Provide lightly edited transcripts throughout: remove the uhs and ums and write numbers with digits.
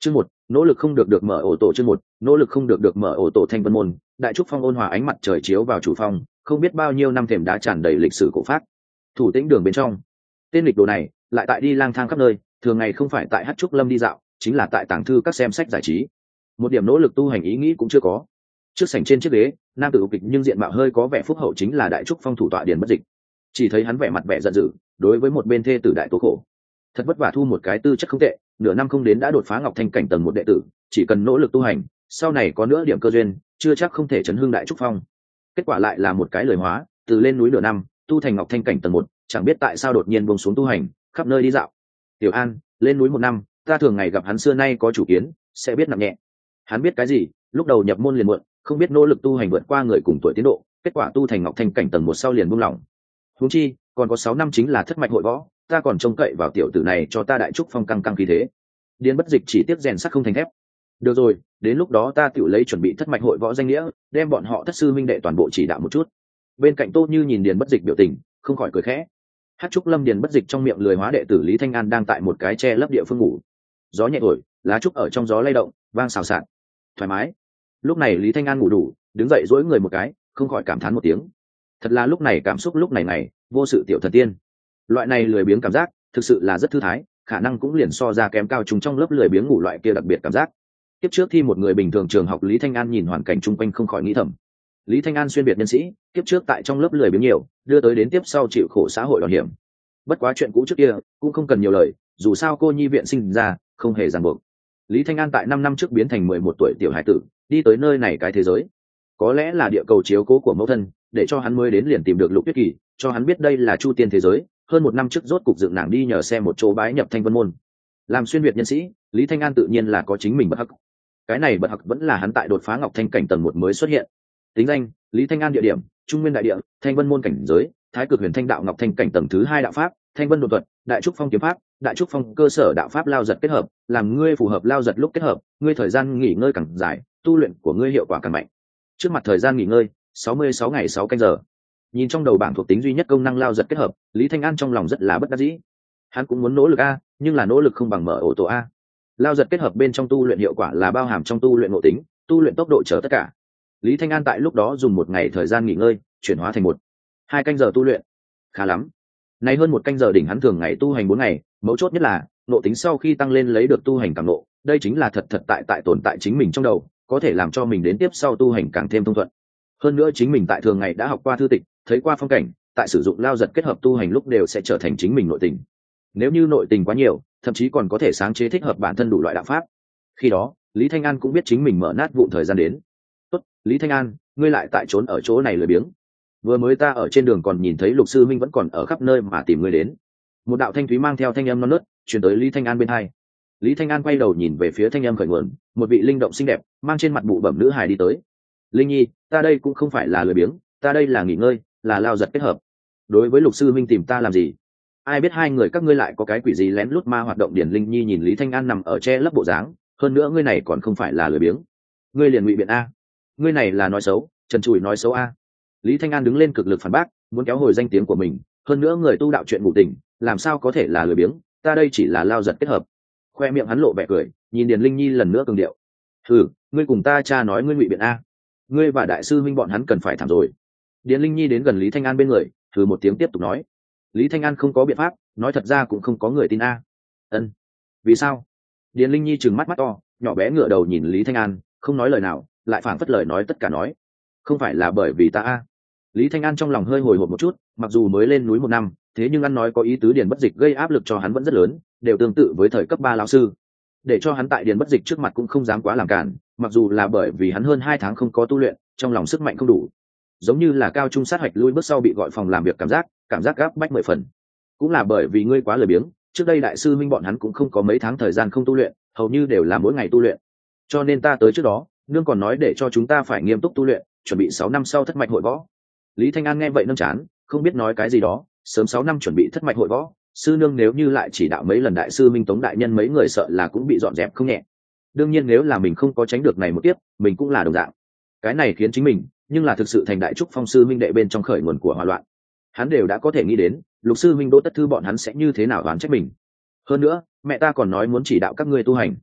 Chương một, nỗ lực không được mở ổ tổ. Chương một, nỗ lực không được mở ổ tổ. Thanh Vân môn, đại trúc phong ôn hòa ánh mặt trời chiếu vào chủ phong, không biết bao nhiêu năm thềm đá tràn đầy lịch sử cổ pháp. Thủ tĩnh đường bên trong, tên lịch đồ này lại tại đi lang thang khắp nơi, thường ngày không phải tại hát trúc lâm đi dạo, chính là tại tàng thư các xem sách giải trí. Một điểm nỗ lực tu hành ý nghĩ cũng chưa có. Trước sảnh trên chiếc ghế, nam tử kịch nhưng diện mạo hơi có vẻ phúc hậu chính là đại trúc phong thủ tọa Điền Bất Dịch. Chỉ thấy hắn vẻ mặt vẻ giận dữ, đối với một bên thê tử đại tố khổ. Thật vất vả thu một cái tư chất không tệ, nửa năm không đến đã đột phá ngọc thanh cảnh tầng một đệ tử, chỉ cần nỗ lực tu hành, sau này có nữa điểm cơ duyên, chưa chắc không thể chấn hương đại trúc phong. Kết quả lại là một cái lời hóa, từ lên núi nửa năm, tu thành ngọc thanh cảnh tầng một, chẳng biết tại sao đột nhiên buông xuống tu hành, khắp nơi đi dạo. Tiểu An, lên núi một năm, ta thường ngày gặp hắn xưa nay có chủ kiến, sẽ biết nặng nhẹ. Hắn biết cái gì, lúc đầu nhập môn liền muộn, không biết nỗ lực tu hành vượt qua người cùng tuổi tiến độ, kết quả tu thành ngọc thanh cảnh tầng một sau liền buông lỏng. Huống chi, còn có 6 năm chính là thất mạch hội võ, ta còn trông cậy vào tiểu tử này cho ta đại trúc phong căng căng khí thế. Điền Bất Dịch chỉ tiếc rèn sắt không thành thép. Được rồi, đến lúc đó ta tự lấy chuẩn bị thất mạch hội võ danh nghĩa, đem bọn họ thất sư minh đệ toàn bộ chỉ đạo một chút. Bên cạnh Tô Như nhìn Điền Bất Dịch biểu tình, không khỏi cười khẽ. Hát trúc lâm Điền Bất Dịch trong miệng lười hóa đệ tử Lý Thanh An đang tại một cái che lấp địa phương ngủ. Gió nhẹ thổi, lá trúc ở trong gió lay động, vang xào xạc, thoải mái. Lúc này Lý Thanh An ngủ đủ, đứng dậy duỗi người một cái, không khỏi cảm thán một tiếng. Thật là lúc này cảm xúc lúc này vô sự tiểu thần tiên. Loại này lười biếng cảm giác thực sự là rất thư thái, khả năng cũng liền so ra kém cao chúng trong lớp lười biếng ngủ loại kia đặc biệt cảm giác. Tiếp trước thi một người bình thường trường học Lý Thanh An nhìn hoàn cảnh chung quanh không khỏi nghĩ thầm. Lý Thanh An xuyên biệt nhân sĩ, tiếp trước tại trong lớp lười biếng nhiều, đưa tới đến tiếp sau chịu khổ xã hội đòn hiểm. Bất quá chuyện cũ trước kia cũng không cần nhiều lời, dù sao cô nhi viện sinh ra, không hề ràng buộc. Lý Thanh An tại 5 năm trước biến thành 11 tuổi tiểu hải tử, đi tới nơi này cái thế giới. Có lẽ là địa cầu chiếu cố của mẫu thân, để cho hắn mới đến liền tìm được Lục Tuyết Kỳ, cho hắn biết đây là chu tiên thế giới. Hơn 1 năm trước rốt cục dựng nàng đi nhờ xe một chỗ bái nhập Thanh Vân môn. Làm xuyên việt nhân sĩ, Lý Thanh An tự nhiên là có chính mình bậc hắc. Cái này bậc hắc vẫn là hắn tại đột phá ngọc thanh cảnh tầng 1 mới xuất hiện. Tính danh: Lý Thanh An. Địa điểm: Trung Nguyên đại địa. Thanh Vân môn. Cảnh giới: Thái Cực Huyền Thanh đạo ngọc thanh cảnh tầng thứ 2 đạo pháp. Thanh Vân đột thuật: Đại trúc phong kiếm pháp. Đại trúc phong cơ sở đạo pháp lao giật kết hợp, làm ngươi phù hợp lao giật lúc kết hợp, ngươi thời gian nghỉ ngơi càng dài, tu luyện của ngươi hiệu quả càng mạnh. Trước mặt thời gian nghỉ ngơi 66 ngày 6 canh giờ. Nhìn trong đầu bảng thuộc tính duy nhất công năng lao giật kết hợp, Lý Thanh An trong lòng rất là bất đắc dĩ. Hắn cũng muốn nỗ lực a, nhưng là nỗ lực không bằng mở ổ tổ a. Lao giật kết hợp bên trong tu luyện hiệu quả là bao hàm trong tu luyện ngộ tính, tu luyện tốc độ trở tất cả. Lý Thanh An tại lúc đó dùng 1 ngày thời gian nghỉ ngơi, chuyển hóa thành 1-2 canh giờ tu luyện. Khá lắm. Này hơn 1 canh giờ đỉnh hắn thường ngày tu hành 4 ngày, mấu chốt nhất là ngộ tính sau khi tăng lên lấy được tu hành càng ngộ, đây chính là thật tại tồn tại chính mình trong đầu, có thể làm cho mình đến tiếp sau tu hành càng thêm thông thuận. Hơn nữa chính mình tại thường ngày đã học qua thư tịch, thấy qua phong cảnh, tại sử dụng lao giật kết hợp tu hành lúc đều sẽ trở thành chính mình nội tình. Nếu như nội tình quá nhiều, thậm chí còn có thể sáng chế thích hợp bản thân đủ loại đạo pháp. Khi đó, Lý Thanh An cũng biết chính mình mở nát vụn thời gian đến. Tốt, Lý Thanh An, ngươi lại tại trốn ở chỗ này lười biếng. Vừa mới ta ở trên đường còn nhìn thấy Lục sư minh vẫn còn ở khắp nơi mà tìm ngươi đến. Một đạo thanh thúy mang theo thanh âm non nớt truyền tới Lý Thanh An bên tai. Lý Thanh An quay đầu nhìn về phía thanh âm khởi nguồn, một vị linh động xinh đẹp, mang trên mặt bụ bẩm nữ hài đi tới. Linh Nhi, ta đây cũng không phải là lười biếng, ta đây là nghỉ ngơi, là lao giật kết hợp. Đối với Lục sư minh tìm ta làm gì? Ai biết hai người các ngươi lại có cái quỷ gì lén lút ma hoạt động. Điển Linh Nhi nhìn Lý Thanh An nằm ở che lấp bộ dáng, hơn nữa ngươi này còn không phải là lười biếng, ngươi liền ngụy biện a, ngươi này là nói xấu, trần trụi nói xấu a. Lý Thanh An đứng lên cực lực phản bác, muốn kéo hồi danh tiếng của mình, hơn nữa người tu đạo chuyện ngụ tình, làm sao có thể là lười biếng, ta đây chỉ là lao giật kết hợp. Khoe miệng hắn lộ vẻ cười, nhìn Điền Linh Nhi lần nữa cường điệu. Ngươi cùng ta cha nói ngươi ngụy biện a, ngươi và đại sư huynh bọn hắn cần phải thảm rồi. Điền Linh Nhi đến gần Lý Thanh An bên người, một tiếng tiếp tục nói. Lý Thanh An không có biện pháp, nói thật ra cũng không có người tin a. Ân, vì sao? Điền Linh Nhi trừng mắt to, nhỏ bé ngửa đầu nhìn Lý Thanh An, không nói lời nào, lại phảng phất lời nói tất cả nói. Không phải là bởi vì ta a. Lý Thanh An trong lòng hơi hồi hộp một chút, mặc dù mới lên núi 1 năm, thế nhưng ăn nói có ý tứ Điền Bất Dịch gây áp lực cho hắn vẫn rất lớn, đều tương tự với thời cấp 3 lão sư. Để cho hắn tại Điền Bất Dịch trước mặt cũng không dám quá làm cản, mặc dù là bởi vì hắn hơn 2 tháng không có tu luyện, trong lòng sức mạnh không đủ. Giống như là cao trung sát hạch lui bước sau bị gọi phòng làm việc cảm giác gáp bách 10 phần. Cũng là bởi vì ngươi quá lười biếng, trước đây đại sư minh bọn hắn cũng không có mấy tháng thời gian không tu luyện, hầu như đều là mỗi ngày tu luyện. Cho nên ta tới trước đó, nương còn nói để cho chúng ta phải nghiêm túc tu luyện, chuẩn bị 6 năm sau thất mạch hội võ. Lý Thanh An nghe vậy nâng chán, không biết nói cái gì đó, sớm 6 năm chuẩn bị thất mạch hội võ, sư nương nếu như lại chỉ đạo mấy lần đại sư minh Tống đại nhân mấy người sợ là cũng bị dọn dẹp không nhẹ. Đương nhiên nếu là mình không có tránh được này một tiếp, mình cũng là đồng dạng. Cái này khiến chính mình, nhưng là thực sự thành đại trúc phong sư minh đệ bên trong khởi nguồn của hỏa loạn. Hắn đều đã có thể nghĩ đến, Lục sư minh Đỗ Tất Thư bọn hắn sẽ như thế nào oán trách mình. Hơn nữa, mẹ ta còn nói muốn chỉ đạo các ngươi tu hành.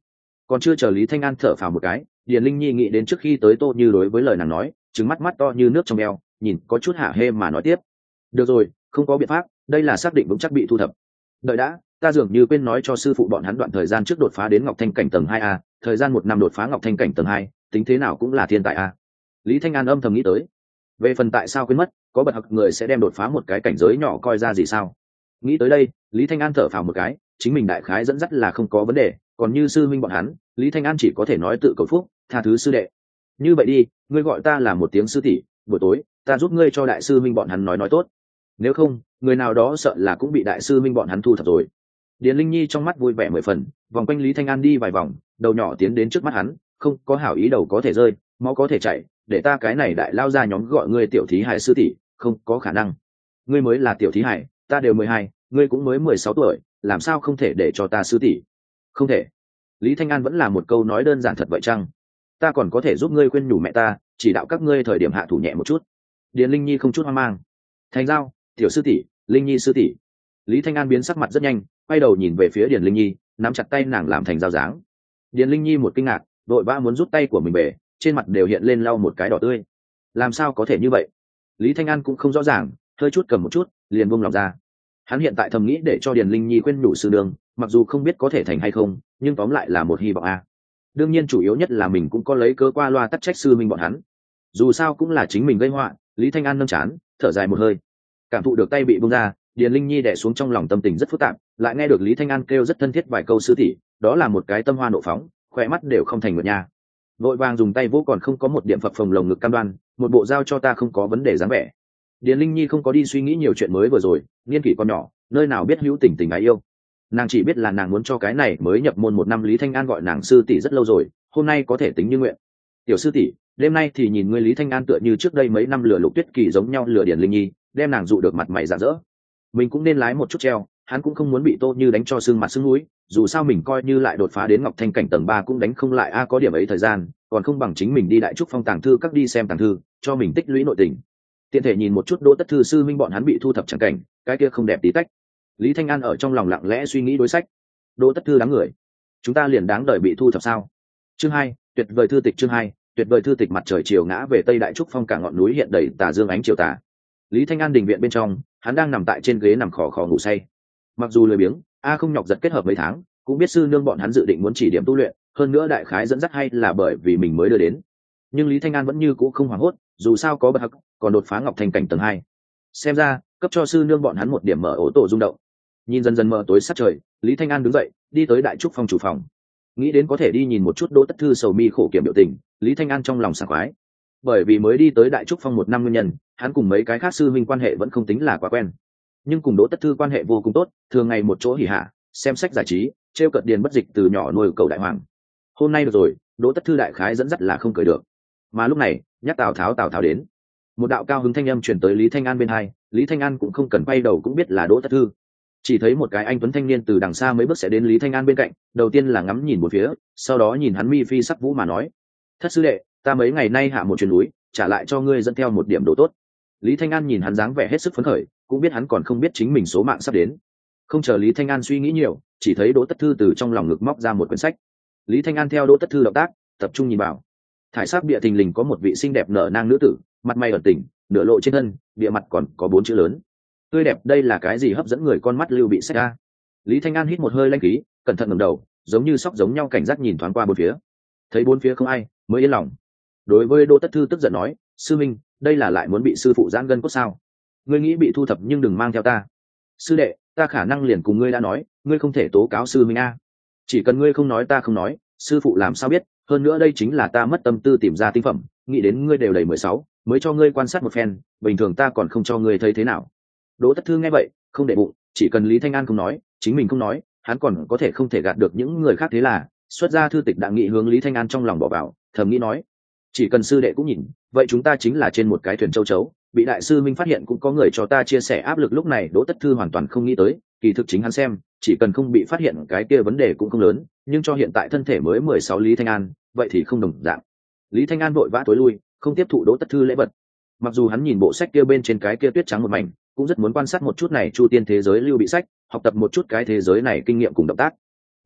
Còn chưa chờ Lý Thanh An thở phào một cái, Điền Linh Nhi nghĩ đến trước khi tới Tô Như đối với lời nàng nói, trừng mắt mắt to như nước trong eo, nhìn có chút hả hê mà nói tiếp. Được rồi, không có biện pháp, đây là xác định vững chắc bị thu thập. Đợi đã, ta dường như quên nói cho sư phụ bọn hắn đoạn thời gian trước đột phá đến Ngọc Thanh cảnh tầng 2A, thời gian 1 năm đột phá Ngọc Thanh cảnh tầng 2, tính thế nào cũng là thiên tài a. Lý Thanh An âm thầm nghĩ tới. Về phần tại sao quên mất, có bậc học người sẽ đem đột phá một cái cảnh giới nhỏ coi ra gì sao? Nghĩ tới đây, Lý Thanh An thở phào một cái, chính mình đại khái dẫn dắt là không có vấn đề, còn như sư huynh bọn hắn, Lý Thanh An chỉ có thể nói tự cầu phúc, tha thứ sư đệ. Như vậy đi, ngươi gọi ta là một tiếng sư tỷ, buổi tối ta giúp ngươi cho đại sư huynh bọn hắn nói tốt. Nếu không, người nào đó sợ là cũng bị đại sư huynh bọn hắn thu thập rồi. Điền Linh Nhi trong mắt vui vẻ mười phần, vòng quanh Lý Thanh An đi vài vòng, đầu nhỏ tiến đến trước mắt hắn, không có hảo ý đầu có thể rơi, máu có thể chảy, để ta cái này đại lao ra nhóm gọi ngươi tiểu thí hải sư tỷ, không có khả năng. Ngươi mới là tiểu thí hải, ta đều 12, ngươi cũng mới 16 tuổi, làm sao không thể để cho ta sư tỷ? Không thể. Lý Thanh An vẫn là một câu nói đơn giản thật vậy chăng? Ta còn có thể giúp ngươi khuyên nhủ mẹ ta, chỉ đạo các ngươi thời điểm hạ thủ nhẹ một chút. Điền Linh Nhi không chút hoang mang. Thành giao, tiểu sư tỷ, Linh Nhi sư tỷ. Lý Thanh An biến sắc mặt rất nhanh, quay đầu nhìn về phía Điền Linh Nhi, nắm chặt tay nàng làm thành giao dáng. Điền Linh Nhi một kinh ngạc, đội vã muốn rút tay của mình về, trên mặt đều hiện lên lau một cái đỏ tươi. Làm sao có thể như vậy? Lý Thanh An cũng không rõ ràng, hơi chút cầm một chút, liền buông lòng ra. Hắn hiện tại thầm nghĩ để cho Điền Linh Nhi khuyên nhủ sư đường, mặc dù không biết có thể thành hay không, nhưng tóm lại là một hy vọng a. Đương nhiên chủ yếu nhất là mình cũng có lấy cớ qua loa tắc trách sư minh bọn hắn. Dù sao cũng là chính mình gây họa, Lý Thanh An nâng chán, thở dài một hơi. Cảm thụ được tay bị buông ra, Điền Linh Nhi đè xuống trong lòng tâm tình rất phức tạp, lại nghe được Lý Thanh An kêu rất thân thiết vài câu sư tỷ, đó là một cái tâm hoa nộ phóng, khỏe mắt đều không thành nguyệt nha. Vội vàng dùng tay vỗ còn không có một điểm phập phồng lồng ngực cam đoan, một bộ giao cho ta không có vấn đề dáng vẻ. Điền Linh Nhi không có đi suy nghĩ nhiều chuyện mới vừa rồi, niên kỷ còn nhỏ, nơi nào biết hữu tình tình ái yêu. Nàng chỉ biết là nàng muốn cho cái này mới nhập môn 1 năm Lý Thanh An gọi nàng sư tỷ rất lâu rồi, hôm nay có thể tính như nguyện. Tiểu sư tỷ, đêm nay thì nhìn ngươi Lý Thanh An tựa như trước đây mấy năm lừa Lục Tuyết Kỳ giống nhau lừa Điền Linh Nhi, đem nàng dụ được mặt mày rạng rỡ. Mình cũng nên lái một chút treo, hắn cũng không muốn bị Tô Như đánh cho xương mặt xương mũi, dù sao mình coi như lại đột phá đến Ngọc Thanh cảnh tầng 3 cũng đánh không lại a, có điểm ấy thời gian, còn không bằng chính mình đi Đại Trúc Phong tàng thư các đi xem tàng thư, cho mình tích lũy nội tình. Tiện thể nhìn một chút Đỗ Tất Thư sư minh bọn hắn bị thu thập chẳng cảnh, cái kia không đẹp tí tách. Lý Thanh An ở trong lòng lặng lẽ suy nghĩ đối sách. Đỗ Tất Thư đáng người, chúng ta liền đáng đợi bị thu thập sao? Chương 2, tuyệt vời thư tịch. Chương 2, tuyệt vời thư tịch. Mặt trời chiều ngã về tây, Đại Trúc Phong cả ngọn núi hiện đầy tà dương ánh chiều tà. Lý Thanh An đình viện bên trong, hắn đang nằm tại trên ghế nằm khò khò ngủ say. Mặc dù lười biếng, không nhọc giật kết hợp mấy tháng, cũng biết sư nương bọn hắn dự định muốn chỉ điểm tu luyện, hơn nữa đại khái dẫn dắt hay là bởi vì mình mới đưa đến. Nhưng Lý Thanh An vẫn như cũ không hoảng hốt, dù sao có bậc hắc, còn đột phá Ngọc Thanh cảnh tầng 2. Xem ra, cấp cho sư nương bọn hắn một điểm mở ổ tổ rung động. Nhìn dần dần mờ tối sát trời, Lý Thanh An đứng dậy, đi tới Đại Trúc Phong chủ phòng. Nghĩ đến có thể đi nhìn một chút Đỗ Tất Thư sầu mi khổ kiểm biểu tình, Lý Thanh An trong lòng sảng khoái. Bởi vì mới đi tới Đại Trúc Phong 1 năm nguyên nhân, hắn cùng mấy cái khác sư huynh quan hệ vẫn không tính là quá quen, nhưng cùng Đỗ Tất Thư quan hệ vô cùng tốt, thường ngày một chỗ hỉ hạ, xem sách giải trí, trêu cợt Điền Bất Dịch từ nhỏ nuôi cầu đại hoàng. Hôm nay được rồi, Đỗ Tất Thư đại khái dẫn dắt là không cười được. Mà lúc này, nhắc Tào Tháo đến. Một đạo cao hứng thanh âm truyền tới Lý Thanh An bên hai, Lý Thanh An cũng không cần quay đầu cũng biết là Đỗ Tất Thư. Chỉ thấy một cái anh tuấn thanh niên từ đằng xa mấy bước sẽ đến Lý Thanh An bên cạnh, đầu tiên là ngắm nhìn một phía, sau đó nhìn hắn mi phi sắc vũ mà nói: "Thất sư đệ, ta mấy ngày nay hạ một chuyến núi, trả lại cho ngươi dẫn theo một điểm đồ tốt." Lý Thanh An nhìn hắn dáng vẻ hết sức phấn khởi, cũng biết hắn còn không biết chính mình số mạng sắp đến. Không chờ Lý Thanh An suy nghĩ nhiều, chỉ thấy Đỗ Tất Thư từ trong lòng ngực móc ra một quyển sách. Lý Thanh An theo Đỗ Tất Thư động tác, tập trung nhìn vào. Thải sắc bìa thình lình có một vị xinh đẹp nở nang nữ tử, mặt mày ẩn tình, nửa lộ trên thân, bìa mặt còn có 4 chữ lớn. Tươi đẹp, đây là cái gì hấp dẫn người con mắt Lưu Bị sách ra. Lý Thanh An hít một hơi lãnh khí, cẩn thận ngẩng đầu, giống như sóc giống nhau cảnh giác nhìn thoáng qua bốn phía. Thấy bốn phía không ai, mới yên lòng. Đối với Đỗ Tất Thư tức giận nói: "Sư minh, đây là lại muốn bị sư phụ giãn gân cốt sao? Ngươi nghĩ bị thu thập nhưng đừng mang theo ta." "Sư đệ, ta khả năng liền cùng ngươi đã nói, ngươi không thể tố cáo sư minh a. Chỉ cần ngươi không nói ta không nói, sư phụ làm sao biết, hơn nữa đây chính là ta mất tâm tư tìm ra tinh phẩm, nghĩ đến ngươi đều đầy 16, mới cho ngươi quan sát một phen, bình thường ta còn không cho ngươi thấy thế nào." Đỗ Tất Thư nghe vậy, không để bụng, chỉ cần Lý Thanh An không nói, chính mình không nói, hắn còn có thể không thể gạt được những người khác, thế là xuất ra thư tịch đã nghị hướng Lý Thanh An trong lòng bỏ vào, thầm nghĩ nói: "Chỉ cần sư đệ cũng nhìn, vậy chúng ta chính là trên một cái thuyền châu chấu, bị đại sư minh phát hiện cũng có người cho ta chia sẻ áp lực." Lúc này Đỗ Tất Thư hoàn toàn không nghĩ tới, kỳ thực chính hắn xem, chỉ cần không bị phát hiện cái kia vấn đề cũng không lớn, nhưng cho hiện tại thân thể mới 16 Lý Thanh An, vậy thì không đồng dạng. Lý Thanh An vội vã tối lui, không tiếp thụ Đỗ Tất Thư lễ vật. Mặc dù hắn nhìn bộ sách kia bên trên cái kia tuyết trắng một mảnh, cũng rất muốn quan sát một chút này Chu Tiên thế giới Lưu Bị sách, học tập một chút cái thế giới này kinh nghiệm cùng động tác.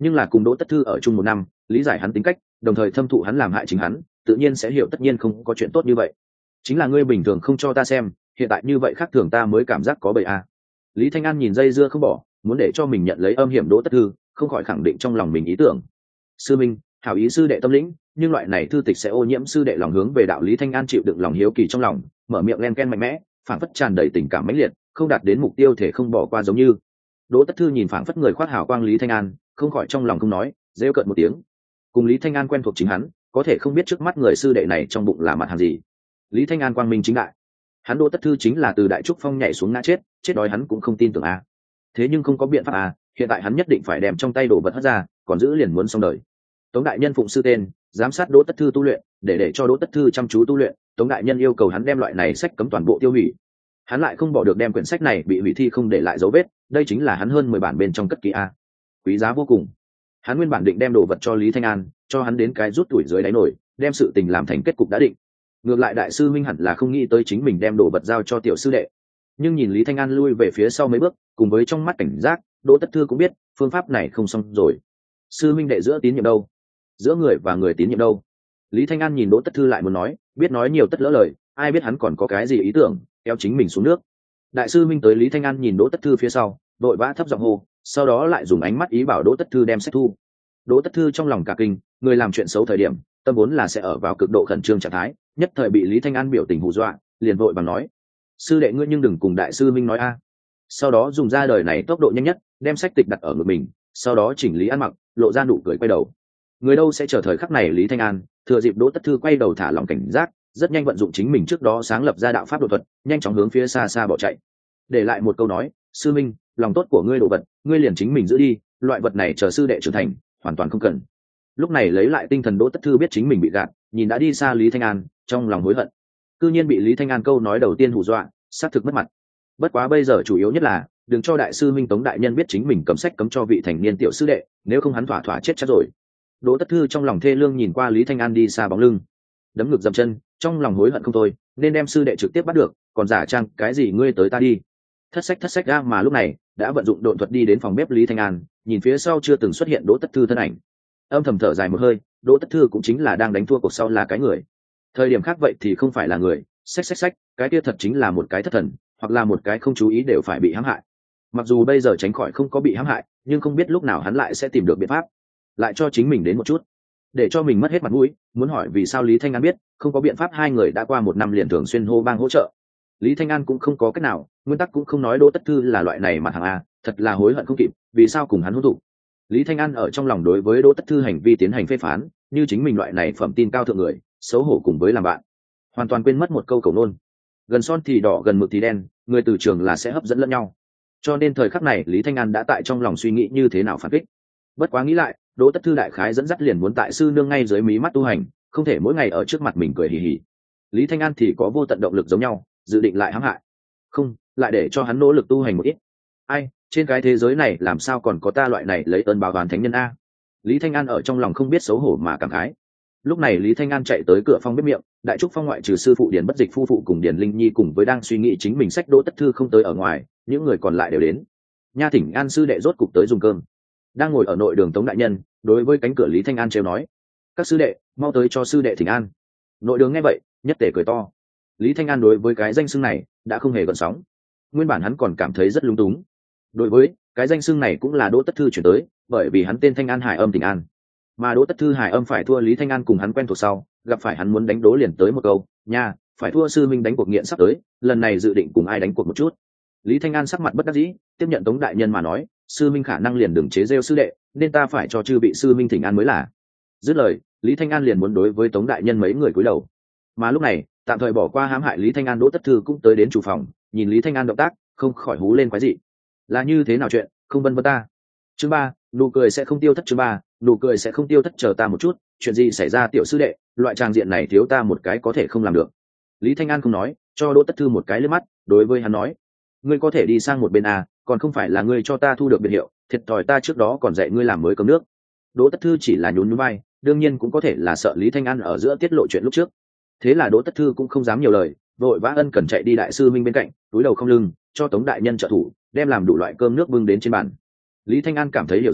nhưng là cùng Đỗ Tất Thư ở chung một năm, lý giải hắn tính cách, đồng thời thâm thụ hắn làm hại chính hắn, tự nhiên sẽ hiểu tất nhiên không có chuyện tốt như vậy. Chính là ngươi bình thường không cho ta xem, hiện tại như vậy khác thường ta mới cảm giác có bầy a. Lý Thanh An nhìn dây dưa không bỏ, muốn để cho mình nhận lấy âm hiểm Đỗ Tất Thư, không khỏi khẳng định trong lòng mình ý tưởng. Sư minh, hảo ý sư đệ tâm lĩnh, nhưng loại này thư tịch sẽ ô nhiễm sư đệ lòng hướng về đạo. Lý Thanh An chịu đựng lòng hiếu kỳ trong lòng, mở miệng len ken mạnh mẽ, phảng phất tràn đầy tình cảm mãnh liệt, không đạt đến mục tiêu thể không bỏ qua giống như. Đỗ Tất Thư nhìn phảng phất người khoác hào quang Lý Thanh An, không khỏi trong lòng không nói, rêu cợt một tiếng. Cùng Lý Thanh An quen thuộc chính hắn, có thể không biết trước mắt người sư đệ này trong bụng là mặt hàng gì. Lý Thanh An quang minh chính đại, hắn Đỗ Tất Thư chính là từ Đại Trúc Phong nhảy xuống ngã chết, chết đói hắn cũng không tin tưởng a. Thế nhưng không có biện pháp a, hiện tại hắn nhất định phải đem trong tay đồ vật hất ra, còn giữ liền muốn xong đời. Tống đại nhân phụng sư tên, giám sát Đỗ Tất Thư tu luyện, để cho Đỗ Tất Thư chăm chú tu luyện. Tống đại nhân yêu cầu hắn đem loại này sách cấm toàn bộ tiêu hủy, hắn lại không bỏ được đem quyển sách này bị hủy thi không để lại dấu vết. Đây chính là hắn hơn 10 bản bên trong cất kỹ a, quý giá vô cùng. Hắn nguyên bản định đem đồ vật cho Lý Thanh An, cho hắn đến cái rút tuổi dưới đáy nổi, đem sự tình làm thành kết cục đã định. Ngược lại đại sư minh hẳn là không nghĩ tới chính mình đem đồ vật giao cho tiểu sư đệ, nhưng nhìn Lý Thanh An lui về phía sau mấy bước, cùng với trong mắt cảnh giác, Đỗ Tất Thư cũng biết phương pháp này không xong rồi. Sư minh đệ giữa tín nhiệm đâu, giữa người và người tín nhiệm đâu? Lý Thanh An nhìn Đỗ Tất Thư lại muốn nói, biết nói nhiều tất lỡ lời, ai biết hắn còn có cái gì ý tưởng kéo chính mình xuống nước. Đại sư minh tới. Lý Thanh An nhìn Đỗ Tất Thư phía sau, vội vã thấp giọng hô, sau đó lại dùng ánh mắt ý bảo Đỗ Tất Thư đem sách thu. Đỗ Tất Thư trong lòng cả kinh, người làm chuyện xấu thời điểm tâm vốn là sẽ ở vào cực độ khẩn trương trạng thái, nhất thời bị Lý Thanh An biểu tình hù dọa, liền vội bằng nói, sư đệ ngươi nhưng đừng cùng đại sư minh nói a. Sau đó dùng ra đời này tốc độ nhanh nhất, đem sách tịch đặt ở ngực mình, sau đó chỉnh lý ăn mặc, lộ ra nụ cười quay đầu. Người đâu sẽ chờ thời khắc này. Lý Thanh An thừa dịp Đỗ Tất Thư quay đầu thả lòng cảnh giác, rất nhanh vận dụng chính mình trước đó sáng lập ra đạo pháp độ thuật, nhanh chóng hướng phía xa xa bỏ chạy, để lại một câu nói, sư minh, lòng tốt của ngươi đồ vật ngươi liền chính mình giữ đi, loại vật này chờ sư đệ trưởng thành hoàn toàn không cần. Lúc này lấy lại tinh thần Đỗ Tất Thư biết chính mình bị gạt, nhìn đã đi xa Lý Thanh An, trong lòng hối hận. Cư nhiên bị Lý Thanh An câu nói đầu tiên hù dọa, xác thực mất mặt. Bất quá bây giờ chủ yếu nhất là đừng cho đại sư minh Tống đại nhân biết chính mình cầm sách cấm cho vị thành niên tiểu sư đệ, nếu không hắn thỏa chết chắc rồi. Đỗ Tất Thư trong lòng thê lương nhìn qua Lý Thanh An đi xa bóng lưng, đấm ngực dậm chân, trong lòng hối hận không thôi, nên đem sư đệ trực tiếp bắt được, còn giả trang cái gì ngươi tới ta đi. Thất sách ra. Mà lúc này đã vận dụng độn thuật đi đến phòng bếp Lý Thanh An, nhìn phía sau chưa từng xuất hiện Đỗ Tất Thư thân ảnh, âm thầm thở dài một hơi. Đỗ Tất Thư cũng chính là đang đánh thua cuộc sau là cái người, thời điểm khác vậy thì không phải là người. Sách cái kia thật chính là một cái thất thần, hoặc là một cái không chú ý đều phải bị hãm hại. Mặc dù bây giờ tránh khỏi không có bị hãm hại, nhưng không biết lúc nào hắn lại sẽ tìm được biện pháp, lại cho chính mình đến một chút, để cho mình mất hết mặt mũi. Muốn hỏi vì sao Lý Thanh An biết, không có biện pháp, hai người đã qua một năm liền thường xuyên hô bang hỗ trợ. Lý Thanh An cũng không có cách nào, nguyên tắc cũng không nói Đỗ Tất Thư là loại này mặt hàng a, thật là hối hận không kịp, vì sao cùng hắn hôn thụ. Lý Thanh An ở trong lòng đối với Đỗ Tất Thư hành vi tiến hành phê phán, như chính mình loại này phẩm tin cao thượng người, xấu hổ cùng với làm bạn, hoàn toàn quên mất một câu cầu nôn, gần son thì đỏ gần mực thì đen, người từ trường là sẽ hấp dẫn lẫn nhau. Cho nên thời khắc này Lý Thanh An đã tại trong lòng suy nghĩ như thế nào phản kích. Bất quá nghĩ lại, Đỗ Tất Thư đại khái dẫn dắt liền muốn tại sư nương ngay dưới mí mắt tu hành, không thể mỗi ngày ở trước mặt mình cười hì hì. Lý Thanh An thì có vô tận động lực giống nhau, dự định lại hãm hại, không lại để cho hắn nỗ lực tu hành một ít. Ai, trên cái thế giới này làm sao còn có ta loại này lấy ơn báo oán thánh nhân a. Lý Thanh An ở trong lòng không biết xấu hổ mà cảm khái. Lúc này Lý Thanh An chạy tới cửa phòng bếp miệng, Đại Trúc Phong ngoại trừ sư phụ Điền Bất Dịch phu phụ cùng Điền Linh Nhi cùng với đang suy nghĩ chính mình sách Đỗ Tất Thư không tới ở ngoài, những người còn lại đều đến. Nha Thỉnh An sư đệ rốt cục tới dùng cơm. Đang ngồi ở nội đường Tống đại nhân đối với cánh cửa Lý Thanh An trêu nói, các sư đệ mau tới cho sư đệ thỉnh an. Nội đường nghe vậy nhất tề cười to. Lý Thanh An đối với cái danh xưng này đã không hề gợn sóng, nguyên bản hắn còn cảm thấy rất lung túng. Đối với cái danh xưng này cũng là Đỗ Tất Thư chuyển tới, bởi vì hắn tên Thanh An Hải Âm Thỉnh An, mà Đỗ Tất Thư Hải Âm phải thua Lý Thanh An cùng hắn quen thuộc sau, gặp phải hắn muốn đánh đố liền tới một câu, nha phải thua sư minh đánh cuộc nghiện sắp tới, lần này dự định cùng ai đánh cuộc một chút. Lý Thanh An sắc mặt bất đắc dĩ, tiếp nhận Tống đại nhân mà nói, sư minh khả năng liền đừng chế rêu sư đệ, nên ta phải cho chư vị sư minh thỉnh an mới là. Dứt lời, Lý Thanh An liền muốn đối với Tống đại nhân mấy người cúi đầu. Mà lúc này tạm thời bỏ qua hãm hại Lý Thanh An Đỗ Tất Thư cũng tới đến chủ phòng, nhìn Lý Thanh An động tác không khỏi hú lên quái dị. Là như thế nào chuyện, không vân vân ta. Chương 3, nụ cười sẽ không tiêu thất. Chương 3, nụ cười sẽ không tiêu thất. Chờ ta một chút, chuyện gì xảy ra tiểu sư đệ, loại tràng diện này thiếu ta một cái có thể không làm được. Lý Thanh An không nói, cho Đỗ Tất Thư một cái liếc mắt, đối với hắn nói, ngươi có thể đi sang một bên à, còn không phải là ngươi cho ta thu được biệt hiệu, thiệt thòi ta trước đó còn dạy ngươi làm mới cơm nước. Đỗ Tất Thư chỉ là nhún nhún vai, đương nhiên cũng có thể là sợ Lý Thanh An ở giữa tiết lộ chuyện lúc trước. Thế là Đỗ Tất Thư cũng không dám nhiều lời, vội vã ân cần chạy đi đại sư minh bên cạnh, túi đầu không lưng cho Tống đại nhân trợ thủ, đem làm đủ loại cơm nước bưng đến trên bàn. Lý Thanh An cảm thấy hiểu rõ,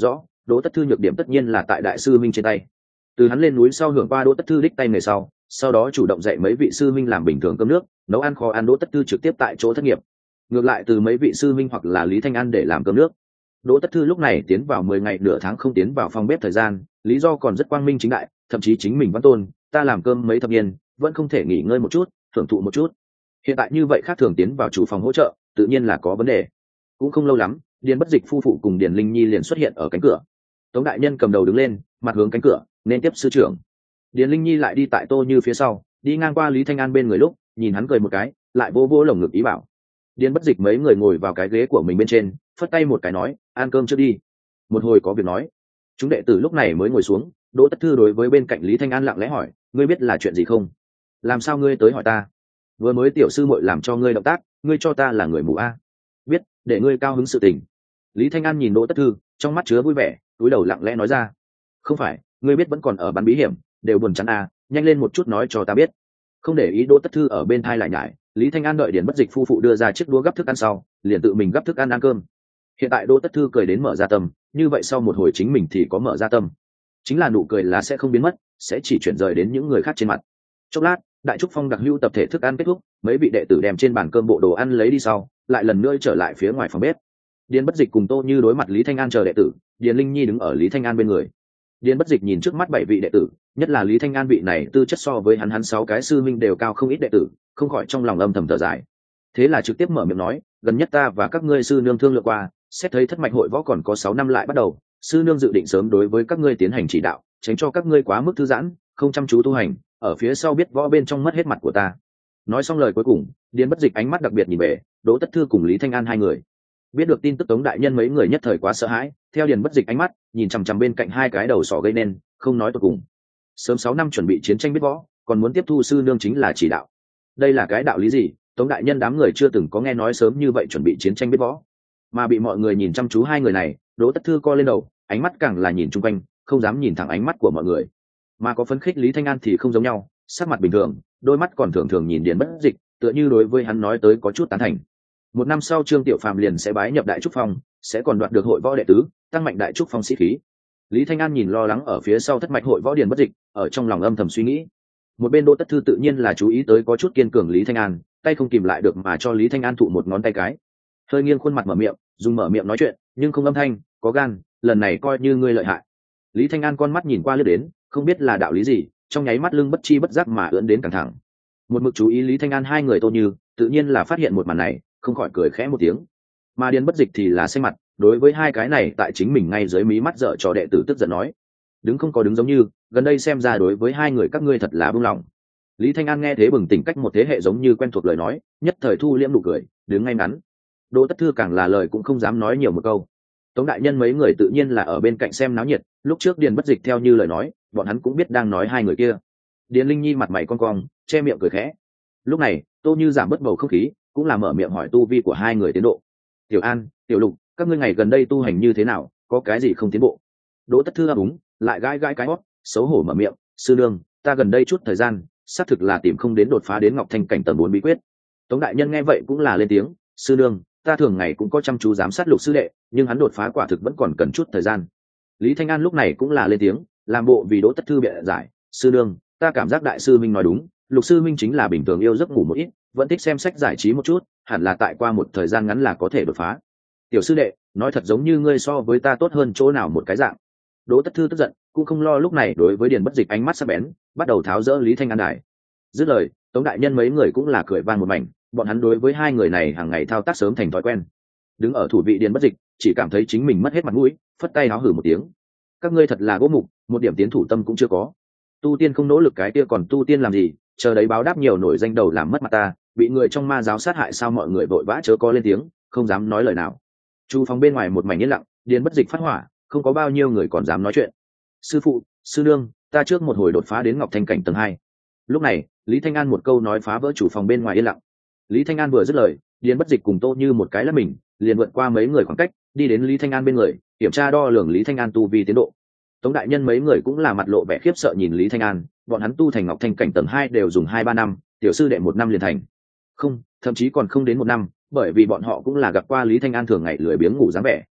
Đỗ Tất Thư nhược điểm tất nhiên là tại đại sư minh trên tay. Từ hắn lên núi sau hưởng qua Đỗ Tất Thư đích tay người sau đó chủ động dạy mấy vị sư minh làm bình thường cơm nước, nấu ăn khó ăn Đỗ Tất Thư trực tiếp tại chỗ thất nghiệp. Ngược lại từ mấy vị sư minh hoặc là Lý Thanh An để làm cơm nước. Đỗ Tất Thư lúc này tiến vào 10 ngày nửa tháng không tiến vào phòng bếp thời gian, lý do còn rất quang minh chính đại, thậm chí chính mình văn tôn, ta làm cơm mấy thập niên, vẫn không thể nghỉ ngơi một chút, thưởng thụ một chút. Hiện tại như vậy khác thường tiến vào chủ phòng hỗ trợ, tự nhiên là có vấn đề. Cũng không lâu lắm, Điền Bất Dịch phu phụ cùng Điền Linh Nhi liền xuất hiện ở cánh cửa. Tống đại nhân cầm đầu đứng lên, mặt hướng cánh cửa, nên tiếp sư trưởng. Điền Linh Nhi lại đi tại Tô Như phía sau, đi ngang qua Lý Thanh An bên người lúc, nhìn hắn cười một cái, lại vô vô lồng ngực ý bảo. Điền Bất Dịch mấy người ngồi vào cái ghế của mình bên trên, phất tay một cái nói, ăn cơm trước đi. Một hồi có việc nói. Chúng đệ tử lúc này mới ngồi xuống. Đỗ Tất Thư đối với bên cạnh Lý Thanh An lặng lẽ hỏi, ngươi biết là chuyện gì không? Làm sao ngươi tới hỏi ta? Vừa mới tiểu sư muội làm cho ngươi động tác, ngươi cho ta là người mù a? Biết, để ngươi cao hứng sự tình. Lý Thanh An nhìn Đỗ Tất Thư, trong mắt chứa vui vẻ, cúi đầu lặng lẽ nói ra, không phải, ngươi biết vẫn còn ở bắn bí hiểm, đều buồn chán a, nhanh lên một chút nói cho ta biết. Không để ý Đỗ Tất Thư ở bên thai lại nhải, Lý Thanh An đợi Điền Bất Dịch phu phụ đưa ra chiếc đũa gấp thức ăn sau, liền tự mình gấp thức ăn cơm. Hiện tại Đỗ Tất Thư cười đến mở ra tâm, như vậy sau một hồi chính mình thì có mở ra tâm, chính là nụ cười là sẽ không biến mất, sẽ chỉ chuyển rời đến những người khác trên mặt. Chốc lát, đại trúc phong đặc hữu tập thể thức ăn kết thúc, mấy vị đệ tử đem trên bàn cơm bộ đồ ăn lấy đi sau, lại lần nữa trở lại phía ngoài phòng bếp. Điền Bất Dịch cùng Tô Như đối mặt Lý Thanh An chờ đệ tử, Điền Linh Nhi đứng ở Lý Thanh An bên người. Điền Bất Dịch nhìn trước mắt 7 vị đệ tử, nhất là Lý Thanh An vị này tư chất so với hắn 6 cái sư minh đều cao không ít đệ tử, không khỏi trong lòng âm thầm thở dài. Thế là trực tiếp mở miệng nói, gần nhất ta và các ngươi sư nương thương lượng qua, xét thấy thất mạch hội võ còn có 6 năm lại bắt đầu, sư nương dự định sớm đối với các ngươi tiến hành chỉ đạo, tránh cho các ngươi quá mức thư giãn, không chăm chú tu hành, ở phía sau biết võ bên trong mất hết mặt của ta. Nói xong lời cuối cùng, Điền Bất Dịch ánh mắt đặc biệt nhìn về Đỗ Tất Thư cùng Lý Thanh An hai người. Biết được tin tức Tống đại nhân mấy người nhất thời quá sợ hãi, theo Điền Bất Dịch ánh mắt nhìn chằm chằm bên cạnh hai cái đầu sỏ gây nên, không nói tụt cùng. Sớm 6 năm chuẩn bị chiến tranh biết võ, còn muốn tiếp thu sư nương chính là chỉ đạo. Đây là cái đạo lý gì? Tống đại nhân đám người chưa từng có nghe nói sớm như vậy chuẩn bị chiến tranh biết võ, mà bị mọi người nhìn chăm chú hai người này. Đỗ Tất Thư co lên đầu, ánh mắt càng là nhìn chung quanh, không dám nhìn thẳng ánh mắt của mọi người. Mà có phấn khích Lý Thanh An thì không giống nhau, sắc mặt bình thường, đôi mắt còn thường thường nhìn Điền Bất Dịch, tựa như đối với hắn nói tới có chút tán thành. 1 năm sau Trương Tiểu Phàm liền sẽ bái nhập Đại Trúc Phong, sẽ còn đoạt được hội võ đệ tứ, tăng mạnh Đại Trúc Phong sĩ khí. Lý Thanh An nhìn lo lắng ở phía sau thất mạch hội võ Điền Bất Dịch, ở trong lòng âm thầm suy nghĩ. Một bên Đỗ Tất Thư tự nhiên là chú ý tới có chút kiên cường Lý Thanh An, tay không kìm lại được mà cho Lý Thanh An thụ một ngón tay cái. Hơi nghiêng khuôn mặt mở miệng, dùng mở miệng nói chuyện, nhưng không âm thanh, có gan, lần này coi như ngươi lợi hại. Lý Thanh An con mắt nhìn qua lướt đến, không biết là đạo lý gì, trong nháy mắt lưng bất chi bất giác mà ưỡn đến căng thẳng. Một mực chú ý Lý Thanh An hai người Tô Như, tự nhiên là phát hiện một màn này, không khỏi cười khẽ một tiếng. Mà Điền Bất Dịch thì là xanh mặt, đối với hai cái này tại chính mình ngay dưới mí mắt dở trò đệ tử tức giận nói, đứng không có đứng giống như, gần đây xem ra đối với hai người các ngươi thật là buông lòng. Lý Thanh An nghe thế bừng tỉnh cách một thế hệ giống như quen thuộc lời nói, nhất thời thu liễm nụ cười, đứng ngay ngắn. Đỗ Tất Thư càng là lời cũng không dám nói nhiều một câu. Tống đại nhân mấy người tự nhiên là ở bên cạnh xem náo nhiệt, lúc trước Điền Bất Dịch theo như lời nói, bọn hắn cũng biết đang nói hai người kia. Điền Linh Nhi mặt mày cong cong, che miệng cười khẽ. Lúc này, Tô Như giảm bớt bầu không khí, cũng là mở miệng hỏi tu vi của hai người tiến độ. Tiểu An, Tiểu Lục, các ngươi ngày gần đây tu hành như thế nào, có cái gì không tiến bộ? Đỗ Tất Thư ấp úng, lại gãi gãi cái hót, xấu hổ mở miệng, sư nương, ta gần đây chút thời gian, xác thực là tìm không đến đột phá đến Ngọc Thanh cảnh tầng 4 bí quyết. Tống đại nhân nghe vậy cũng là lên tiếng, sư nương, ta thường ngày cũng có chăm chú giám sát Lục sư đệ, nhưng hắn đột phá quả thực vẫn còn cần chút thời gian. Lý Thanh An lúc này cũng là lên tiếng, làm bộ vì Đỗ Tất Thư bịa giải, sư nương, ta cảm giác đại sư minh nói đúng, Lục sư minh chính là bình thường yêu giấc ngủ một ít, vẫn thích xem sách giải trí một chút, hẳn là tại qua một thời gian ngắn là có thể đột phá. Tiểu sư đệ, nói thật giống như ngươi so với ta tốt hơn chỗ nào một cái dạng. Đỗ Tất Thư tức giận, cũng không lo lúc này đối với Điền Bất Dịch ánh mắt sắc bén, bắt đầu tháo dỡ Lý Thanh An đài. Dứt lời, Tống đại nhân mấy người cũng là cười vang một mảnh, bọn hắn đối với hai người này hàng ngày thao tác sớm thành thói quen. Đứng ở thủ vị Điền Bất Dịch, chỉ cảm thấy chính mình mất hết mặt mũi, phất tay háo hử một tiếng. Các ngươi thật là gỗ mục, một điểm tiến thủ tâm cũng chưa có. Tu tiên không nỗ lực cái kia còn tu tiên làm gì, chờ đấy báo đáp nhiều nổi danh đầu làm mất mặt ta, bị người trong ma giáo sát hại sao mọi người vội vã chớ có lên tiếng, không dám nói lời nào. Chu phòng bên ngoài một mảnh yên lặng, Điền Bất Dịch phát hỏa, không có bao nhiêu người còn dám nói chuyện. Sư phụ, sư nương, ta trước một hồi đột phá đến Ngọc Thanh cảnh tầng 2. Lúc này, Lý Thanh An một câu nói phá vỡ chủ phòng bên ngoài yên lặng. Lý Thanh An vừa dứt lời, Điền Bất Dịch cùng Tô Như một cái lắc mình, liền vượt qua mấy người khoảng cách, đi đến Lý Thanh An bên người, kiểm tra đo lường Lý Thanh An tu vi tiến độ. Tống đại nhân mấy người cũng là mặt lộ vẻ khiếp sợ nhìn Lý Thanh An, bọn hắn tu thành Ngọc Thanh cảnh tầng 2 đều dùng 2-3 năm, tiểu sư đệ 1 năm liền thành. Không, thậm chí còn không đến 1 năm, bởi vì bọn họ cũng là gặp qua Lý Thanh An thường ngày lười biếng ngủ dáng vẻ.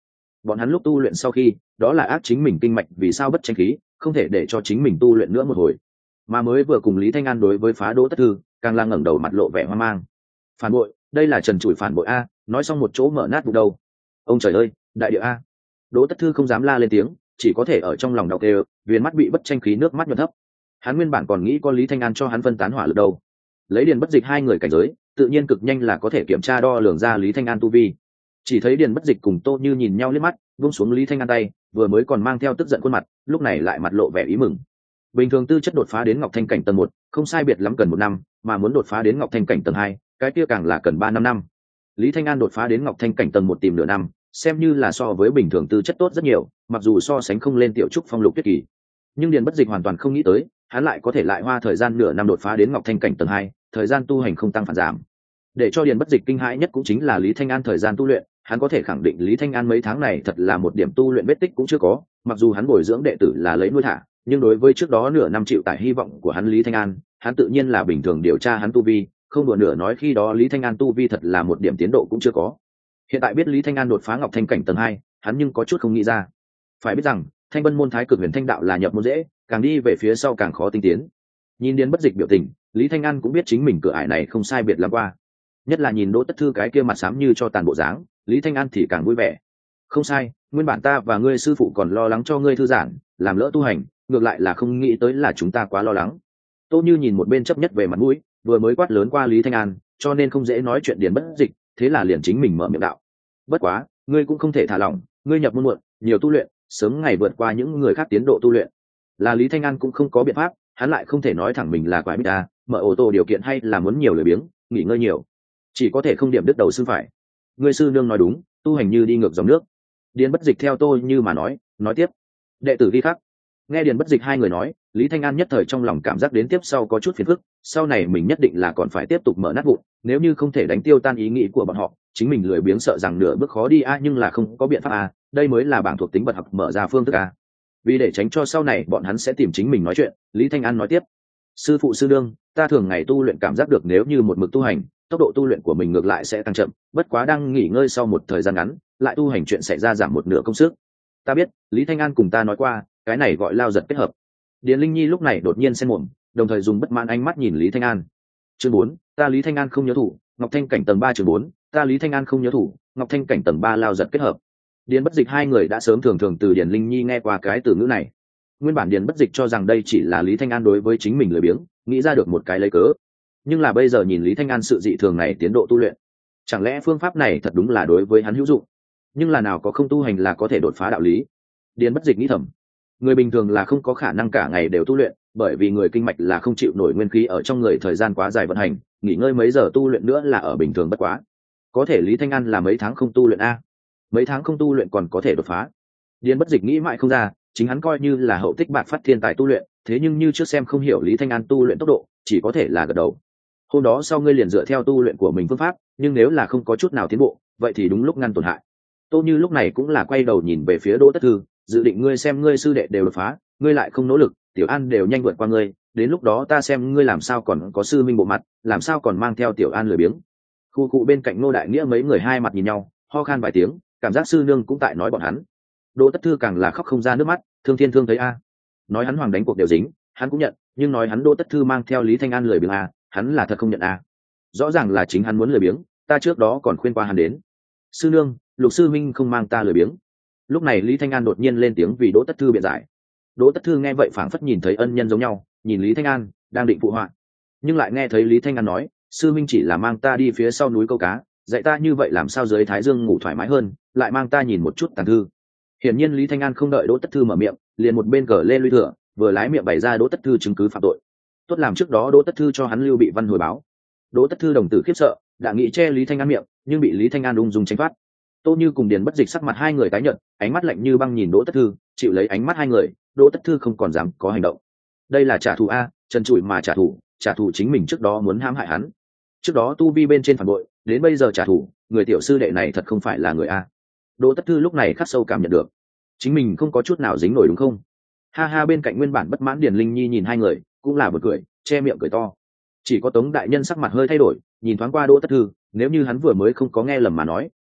bọn hắn lúc tu luyện sau khi đó là ác chính mình kinh mạch vì sao bất tranh khí không thể để cho chính mình tu luyện nữa một hồi, mà mới vừa cùng Lý Thanh An đối với phá Đỗ Tất Thư càng là ngẩng đầu mặt lộ vẻ hoang mang. Phản bội, đây là trần trụi phản bội a, nói xong một chỗ mở nát bụng đầu. Ông trời ơi, đại địa a. Đỗ Tất Thư không dám la lên tiếng, chỉ có thể ở trong lòng đọc đều, viền mắt bị bất tranh khí nước mắt nhuận thấp. Hắn nguyên bản còn nghĩ có Lý Thanh An cho hắn phân tán hỏa lực đâu. Lấy Điền Bất Dịch hai người cảnh giới, tự nhiên cực nhanh là có thể kiểm tra đo lường ra Lý Thanh An tu vi. Chỉ thấy Điền Bất Dịch cùng Tô Như nhìn nhau liếc mắt, buông xuống Lý Thanh An tay, vừa mới còn mang theo tức giận khuôn mặt, lúc này lại mặt lộ vẻ ý mừng. Bình thường tư chất đột phá đến Ngọc Thanh cảnh tầng 1, không sai biệt lắm cần 1 năm, mà muốn đột phá đến Ngọc Thanh cảnh tầng 2, cái kia càng là cần 3 năm. Lý Thanh An đột phá đến Ngọc Thanh cảnh tầng 1 tìm nửa năm, xem như là so với bình thường tư chất tốt rất nhiều, mặc dù so sánh không lên Tiểu Trúc Phong Lục Tuyết Kỳ. Nhưng Điền Bất Dịch hoàn toàn không nghĩ tới, hắn lại có thể lại hoa thời gian nửa năm đột phá đến Ngọc Thanh cảnh tầng 2, thời gian tu hành không tăng phản giảm. Để cho Điền Bất Dịch kinh hãi nhất cũng chính là Lý Thanh An thời gian tu luyện, hắn có thể khẳng định Lý Thanh An mấy tháng này thật là một điểm tu luyện vết tích cũng chưa có, mặc dù hắn bồi dưỡng đệ tử là lấy nuôi thả, nhưng đối với trước đó nửa năm chịu tải hy vọng của hắn Lý Thanh An, hắn tự nhiên là bình thường điều tra hắn tu vi, không đùa nửa nói khi đó Lý Thanh An tu vi thật là một điểm tiến độ cũng chưa có. Hiện tại biết Lý Thanh An đột phá Ngọc Thanh cảnh tầng 2, hắn nhưng có chút không nghĩ ra. Phải biết rằng, Thanh Vân môn Thái Cực Huyền Thanh đạo là nhập môn dễ, càng đi về phía sau càng khó tinh tiến. Nhìn Điền Bất Dịch biểu tình, Lý Thanh An cũng biết chính mình cửa ải này không sai biệt lắm qua. Nhất là nhìn Đỗ Tất Thư cái kia mặt xám như cho tàn bộ dáng, Lý Thanh An thì càng vui vẻ. Không sai, nguyên bản ta và ngươi sư phụ còn lo lắng cho ngươi thư giãn, làm lỡ tu hành, ngược lại là không nghĩ tới là chúng ta quá lo lắng. Tô Như nhìn một bên chấp nhất về mặt mũi, vừa mới quát lớn qua Lý Thanh An, cho nên không dễ nói chuyện Điền Bất Dịch, thế là liền chính mình mở miệng đạo. Bất quá, ngươi cũng không thể thả lỏng, ngươi nhập môn muộn, nhiều tu luyện, sớm ngày vượt qua những người khác tiến độ tu luyện. Là Lý Thanh An cũng không có biện pháp, hắn lại không thể nói thẳng mình là quái bít a, mở ô tô điều kiện hay là muốn nhiều lười biếng, nghỉ ngơi nhiều, chỉ có thể không điểm đứt đầu sư phải. Ngươi sư nương nói đúng, tu hành như đi ngược dòng nước. Điền Bất Dịch theo Tô Như mà nói tiếp. Đệ tử ghi khắc. Nghe Điền Bất Dịch hai người nói, Lý Thanh An nhất thời trong lòng cảm giác đến tiếp sau có chút phiền phức, sau này mình nhất định là còn phải tiếp tục mở nát vụn, nếu như không thể đánh tiêu tan ý nghĩ của bọn họ, chính mình lười biếng sợ rằng nửa bước khó đi a, nhưng là không có biện pháp a, đây mới là bảng thuộc tính bật học mở ra phương thức a. Vì để tránh cho sau này bọn hắn sẽ tìm chính mình nói chuyện, Lý Thanh An nói tiếp. Sư phụ sư nương, ta thường ngày tu luyện cảm giác được nếu như một mực tu hành, tốc độ tu luyện của mình ngược lại sẽ tăng chậm, bất quá đang nghỉ ngơi sau một thời gian ngắn, lại tu hành chuyện xảy ra giảm một nửa công sức. Ta biết, Lý Thanh An cùng ta nói qua, cái này gọi lao giật kết hợp. Điền Linh Nhi lúc này đột nhiên xen mồm, đồng thời dùng bất mãn ánh mắt nhìn Lý Thanh An. Chương 4, ta Lý Thanh An không nhớ thủ, Ngọc Thanh cảnh tầng 3 chương 4, ta Lý Thanh An không nhớ thủ, Ngọc Thanh cảnh tầng 3 lao giật kết hợp. Điền Bất Dịch hai người đã sớm thường từ Điền Linh Nhi nghe qua cái từ ngữ này. Nguyên bản Điền Bất Dịch cho rằng đây chỉ là Lý Thanh An đối với chính mình lười biếng, nghĩ ra được một cái lấy cớ. Nhưng là bây giờ nhìn Lý Thanh An sự dị thường này tiến độ tu luyện, chẳng lẽ phương pháp này thật đúng là đối với hắn hữu dụng? Nhưng là nào có không tu hành là có thể đột phá đạo lý. Điền Bất Dịch nghĩ thầm, người bình thường là không có khả năng cả ngày đều tu luyện, bởi vì người kinh mạch là không chịu nổi nguyên khí ở trong người thời gian quá dài vận hành, nghỉ ngơi mấy giờ tu luyện nữa là ở bình thường bất quá. Có thể Lý Thanh An là mấy tháng không tu luyện a, mấy tháng không tu luyện còn có thể đột phá. Điền Bất Dịch nghĩ mãi không ra, chính hắn coi như là hậu tích bạc phát thiên tài tu luyện, thế nhưng như trước xem không hiểu Lý Thanh An tu luyện tốc độ, chỉ có thể là gật đầu. Hôm đó sau ngươi liền dựa theo tu luyện của mình phương pháp, nhưng nếu là không có chút nào tiến bộ, vậy thì đúng lúc ngăn tổn hại. Tô Như lúc này cũng là quay đầu nhìn về phía Đỗ Tất Thư, dự định ngươi xem ngươi sư đệ đều đột phá, ngươi lại không nỗ lực, Tiểu An đều nhanh vượt qua ngươi, đến lúc đó ta xem ngươi làm sao còn có sư minh bộ mặt, làm sao còn mang theo Tiểu An lười biếng. Khu cụ bên cạnh Ngô Đại Nghĩa mấy người hai mặt nhìn nhau, ho khan vài tiếng, cảm giác sư nương cũng tại nói bọn hắn. Đỗ Tất Thư càng là khóc không ra nước mắt, thương thiên thương thấy a. Nói hắn hoàng đánh cuộc đều dính, hắn cũng nhận, nhưng nói hắn Đỗ Tất Thư mang theo Lý Thanh An lười biếng a, hắn là thật không nhận a. Rõ ràng là chính hắn muốn lười biếng, ta trước đó còn khuyên qua hắn đến. Sư nương, Lục sư minh không mang ta lười biếng. Lúc này Lý Thanh An đột nhiên lên tiếng vì Đỗ Tất Thư biện giải. Đỗ Tất Thư nghe vậy phảng phất nhìn thấy ân nhân giống nhau, nhìn Lý Thanh An đang định phụ họa, nhưng lại nghe thấy Lý Thanh An nói, sư minh chỉ là mang ta đi phía sau núi câu cá, dạy ta như vậy làm sao dưới thái dương ngủ thoải mái hơn, lại mang ta nhìn một chút tàn thư. Hiển nhiên Lý Thanh An không đợi Đỗ Tất Thư mở miệng, liền một bên cờ lê lui thừa, vừa lái miệng bày ra Đỗ Tất Thư chứng cứ phạm tội. Tốt làm trước đó Đỗ Tất Thư cho hắn Lưu Bị Văn hồi báo. Đỗ Tất Thư đồng tử khiếp sợ, đã nghĩ che Lý Thanh An miệng, nhưng bị Lý Thanh An ung dung tránh thoát. Tô Như cùng Điền Bất Dịch sắc mặt hai người tái nhợt, ánh mắt lạnh như băng nhìn Đỗ Tất Thư, chịu lấy ánh mắt hai người, Đỗ Tất Thư không còn dám có hành động. Đây là trả thù a, trần trụi mà trả thù chính mình trước đó muốn hãm hại hắn. Trước đó tu vi bên trên phản bội, đến bây giờ trả thù, người tiểu sư đệ này thật không phải là người a. Đỗ Tất Thư lúc này khắc sâu cảm nhận được, chính mình không có chút nào dính nổi đúng không? Ha ha, bên cạnh nguyên bản bất mãn Điền Linh Nhi nhìn hai người, cũng là bật cười, che miệng cười to. Chỉ có Tống đại nhân sắc mặt hơi thay đổi, nhìn thoáng qua Đỗ Tất Thư, nếu như hắn vừa mới không có nghe lầm mà nói,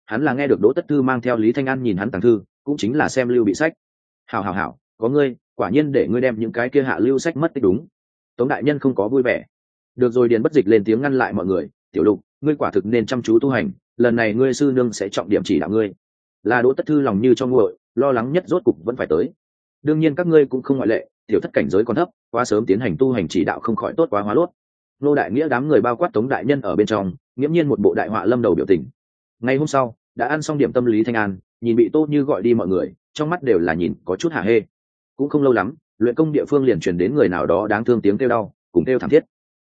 hắn là nghe được Đỗ Tất Thư mang theo Lý Thanh An nhìn hắn tàng thư, cũng chính là xem lưu bị sách. Hảo, có ngươi, quả nhiên để ngươi đem những cái kia hạ lưu sách mất tích đúng. Tống đại nhân không có vui vẻ. Được rồi, Điền Bất Dịch lên tiếng ngăn lại mọi người, "Tiểu Lục, ngươi quả thực nên chăm chú tu hành, lần này ngươi sư nương sẽ trọng điểm chỉ đạo ngươi." Là Đỗ Tất Thư lòng như cho nguội, lo lắng nhất rốt cục vẫn phải tới. Đương nhiên các ngươi cũng không ngoại lệ, tiểu thất cảnh giới còn thấp, quá sớm tiến hành tu hành chỉ đạo không khỏi tốt quá hóa lốt. Nô đại nghĩa đám người bao quát Tống đại nhân ở bên trong, nghiễm nhiên một bộ đại họa lâm đầu biểu tình. Ngày hôm sau, đã ăn xong điểm tâm Lý Thanh An, nhìn bị Tô Như gọi đi mọi người, trong mắt đều là nhìn có chút hả hê. Cũng không lâu lắm, luyện công địa phương liền truyền đến người nào đó đáng thương tiếng kêu đau, cùng kêu thảm thiết.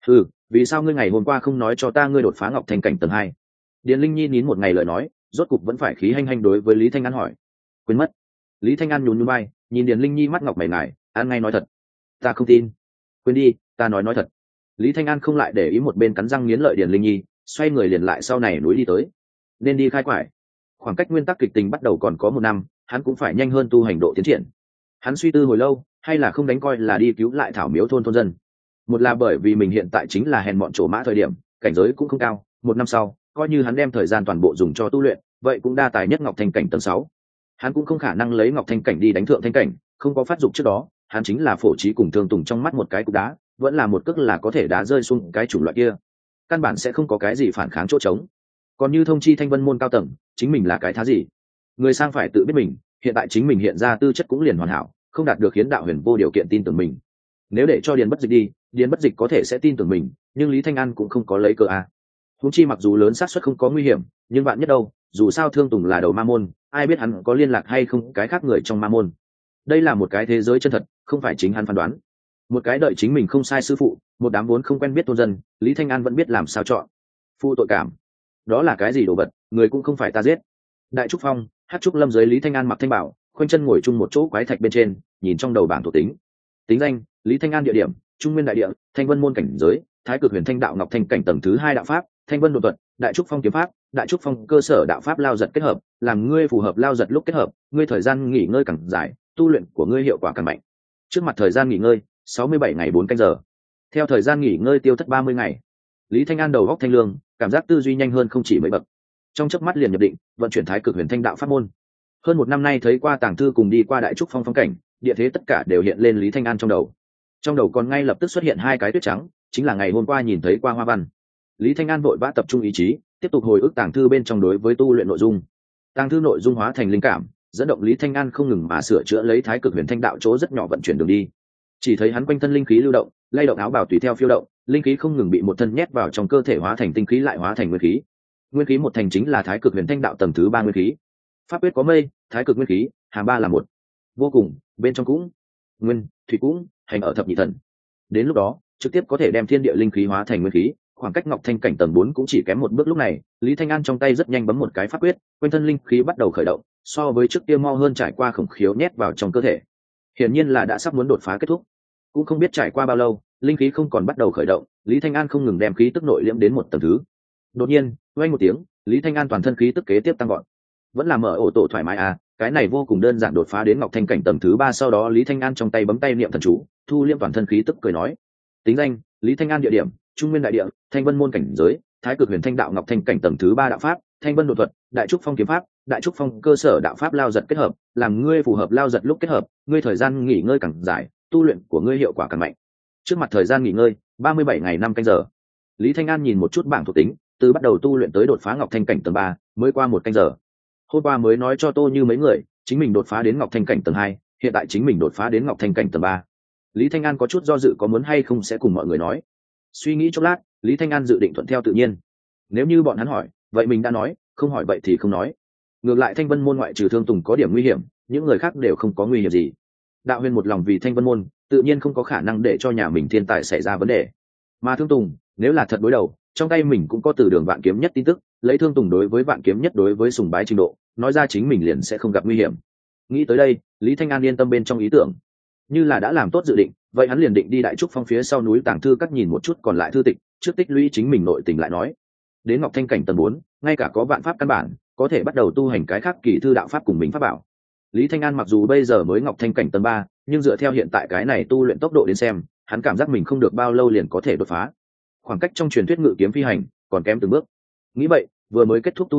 Vì sao ngươi ngày hôm qua không nói cho ta ngươi đột phá Ngọc Thanh cảnh tầng 2? Điền Linh Nhi nín một ngày lời nói, rốt cục vẫn phải khí hanh hanh đối với Lý Thanh An hỏi. Quên mất. Lý Thanh An nhún nhún vai, nhìn Điền Linh Nhi mắt ngọc mày ngài, "An ngay nói thật." "Ta không tin." "Quên đi, ta nói thật." Lý Thanh An không lại để ý một bên cắn răng nghiến lợi Điền Linh Nhi, xoay người liền lại sau này núi đi tới. Nên đi khai quải. Khoảng cách nguyên tắc kịch tình bắt đầu còn có 1 năm, hắn cũng phải nhanh hơn tu hành độ tiến triển. Hắn suy tư hồi lâu, hay là không đánh coi là đi cứu lại Thảo Miếu thôn dân. Một là bởi vì mình hiện tại chính là hèn mọn trổ mã thời điểm, cảnh giới cũng không cao, 1 năm sau, coi như hắn đem thời gian toàn bộ dùng cho tu luyện, vậy cũng đa tài nhất Ngọc Thanh cảnh tầng 6. Hắn cũng không khả năng lấy Ngọc Thanh cảnh đi đánh thượng thanh cảnh, không có phát dục trước đó, hắn chính là Phổ Trí cùng Thương Tùng trong mắt một cái cục đá, vẫn là một cước là có thể đá rơi xuống cái chủng loại kia, căn bản sẽ không có cái gì phản kháng chỗ trống. Còn như thông chi Thanh Vân môn cao tầng, chính mình là cái thá gì? Người sang phải tự biết mình, hiện tại chính mình hiện ra tư chất cũng liền hoàn hảo, không đạt được khiến Đạo Huyền vô điều kiện tin tưởng mình. Nếu để cho Điền Bất Dịch đi, Điền Bất Dịch có thể sẽ tin tưởng mình, nhưng Lý Thanh An cũng không có lấy cớ a. Huống chi mặc dù lớn xác suất không có nguy hiểm, nhưng bạn nhất đâu, dù sao Thương Tùng là đầu ma môn, ai biết hắn có liên lạc hay không cái khác người trong ma môn. Đây là một cái thế giới chân thật, không phải chính hắn phán đoán. Một cái đợi chính mình không sai sư phụ, một đám vốn không quen biết thôn dân, Lý Thanh An vẫn biết làm sao chọn. Phụ tội cảm, đó là cái gì đồ vật, người cũng không phải ta giết. Đại trúc phong, Hát trúc lâm dưới Lý Thanh An mặc thanh bảo, khoanh chân ngồi chung một chỗ quái thạch bên trên, nhìn trong đầu bảng thuộc tính. Tính danh: Lý Thanh An. Địa điểm: Trung Nguyên đại địa. Thanh Vân môn. Cảnh giới: Thái Cực Huyền Thanh đạo Ngọc Thanh cảnh tầng thứ 2 đạo pháp. Thanh Vân đột thuật: Đại trúc phong kiếm pháp. Đại trúc phong cơ sở đạo pháp lao giật kết hợp, làm ngươi phù hợp lao giật lúc kết hợp, ngươi thời gian nghỉ ngơi càng dài, tu luyện của ngươi hiệu quả càng mạnh. Trước mặt thời gian nghỉ ngơi 67 ngày 4 canh giờ. Theo thời gian nghỉ ngơi tiêu thất 30 ngày. Lý Thanh An đầu góc thanh lương, cảm giác tư duy nhanh hơn không chỉ mấy bậc. Trong chớp mắt liền nhập định, vận chuyển Thái Cực Huyền Thanh đạo pháp môn. Hơn 1 năm nay thấy qua tàng thư cùng đi qua Đại trúc phong phong cảnh, địa thế tất cả đều hiện lên Lý Thanh An trong đầu. Trong đầu còn ngay lập tức xuất hiện 2 cái tuyết trắng, chính là ngày hôm qua nhìn thấy qua hoa văn. Lý Thanh An vội vã tập trung ý chí, tiếp tục hồi ức tàng thư bên trong đối với tu luyện nội dung. Tàng thư nội dung hóa thành linh cảm, dẫn động Lý Thanh An không ngừng mà sửa chữa lấy Thái Cực Huyền Thanh đạo chỗ rất nhỏ vận chuyển đường đi. Chỉ thấy hắn quanh thân linh khí lưu động, lay động áo bào tùy theo phiêu động, linh khí không ngừng bị một thân nhét vào trong cơ thể hóa thành tinh khí lại hóa thành nguyên khí. Nguyên khí một thành chính là Thái Cực Huyền Thanh đạo tầng thứ 3 nguyên khí. Pháp quyết có mây, Thái Cực nguyên khí, hàm 3 là 1. Vô cùng, bên trong cũng nguyên, thủy cũng, hành ở thập nhị thần. Đến lúc đó, trực tiếp có thể đem thiên địa linh khí hóa thành nguyên khí, khoảng cách Ngọc Thanh cảnh tầng 4 cũng chỉ kém một bước. Lúc này, Lý Thanh An trong tay rất nhanh bấm một cái pháp quyết, quanh thân linh khí bắt đầu khởi động, so với trước kia mau hơn trải qua khổng khiếu nhét vào trong cơ thể. Hiển nhiên là đã sắp muốn đột phá kết thúc. Cũng không biết trải qua bao lâu, linh khí không còn bắt đầu khởi động, Lý Thanh An không ngừng đem khí tức nội liễm đến một tầng thứ. Đột nhiên, oanh một tiếng, Lý Thanh An toàn thân khí tức kế tiếp tăng gọn. Vẫn là mở ổ tổ thoải mái à, cái này vô cùng đơn giản. Đột phá đến Ngọc Thanh cảnh tầng thứ 3 sau đó Lý Thanh An trong tay bấm tay niệm thần chú, thu liễm toàn thân khí tức cười nói. Tính danh: Lý Thanh An. Địa điểm: Trung Nguyên đại địa. Thanh Vân môn. Cảnh giới: Thái Cực Huyền Thanh đạo Ngọc Thanh cảnh tầng thứ 3 đạo pháp. Thanh Vân đột thuật: Đại trúc phong kiếm pháp. Đại trúc phong cơ sở đạo pháp lao giật kết hợp, làm ngươi phù hợp lao giật lúc kết hợp, ngươi thời gian nghỉ ngơi càng dài, tu luyện của ngươi hiệu quả càng mạnh. Trước mặt thời gian nghỉ ngơi 37 ngày 5 canh giờ. Lý Thanh An nhìn một chút bảng thuộc tính, từ bắt đầu tu luyện tới đột phá Ngọc Thanh cảnh tầng 3, mới qua 1 canh giờ. Hôm qua mới nói cho Tô Như mấy người, chính mình đột phá đến Ngọc Thanh cảnh tầng 2, hiện tại chính mình đột phá đến Ngọc Thanh cảnh tầng 3. Lý Thanh An có chút do dự có muốn hay không sẽ cùng mọi người nói. Suy nghĩ chốc lát, Lý Thanh An dự định thuận theo tự nhiên. Nếu như bọn hắn hỏi, vậy mình đã nói, không hỏi vậy thì không nói. Ngược lại Thanh Vân môn ngoại trừ Thương Tùng có điểm nguy hiểm, những người khác đều không có nguy hiểm gì. Đạo Huyền một lòng vì Thanh Vân môn, tự nhiên không có khả năng để cho nhà mình thiên tài xảy ra vấn đề. Mà Thương Tùng, nếu là thật đối đầu, trong tay mình cũng có từ đường Vạn Kiếm Nhất tin tức, lấy Thương Tùng đối với Vạn Kiếm Nhất đối với sùng bái trình độ, nói ra chính mình liền sẽ không gặp nguy hiểm. Nghĩ tới đây, Lý Thanh An yên tâm bên trong ý tưởng. Như là đã làm tốt dự định, vậy hắn liền định đi Đại trúc phong phía sau núi tàng thư các nhìn một chút còn lại thư tịch, trước tích lũy chính mình nội tình lại nói. Đến Ngọc Thanh cảnh tầng 4, ngay cả có vạn pháp căn bản, có thể bắt đầu tu hành cái khác kỳ thư đạo pháp cùng mình pháp bảo. Lý Thanh An mặc dù bây giờ mới Ngọc Thanh cảnh tầng 3, nhưng dựa theo hiện tại cái này tu luyện tốc độ đến xem, hắn cảm giác mình không được bao lâu liền có thể đột phá. Khoảng cách trong truyền thuyết ngự kiếm phi hành còn kém từng bước. Nghĩ vậy, vừa mới kết thúc tu hành,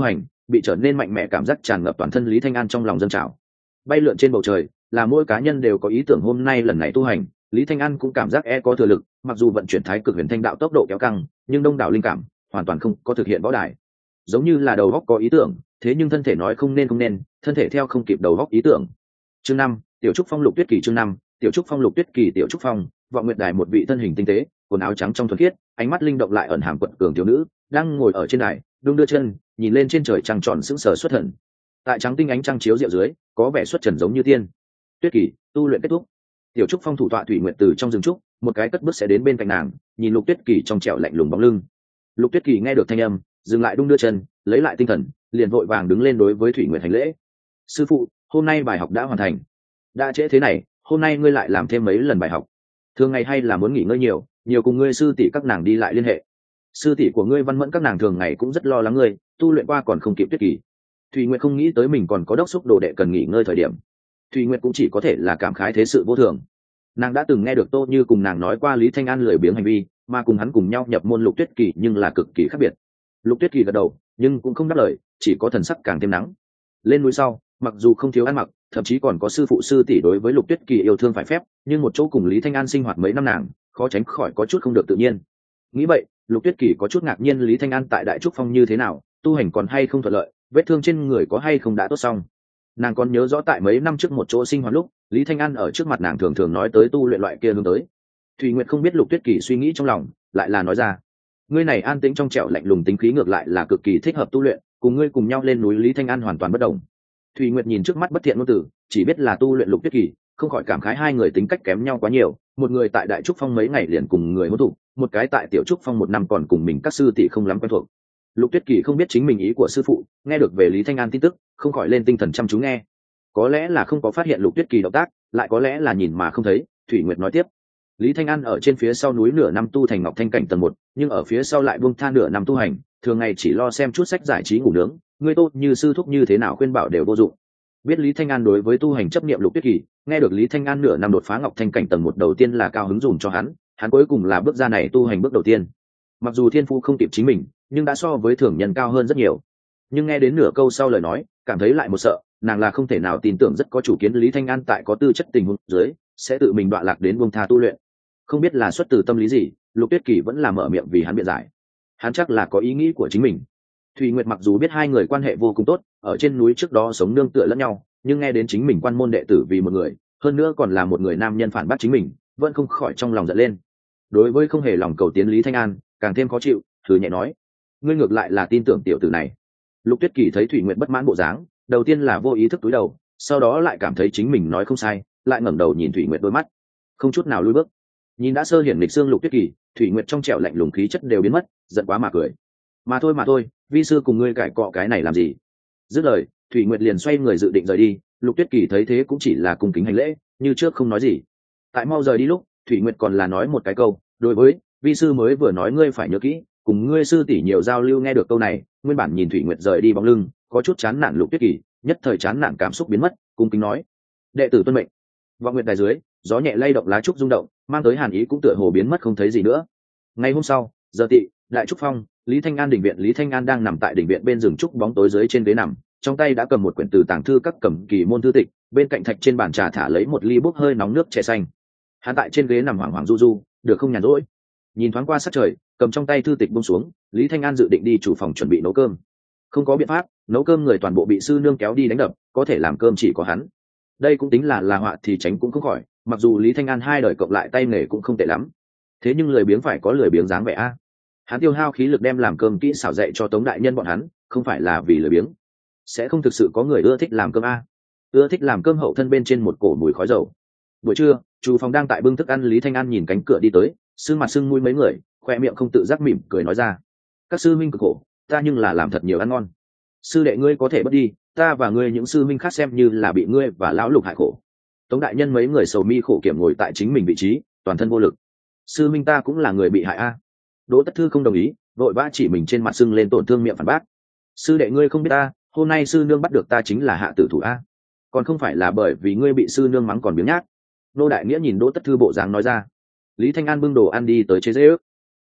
bị trở nên mạnh mẽ cảm giác tràn ngập toàn thân Lý Thanh An trong lòng dâng trào. Bay lượn trên bầu trời là mỗi cá nhân đều có ý tưởng hôm nay lần này tu hành, Lý Thanh An cũng cảm giác có thừa lực, mặc dù vận chuyển thái cực huyền thanh đạo tốc độ kéo căng, nhưng đông đảo linh cảm hoàn toàn không có thực hiện võ đài. Giống như là đầu óc có ý tưởng, thế nhưng thân thể nói không nên, thân thể theo không kịp đầu óc ý tưởng. Chương 5, Tiểu Trúc Phong Lục Tuyết Kỳ. Chương 5, Tiểu Trúc Phong Lục Tuyết Kỳ. Tiểu Trúc Phong, Vọng Nguyệt Đài, một vị thân hình tinh tế, quần áo trắng trong thuần khiết, ánh mắt linh động lại ẩn hàm quật cường thiếu nữ, đang ngồi ở trên đài, đung đưa chân, nhìn lên trên trời trăng tròn sững sờ xuất thần. Tại trắng tinh ánh trăng chiếu diệu dưới, có vẻ xuất trần giống như tiên. Tuyết Kỳ, tu luyện kết thúc. Tiểu Trúc Phong thủ tọa Thủy Nguyệt từ trong rừng trúc, một cái cất bước sẽ đến bên cạnh nàng, nhìn Lục Tuyết Kỳ trong trẻo lạnh lùng bóng lưng. Lục Tuyết Kỳ nghe được thanh âm, dừng lại đung đưa chân, lấy lại tinh thần, liền vội vàng đứng lên đối với Thủy Nguyệt hành lễ. Sư phụ, hôm nay bài học đã hoàn thành. Đã trễ thế này, hôm nay ngươi lại làm thêm mấy lần bài học. Thường ngày hay là muốn nghỉ ngơi nhiều, nhiều cùng ngươi sư tỷ các nàng đi lại liên hệ. Sư tỷ của ngươi Văn Mẫn các nàng thường ngày cũng rất lo lắng ngươi, tu luyện qua còn không kịp Tuyết Kỳ. Thủy Nguyệt không nghĩ tới mình còn có đốc xúc đồ đệ cần nghỉ ngơi thời điểm. Thủy Nguyệt cũng chỉ có thể là cảm khái thế sự vô thường. Nàng đã từng nghe được Tô Như cùng nàng nói qua Lý Thanh An lười biếng hành vi, mà cùng hắn cùng nhau nhập môn Lục Tuyết Kỳ nhưng là cực kỳ khác biệt. Lục Tuyết Kỳ gật đầu, nhưng cũng không đáp lời, chỉ có thần sắc càng thêm nắng. Lên núi sau, mặc dù không thiếu ăn mặc, thậm chí còn có sư phụ sư tỷ đối với Lục Tuyết Kỳ yêu thương phải phép, nhưng một chỗ cùng Lý Thanh An sinh hoạt mấy năm nàng, khó tránh khỏi có chút không được tự nhiên. Nghĩ vậy, Lục Tuyết Kỳ có chút ngạc nhiên Lý Thanh An tại Đại Trúc Phong như thế nào, tu hành còn hay không thuận lợi, vết thương trên người có hay không đã tốt xong. Nàng còn nhớ rõ tại mấy năm trước một chỗ sinh hoạt lúc, Lý Thanh An ở trước mặt nàng thường thường nói tới tu luyện loại kia hướng tới. Thủy Nguyệt không biết Lục Tuyết Kỳ suy nghĩ trong lòng, lại là nói ra: ngươi này an tĩnh trong trẻo lạnh lùng tính khí ngược lại là cực kỳ thích hợp tu luyện, cùng ngươi cùng nhau lên núi Lý Thanh An hoàn toàn bất đồng. Thủy Nguyệt nhìn trước mắt bất thiện ngôn tử, chỉ biết là tu luyện Lục Tuyết Kỳ, không khỏi cảm khái hai người tính cách kém nhau quá nhiều, một người tại Đại Trúc Phong mấy ngày liền cùng người hôn thụ, một cái tại Tiểu Trúc Phong một năm còn cùng mình các sư tỷ không lắm quen thuộc. Lục Tuyết Kỳ không biết chính mình ý của sư phụ, nghe được về Lý Thanh An tin tức, không khỏi lên tinh thần chăm chú nghe. Có lẽ là không có phát hiện Lục Tuyết Kỳ động tác, lại có lẽ là nhìn mà không thấy. Thủy Nguyệt nói tiếp: Lý Thanh An ở trên phía sau núi nửa năm tu thành Ngọc Thanh cảnh tầng 1, nhưng ở phía sau lại buông tha nửa năm tu hành, thường ngày chỉ lo xem chút sách giải trí ngủ nướng, ngươi tốt như sư thúc như thế nào khuyên bảo đều vô dụng. Biết Lý Thanh An đối với tu hành chấp niệm Lục Tuyết Kỳ, nghe được Lý Thanh An nửa năm đột phá Ngọc Thanh cảnh tầng 1 đầu tiên là cao hứng dùm cho hắn cuối cùng là bước ra này tu hành bước đầu tiên. Mặc dù thiên phu không kịp chính mình, nhưng đã so với thường nhân cao hơn rất nhiều. Nhưng nghe đến nửa câu sau lời nói, cảm thấy lại một sợ, nàng là không thể nào tin tưởng rất có chủ kiến Lý Thanh An tại có tư chất tình huống dưới sẽ tự mình đọa lạc đến buông tha tu luyện. Không biết là xuất từ tâm lý gì, Lục Tuyết Kỳ vẫn là mở miệng vì hắn biện giải. Hắn chắc là có ý nghĩ của chính mình. Thủy Nguyệt mặc dù biết hai người quan hệ vô cùng tốt, ở trên núi trước đó sống nương tựa lẫn nhau, nhưng nghe đến chính mình quan môn đệ tử vì một người, hơn nữa còn là một người nam nhân phản bác chính mình, vẫn không khỏi trong lòng giận lên. Đối với không hề lòng cầu tiến Lý Thanh An, càng thêm khó chịu, thử nhẹ nói: ngươi ngược lại là tin tưởng tiểu tử này. Lục Tuyết Kỳ thấy Thủy Nguyệt bất mãn bộ dáng, đầu tiên là vô ý thức túi đầu, sau đó lại cảm thấy chính mình nói không sai, lại ngẩng đầu nhìn Thủy Nguyệt đôi mắt, không chút nào lùi bước. Nhìn đã sơ hiển lịch xương Lục Tuyết Kỳ, Thủy Nguyệt trong trẻo lạnh lùng khí chất đều biến mất, giận quá mà cười. Mà thôi, vi sư cùng ngươi cãi cọ cái này làm gì? Dứt lời, Thủy Nguyệt liền xoay người dự định rời đi. Lục Tuyết Kỳ thấy thế cũng chỉ là cung kính hành lễ, như trước không nói gì. Tại mau rời đi lúc, Thủy Nguyệt còn là nói một cái câu: đối với vi sư mới vừa nói ngươi phải nhớ kỹ, cùng ngươi sư tỷ nhiều giao lưu. Nghe được câu này, nguyên bản nhìn Thủy Nguyệt rời đi bóng lưng, có chút chán nản Lục Tuyết Kỳ, nhất thời chán nản cảm xúc biến mất, cung kính nói: đệ tử tuân mệnh. Vọng Nguyệt đài dưới, gió nhẹ lay động lá trúc rung động, mang tới hàn ý cũng tựa hồ biến mất không thấy gì nữa. Ngày hôm sau, giờ tị, Đại Trúc Phong, Lý Thanh An đình viện. Lý Thanh An đang nằm tại đình viện bên rừng trúc bóng tối dưới trên ghế nằm, trong tay đã cầm một quyển từ tàng thư các cầm kỳ môn thư tịch, bên cạnh thạch trên bàn trà thả lấy một ly bốc hơi nóng nước chè xanh. Hắn tại trên ghế nằm hoảng hoảng du du, được không nhàn rỗi. Nhìn thoáng qua sát trời, cầm trong tay thư tịch buông xuống, Lý Thanh An dự định đi chủ phòng chuẩn bị nấu cơm. Không có biện pháp, nấu cơm người toàn bộ bị sư nương kéo đi đánh đập, có thể làm cơm chỉ có hắn. Đây cũng tính là họa thì tránh cũng không khỏi, mặc dù Lý Thanh An hai đời cộng lại tay nghề cũng không tệ lắm, thế nhưng lười biếng phải có lười biếng dáng vẻ a. Hắn tiêu hao khí lực đem làm cơm kỹ xảo dạy cho Tống đại nhân bọn hắn, không phải là vì lười biếng. Sẽ không thực sự có người ưa thích làm cơm a. Ưa thích làm cơm hậu thân bên trên một cổ mùi khói dầu. Buổi trưa, chủ phòng đang tại bưng thức ăn. Lý Thanh An nhìn cánh cửa đi tới, sưng mặt sưng mũi mấy người, khoe miệng không tự giác mỉm cười nói ra: các sư minh cực khổ, ta nhưng là làm thật nhiều ăn ngon. Sư đệ ngươi có thể bớt đi, ta và ngươi những sư minh khác xem như là bị ngươi và lão Lục hại khổ. Tống đại nhân mấy người sầu mi khổ kiểm ngồi tại chính mình vị trí, toàn thân vô lực. Sư minh ta cũng là người bị hại a. Đỗ Tất Thư không đồng ý, vội vã chỉ mình trên mặt sưng lên tổn thương miệng phản bác: sư đệ ngươi không biết ta, hôm nay sư nương bắt được ta chính là hạ tử thủ a, còn không phải là bởi vì ngươi bị sư nương mắng còn biếng nhác. Nô đại nghĩa nhìn Đỗ Tất Thư bộ dáng nói ra. Lý Thanh An bưng đồ ăn đi tới chế dễ ước: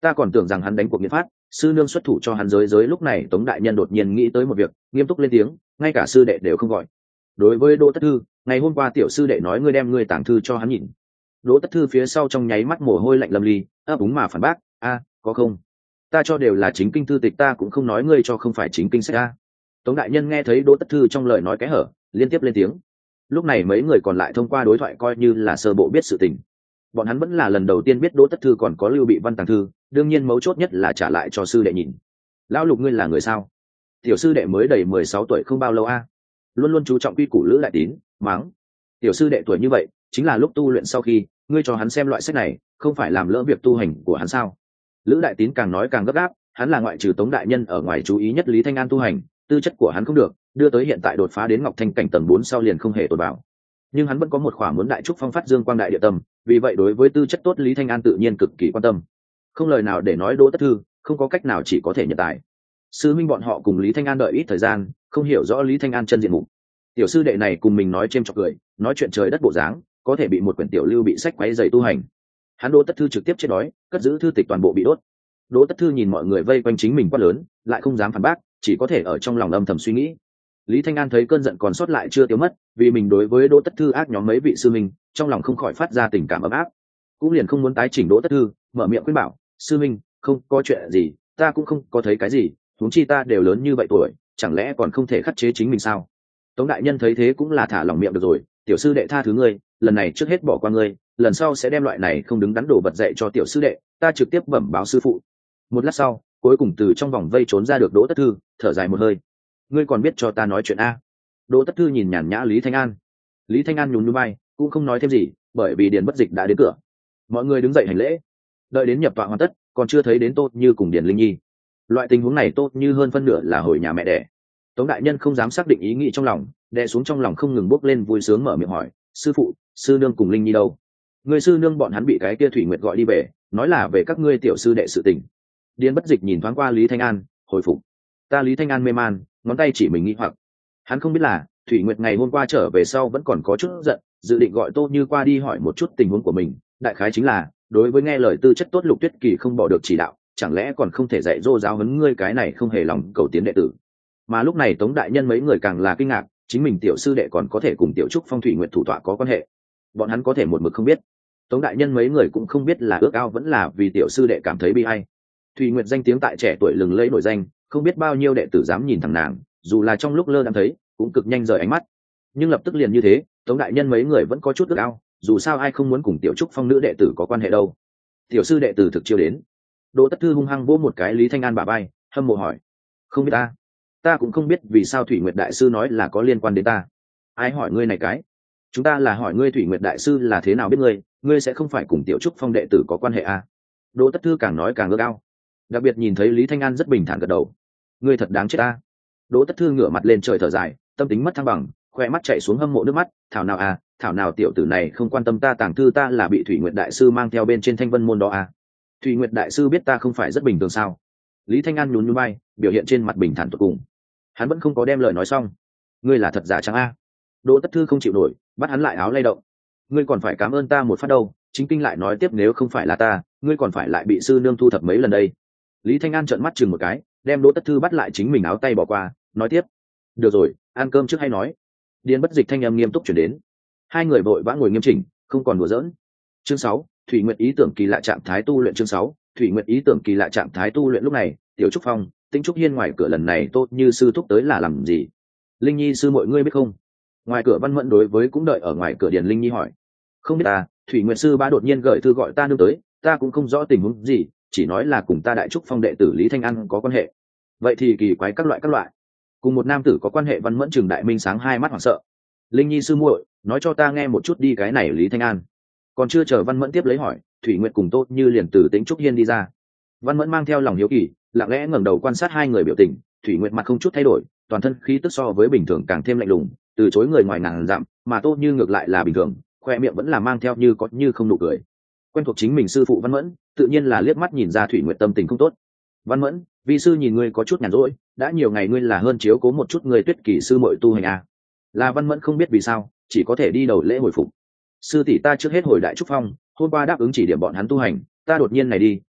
Ta còn tưởng rằng hắn đánh cuộc nghiện phát, sư nương xuất thủ cho hắn giới. Lúc này Tống đại nhân đột nhiên nghĩ tới một việc, nghiêm túc lên tiếng, ngay cả sư đệ đều không gọi. Đối với Đỗ Tất Thư, ngày hôm qua tiểu sư đệ nói ngươi đem ngươi tàng thư cho hắn nhìn. Đỗ Tất Thư phía sau trong nháy mắt mồ hôi lạnh lâm ly, ấp úng mà phản bác, có không? Ta cho đều là chính kinh thư tịch, ta cũng không nói ngươi cho không phải chính kinh sách a. Tống đại nhân nghe thấy Đỗ Tất Thư trong lời nói cái hở, liên tiếp lên tiếng. Lúc này mấy người còn lại thông qua đối thoại coi như là sơ bộ biết sự tình. Bọn hắn vẫn là lần đầu tiên biết Đỗ Tất Thư còn có lưu bị văn tàng thư, đương nhiên mấu chốt nhất là trả lại cho sư đệ nhìn. Lão Lục ngươi là người sao? Tiểu sư đệ mới đầy 16 tuổi không bao lâu a. Luôn luôn chú trọng quy củ Lữ Đại Tín, mắng. Tiểu sư đệ tuổi như vậy, chính là lúc tu luyện sau khi, ngươi cho hắn xem loại sách này, không phải làm lỡ việc tu hành của hắn sao? Lữ Đại Tín càng nói càng gấp gáp, hắn là ngoại trừ Tống đại nhân ở ngoài chú ý nhất Lý Thanh An tu hành, tư chất của hắn không được, đưa tới hiện tại đột phá đến Ngọc Thanh cảnh tầng 4 sau liền không hề tồi bảo. Nhưng hắn vẫn có một khỏa muốn đại trúc phong phát dương quang đại địa tâm, vì vậy đối với tư chất tốt Lý Thanh An tự nhiên cực kỳ quan tâm. Không lời nào để nói Đỗ Tất Thư, không có cách nào chỉ có thể nhận tài. Sư minh bọn họ cùng Lý Thanh An đợi ít thời gian, không hiểu rõ Lý Thanh An chân diện mục. Tiểu sư đệ này cùng mình nói chêm chọc cười, nói chuyện trời đất bộ dáng, có thể bị một quyển tiểu lưu bị sách quấy rầy tu hành. Hắn Đỗ Tất Thư trực tiếp chết đói, cất giữ thư tịch toàn bộ bị đốt. Đỗ Tất Thư nhìn mọi người vây quanh chính mình quát lớn, lại không dám phản bác, chỉ có thể ở trong lòng âm thầm suy nghĩ. Lý Thanh An thấy cơn giận còn sót lại chưa tiêu mất, vì mình đối với Đỗ Tất Thư ác nhóm mấy vị sư minh, trong lòng không khỏi phát ra tình cảm ấm áp, cũng liền không muốn tái chỉnh Đỗ Tất Thư, mở miệng khuyên bảo, sư minh, không có chuyện gì, ta cũng không có thấy cái gì, huống chi ta đều lớn như vậy tuổi, chẳng lẽ còn không thể khắc chế chính mình sao? Tống đại nhân thấy thế cũng là thả lòng miệng được rồi, tiểu sư đệ tha thứ ngươi, lần này trước hết bỏ qua ngươi, lần sau sẽ đem loại này không đứng đắn đổ vật dạy cho tiểu sư đệ, ta trực tiếp bẩm báo sư phụ. Một lát sau, cuối cùng từ trong vòng vây trốn ra được Đỗ Tất Thư, thở dài một hơi. Ngươi còn biết cho ta nói chuyện a? Đỗ Tất Thư nhìn nhàn nhã Lý Thanh An. Lý Thanh An nhún nhún vai, cũng không nói thêm gì, bởi vì Điền Bất Dịch đã đến cửa. Mọi người đứng dậy hành lễ. Đợi đến nhập tọa hoàn tất, còn chưa thấy đến Tô Như cùng Điền Linh Nhi. Loại tình huống này Tô Như hơn phân nửa là hồi nhà mẹ đẻ. Tống đại nhân không dám xác định ý nghĩ trong lòng, đè xuống trong lòng không ngừng bốc lên vui sướng mở miệng hỏi, sư phụ, sư nương cùng Linh Nhi đâu? Người sư nương bọn hắn bị cái kia Thủy Nguyệt gọi đi về, nói là về các ngươi tiểu sư đệ sự tình. Điền Bất Dịch nhìn thoáng qua Lý Thanh An, hồi phục. Ta Lý Thanh An mê man, ngón tay chỉ mình nghĩ hoặc. Hắn không biết là Thủy Nguyệt ngày hôm qua trở về sau vẫn còn có chút giận, dự định gọi Tô Như qua đi hỏi một chút tình huống của mình, đại khái chính là đối với nghe lời tư chất tốt Lục Tuyết Kỳ không bỏ được chỉ đạo, chẳng lẽ còn không thể dạy dỗ giáo huấn ngươi cái này không hề lòng cầu tiến đệ tử. Mà lúc này Tống đại nhân mấy người càng là kinh ngạc, chính mình tiểu sư đệ còn có thể cùng tiểu trúc phong Thủy Nguyệt thủ tọa có quan hệ, bọn hắn có thể một mực không biết. Tống đại nhân mấy người cũng không biết là ước ao vẫn là vì tiểu sư đệ cảm thấy bi ai. Thủy Nguyệt danh tiếng tại trẻ tuổi lừng lẫy nổi danh, không biết bao nhiêu đệ tử dám nhìn thẳng nàng, dù là trong lúc lơ đang thấy cũng cực nhanh rời ánh mắt. Nhưng lập tức liền như thế, Tống đại nhân mấy người vẫn có chút ước ao, dù sao ai không muốn cùng tiểu trúc phong nữ đệ tử có quan hệ đâu. Tiểu sư đệ tử thực chiêu đến. Đỗ Tất Thư hung hăng vỗ một cái Lý Thanh An bả vai, hâm mộ hỏi, không biết ta cũng không biết vì sao Thủy Nguyệt đại sư nói là có liên quan đến ta. Ai hỏi ngươi này cái? Chúng ta là hỏi ngươi Thủy Nguyệt đại sư là thế nào biết ngươi sẽ không phải cùng tiểu trúc phong đệ tử có quan hệ à? Đỗ Tất Thư càng nói càng ước ao, đặc biệt nhìn thấy Lý Thanh An rất bình thản gật đầu. Ngươi thật đáng chết ta. Đỗ Tất Thư ngửa mặt lên trời thở dài, tâm tính mất thăng bằng, khoe mắt chảy xuống hâm mộ nước mắt, thảo nào tiểu tử này không quan tâm ta tàng thư, ta là bị Thủy Nguyệt đại sư mang theo bên trên Thanh Vân môn đó à? Thủy Nguyệt đại sư biết ta không phải rất bình thường sao? Lý Thanh An nhún nhún vai, biểu hiện trên mặt bình thản tột cùng. Hắn vẫn không có đem lời nói xong. Ngươi là thật giả chăng a? Đỗ Tất Thư không chịu nổi, bắt hắn lại áo lay động. Ngươi còn phải cảm ơn ta một phát đâu, chính kinh lại nói tiếp, nếu không phải là ta, ngươi còn phải lại bị sư nương thu thập mấy lần đây. Lý Thanh An trợn mắt chừng một cái, đem Đỗ Tất Thư bắt lại chính mình áo tay bỏ qua, nói tiếp, được rồi, ăn cơm trước hay nói. Điền Bất Dịch thanh âm nghiêm túc chuyển đến. Hai người vội vã ngồi nghiêm chỉnh, không còn đùa giỡn. Chương 6, Thủy Nguyệt ý tưởng kỳ lạ trạng thái tu luyện. Chương 6, Thủy Nguyệt ý tưởng kỳ lạ trạng thái tu luyện. Lúc này, Tiểu Trúc Phong, Tĩnh Trúc Hiên ngoài cửa lần này Tốt Như sư thúc tới là làm gì? Linh Nhi sư mọi ngươi biết không? Ngoài cửa Văn Mẫn đối với cũng đợi ở ngoài cửa Điền Linh Nhi hỏi. Không biết ta, Thủy Nguyệt sư bá đột nhiên gửi thư gọi ta nương tới, ta cũng không rõ tình huống gì, chỉ nói là cùng ta Đại Trúc Phong đệ tử Lý Thanh An có quan hệ. Vậy thì kỳ quái các loại. Cùng một nam tử có quan hệ. Văn Mẫn trừng đại minh sáng hai mắt hoảng sợ. Linh Nhi sư muội, nói cho ta nghe một chút đi, cái này Lý Thanh An. Còn chưa chờ Văn Mẫn tiếp lấy hỏi, Thủy Nguyệt cùng Tốt Như liền từ Tĩnh Trúc Hiên đi ra. Văn Mẫn mang theo lòng hiếu kỳ, lặng lẽ ngẩng đầu quan sát hai người biểu tình. Thủy Nguyệt mặt không chút thay đổi, toàn thân khí tức so với bình thường càng thêm lạnh lùng, từ chối người ngoài ngàn dặm, mà Tốt Như ngược lại là bình thường, khoe miệng vẫn là mang theo như có như không nụ cười. Quen thuộc chính mình sư phụ Văn Mẫn, tự nhiên là liếc mắt nhìn ra Thủy Nguyệt tâm tình không tốt. Văn Mẫn, vi sư nhìn ngươi có chút nhàn rỗi, đã nhiều ngày ngươi là hơn chiếu cố một chút người Tuyết Kỳ sư muội tu hành à? Là Văn Mẫn không biết vì sao, chỉ có thể đi đầu lễ hồi phục. Sư tỷ ta trước hết hồi Đại Trúc Phong, hôm qua đáp ứng chỉ điểm bọn hắn tu hành, ta đột nhiên này đi,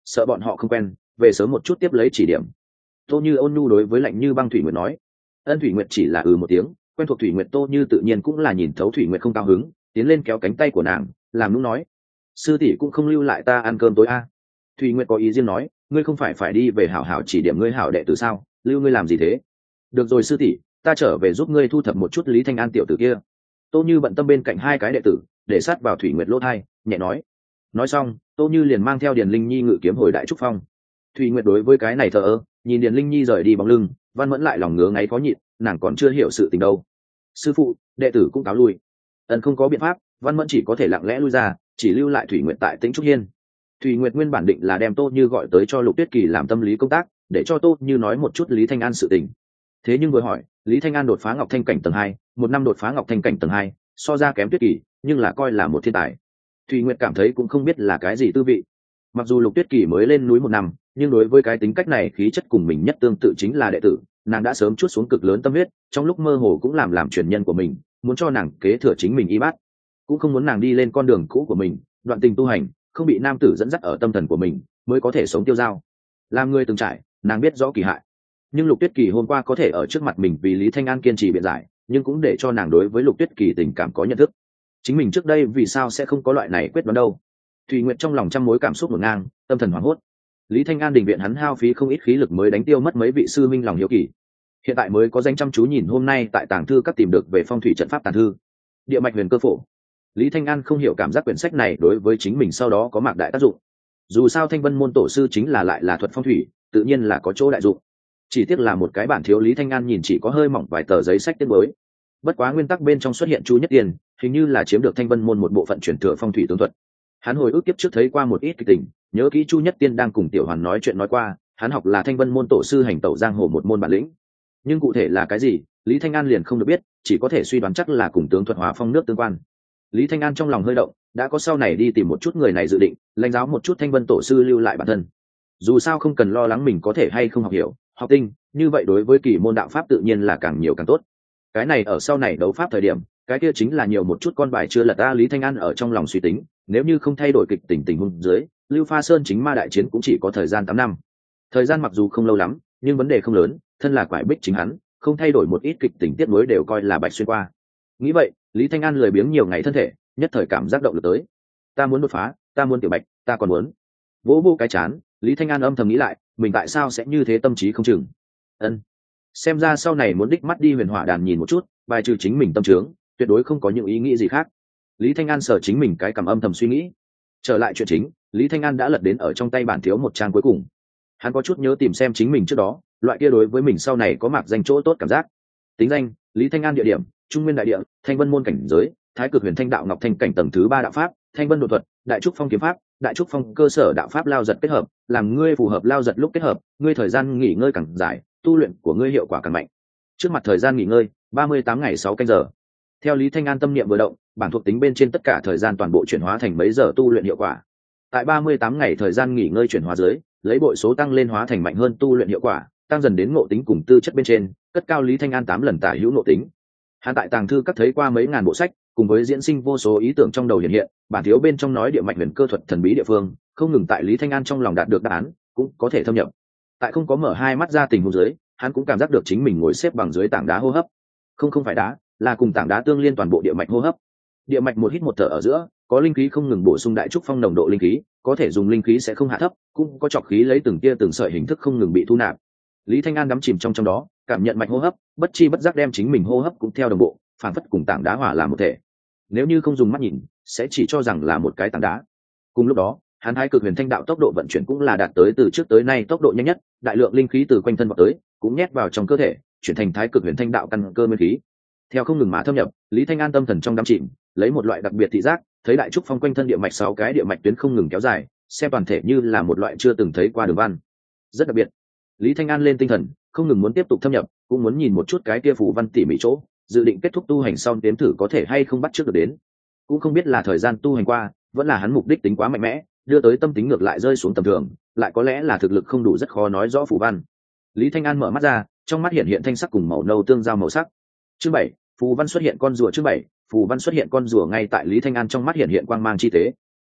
sợ bọn họ không quen, về sớm một chút tiếp lấy chỉ điểm. Tô Như ôn nhu đối với lạnh như băng Thủy Nguyệt nói. Ân Thủy Nguyệt chỉ là một tiếng, quen thuộc Thủy Nguyệt Tô Như tự nhiên cũng là nhìn thấu Thủy Nguyệt không cao hứng, tiến lên kéo cánh tay của nàng, làm nũng nói: sư tỷ cũng không lưu lại ta ăn cơm tối a. Thủy Nguyệt có ý riêng nói: ngươi không phải đi về hảo hảo chỉ điểm ngươi hảo đệ tử sao, lưu ngươi làm gì thế? Được rồi sư tỷ, ta trở về giúp ngươi thu thập một chút Lý Thanh An tiểu tử kia. Tô Như bận tâm bên cạnh hai cái đệ tử, để sát vào Thủy Nguyệt lỗ thai, nhẹ nói. Nói xong, Tô Như liền mang theo Điền Linh Nhi ngự kiếm hồi Đại Trúc Phong. Thủy Nguyệt đối với cái này thờ ơ, nhìn Điền Linh Nhi rời đi bóng lưng, Văn Mẫn lại lòng ngứa ngáy khó nhịn, nàng còn chưa hiểu sự tình đâu. Sư phụ, đệ tử cũng cáo lui. Ân không có biện pháp, Văn Mẫn chỉ có thể lặng lẽ lui ra, chỉ lưu lại Thủy Nguyệt tại Tĩnh Trúc Hiên. Thủy Nguyệt nguyên bản định là đem Tô Như gọi tới cho Lục Tuyết Kỳ làm tâm lý công tác, để cho Tô Như nói một chút Lý Thanh An sự tình. Thế nhưng vừa hỏi, Lý Thanh An đột phá Ngọc Thanh cảnh tầng 2, một năm đột phá Ngọc Thanh cảnh tầng 2, so ra kém Tuyết Kỳ, nhưng là coi là một thiên tài. Thủy Nguyệt cảm thấy cũng không biết là cái gì tư vị. Mặc dù Lục Tuyết Kỳ mới lên núi một năm, nhưng đối với cái tính cách này khí chất cùng mình nhất tương tự chính là đệ tử, nàng đã sớm chuốt xuống cực lớn tâm huyết, trong lúc mơ hồ cũng làm truyền nhân của mình, muốn cho nàng kế thừa chính mình y bát, cũng không muốn nàng đi lên con đường cũ của mình, đoạn tình tu hành, không bị nam tử dẫn dắt ở tâm thần của mình, mới có thể sống tiêu dao. Làm người từng trải, nàng biết rõ kỳ hại. Nhưng Lục Tuyết Kỳ hôm qua có thể ở trước mặt mình vì Lý Thanh An kiên trì biện giải, nhưng cũng để cho nàng đối với Lục Tuyết Kỳ tình cảm có nhận thức. Chính mình trước đây vì sao sẽ không có loại này quyết đoán đâu? Thủy Nguyệt trong lòng trăm mối cảm xúc ngổn ngang, tâm thần hoảng hốt. Lý Thanh An đình viện hắn hao phí không ít khí lực mới đánh tiêu mất mấy vị sư minh lòng hiếu kỳ. Hiện tại mới có danh chăm chú nhìn hôm nay tại tàng thư các tìm được về phong thủy trận pháp tàng thư. Địa mạch huyền cơ phổ. Lý Thanh An không hiểu cảm giác quyển sách này đối với chính mình sau đó có mạc đại tác dụng. Dù sao Thanh Vân môn tổ sư chính là lại là thuật phong thủy, tự nhiên là có chỗ đại dụng. Chỉ tiếc là một cái bản thiếu Lý Thanh An nhìn chỉ có hơi mỏng vài tờ giấy sách tiết mới. Bất quá nguyên tắc bên trong xuất hiện Chu Nhất Tiên, hình như là chiếm được Thanh Vân môn một bộ phận truyền thừa phong thủy tướng thuật. Hắn hồi ức kiếp trước thấy qua một ít kịch tình, nhớ kỹ Chu Nhất Tiên đang cùng Tiểu Hoàn nói chuyện nói qua, hắn học là Thanh Vân môn tổ sư hành tẩu giang hồ một môn bản lĩnh. Nhưng cụ thể là cái gì, Lý Thanh An liền không được biết, chỉ có thể suy đoán chắc là cùng tướng thuật hòa phong nước tương quan. Lý Thanh An trong lòng hơi động, đã có sau này đi tìm một chút người này dự định, lãnh giáo một chút Thanh Vân tổ sư lưu lại bản thân. Dù sao không cần lo lắng mình có thể hay không học hiểu, học tinh, như vậy đối với kỳ môn đạo pháp tự nhiên là càng nhiều càng tốt. Cái này ở sau này đấu pháp thời điểm, cái kia chính là nhiều một chút con bài chưa lật ta. Lý Thanh An ở trong lòng suy tính, nếu như không thay đổi kịch tình huống dưới, Lưu Pha Sơn chính ma đại chiến cũng chỉ có thời gian 8 năm. Thời gian mặc dù không lâu lắm, nhưng vấn đề không lớn, thân là quải bích chính hắn, không thay đổi một ít kịch tình tiết nối đều coi là bạch xuyên qua. Nghĩ vậy, Lý Thanh An lười biếng nhiều ngày thân thể, nhất thời cảm giác động lực tới. Ta muốn đột phá, ta muốn tiểu bạch, ta còn muốn. Vỗ vô cái chán, Lý Thanh An âm thầm nghĩ lại, mình tại sao sẽ như thế tâm trí không chừng. Xem ra sau này muốn đích mắt đi Huyền Hỏa Đàn nhìn một chút, bài trừ chính mình tâm trướng, tuyệt đối không có những ý nghĩ gì khác. Lý Thanh An sở chính mình cái cảm âm thầm suy nghĩ. Trở lại chuyện chính, Lý Thanh An đã lật đến ở trong tay bản thiếu một trang cuối cùng. Hắn có chút nhớ tìm xem chính mình trước đó, loại kia đối với mình sau này có mạc danh chỗ tốt cảm giác. Tính danh: Lý Thanh An. Địa điểm: Trung Nguyên đại địa. Thanh Vân môn cảnh giới: Thái Cực Huyền Thanh đạo Ngọc Thanh cảnh tầng thứ 3 đạo pháp. Thanh Vân độ thuật: Đại Trúc Phong kiếm pháp. Đại Trúc Phong cơ sở đạo pháp lao giật kết hợp, làm ngươi phù hợp lao giật lúc kết hợp, ngươi thời gian nghỉ ngơi càng dài, tu luyện của ngươi hiệu quả càng mạnh. Trước mặt thời gian nghỉ ngơi 38 ngày 6 canh giờ. Theo Lý Thanh An tâm niệm vừa động, bản thuộc tính bên trên tất cả thời gian toàn bộ chuyển hóa thành mấy giờ tu luyện hiệu quả. Tại 38 ngày thời gian nghỉ ngơi chuyển hóa dưới, lấy bội số tăng lên hóa thành mạnh hơn tu luyện hiệu quả, tăng dần đến ngộ tính cùng tư chất bên trên, cất cao Lý Thanh An 8 lần tả hữu ngộ tính. Hắn tại tàng thư các thấy qua mấy ngàn bộ sách, cùng với diễn sinh vô số ý tưởng trong đầu hiện hiện, bản thiếu bên trong nói địa mạch huyền cơ thuật thần bí địa phương, không ngừng tại Lý Thanh An trong lòng đạt được đáp án, cũng có thể thâm nhập. Tại không có mở hai mắt ra tình huống dưới, hắn cũng cảm giác được chính mình ngồi xếp bằng dưới tảng đá hô hấp. Không phải đá, là cùng tảng đá tương liên toàn bộ địa mạch hô hấp. Địa mạch một hít một thở ở giữa, có linh khí không ngừng bổ sung Đại Trúc Phong nồng độ linh khí, có thể dùng linh khí sẽ không hạ thấp, cũng có trọc khí lấy từng tia từng sợi hình thức không ngừng bị thu nạp. Lý Thanh An đắm chìm trong đó, cảm nhận mạch hô hấp, bất chi bất giác đem chính mình hô hấp cũng theo đồng bộ, phản phất cùng tảng đá hòa làm một thể. Nếu như không dùng mắt nhìn, sẽ chỉ cho rằng là một cái tảng đá. Cùng lúc đó, hắn Thái Cực Huyền Thanh đạo tốc độ vận chuyển cũng là đạt tới từ trước tới nay tốc độ nhanh nhất, đại lượng linh khí từ quanh thân vọt tới, cũng nhét vào trong cơ thể, chuyển thành Thái Cực Huyền Thanh đạo căn cơ nguyên khí. Theo không ngừng mà thâm nhập, Lý Thanh An tâm thần trong đắm chìm, lấy một loại đặc biệt thị giác, thấy Đại Trúc Phong quanh thân địa mạch 6 cái địa mạch tuyến không ngừng kéo dài, xem toàn thể như là một loại chưa từng thấy qua đường văn. Rất đặc biệt. Lý Thanh An lên tinh thần, không ngừng muốn tiếp tục thâm nhập, cũng muốn nhìn một chút cái kia phù văn tỉ mỉ chỗ, dự định kết thúc tu hành sau nếm thử có thể hay không bắt trước được đến. Cũng không biết là thời gian tu hành qua, vẫn là hắn mục đích tính quá mạnh mẽ, đưa tới tâm tính ngược lại rơi xuống tầm thường, lại có lẽ là thực lực không đủ rất khó nói rõ phù văn. Lý Thanh An mở mắt ra, trong mắt hiện thanh sắc cùng màu nâu tương giao màu sắc. Chương 7, phù văn xuất hiện con rùa. Chương 7, phù văn xuất hiện con rùa. Ngay tại Lý Thanh An trong mắt hiện quang mang chi tế.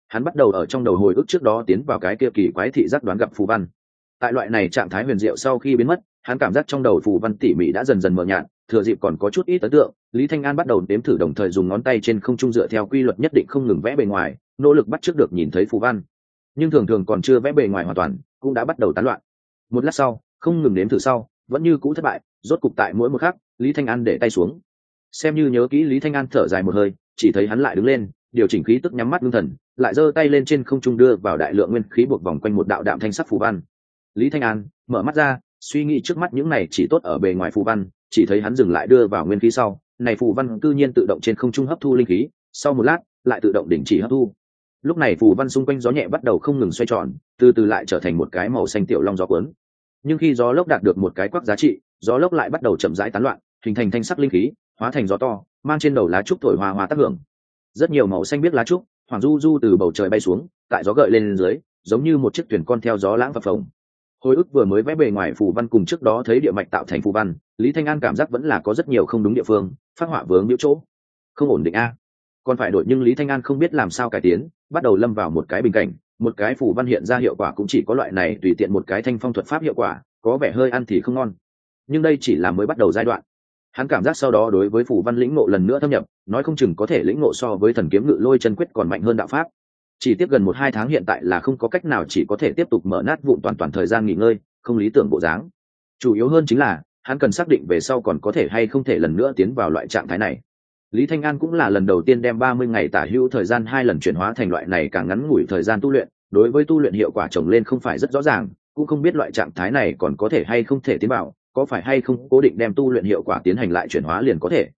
Hắn bắt đầu ở trong đầu hồi ức trước đó tiến vào cái kia kỳ quái thị giác đoán gặp phù văn. Tại loại này trạng thái huyền diệu sau khi biến mất, hắn cảm giác trong đầu phù văn tỉ mỉ đã dần dần mờ nhạt, thừa dịp còn có chút ít ấn tượng, Lý Thanh An bắt đầu đếm thử, đồng thời dùng ngón tay trên không trung dựa theo quy luật nhất định không ngừng vẽ bề ngoài, nỗ lực bắt chước được nhìn thấy phù văn. Nhưng thường thường còn chưa vẽ bề ngoài hoàn toàn, cũng đã bắt đầu tán loạn. Một lát sau, không ngừng đếm thử sau, vẫn như cũ thất bại, rốt cục tại mỗi một khắc, Lý Thanh An để tay xuống. Xem như nhớ kỹ, Lý Thanh An thở dài một hơi, chỉ thấy hắn lại đứng lên, điều chỉnh khí tức, nhắm mắt ngưng thần, lại giơ tay lên trên không trung đưa vào đại lượng nguyên khí buộc vòng quanh một đạo đạm thanh sắc phù văn. Lý Thanh An mở mắt ra, suy nghĩ trước mắt những này chỉ tốt ở bề ngoài phù văn, chỉ thấy hắn dừng lại đưa vào nguyên khí sau, này phù văn cư nhiên tự động trên không trung hấp thu linh khí, sau một lát lại tự động đình chỉ hấp thu. Lúc này phù văn xung quanh gió nhẹ bắt đầu không ngừng xoay tròn, từ từ lại trở thành một cái màu xanh tiểu long gió cuốn. Nhưng khi gió lốc đạt được một cái quắc giá trị, gió lốc lại bắt đầu chậm rãi tán loạn, hình thành thanh sắc linh khí, hóa thành gió to, mang trên đầu lá trúc thổi hoa hoa tác hưởng. Rất nhiều màu xanh biếc lá trúc hoàng du du từ bầu trời bay xuống, tại gió gợi lên dưới, giống như một chiếc thuyền con theo gió lãng phập phồng. Hồi ức vừa mới vẽ bề ngoài phù văn cùng trước đó thấy địa mạch tạo thành phù văn, Lý Thanh An cảm giác vẫn là có rất nhiều không đúng địa phương, phát họa vướng nhiễu chỗ, không ổn định a. Còn phải đổi, nhưng Lý Thanh An không biết làm sao cải tiến, bắt đầu lâm vào một cái bình cảnh, một cái phù văn hiện ra hiệu quả cũng chỉ có loại này tùy tiện một cái thanh phong thuật pháp hiệu quả, có vẻ hơi ăn thì không ngon. Nhưng đây chỉ là mới bắt đầu giai đoạn. Hắn cảm giác sau đó đối với phù văn lĩnh ngộ lần nữa thâm nhập, nói không chừng có thể lĩnh ngộ so với thần kiếm ngự lôi chân quyết còn mạnh hơn đạo pháp. Chỉ tiếp gần 1-2 tháng hiện tại là không có cách nào, chỉ có thể tiếp tục mở nát vụn toàn thời gian nghỉ ngơi, không lý tưởng bộ dáng. Chủ yếu hơn chính là hắn cần xác định về sau còn có thể hay không thể lần nữa tiến vào loại trạng thái này. Lý Thanh An cũng là lần đầu tiên đem 30 ngày tả hữu thời gian 2 lần chuyển hóa thành loại này càng ngắn ngủi thời gian tu luyện, đối với tu luyện hiệu quả chồng lên không phải rất rõ ràng, cũng không biết loại trạng thái này còn có thể hay không thể tiến vào, có phải hay không cố định đem tu luyện hiệu quả tiến hành lại chuyển hóa liền có thể.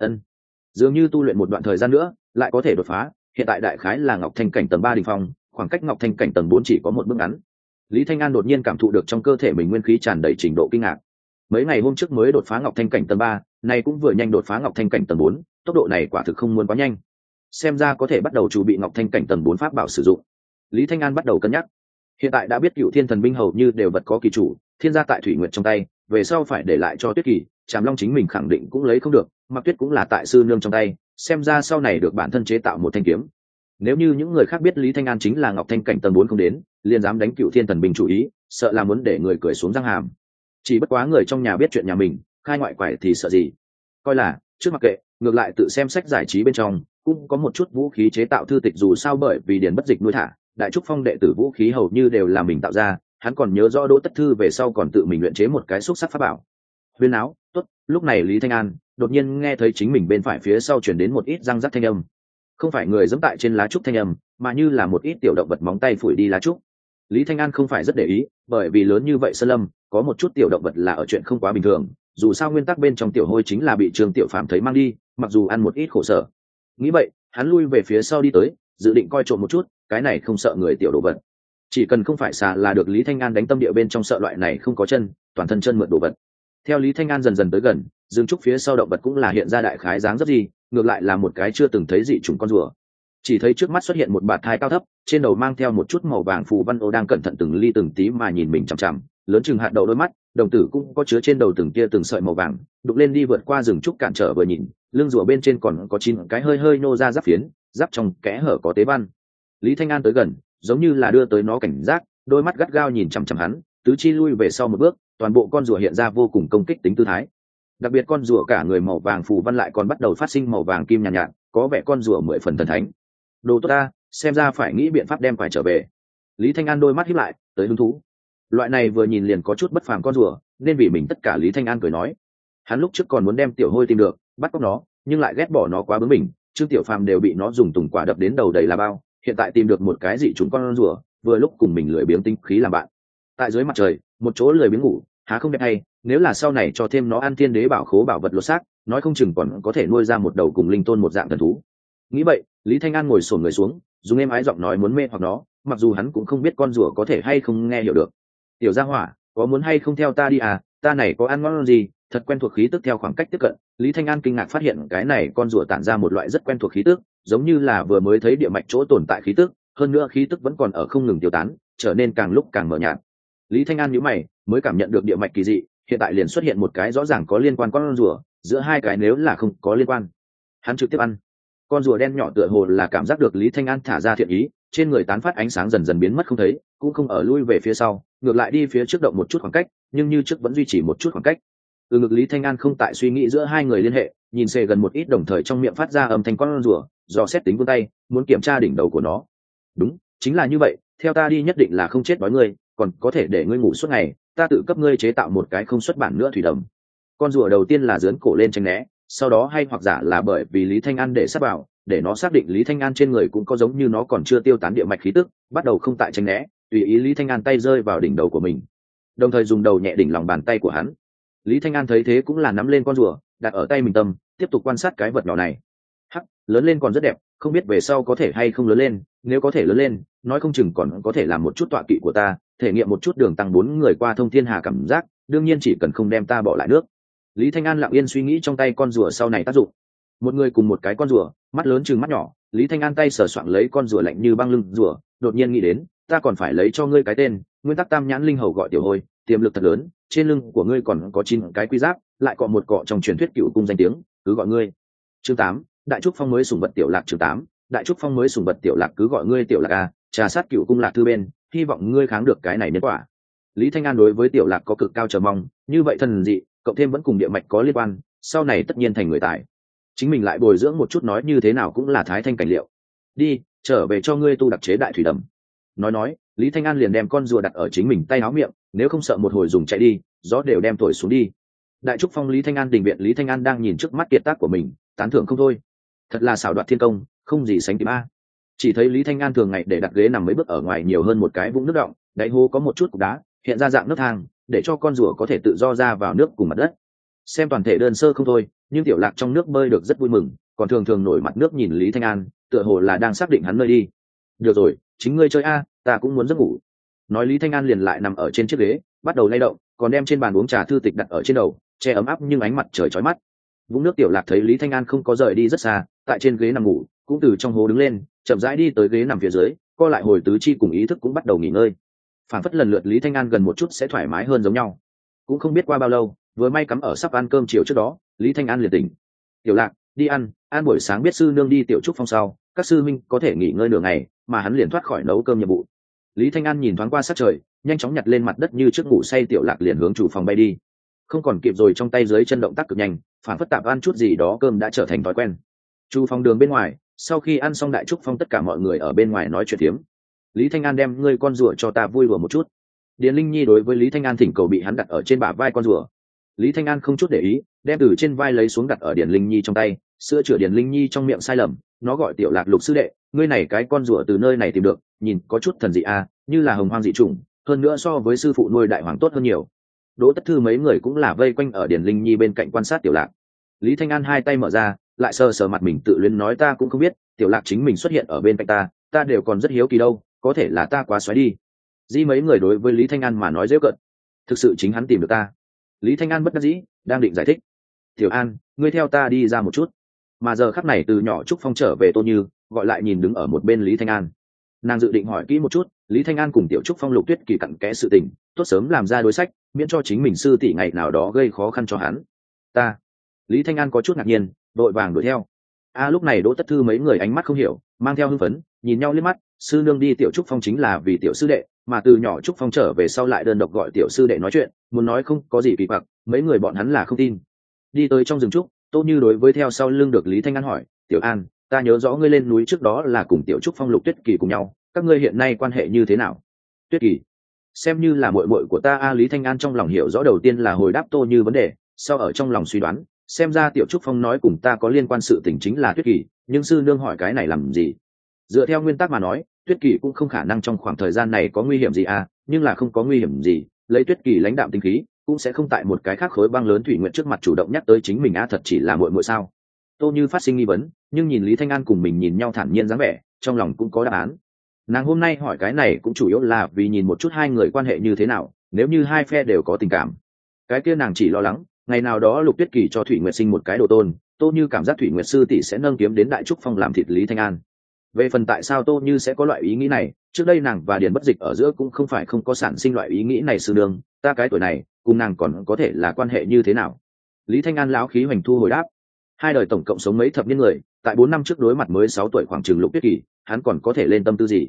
Dường như tu luyện một đoạn thời gian nữa lại có thể đột phá, hiện tại đại khái là Ngọc Thanh cảnh tầng 3 đỉnh phong, khoảng cách Ngọc Thanh cảnh tầng 4 chỉ có một bước ngắn. Lý Thanh An đột nhiên cảm thụ được trong cơ thể mình nguyên khí tràn đầy trình độ kinh ngạc. Mấy ngày hôm trước mới đột phá Ngọc Thanh cảnh tầng 3, nay cũng vừa nhanh đột phá Ngọc Thanh cảnh tầng 4, tốc độ này quả thực không muốn quá nhanh. Xem ra có thể bắt đầu chuẩn bị Ngọc Thanh cảnh tầng 4 pháp bảo sử dụng. Lý Thanh An bắt đầu cân nhắc. Hiện tại đã biết Cựu Thiên Thần binh hầu như đều vật có kỳ chủ, thiên gia tại Thủy Nguyệt trong tay, về sau phải để lại cho Tuyết Kỳ, Trảm Long chính mình khẳng định cũng lấy không được, Mặc Tuyết cũng là tại sư nương trong tay, xem ra sau này được bản thân chế tạo một thanh kiếm. Nếu như những người khác biết Lý Thanh An chính là Ngọc Thanh cảnh tầng 4 không đến, liền dám đánh Cựu Thiên Thần binh chủ ý, sợ là muốn để người cười xuống răng hàm. Chỉ bất quá người trong nhà biết chuyện nhà mình, khai ngoại quải thì sợ gì. Coi là trước mặc kệ, ngược lại tự xem sách giải trí bên trong cũng có một chút vũ khí chế tạo thư tịch, dù sao bởi vì Điền Bất Dịch nuôi thả, Đại Trúc Phong đệ tử vũ khí hầu như đều là mình tạo ra, hắn còn nhớ rõ Đỗ Tất Thư về sau còn tự mình luyện chế một cái xúc sắc pháp bảo. Huyên áo, tốt, lúc này Lý Thanh An đột nhiên nghe thấy chính mình bên phải phía sau chuyển đến một ít răng rắc thanh âm. Không phải người giẫm tại trên lá trúc thanh âm, mà như là một ít tiểu động vật móng tay phủi đi lá trúc. Lý Thanh An không phải rất để ý, bởi vì lớn như vậy sơn lâm, có một chút tiểu động vật là ở chuyện không quá bình thường, dù sao nguyên tắc bên trong tiểu hôi chính là bị Trương Tiểu Phàm thấy mang đi, mặc dù ăn một ít khổ sở. Nghĩ vậy, hắn lui về phía sau đi tới, dự định coi trộm một chút, cái này không sợ người tiểu đồ vật. Chỉ cần không phải xà là được. Lý Thanh An đánh tâm địa bên trong sợ loại này không có chân, toàn thân chân mượn đồ vật. Theo Lý Thanh An dần dần tới gần, dương trúc phía sau động vật cũng là hiện ra đại khái dáng rất gì, ngược lại là một cái chưa từng thấy dị trùng con rùa. Chỉ thấy trước mắt xuất hiện một bạt thai cao thấp, trên đầu mang theo một chút màu vàng phù văn, ô đang cẩn thận từng ly từng tí mà nhìn mình chằm chằm, lớn chừng hạt đậu đôi mắt, đồng tử cũng có chứa trên đầu từng tia từng sợi màu vàng, đục lên đi vượt qua rừng trúc cản trở vừa nhìn, lưng rùa bên trên còn có 9 cái hơi hơi nô ra giáp phiến, giáp trong kẽ hở có tế văn. Lý Thanh An tới gần, giống như là đưa tới nó cảnh giác, đôi mắt gắt gao nhìn chằm chằm hắn, tứ chi lui về sau một bước, toàn bộ con rùa hiện ra vô cùng công kích tính tư thái. Đặc biệt con rùa cả người màu vàng phù văn lại còn bắt đầu phát sinh màu vàng kim nhàn nhạt, có vẻ con rùa 10 phần thần thánh. Đồ tốt ta, xem ra phải nghĩ biện pháp đem quải trở về. Lý Thanh An đôi mắt híp lại, tới hứng thú. Loại này vừa nhìn liền có chút bất phàm con rùa, nên vì mình tất cả. Lý Thanh An cười nói, hắn lúc trước còn muốn đem tiểu hôi tìm được, bắt cóc nó, nhưng lại ghét bỏ nó quá bướng bỉnh, Trương Tiểu Phàm đều bị nó dùng tùng quả đập đến đầu đầy là bao, hiện tại tìm được một cái dị chúng con rùa, vừa lúc cùng mình lười biếng tinh khí làm bạn. Tại dưới mặt trời, một chỗ lười biếng ngủ, há không đẹp hay, nếu là sau này cho thêm nó ăn thiên đế bảo khố bảo vật lột xác, nói không chừng còn có thể nuôi ra một đầu cùng linh tôn một dạng thần thú. Nghĩ vậy, Lý Thanh An ngồi xổm người xuống, dùng êm ái giọng nói muốn mê hoặc nó, mặc dù hắn cũng không biết con rùa có thể hay không nghe hiểu được. Tiểu gia hỏa, có muốn hay không theo ta đi à, ta này có ăn ngon gì, thật quen thuộc khí tức. Theo khoảng cách tiếp cận, Lý Thanh An kinh ngạc phát hiện cái này con rùa tản ra một loại rất quen thuộc khí tức, giống như là vừa mới thấy địa mạch chỗ tồn tại khí tức, hơn nữa khí tức vẫn còn ở không ngừng tiêu tán, trở nên càng lúc càng mờ nhạt. Lý Thanh An nhíu mày, mới cảm nhận được địa mạch kỳ dị, hiện tại liền xuất hiện một cái rõ ràng có liên quan con rùa, giữa hai cái nếu là không có liên quan, hắn trực tiếp ăn. Con rùa đen nhỏ tựa hồ là cảm giác được Lý Thanh An thả ra thiện ý, trên người tán phát ánh sáng dần dần biến mất không thấy, cũng không ở lui về phía sau, ngược lại đi phía trước động một chút khoảng cách, nhưng như trước vẫn duy trì một chút khoảng cách. Từ ngực Lý Thanh An không tại suy nghĩ giữa hai người liên hệ, nhìn xề gần một ít đồng thời trong miệng phát ra âm thanh con rùa, dò xét tính vươn tay, muốn kiểm tra đỉnh đầu của nó. Đúng, chính là như vậy, theo ta đi nhất định là không chết đói ngươi, còn có thể để ngươi ngủ suốt ngày, ta tự cấp ngươi chế tạo một cái không xuất bản nữa thủy đầm. Con rùa đầu tiên là giớn cổ lên tránh né, sau đó hay hoặc giả là bởi vì Lý Thanh An để sắp vào, để nó xác định Lý Thanh An trên người cũng có giống như nó còn chưa tiêu tán địa mạch khí tức, bắt đầu không tại tránh né, tùy ý Lý Thanh An tay rơi vào đỉnh đầu của mình, đồng thời dùng đầu nhẹ đỉnh lòng bàn tay của hắn. Lý Thanh An thấy thế cũng là nắm lên con rùa, đặt ở tay mình tâm, tiếp tục quan sát cái vật nhỏ này. Hắc, lớn lên còn rất đẹp, không biết về sau có thể hay không lớn lên, nếu có thể lớn lên, nói không chừng còn có thể làm một chút tọa kỵ của ta, thể nghiệm một chút đường tăng 4 người qua thông thiên hà cảm giác, đương nhiên chỉ cần không đem ta bỏ lại nước. Lý Thanh An lặng yên suy nghĩ trong tay con rùa sau này tác dụng. Một người cùng một cái con rùa, mắt lớn chừng mắt nhỏ, Lý Thanh An tay sờ soạng lấy con rùa lạnh như băng lưng rùa, đột nhiên nghĩ đến, ta còn phải lấy cho ngươi cái tên, nguyên tắc tam nhãn linh hầu gọi tiểu hôi, tiềm lực thật lớn, trên lưng của ngươi còn có 9 cái quy giáp, lại còn một cọ trong truyền thuyết cựu cung danh tiếng, cứ gọi ngươi. Chương 8, Đại Trúc Phong mới sủng vật tiểu lạc. Chương 8, Đại Trúc Phong mới sủng vật tiểu lạc, cứ gọi ngươi tiểu lạc a, trà sát cựu cung lạc thư bên, hy vọng ngươi kháng được cái này nhân quả. Lý Thanh An đối với tiểu lạc có cực cao chờ mong, như vậy thần dị, cộng thêm vẫn cùng địa mạch có liên quan, sau này tất nhiên thành người tài. Chính mình lại bồi dưỡng một chút nói như thế nào cũng là thái thanh cảnh liệu. Đi, trở về cho ngươi tu đặc chế đại thủy đầm. Nói, Lý Thanh An liền đem con rùa đặt ở chính mình tay áo miệng, nếu không sợ một hồi dùng chạy đi, gió đều đem thổi xuống đi. Đại Trúc Phong Lý Thanh An đình viện, Lý Thanh An đang nhìn trước mắt kiệt tác của mình, tán thưởng không thôi. Thật là xảo đoạt thiên công, không gì sánh kịp a. Chỉ thấy Lý Thanh An thường ngày để đặt ghế nằm mấy bước ở ngoài nhiều hơn một cái vũng nước động, đáy hố có một chút cục đá, hiện ra dạng nước thang, để cho con rùa có thể tự do ra vào nước cùng mặt đất. Xem toàn thể đơn sơ không thôi, nhưng tiểu lạc trong nước bơi được rất vui mừng, còn thường thường nổi mặt nước nhìn Lý Thanh An, tựa hồ là đang xác định hắn nơi đi. Được rồi, chính ngươi chơi a, ta cũng muốn giấc ngủ. Nói Lý Thanh An liền lại nằm ở trên chiếc ghế, bắt đầu lay động, còn đem trên bàn uống trà thư tịch đặt ở trên đầu, che ấm áp nhưng ánh mặt trời chói mắt. Vũng nước tiểu lạc thấy Lý Thanh An không có rời đi rất xa, tại trên ghế nằm ngủ, cũng từ trong hố đứng lên, chậm rãi đi tới ghế nằm phía dưới, co lại hồi tứ chi cùng ý thức cũng bắt đầu nghỉ ngơi. Phản phất lần lượt Lý Thanh An gần một chút sẽ thoải mái hơn giống nhau. Cũng không biết qua bao lâu, vừa may cắm ở sắp ăn cơm chiều trước đó, Lý Thanh An liền tỉnh. Tiểu lạc, đi ăn buổi sáng biết sư nương đi tiểu trúc phong sau, các sư minh có thể nghỉ ngơi nửa ngày, mà hắn liền thoát khỏi nấu cơm nhiệm vụ. Lý Thanh An nhìn thoáng qua sát trời, nhanh chóng nhặt lên mặt đất như trước ngủ say tiểu lạc liền hướng chủ phòng bay đi. Không còn kịp rồi, trong tay dưới chân động tác cực nhanh, phản phất tạp ăn chút gì đó cơm đã trở thành thói quen. Chủ phòng đường bên ngoài, sau khi ăn xong Đại Trúc Phong tất cả mọi người ở bên ngoài nói chuyện phiếm. Lý Thanh An đem ngươi con rùa cho ta vui đùa một chút. Điền Linh Nhi đối với Lý Thanh An thỉnh cầu bị hắn đặt ở trên bả vai con rùa. Lý Thanh An không chút để ý, đem từ trên vai lấy xuống đặt ở Điền Linh Nhi trong tay, sữa chữa Điền Linh Nhi trong miệng sai lầm, nó gọi tiểu lạc lục sư đệ, ngươi này cái con rùa từ nơi này tìm được, nhìn có chút thần dị a, như là hồng hoang dị chủng, hơn nữa so với sư phụ nuôi đại hoàng tốt hơn nhiều. Đỗ Tất Thư mấy người cũng là vây quanh ở Điền Linh Nhi bên cạnh quan sát tiểu lạc. Lý Thanh An hai tay mở ra, lại sờ sờ mặt mình tự luyến nói ta cũng không biết, tiểu lạc chính mình xuất hiện ở bên cạnh ta đều còn rất hiếu kỳ đâu, có thể là ta quá xoáy đi. Di mấy người đối với Lý Thanh An mà nói dễ cận, thực sự chính hắn tìm được ta. Lý Thanh An bất đắc dĩ, đang định giải thích. Tiểu An, ngươi theo ta đi ra một chút. Mà giờ khắc này từ nhỏ Trúc Phong trở về Tô Như, gọi lại nhìn đứng ở một bên Lý Thanh An. Nàng dự định hỏi kỹ một chút, Lý Thanh An cùng tiểu Trúc Phong Lục Tuyết Kỳ cặn kẽ sự tình, tốt sớm làm ra đối sách, miễn cho chính mình sư tỷ ngày nào đó gây khó khăn cho hắn. Ta. Lý Thanh An có chút ngạc nhiên, đội vàng đuổi theo. Lúc này Đỗ Tất Thư mấy người ánh mắt không hiểu, mang theo hưng phấn, nhìn nhau liếc mắt, sư nương đi tiểu Trúc Phong chính là vì tiểu sư đệ, mà từ nhỏ Trúc Phong trở về sau lại đơn độc gọi tiểu sư đệ nói chuyện, muốn nói không có gì kỳ quặc, mấy người bọn hắn là không tin. Đi tới trong rừng trúc, Tô Như đối với theo sau lưng được Lý Thanh An hỏi, tiểu An, ta nhớ rõ ngươi lên núi trước đó là cùng tiểu Trúc Phong Lục Tuyết Kỳ cùng nhau, các ngươi hiện nay quan hệ như thế nào? Tuyết Kỳ xem như là muội muội của ta. Lý Thanh An trong lòng hiểu rõ, đầu tiên là hồi đáp Tô Như vấn đề, sau ở trong lòng suy đoán, xem ra tiểu Trúc Phong nói cùng ta có liên quan sự tình chính là Tuyết Kỳ, nhưng sư nương hỏi cái này làm gì? Dựa theo nguyên tắc mà nói, Tuyết Kỳ cũng không khả năng trong khoảng thời gian này có nguy hiểm gì nhưng là không có nguy hiểm gì, lấy Tuyết Kỳ lãnh đạm tinh khí, cũng sẽ không tại một cái khác khối băng lớn thủy nguyện trước mặt chủ động nhắc tới chính mình thật chỉ là muội muội sao? Tô Như phát sinh nghi vấn, nhưng nhìn Lý Thanh An cùng mình nhìn nhau thản nhiên dáng vẻ, trong lòng cũng có đáp án. Nàng hôm nay hỏi cái này cũng chủ yếu là vì nhìn một chút hai người quan hệ như thế nào, nếu như hai phe đều có tình cảm, cái kia nàng chỉ lo lắng ngày nào đó Lục Tuyết Kỳ cho Thủy Nguyệt sinh một cái đồ tôn, Tô Như cảm giác Thủy Nguyệt sư tỷ sẽ nâng kiếm đến Đại Trúc Phong làm thịt Lý Thanh An. Về phần tại sao Tô Như sẽ có loại ý nghĩ này, trước đây nàng và Điền Bất Dịch ở giữa cũng không phải không có sản sinh loại ý nghĩ này. Sư nương, ta cái tuổi này cùng nàng còn có thể là quan hệ như thế nào? Lý Thanh An lão khí hoành thu hồi đáp, hai đời tổng cộng sống mấy thập niên người, tại 4 năm trước đối mặt mới 6 tuổi khoảng chừng Lục Tuyết Kỳ, hắn còn có thể lên tâm tư gì?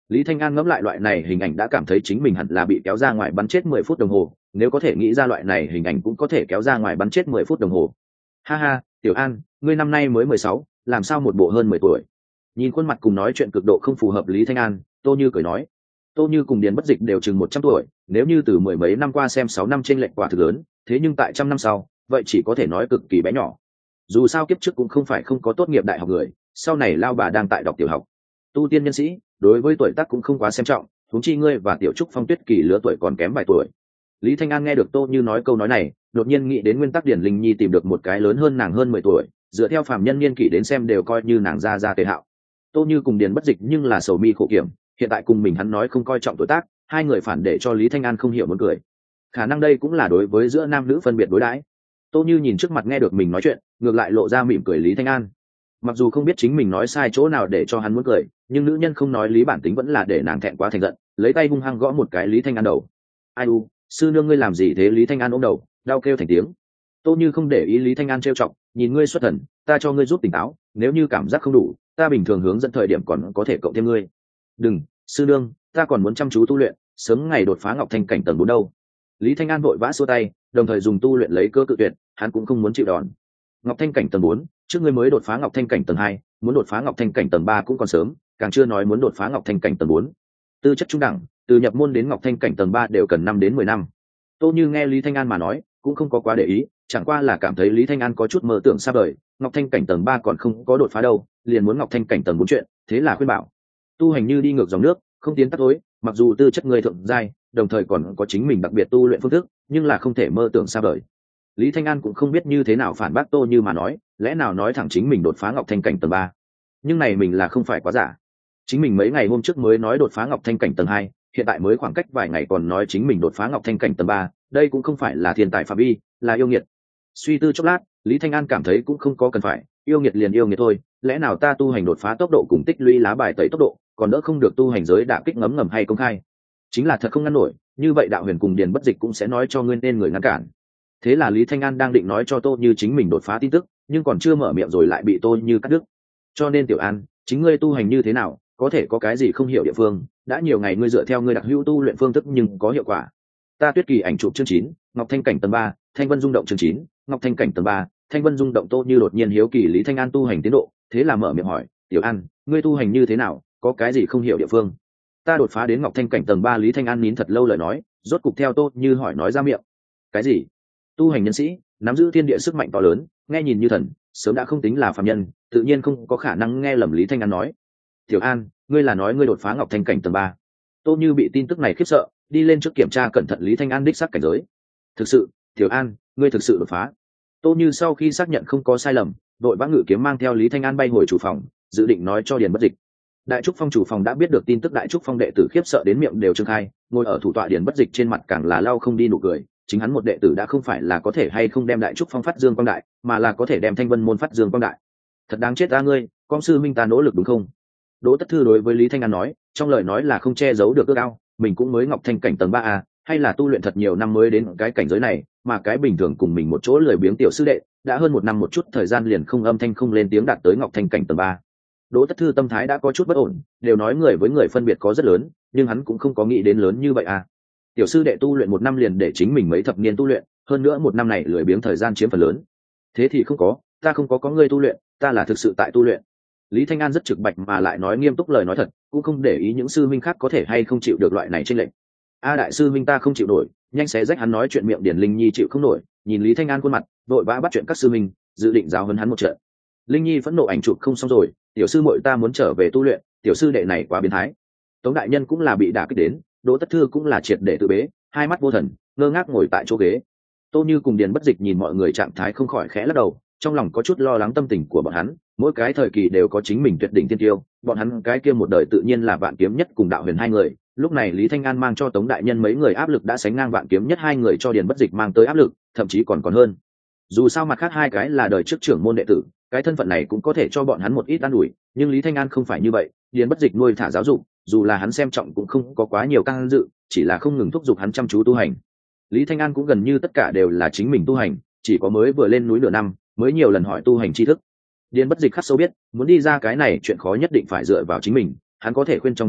Lý Thanh An ngẫm lại loại này hình ảnh đã cảm thấy chính mình hẳn là bị kéo ra ngoài bắn chết 10 phút đồng hồ, nếu có thể nghĩ ra loại này hình ảnh cũng có thể kéo ra ngoài bắn chết 10 phút đồng hồ. Ha ha, Tiểu An, ngươi năm nay mới 16, làm sao một bộ hơn 10 tuổi. Nhìn khuôn mặt cùng nói chuyện cực độ không phù hợp Lý Thanh An, Tô Như cười nói. Tô Như cùng Điền Bất Dịch đều chừng 100 tuổi, nếu như từ mười mấy năm qua xem 6 năm chênh lệch quả thực lớn, thế nhưng tại trăm năm sau, vậy chỉ có thể nói cực kỳ bé nhỏ. Dù sao kiếp trước cũng không phải không có tốt nghiệp đại học người, sau này lao bà đang tại đọc tiểu học. Tu tiên nhân sĩ, đối với tuổi tác cũng không quá xem trọng, huống chi ngươi và Tiểu Trúc Phong Tuyết kỳ lứa tuổi còn kém vài tuổi. Lý Thanh An nghe được Tô Như nói câu nói này, đột nhiên nghĩ đến nguyên tắc Điển Linh Nhi tìm được một cái lớn hơn nàng hơn 10 tuổi, dựa theo phàm nhân niên kỷ đến xem đều coi như nàng ra tề hạo. Tô Như cùng Điền Bất Dịch nhưng là sầu mi khổ kiểm, hiện tại cùng mình hắn nói không coi trọng tuổi tác, hai người phản để cho Lý Thanh An không hiểu muốn cười. Khả năng đây cũng là đối với giữa nam nữ phân biệt đối đãi. Tô Như nhìn trước mặt nghe được mình nói chuyện, ngược lại lộ ra mỉm cười Lý Thanh An. Mặc dù không biết chính mình nói sai chỗ nào để cho hắn muốn cười, nhưng nữ nhân không nói lý bản tính vẫn là để nàng thẹn quá thành giận, lấy tay hung hăng gõ một cái Lý Thanh An đầu. Ai u, sư nương ngươi làm gì thế? Lý Thanh An ôm đầu, đau kêu thành tiếng. Tô Như không để ý Lý Thanh An trêu chọc, nhìn ngươi xuất thần, ta cho ngươi giúp tỉnh táo, nếu như cảm giác không đủ, ta bình thường hướng dẫn thời điểm còn có thể cộng thêm ngươi. Đừng, sư nương, ta còn muốn chăm chú tu luyện, sớm ngày đột phá Ngọc Thanh cảnh tầng 4 đâu. Lý Thanh An vội vã xua tay, đồng thời dùng tu luyện lấy cơ cự tuyệt, hắn cũng không muốn chịu đòn. Ngọc Thanh cảnh tầng 4, trước ngươi mới đột phá Ngọc Thanh cảnh tầng 2, muốn đột phá Ngọc Thanh cảnh tầng 3 cũng còn sớm, càng chưa nói muốn đột phá Ngọc Thanh cảnh tầng 4. Tư chất trung đẳng, từ nhập môn đến Ngọc Thanh cảnh tầng 3 đều cần 5 đến 10 năm. Tô Như nghe Lý Thanh An mà nói, cũng không có quá để ý, chẳng qua là cảm thấy Lý Thanh An có chút mơ tưởng xa vời, Ngọc Thanh cảnh tầng 3 còn không có đột phá đâu, liền muốn Ngọc Thanh cảnh tầng 4 chuyện, thế là khuyên bảo. Tu hành như đi ngược dòng nước, không tiến tắt tối, mặc dù tư chất người thượng giai, đồng thời còn có chính mình đặc biệt tu luyện phương thức, nhưng là không thể mơ tưởng xa vời. Lý Thanh An cũng không biết như thế nào phản bác Tô Như mà nói, lẽ nào nói thẳng chính mình đột phá Ngọc Thanh cảnh tầng 3. Nhưng này mình là không phải quá giả. Chính mình mấy ngày hôm trước mới nói đột phá Ngọc Thanh cảnh tầng 2, hiện tại mới khoảng cách vài ngày còn nói chính mình đột phá Ngọc Thanh cảnh tầng 3, đây cũng không phải là thiên tài phạm vi, là yêu nghiệt. Suy tư chốc lát, Lý Thanh An cảm thấy cũng không có cần phải, yêu nghiệt liền yêu nghiệt thôi, lẽ nào ta tu hành đột phá tốc độ cùng tích lũy lá bài tẩy tốc độ, còn đỡ không được tu hành giới đả kích ngấm ngầm hay công khai. Chính là thật không ngăn nổi, như vậy đạo huyền cùng Điền Bất Dịch cũng sẽ nói cho ngươi nên người ngăn cản. Thế là Lý Thanh An đang định nói cho Tô Như chính mình đột phá tin tức, nhưng còn chưa mở miệng rồi lại bị Tô Như cắt đứt. Cho nên Tiểu An, chính ngươi tu hành như thế nào, có thể có cái gì không hiểu địa phương, đã nhiều ngày ngươi dựa theo ngươi đặc hữu tu luyện phương thức nhưng có hiệu quả. Ta Tuyết Kỳ ảnh chụp chương 9, Ngọc Thanh cảnh tầng 3, Thanh Vân rung động chương 9, Ngọc Thanh cảnh tầng 3, Thanh Vân rung động. Tô Như đột nhiên hiếu kỳ Lý Thanh An tu hành tiến độ, thế là mở miệng hỏi, Tiểu An, ngươi tu hành như thế nào, có cái gì không hiểu địa phương? Ta đột phá đến Ngọc Thanh cảnh tầng 3. Lý Thanh An nín thật lâu lời nói, rốt cục theo Tô Như hỏi nói ra miệng. Cái gì? Tu hành nhân sĩ, nắm giữ thiên địa sức mạnh to lớn, nghe nhìn như thần, sớm đã không tính là phàm nhân, tự nhiên không có khả năng nghe lầm Lý Thanh An nói. Tiểu An, ngươi là nói ngươi đột phá Ngọc Thanh cảnh tầng 3? Tô Như bị tin tức này khiếp sợ, đi lên trước kiểm tra cẩn thận Lý Thanh An đích xác cảnh giới. Thực sự, Tiểu An, ngươi thực sự đột phá. Tô Như sau khi xác nhận không có sai lầm, đội vã ngự kiếm mang theo Lý Thanh An bay hồi chủ phòng, dự định nói cho Điền Bất Dịch. Đại Trúc Phong chủ phòng đã biết được tin tức, Đại Trúc Phong đệ tử khiếp sợ đến miệng đều trương khai, ngồi ở thủ tọa Điền Bất Dịch trên mặt càng là lau không đi nụ cười, chính hắn một đệ tử đã không phải là có thể hay không đem Đại Trúc Phong phát dương quang đại, mà là có thể đem Thanh Vân môn phát dương quang đại. Thật đáng chết ta ngươi, con sư minh ta nỗ lực đúng không? Đỗ Tất Thư đối với Lý Thanh An nói, trong lời nói là không che giấu được ước ao, mình cũng mới Ngọc Thanh cảnh tầng 3 hay là tu luyện thật nhiều năm mới đến cái cảnh giới này, mà cái bình thường cùng mình một chỗ lười biếng tiểu sư đệ, đã hơn một năm một chút thời gian liền không âm thanh không lên tiếng đạt tới Ngọc Thanh cảnh tầng 3. Đỗ Tất Thư tâm thái đã có chút bất ổn, đều nói người với người phân biệt có rất lớn, nhưng hắn cũng không có nghĩ đến lớn như vậy Tiểu sư đệ tu luyện một năm liền để chính mình mấy thập niên tu luyện, hơn nữa một năm này lười biếng thời gian chiếm phần lớn. Thế thì không có, ta không có ngươi tu luyện, ta là thực sự tại tu luyện. Lý Thanh An rất trực bạch mà lại nói nghiêm túc lời nói thật, cũng không để ý những sư minh khác có thể hay không chịu được loại này trên lệnh. Đại sư minh ta không chịu nổi, nhanh xé rách hắn nói chuyện miệng. Điển Linh Nhi chịu không nổi, nhìn Lý Thanh An khuôn mặt, vội vã bắt chuyện các sư minh, dự định giáo huấn hắn một trận. Linh Nhi phẫn nộ ảnh chụp không xong rồi, tiểu sư muội ta muốn trở về tu luyện, tiểu sư đệ này quá biến thái. Tống đại nhân cũng là bị đả kích đến, Đỗ Tất Thư cũng là triệt để tự bế, hai mắt vô thần, ngơ ngác ngồi tại chỗ ghế. Tô Như cùng Điền Bất Dịch nhìn mọi người trạng thái không khỏi khẽ lắc đầu, trong lòng có chút lo lắng tâm tình của bọn hắn, mỗi cái thời kỳ đều có chính mình tuyệt đỉnh tiên tiêu, bọn hắn cái kia một đời tự nhiên là Vạn Kiếm Nhất cùng Đạo Huyền hai người, lúc này Lý Thanh An mang cho Tống đại nhân mấy người áp lực đã sánh ngang Vạn Kiếm Nhất hai người cho Điền Bất Dịch mang tới áp lực, thậm chí còn hơn. Dù sao mặt khác hai cái là đời trước trưởng môn đệ tử, cái thân phận này cũng có thể cho bọn hắn một ít an ủi, nhưng Lý Thanh An không phải như vậy, Điền Bất Dịch nuôi thả giáo dục, dù là hắn xem trọng cũng không có quá nhiều căng dự, chỉ là không ngừng thúc giục hắn chăm chú tu hành. Lý Thanh An cũng gần như tất cả đều là chính mình tu hành, chỉ có mới vừa lên núi nửa năm, mới nhiều lần hỏi tu hành tri thức. Điền Bất Dịch khắc sâu biết, muốn đi ra cái này chuyện khó nhất định phải dựa vào chính mình, hắn có thể khuyên trong chốc lát,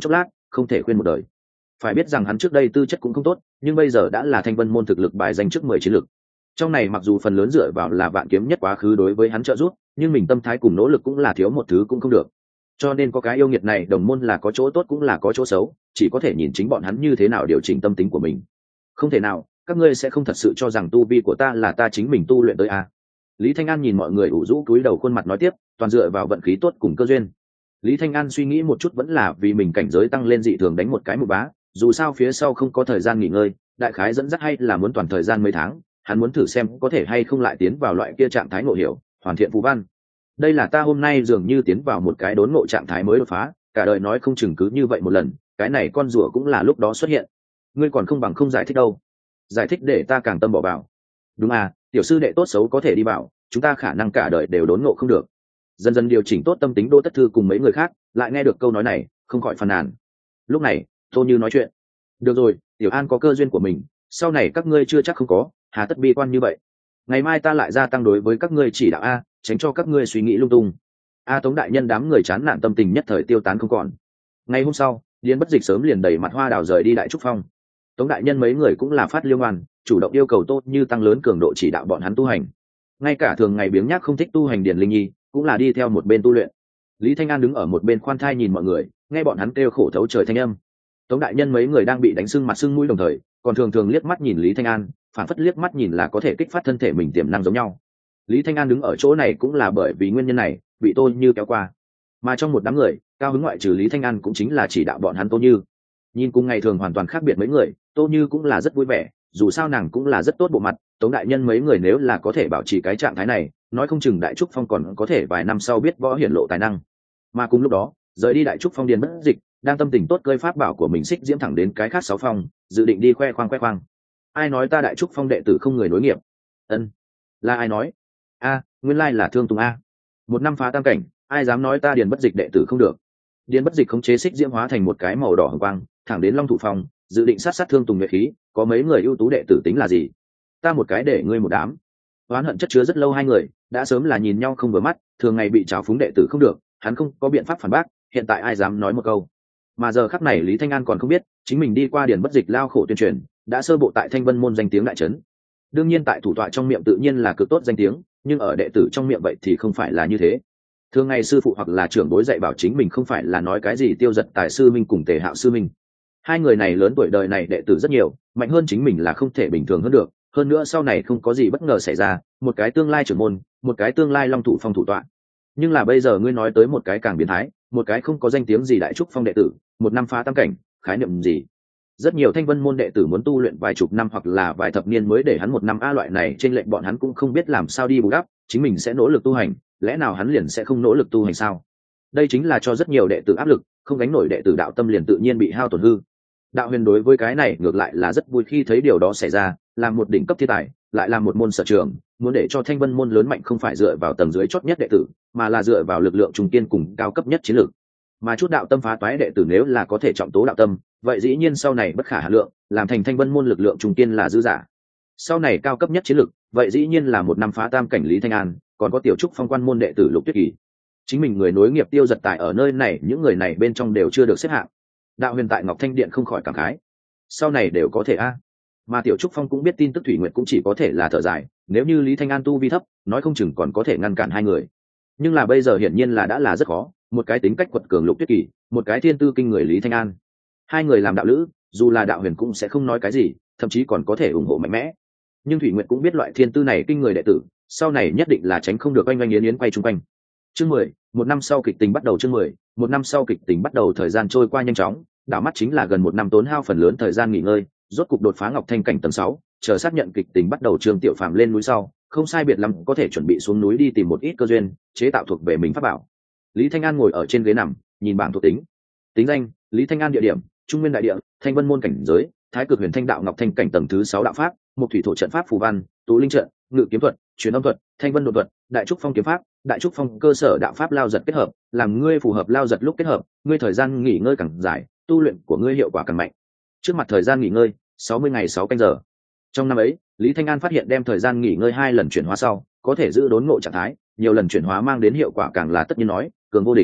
không thể khuyên một đời. Phải biết rằng hắn trước đây tư chất cũng không tốt, nhưng bây giờ đã là Thanh Vân môn thực lực bài danh trước 10 chiến lực. Trong này mặc dù phần lớn dựa vào là Vạn Kiếm Nhất quá khứ đối với hắn trợ giúp, nhưng mình tâm thái cùng nỗ lực cũng là thiếu một thứ cũng không được. Cho nên có cái yêu nghiệt này đồng môn là có chỗ tốt cũng là có chỗ xấu, chỉ có thể nhìn chính bọn hắn như thế nào điều chỉnh tâm tính của mình. Không thể nào, các ngươi sẽ không thật sự cho rằng tu vi của ta là ta chính mình tu luyện tới à? Lý Thanh An nhìn mọi người ủ rũ cúi đầu khuôn mặt nói tiếp, toàn dựa vào vận khí tốt cùng cơ duyên. Lý Thanh An suy nghĩ một chút vẫn là vì mình cảnh giới tăng lên dị thường đánh một cái một bá, dù sao phía sau không có thời gian nghỉ ngơi, đại khái dẫn dắt hay là muốn toàn thời gian mấy tháng, hắn muốn thử xem có thể hay không lại tiến vào loại kia trạng thái ngộ hiểu, hoàn thiện phù văn. Đây là ta hôm nay dường như tiến vào một cái đốn ngộ trạng thái mới đột phá, cả đời nói không chừng cứ như vậy một lần, cái này con rùa cũng là lúc đó xuất hiện. Ngươi còn không bằng không giải thích đâu. Giải thích để ta càng tâm bỏ vào. Đúng à, tiểu sư đệ tốt xấu có thể đi bảo, chúng ta khả năng cả đời đều đốn ngộ không được. Dần dần điều chỉnh tốt tâm tính Đỗ Tất Thư cùng mấy người khác, lại nghe được câu nói này, không khỏi phàn nàn. Lúc này, Tô Như nói chuyện. Được rồi, Tiểu An có cơ duyên của mình, sau này các ngươi chưa chắc không có, hà tất bi quan như vậy. Ngày mai ta lại gia tăng đối với các ngươi chỉ đạo a, tránh cho các ngươi suy nghĩ lung tung. A Tống đại nhân đám người chán nản tâm tình nhất thời tiêu tán không còn. Ngày hôm sau, Điền Bất Dịch sớm liền đẩy mặt hoa đào rời đi Đại Trúc Phong. Tống đại nhân mấy người cũng là phát liêu ngoan, chủ động yêu cầu Tô Như tăng lớn cường độ chỉ đạo bọn hắn tu hành. Ngay cả thường ngày biếng nhác không thích tu hành Điền Linh Nhi, cũng là đi theo một bên tu luyện. Lý Thanh An đứng ở một bên khoan thai nhìn mọi người, nghe bọn hắn kêu khổ thấu trời thanh âm. Tống đại nhân mấy người đang bị đánh sưng mặt sưng mũi đồng thời, còn thường thường liếc mắt nhìn Lý Thanh An, phản phất liếc mắt nhìn là có thể kích phát thân thể mình tiềm năng giống nhau. Lý Thanh An đứng ở chỗ này cũng là bởi vì nguyên nhân này, bị Tô Như kéo qua. Mà trong một đám người, cao hứng ngoại trừ Lý Thanh An cũng chính là chỉ đạo bọn hắn Tô Như. Nhìn cùng ngày thường hoàn toàn khác biệt mấy người, Tô Như cũng là rất vui vẻ, dù sao nàng cũng là rất tốt bộ mặt. Tống đại nhân mấy người nếu là có thể bảo trì cái trạng thái này, nói không chừng Đại Trúc Phong còn có thể vài năm sau biết võ hiển lộ tài năng. Mà cùng lúc đó, rời đi Đại Trúc Phong Điền Bất Dịch đang tâm tình tốt cơi pháp bảo của mình xích diễm thẳng đến cái khác 6 phong, dự định đi khoe khoang. Ai nói ta Đại Trúc Phong đệ tử không người nối nghiệp? Ân, là ai nói? A, nguyên lai là Thương Tùng a. Một năm phá tam cảnh, ai dám nói ta Điền Bất Dịch đệ tử không được? Điền Bất Dịch khống chế xích diễm hóa thành một cái màu đỏ hồng quang, thẳng đến Long Thủ Phong, dự định sát Thương Tùng nhuệ khí, có mấy người ưu tú đệ tử tính là gì? Ta một cái để ngươi một đám. Oán hận chất chứa rất lâu hai người, đã sớm là nhìn nhau không vừa mắt, thường ngày bị trào phúng đệ tử không được, hắn không có biện pháp phản bác, hiện tại ai dám nói một câu. Mà giờ khắc này Lý Thanh An còn không biết, chính mình đi qua Điền Bất Dịch lao khổ tuyên truyền, đã sơ bộ tại Thanh Vân môn danh tiếng đại trấn. Đương nhiên tại thủ tọa trong miệng tự nhiên là cực tốt danh tiếng, nhưng ở đệ tử trong miệng vậy thì không phải là như thế. Thường ngày sư phụ hoặc là trưởng bối dạy bảo chính mình không phải là nói cái gì tiêu giật tài sư minh cùng Tề Hạo sư minh. Hai người này lớn tuổi đời này đệ tử rất nhiều, mạnh hơn chính mình là không thể bình thường hơn được, hơn nữa sau này không có gì bất ngờ xảy ra, một cái tương lai trưởng môn, một cái tương lai Long Thủ Phong thủ tọa. Nhưng là bây giờ ngươi nói tới một cái càng biến thái, một cái không có danh tiếng gì Đại Trúc Phong đệ tử, một năm phá tam cảnh, khái niệm gì? Rất nhiều Thanh Vân môn đệ tử muốn tu luyện vài chục năm hoặc là vài thập niên mới để hắn một năm a loại này trên lệnh bọn hắn cũng không biết làm sao đi bù đắp, chính mình sẽ nỗ lực tu hành, lẽ nào hắn liền sẽ không nỗ lực tu hành sao? Đây chính là cho rất nhiều đệ tử áp lực, không gánh nổi đệ tử đạo tâm liền tự nhiên bị hao tổn hư. Đạo Huyền đối với cái này ngược lại là rất vui khi thấy điều đó xảy ra, làm một đỉnh cấp thiên tài, lại làm một môn sở trường, muốn để cho Thanh Vân môn lớn mạnh không phải dựa vào tầng dưới chót nhất đệ tử, mà là dựa vào lực lượng trung kiên cùng cao cấp nhất chiến lược. Mà chút đạo tâm phá toái đệ tử nếu là có thể trọng tố đạo tâm, vậy dĩ nhiên sau này bất khả hà lượng, làm thành Thanh Vân môn lực lượng trung kiên là dư giả. Sau này cao cấp nhất chiến lược, vậy dĩ nhiên là một năm phá tam cảnh Lý Thanh An, còn có tiểu trúc phong quan môn đệ tử Lục Tuyết Kỳ. Chính mình người nối nghiệp Tiêu Giật Tài ở nơi này, những người này bên trong đều chưa được xếp hạng. Đạo Huyền tại Ngọc Thanh Điện không khỏi cảm khái, sau này đều có thể a. Mà tiểu trúc phong cũng biết tin tức, Thủy Nguyệt cũng chỉ có thể là thở dài, nếu như Lý Thanh An tu vi thấp, nói không chừng còn có thể ngăn cản hai người. Nhưng là bây giờ hiển nhiên là đã là rất khó, một cái tính cách quật cường Lục Tuyết Kỳ, một cái thiên tư kinh người Lý Thanh An. Hai người làm đạo lữ, dù là Đạo Huyền cũng sẽ không nói cái gì, thậm chí còn có thể ủng hộ mạnh mẽ. Nhưng Thủy Nguyệt cũng biết loại thiên tư này kinh người đệ tử, sau này nhất định là tránh không được oanh oanh yến yến quay chung quanh. Chương 10, một năm sau kịch tính bắt đầu. Chương 10, một năm sau kịch tính bắt đầu. Thời gian trôi qua nhanh chóng, đảo mắt chính là gần một năm tốn hao phần lớn thời gian nghỉ ngơi, rốt cục đột phá Ngọc Thanh cảnh tầng 6, chờ xác nhận kịch tính bắt đầu. Trương Tiểu Phàm lên núi sau, không sai biệt lắm có thể chuẩn bị xuống núi đi tìm một ít cơ duyên, chế tạo thuộc về mình pháp bảo. Lý Thanh An ngồi ở trên ghế nằm, nhìn bảng thuộc tính. Tính danh: Lý Thanh An. Địa điểm: Trung Nguyên đại địa. Thanh Vân môn cảnh giới: Thái Cực Huyền Thanh đạo Ngọc Thanh cảnh tầng thứ 6 đạo pháp, một thủy thổ trận pháp phù văn, tú linh trận, ngự kiếm thuật, truyền âm thuật, thanh vân đột thuật, Đại Trúc Phong kiếm pháp, Đại Trúc Phong cơ sở đạo pháp lao giật kết hợp, làm ngươi phù hợp lao giật lúc kết hợp, ngươi thời gian nghỉ ngơi càng dài, tu luyện của ngươi hiệu quả càng mạnh. Trước mặt thời gian nghỉ ngơi 60 ngày 6 canh giờ. Trong năm ấy, Lý Thanh An phát hiện đem thời gian nghỉ ngơi 2 lần chuyển hóa sau, có thể giữ đốn ngộ trạng thái, nhiều lần chuyển hóa mang đến hiệu quả càng là tất nhiên nói, cường vô địch.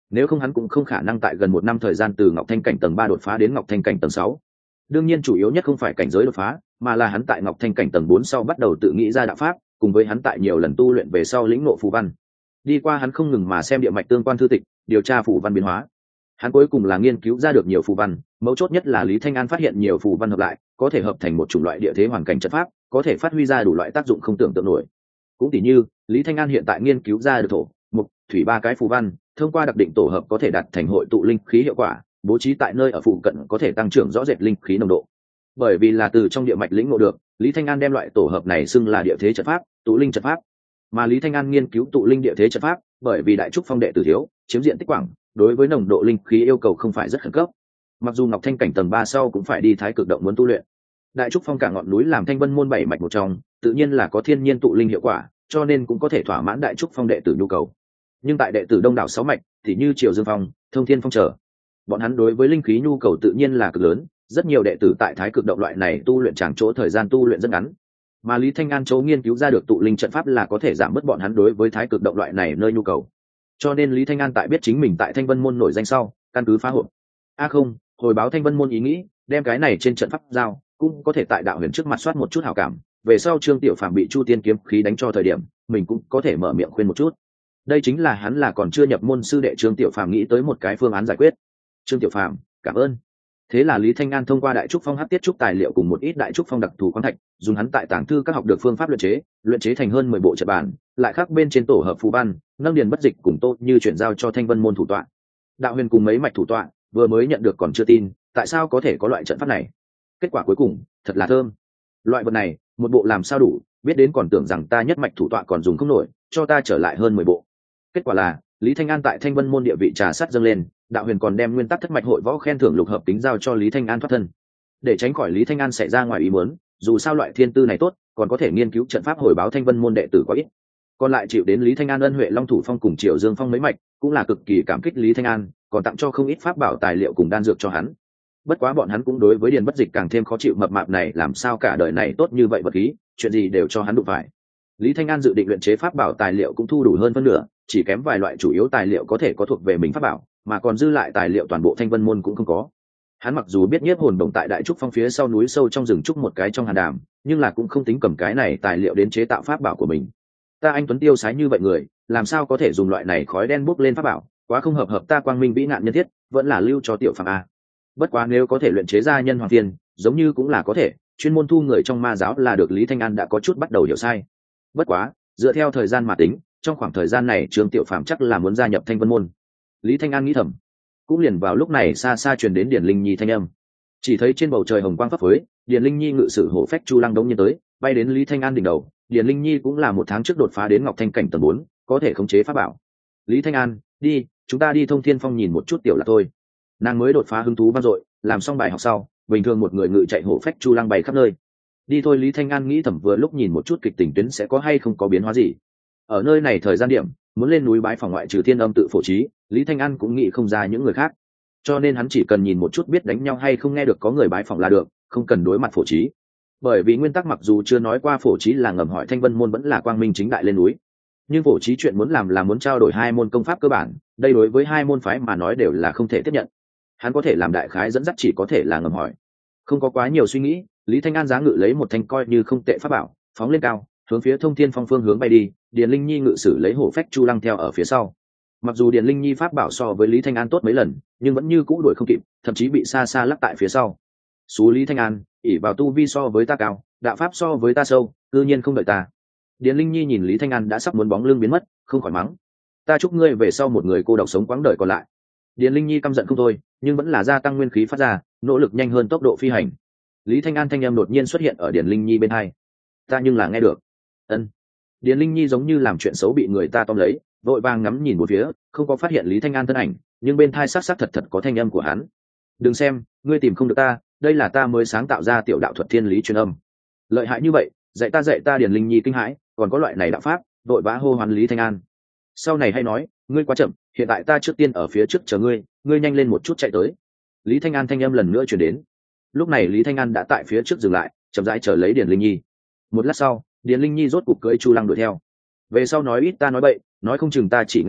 nếu không hắn cũng không khả năng tại gần một năm thời gian từ ngọc thanh cảnh tầng 3 đột phá đến ngọc thanh cảnh tầng 6. Đương nhiên chủ yếu nhất không phải cảnh giới đột phá, mà là hắn tại ngọc thanh cảnh tầng 4 sau bắt đầu tự nghĩ ra đạo pháp, cùng với hắn tại nhiều lần tu luyện về sau lĩnh ngộ phù văn. Đi qua hắn không ngừng mà xem địa mạch tương quan thư tịch, điều tra phù văn biến hóa. Hắn cuối cùng là nghiên cứu ra được nhiều phù văn, mấu chốt nhất là Lý Thanh An phát hiện nhiều phù văn hợp lại, có thể hợp thành một chủng loại địa thế hoàn cảnh trận pháp, có thể phát huy ra đủ loại tác dụng không tưởng tượng nổi. Cũng tỉ như, Lý Thanh An hiện tại nghiên cứu ra được thổ, mộc, thủy ba cái phù văn, thông qua đặc định tổ hợp có thể đạt thành hội tụ linh khí hiệu quả, bố trí tại nơi ở phụ cận có thể tăng trưởng rõ rệt linh khí nồng độ. Bởi vì là từ trong địa mạch lĩnh ngộ được, Lý Thanh An đem loại tổ hợp này xưng là địa thế trận pháp, tụ linh trận pháp. Mà Lý Thanh An nghiên cứu tụ linh địa thế trận pháp, bởi vì đại trúc phong đệ tử thiếu, chiếm diện tích quảng, đối với nồng độ linh khí yêu cầu không phải rất khẩn cấp. Mặc dù ngọc thanh cảnh tầng 3 sau cũng phải đi thái cực động muốn tu luyện. Đại trúc phong cả ngọn núi làm thanh vân môn 7 mạch một trong, tự nhiên là có thiên nhiên tụ linh hiệu quả, cho nên cũng có thể thỏa mãn đại trúc phong đệ tử nhu cầu. Nhưng tại đệ tử đông đảo 6 mạch, thì như Triều Dương Phong, Thông Thiên Phong trở, bọn hắn đối với linh khí nhu cầu tự nhiên là cực lớn, rất nhiều đệ tử tại thái cực động loại này tu luyện chẳng chỗ thời gian tu luyện rất ngắn. Mà Lý Thanh An chỗ nghiên cứu ra được tụ linh trận pháp là có thể giảm bớt bọn hắn đối với thái cực động loại này nơi nhu cầu. Cho nên Lý Thanh An tại biết chính mình tại Thanh Vân môn nổi danh sau, căn cứ phá hộp. Không, hồi báo Thanh Vân môn ý nghĩ, đem cái này trên trận pháp giao, cũng có thể tại đạo huyền trước mặt soát một chút hảo cảm, về sau Trương Tiểu Phàm bị Chu Tiên kiếm khí đánh cho thời điểm, mình cũng có thể mở miệng khuyên một chút. Đây chính là hắn là còn chưa nhập môn sư đệ Trương Tiểu Phàm nghĩ tới một cái phương án giải quyết. Trương Tiểu Phàm, cảm ơn. Thế là Lý Thanh An thông qua đại trúc phong hắc tiết trúc tài liệu cùng một ít đại trúc phong đặc thù khoáng thạch, dùng hắn tại tàng thư các học được phương pháp luyện chế thành hơn 10 bộ trận bản, lại khắc bên trên tổ hợp phù văn, nâng điền bất dịch cùng Tô Như chuyển giao cho Thanh Vân môn thủ tọa. Đạo huyền cùng mấy mạch thủ tọa vừa mới nhận được còn chưa tin, tại sao có thể có loại trận pháp này. Kết quả cuối cùng, thật là thơm. Loại vật này, một bộ làm sao đủ, biết đến còn tưởng rằng ta nhất mạch thủ tọa còn dùng không nổi, cho ta trở lại hơn 10 bộ. Kết quả là, Lý Thanh An tại Thanh Vân môn địa vị trà sắt dâng lên, đạo huyền còn đem nguyên tắc thất mạch hội võ khen thưởng lục hợp tính giao cho Lý Thanh An thoát thân. Để tránh khỏi Lý Thanh An xảy ra ngoài ý muốn, dù sao loại thiên tư này tốt, còn có thể nghiên cứu trận pháp hồi báo Thanh Vân môn đệ tử có ít. Còn lại chịu đến Lý Thanh An ân huệ Long Thủ Phong cùng Triệu Dương Phong mấy mạch, cũng là cực kỳ cảm kích Lý Thanh An, còn tặng cho không ít pháp bảo tài liệu cùng đan dược cho hắn. Bất quá bọn hắn cũng đối với điền bất dịch càng thêm khó chịu, mập mạp này làm sao cả đời này tốt như vậy vật khí, chuyện gì đều cho hắn đụng phải. Lý Thanh An dự định luyện chế pháp bảo tài liệu cũng thu đủ hơn phân nửa, chỉ kém vài loại chủ yếu tài liệu có thể có thuộc về mình pháp bảo, mà còn dư lại tài liệu toàn bộ Thanh Vân môn cũng không có. Hắn mặc dù biết nhiếp hồn đồng tại đại trúc phong phía sau núi sâu trong rừng trúc một cái trong hàn đàm, nhưng là cũng không tính cầm cái này tài liệu đến chế tạo pháp bảo của mình. Ta anh tuấn tiêu sái như vậy người, làm sao có thể dùng loại này khói đen bốc lên pháp bảo, quá không hợp ta quang minh vĩ nạn nhân thiết, vẫn là lưu cho tiểu phàm a. Bất quá nếu có thể luyện chế ra nhân hoàng tiên, giống như cũng là có thể, chuyên môn thu người trong ma giáo là được. Lý Thanh An đã có chút bắt đầu hiểu sai. Bất quá, dựa theo thời gian mà tính, trong khoảng thời gian này Trương Tiểu Phàm chắc là muốn gia nhập Thanh Vân môn. Lý Thanh An nghĩ thầm. Cũng liền vào lúc này xa xa truyền đến Điền Linh Nhi thanh âm. Chỉ thấy trên bầu trời hồng quang phấp phới, Điền Linh Nhi ngự sử hổ phách chu lăng đống nhiên tới, bay đến Lý Thanh An đỉnh đầu. Điền Linh Nhi cũng là một tháng trước đột phá đến ngọc thanh cảnh tầng 4, có thể khống chế pháp bảo. Lý Thanh An, đi, chúng ta đi Thông Thiên Phong nhìn một chút tiểu là thôi. Nàng mới đột phá hứng thú vang dội, làm xong bài học sau, bình thường một người ngự chạy hổ phách chu lăng bay khắp nơi. Đi thôi. Lý Thanh An nghĩ thầm vừa lúc nhìn một chút kịch tình tuyến sẽ có hay không có biến hóa gì. Ở nơi này thời gian điểm, muốn lên núi bái phỏng ngoại trừ Thiên Âm tự phổ trí, Lý Thanh An cũng nghĩ không ra những người khác. Cho nên hắn chỉ cần nhìn một chút biết đánh nhau hay không nghe được có người bái phỏng là được, không cần đối mặt phổ trí. Bởi vì nguyên tắc mặc dù chưa nói qua phổ trí là ngầm hỏi Thanh Vân môn vẫn là quang minh chính đại lên núi. Nhưng phổ trí chuyện muốn làm là muốn trao đổi hai môn công pháp cơ bản, đây đối với hai môn phái mà nói đều là không thể tiếp nhận. Hắn có thể làm đại khái dẫn dắt chỉ có thể là ngầm hỏi. Không có quá nhiều suy nghĩ, Lý Thanh An giá ngự lấy một thanh coi như không tệ pháp bảo, phóng lên cao, hướng phía Thông Thiên Phong phương hướng bay đi. Điền Linh Nhi ngự sử lấy hổ phách chu lăng theo ở phía sau. Mặc dù Điền Linh Nhi pháp bảo so với Lý Thanh An tốt mấy lần, nhưng vẫn như cũ đuổi không kịp, thậm chí bị xa xa lắc tại phía sau. Sú Lý Thanh An, ỷ vào tu vi so với ta cao, đạo pháp so với ta sâu, tự nhiên không đợi ta. Điền Linh Nhi nhìn Lý Thanh An đã sắp muốn bóng lưng biến mất, không khỏi mắng. Ta chúc ngươi về sau một người cô độc sống quãng đời còn lại. Điền Linh Nhi căm giận không thôi, nhưng vẫn là gia tăng nguyên khí phát ra, nỗ lực nhanh hơn tốc độ phi hành. Lý Thanh An thanh âm đột nhiên xuất hiện ở Điền Linh Nhi bên hai. Ta nhưng là nghe được. Ân. Điền Linh Nhi giống như làm chuyện xấu bị người ta tóm lấy, vội vàng ngắm nhìn một phía, không có phát hiện Lý Thanh An thân ảnh, nhưng bên thai sát thật có thanh âm của hắn. Đừng xem, ngươi tìm không được ta, đây là ta mới sáng tạo ra tiểu đạo thuật thiên lý truyền âm. Lợi hại như vậy, dạy ta. Điền Linh Nhi kinh hãi, còn có loại này đạo pháp, vội vã hô hoán Lý Thanh An. Sau này hay nói, ngươi quá chậm, hiện tại ta trước tiên ở phía trước chờ ngươi nhanh lên một chút chạy tới. Lý Thanh An thanh âm lần nữa truyền đến. Lúc này Lý Thanh An đã tại phía trước dừng lại, chậm rãi chờ lấy Điền Linh Nhi. Một lát sau, Điền Linh Nhi rốt cục cưỡi chu lăng đuổi theo. Về sau nói ít ta nói bậy, nói không chừng ta chỉ nghe thấy,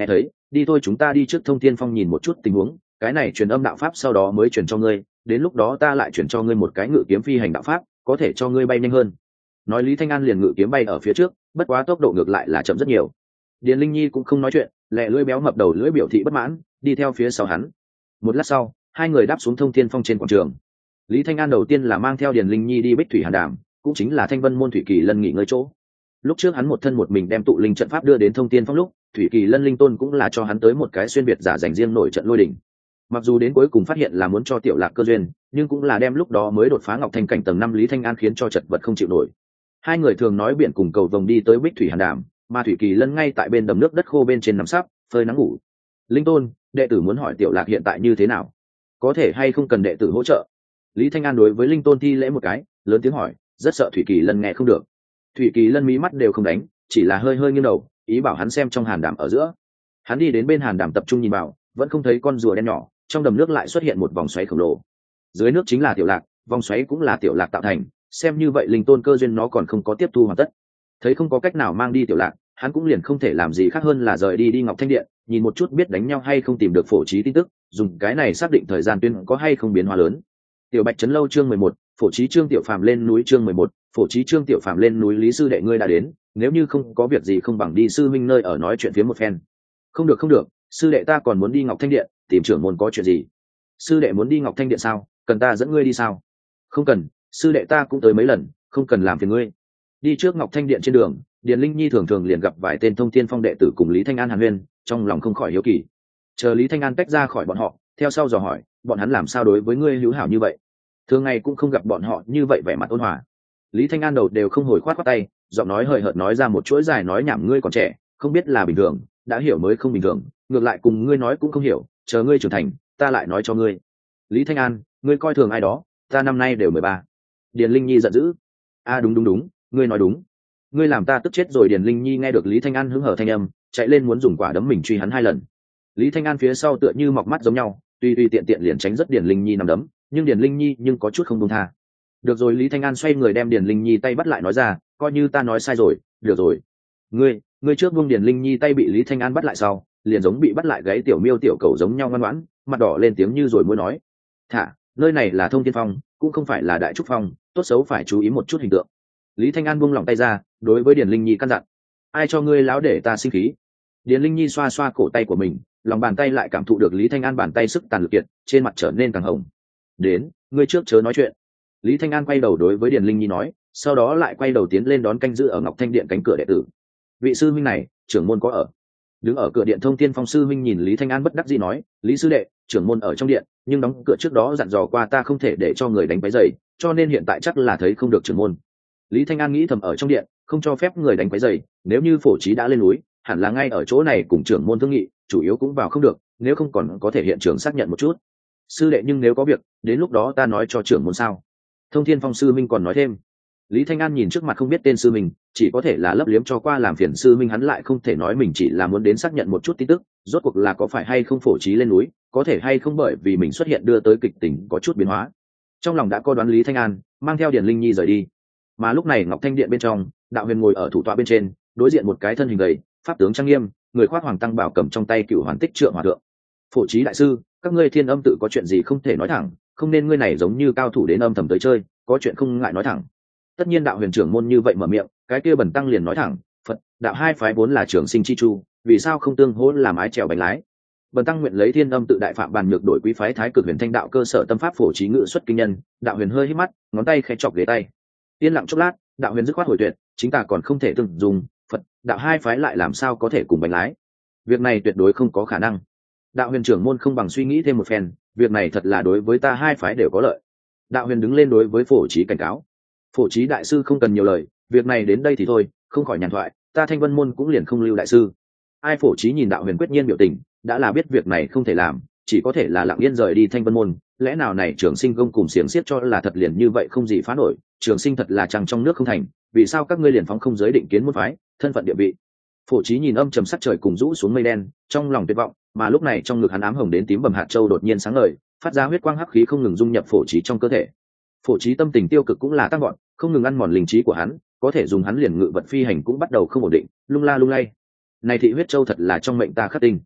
đi thôi, chúng ta đi trước Thông Thiên Phong nhìn một chút tình huống, cái này truyền âm đạo pháp sau đó mới truyền cho ngươi, đến lúc đó ta lại chuyển cho ngươi một cái ngự kiếm phi hành đạo pháp, có thể cho ngươi bay nhanh hơn. Nói Lý Thanh An liền ngự kiếm bay ở phía trước, bất quá tốc độ ngược lại là chậm rất nhiều. Điền Linh Nhi cũng không nói chuyện, lẹ lưỡi béo mập đầu lưỡi biểu thị bất mãn, đi theo phía sau hắn. Một lát sau, hai người đáp xuống Thông Thiên Phong trên quảng trường. Lý Thanh An đầu tiên là mang theo Điền Linh Nhi đi Bích Thủy Hàn Đàm, cũng chính là Thanh Vân môn Thủy Kỳ Lân nghỉ ngơi chỗ. Lúc trước hắn một thân một mình đem tụ linh trận pháp đưa đến Thông Thiên Phong lúc, Thủy Kỳ Lân linh tôn cũng là cho hắn tới một cái xuyên biệt giả dành riêng nổi trận lôi đỉnh. Mặc dù đến cuối cùng phát hiện là muốn cho Tiểu Lạc cơ duyên, nhưng cũng là đem lúc đó mới đột phá Ngọc Thanh cảnh tầng 5 Lý Thanh An khiến cho chật vật không chịu nổi. Hai người thường nói biển cùng cầu vồng đi tới Bích Thủy Hàn Đàm, mà Thủy Kỳ Lân ngay tại bên đầm nước đất khô bên trên nằm sấp, phơi nắng ngủ. Linh tôn, đệ tử muốn hỏi Tiểu Lạc hiện tại như thế nào, có thể hay không cần đệ tử hỗ trợ? Lý Thanh An đối với linh tôn thi lễ một cái, lớn tiếng hỏi, rất sợ Thủy Kỳ Lân nghe không được. Thủy Kỳ Lân mí mắt đều không đánh, chỉ là hơi hơi nghiêng đầu, ý bảo hắn xem trong hàn đàm ở giữa. Hắn đi đến bên hàn đàm tập trung nhìn vào, vẫn không thấy con rùa đen nhỏ, trong đầm nước lại xuất hiện một vòng xoáy khổng lồ. Dưới nước chính là Tiểu Lạc, vòng xoáy cũng là Tiểu Lạc tạo thành, xem như vậy linh tôn cơ duyên nó còn không có tiếp thu hoàn tất. Thấy không có cách nào mang đi Tiểu Lạc, hắn cũng liền không thể làm gì khác hơn là rời đi Ngọc Thanh Điện, nhìn một chút biết đánh nhau hay không tìm được Phổ Chí tin tức, dùng cái này xác định thời gian tuyên có hay không biến hóa lớn. Tiểu Bạch Trấn Lâu chương 11, Phổ Chí Trương Tiểu Phàm lên núi chương 11, Phổ Chí Trương Tiểu Phàm lên núi. Lý sư đệ ngươi đã đến, nếu như không có việc gì không bằng đi sư minh nơi ở nói chuyện phía một phen. Không được không được, sư đệ ta còn muốn đi Ngọc Thanh Điện, tìm trưởng môn có chuyện gì? Sư đệ muốn đi Ngọc Thanh Điện sao, cần ta dẫn ngươi đi sao? Không cần, sư đệ ta cũng tới mấy lần, không cần làm phiền ngươi. Đi trước Ngọc Thanh Điện trên đường, Điền Linh Nhi thường thường liền gặp vài tên Thông Thiên Phong đệ tử cùng Lý Thanh An hàn huyên, trong lòng không khỏi hiếu kỳ. Chờ Lý Thanh An tách ra khỏi bọn họ, theo sau dò hỏi, bọn hắn làm sao đối với ngươi hữu hảo như vậy? Thường ngày cũng không gặp bọn họ như vậy vẻ mặt ôn hòa. Lý Thanh An đầu đều không hồi khoát khoát tay, giọng nói hời hợt nói ra một chuỗi dài nói nhảm, ngươi còn trẻ, không biết là bình thường, đã hiểu mới không bình thường, ngược lại cùng ngươi nói cũng không hiểu, chờ ngươi trưởng thành, ta lại nói cho ngươi. Lý Thanh An, ngươi coi thường ai đó, ta năm nay đều 13. Điền Linh Nhi giận dữ. Đúng, ngươi nói đúng. Ngươi làm ta tức chết rồi. Điền Linh Nhi nghe được Lý Thanh An hứng hở thanh âm, chạy lên muốn dùng quả đấm mình truy hắn 2 lần. Lý Thanh An phía sau tựa như mọc mắt giống nhau, tuy tiện tiện liền tránh rất Điền Linh Nhi nằm đấm, nhưng Điền Linh Nhi có chút không buông tha. Được rồi, Lý Thanh An xoay người đem Điền Linh Nhi tay bắt lại nói ra, coi như ta nói sai rồi, được rồi. Ngươi trước buông. Điền Linh Nhi tay bị Lý Thanh An bắt lại sau, liền giống bị bắt lại gáy tiểu miêu tiểu cầu giống nhau ngoan ngoãn, mặt đỏ lên tiếng như rồi muốn nói. Thả, nơi này là Thông Thiên Phong, cũng không phải là Đại Trúc Phong, tốt xấu phải chú ý một chút hình tượng. Lý Thanh An buông lòng tay ra, đối với Điền Linh Nhi căn dặn. Ai cho ngươi láo để ta sinh khí? Điền Linh Nhi xoa xoa cổ tay của mình, lòng bàn tay lại cảm thụ được Lý Thanh An bàn tay sức tàn lực kiệt, trên mặt trở nên càng hồng. Đến, ngươi trước chớ nói chuyện. Lý Thanh An quay đầu đối với Điền Linh Nhi nói, sau đó lại quay đầu tiến lên đón canh giữ ở Ngọc Thanh Điện cánh cửa đệ tử. Vị sư huynh này, trưởng môn có ở? Đứng ở cửa điện Thông Thiên Phong sư huynh nhìn Lý Thanh An bất đắc dĩ nói, Lý sư đệ, trưởng môn ở trong điện, nhưng đóng cửa trước đó dặn dò qua ta không thể để cho người đánh quấy rầy, cho nên hiện tại chắc là thấy không được trưởng môn. Lý Thanh An nghĩ thầm, ở trong điện không cho phép người đánh quấy rầy, nếu như Phổ Chí đã lên núi, hẳn là ngay ở chỗ này cùng trưởng môn thương nghị, chủ yếu cũng vào không được, nếu không còn có thể hiện trường xác nhận một chút. Sư đệ, nhưng nếu có việc, đến lúc đó ta nói cho trưởng môn sao? Thông Thiên Phong sư minh còn nói thêm. Lý Thanh An nhìn trước mặt không biết tên sư minh, chỉ có thể là lấp liếm cho qua làm phiền sư minh, hắn lại không thể nói mình chỉ là muốn đến xác nhận một chút tin tức, rốt cuộc là có phải hay không Phổ Chí lên núi, có thể hay không bởi vì mình xuất hiện đưa tới kịch tình có chút biến hóa. Trong lòng đã có đoán, Lý Thanh An mang theo Điền Linh Nhi rời đi. Mà lúc này Ngọc Thanh Điện bên trong, Đạo Huyền ngồi ở thủ tọa bên trên, đối diện một cái thân hình gầy, pháp tướng trang nghiêm, người khoác hoàng tăng bảo, cầm trong tay Cửu Hoàn Tích Trượng hòa thượng. Phổ Chí đại sư, các ngươi Thiên Âm tự có chuyện gì không thể nói thẳng, không nên ngươi này giống như cao thủ đến âm thầm tới chơi, có chuyện không ngại nói thẳng. Tất nhiên Đạo Huyền trưởng môn như vậy mở miệng, cái kia Bần tăng liền nói thẳng, Phật, đạo hai phái vốn là trường sinh chi chu, vì sao không tương hỗ làm ái chèo bánh lái? Bần tăng nguyện lấy Thiên Âm tự đại phạm bàn nhược đổi quý phái Thái Cực Huyền Thanh đạo cơ sở tâm pháp Phổ Chí ngự xuất kinh nhân. Đạo Huyền hơi hít mắt, ngón tay khẽ chọc ghế tay. Yên lặng chốc lát, Đạo Huyền dứt khoát hồi tuyệt, chính ta còn không thể từng dùng, Phật, đạo hai phái lại làm sao có thể cùng bánh lái? Việc này tuyệt đối không có khả năng. Đạo Huyền trưởng môn không bằng suy nghĩ thêm một phen, việc này thật là đối với ta hai phái đều có lợi. Đạo Huyền đứng lên đối với Phổ Chí cảnh cáo. Phổ Chí đại sư không cần nhiều lời, việc này đến đây thì thôi, không khỏi nhàn thoại, ta Thanh Vân môn cũng liền không lưu đại sư. Ai? Phổ Chí nhìn Đạo Huyền quyết nhiên biểu tình, đã là biết việc này không thể làm, chỉ có thể là lặng yên rời đi Thanh Vân môn. Lẽ nào này Trường Sinh công cùng xiềng xiết cho là thật liền như vậy không gì phá nổi? Trường Sinh thật là trăng trong nước không thành, vì sao các ngươi liền phóng không giới định kiến môn phái, thân phận địa vị? Phổ Chí nhìn âm trầm sắc trời cùng rũ xuống mây đen, trong lòng tuyệt vọng, mà lúc này trong ngực hắn ám hồng đến tím bầm hạt châu đột nhiên sáng ngời, phát ra huyết quang hắc khí không ngừng dung nhập Phổ Chí trong cơ thể. Phổ Chí tâm tình tiêu cực cũng là tăng gọn, không ngừng ăn mòn linh trí của hắn, có thể dùng hắn liền ngự vật phi hành cũng bắt đầu không ổn định, lung la lung lay. Này thị huyết châu thật là trong mệnh ta khắc tinh.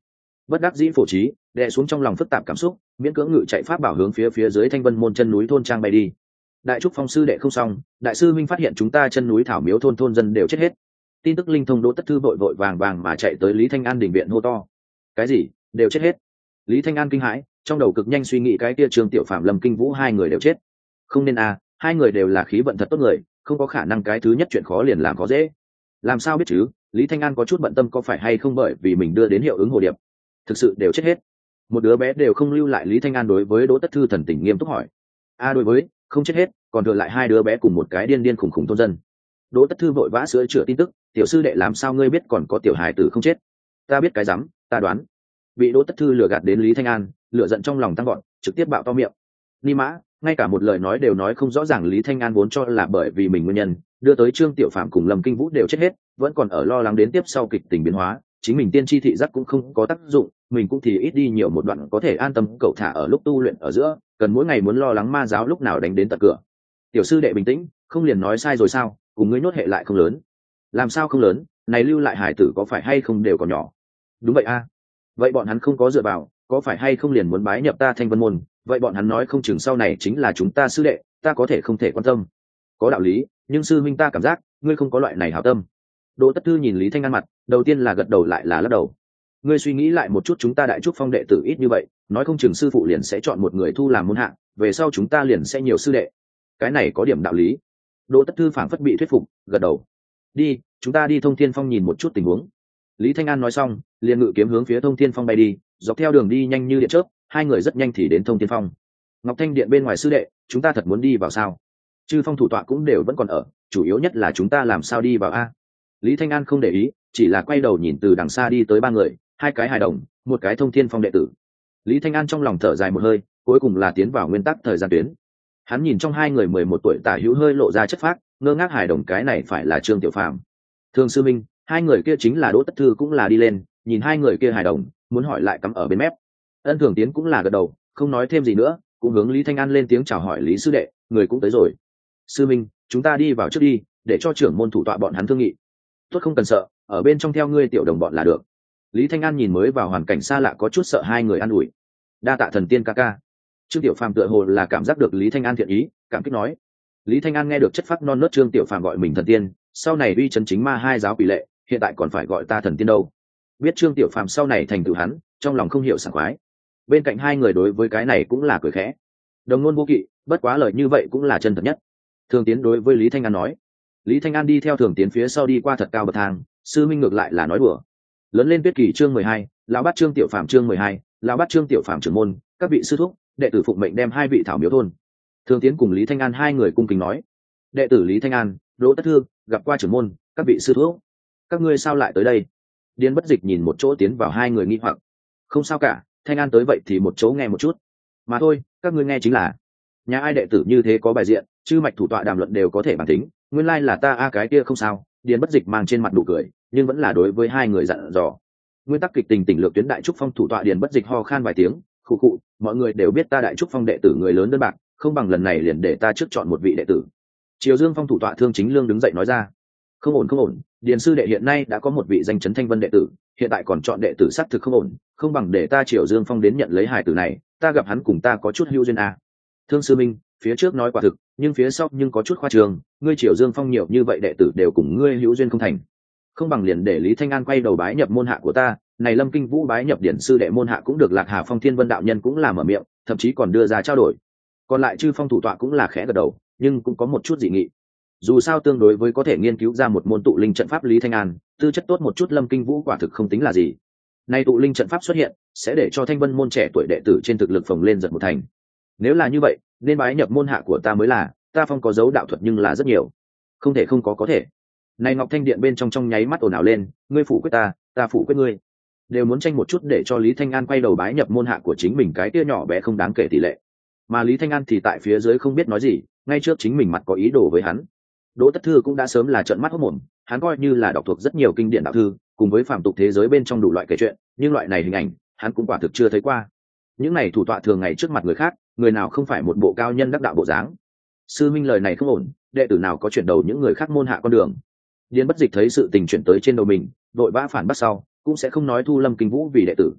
Bất đắc dĩ phổ trí đè xuống trong lòng phức tạp cảm xúc, miễn cưỡng ngự chạy pháp bảo hướng phía dưới thanh vân môn chân núi thôn trang bay đi. Đại trúc phong sư đệ không xong, đại sư minh phát hiện chúng ta chân núi thảo miếu thôn dân đều chết hết. Tin tức linh thông. Đỗ Tất Thư vội vội vàng vàng mà chạy tới Lý Thanh An đình viện hô to. Cái gì? Đều chết hết? Lý Thanh An kinh hãi, trong đầu cực nhanh suy nghĩ cái kia Trương Tiểu Phạm Lâm Kinh Vũ hai người đều chết. Không nên à, hai người đều là khí vận thật tốt người, không có khả năng cái thứ nhất chuyện khó liền làm khó dễ. Làm sao biết chứ? Lý Thanh An có chút bận tâm có phải hay không bởi vì mình đưa đến hiệu ứng hồ điệp. Thực sự đều chết hết. Một đứa bé đều không lưu lại. Lý Thanh An đối với Đỗ Tất Thư thần tình nghiêm túc hỏi. Đối với, không chết hết, còn thừa lại hai đứa bé cùng một cái điên điên khủng khủng thôn dân. Đỗ Tất Thư vội vã sửa chữa tin tức. Tiểu sư đệ làm sao ngươi biết còn có tiểu hài tử không chết? Ta biết cái rắm, ta đoán. Bị Đỗ Tất Thư lừa gạt đến Lý Thanh An, lửa giận trong lòng tăng gọn, trực tiếp bạo to miệng. Ni mã, ngay cả một lời nói đều nói không rõ ràng. Lý Thanh An vốn cho là bởi vì mình nguyên nhân đưa tới Trương Tiểu Phạm cùng Lâm Kinh Vũ đều chết hết, vẫn còn ở lo lắng đến tiếp sau kịch tình biến hóa, chính mình tiên tri thị giác cũng không có tác dụng, mình cũng thì ít đi nhiều một đoạn có thể an tâm cậu thả ở lúc tu luyện ở giữa, cần mỗi ngày muốn lo lắng ma giáo lúc nào đánh đến tận cửa. Tiểu sư đệ bình tĩnh, không liền nói sai rồi sao? Cùng ngươi nhốt hệ lại không lớn. Làm sao không lớn? Này lưu lại hải tử có phải hay không đều còn nhỏ? Đúng vậy a. Vậy bọn hắn không có dựa vào, có phải hay không liền muốn bái nhập ta Thanh Vân môn? Vậy bọn hắn nói không chừng sau này chính là chúng ta sư đệ, ta có thể không thể quan tâm. Có đạo lý, nhưng sư minh ta cảm giác ngươi không có loại này hảo tâm. Đỗ Tất Thư nhìn Lý Thanh An mặt, đầu tiên là gật đầu lại là lắc đầu. Ngươi suy nghĩ lại một chút, chúng ta Đại Trúc Phong đệ tử ít như vậy, nói không chừng sư phụ liền sẽ chọn một người thu làm môn hạ, về sau chúng ta liền sẽ nhiều sư đệ. Cái này có điểm đạo lý. Đỗ Tất Thư phảng phất bị thuyết phục, gật đầu. Đi, chúng ta đi Thông Thiên Phong nhìn một chút tình huống. Lý Thanh An nói xong, liền ngự kiếm hướng phía Thông Thiên Phong bay đi, dọc theo đường đi nhanh như điện chớp, hai người rất nhanh thì đến Thông Thiên Phong. Ngọc Thanh Điện bên ngoài sư đệ, chúng ta thật muốn đi vào sao? Chư phong thủ tọa cũng đều vẫn còn ở, chủ yếu nhất là chúng ta làm sao đi vào a? Lý Thanh An không để ý, chỉ là quay đầu nhìn từ đằng xa đi tới ba người, hai cái hài đồng, một cái Thông Thiên Phong đệ tử. Lý Thanh An trong lòng thở dài một hơi, cuối cùng là tiến vào nguyên tắc thời gian tuyến. Hắn nhìn trong hai người 11 tuổi tả hữu hơi lộ ra chất phác, ngơ ngác hài đồng, cái này phải là Trương Tiểu Phàm. Thương sư minh, hai người kia chính là Đỗ Tất Thư cũng là đi lên, nhìn hai người kia hài đồng, muốn hỏi lại cắm ở bên mép. Ân Thường Tiến cũng là gật đầu, không nói thêm gì nữa, cũng hướng Lý Thanh An lên tiếng chào hỏi. Lý sư đệ, người cũng tới rồi. Sư minh, chúng ta đi vào trước đi, để cho trưởng môn thủ tọa bọn hắn thương nghị. Tốt, không cần sợ, ở bên trong theo ngươi tiểu đồng bọn là được. Lý Thanh An nhìn mới vào hoàn cảnh xa lạ có chút sợ hai người an ủi. Đa tạ thần tiên ca ca. Trương Tiểu Phàm tựa hồ là cảm giác được Lý Thanh An thiện ý, cảm kích nói. Lý Thanh An nghe được chất phác non nớt Trương Tiểu Phàm gọi mình thần tiên, sau này uy chân chính ma hai giáo quỷ lệ, hiện tại còn phải gọi ta thần tiên đâu. Biết Trương Tiểu Phàm sau này thành tựu hắn, trong lòng không hiểu sảng khoái. Bên cạnh hai người đối với cái này cũng là cười khẽ. Đồng ngôn vô kỵ, bất quá lời như vậy cũng là chân thật nhất. Thường Tiến đối với Lý Thanh An nói. Lý Thanh An đi theo Thường Tiến phía sau đi qua thật cao bậc thang, sư minh ngược lại là nói đùa. Lớn lên Tuyết Kỳ chương 12, lão bát Trương Tiểu Phàm chương 12, lão bát Trương Tiểu Phàm trưởng môn, các vị sư thúc, đệ tử phụng mệnh đem hai vị thảo miếu thôn. Thường Tiến cùng Lý Thanh An hai người cung kính nói. Đệ tử Lý Thanh An, Đỗ Tất Thư, gặp qua trưởng môn, các vị sư thúc. Các ngươi sao lại tới đây? Điền Bất Dịch nhìn một chỗ tiến vào hai người nghi hoặc. Không sao cả, Thanh An tới vậy thì một chỗ nghe một chút. Mà thôi, các ngươi nghe chính là. Nhà ai đệ tử như thế có bài diện, chư mạch thủ tọa đàm luận đều có thể bản tính, nguyên lai là ta cái kia không sao. Điền Bất Dịch mang trên mặt nụ cười, nhưng vẫn là đối với hai người dặn dò. Nguyên tắc kịch tình tỉnh lược tuyến Đại Trúc Phong thủ tọa Điền Bất Dịch ho khan vài tiếng, khụ khụ, mọi người đều biết ta Đại Trúc Phong đệ tử người lớn đơn bạc, không bằng lần này liền để ta trước chọn một vị đệ tử. Triều Dương Phong thủ tọa Thương Chính Lương đứng dậy nói ra. Không ổn không ổn, Điền sư đệ hiện nay đã có một vị danh chấn Thanh Vân đệ tử, hiện tại còn chọn đệ tử xác thực không ổn, không bằng để ta Triều Dương Phong đến nhận lấy hài tử này, ta gặp hắn cùng ta có chút hữu duyên à. Thương sư minh, phía trước nói quả thực, nhưng phía sau nhưng có chút khoa trương, ngươi Triều Dương Phong nhiều như vậy đệ tử đều cùng ngươi hữu duyên không thành, không bằng liền để Lý Thanh An quay đầu bái nhập môn hạ của ta, này Lâm Kinh Vũ bái nhập Điển sư đệ môn hạ cũng được. Lạc Hà Phong Thiên Vân đạo nhân cũng là mở miệng, thậm chí còn đưa ra trao đổi. Còn lại chư phong thủ tọa cũng là khẽ gật đầu, nhưng cũng có một chút dị nghị. Dù sao tương đối với có thể nghiên cứu ra một môn tụ linh trận pháp Lý Thanh An, tư chất tốt một chút Lâm Kinh Vũ quả thực không tính là gì. Nay tụ linh trận pháp xuất hiện, sẽ để cho Thanh Vân môn trẻ tuổi đệ tử trên thực lực phồng lên giật một thành. Nếu là như vậy, nên bái nhập môn hạ của ta mới là, ta phong có dấu đạo thuật nhưng là rất nhiều. Không thể không có thể. Này Ngọc Thanh Điện bên trong nháy mắt ồn ào lên, ngươi phủ quyết ta, ta phủ quyết ngươi. Đều muốn tranh một chút để cho Lý Thanh An quay đầu bái nhập môn hạ của chính mình, cái kia nhỏ bé không đáng kể tỷ lệ. Mà Lý Thanh An thì tại phía dưới không biết nói gì, ngay trước chính mình mặt có ý đồ với hắn. Đỗ Tất Thư cũng đã sớm là trợn mắt hốt mồm, hắn coi như là đọc thuộc rất nhiều kinh điển đạo thư, cùng với phàm tục thế giới bên trong đủ loại kể chuyện, nhưng loại này hình ảnh, hắn cũng quả thực chưa thấy qua. Những này thủ tọa thường ngày trước mặt người khác, người nào không phải một bộ cao nhân đắc đạo bộ dáng. Sư minh lời này không ổn, đệ tử nào có chuyển đầu những người khác môn hạ con đường. Điền Bất Dịch thấy sự tình chuyển tới trên đầu mình, đội vã phản bắt sau, cũng sẽ không nói thu Lâm Kinh Vũ vì đệ tử.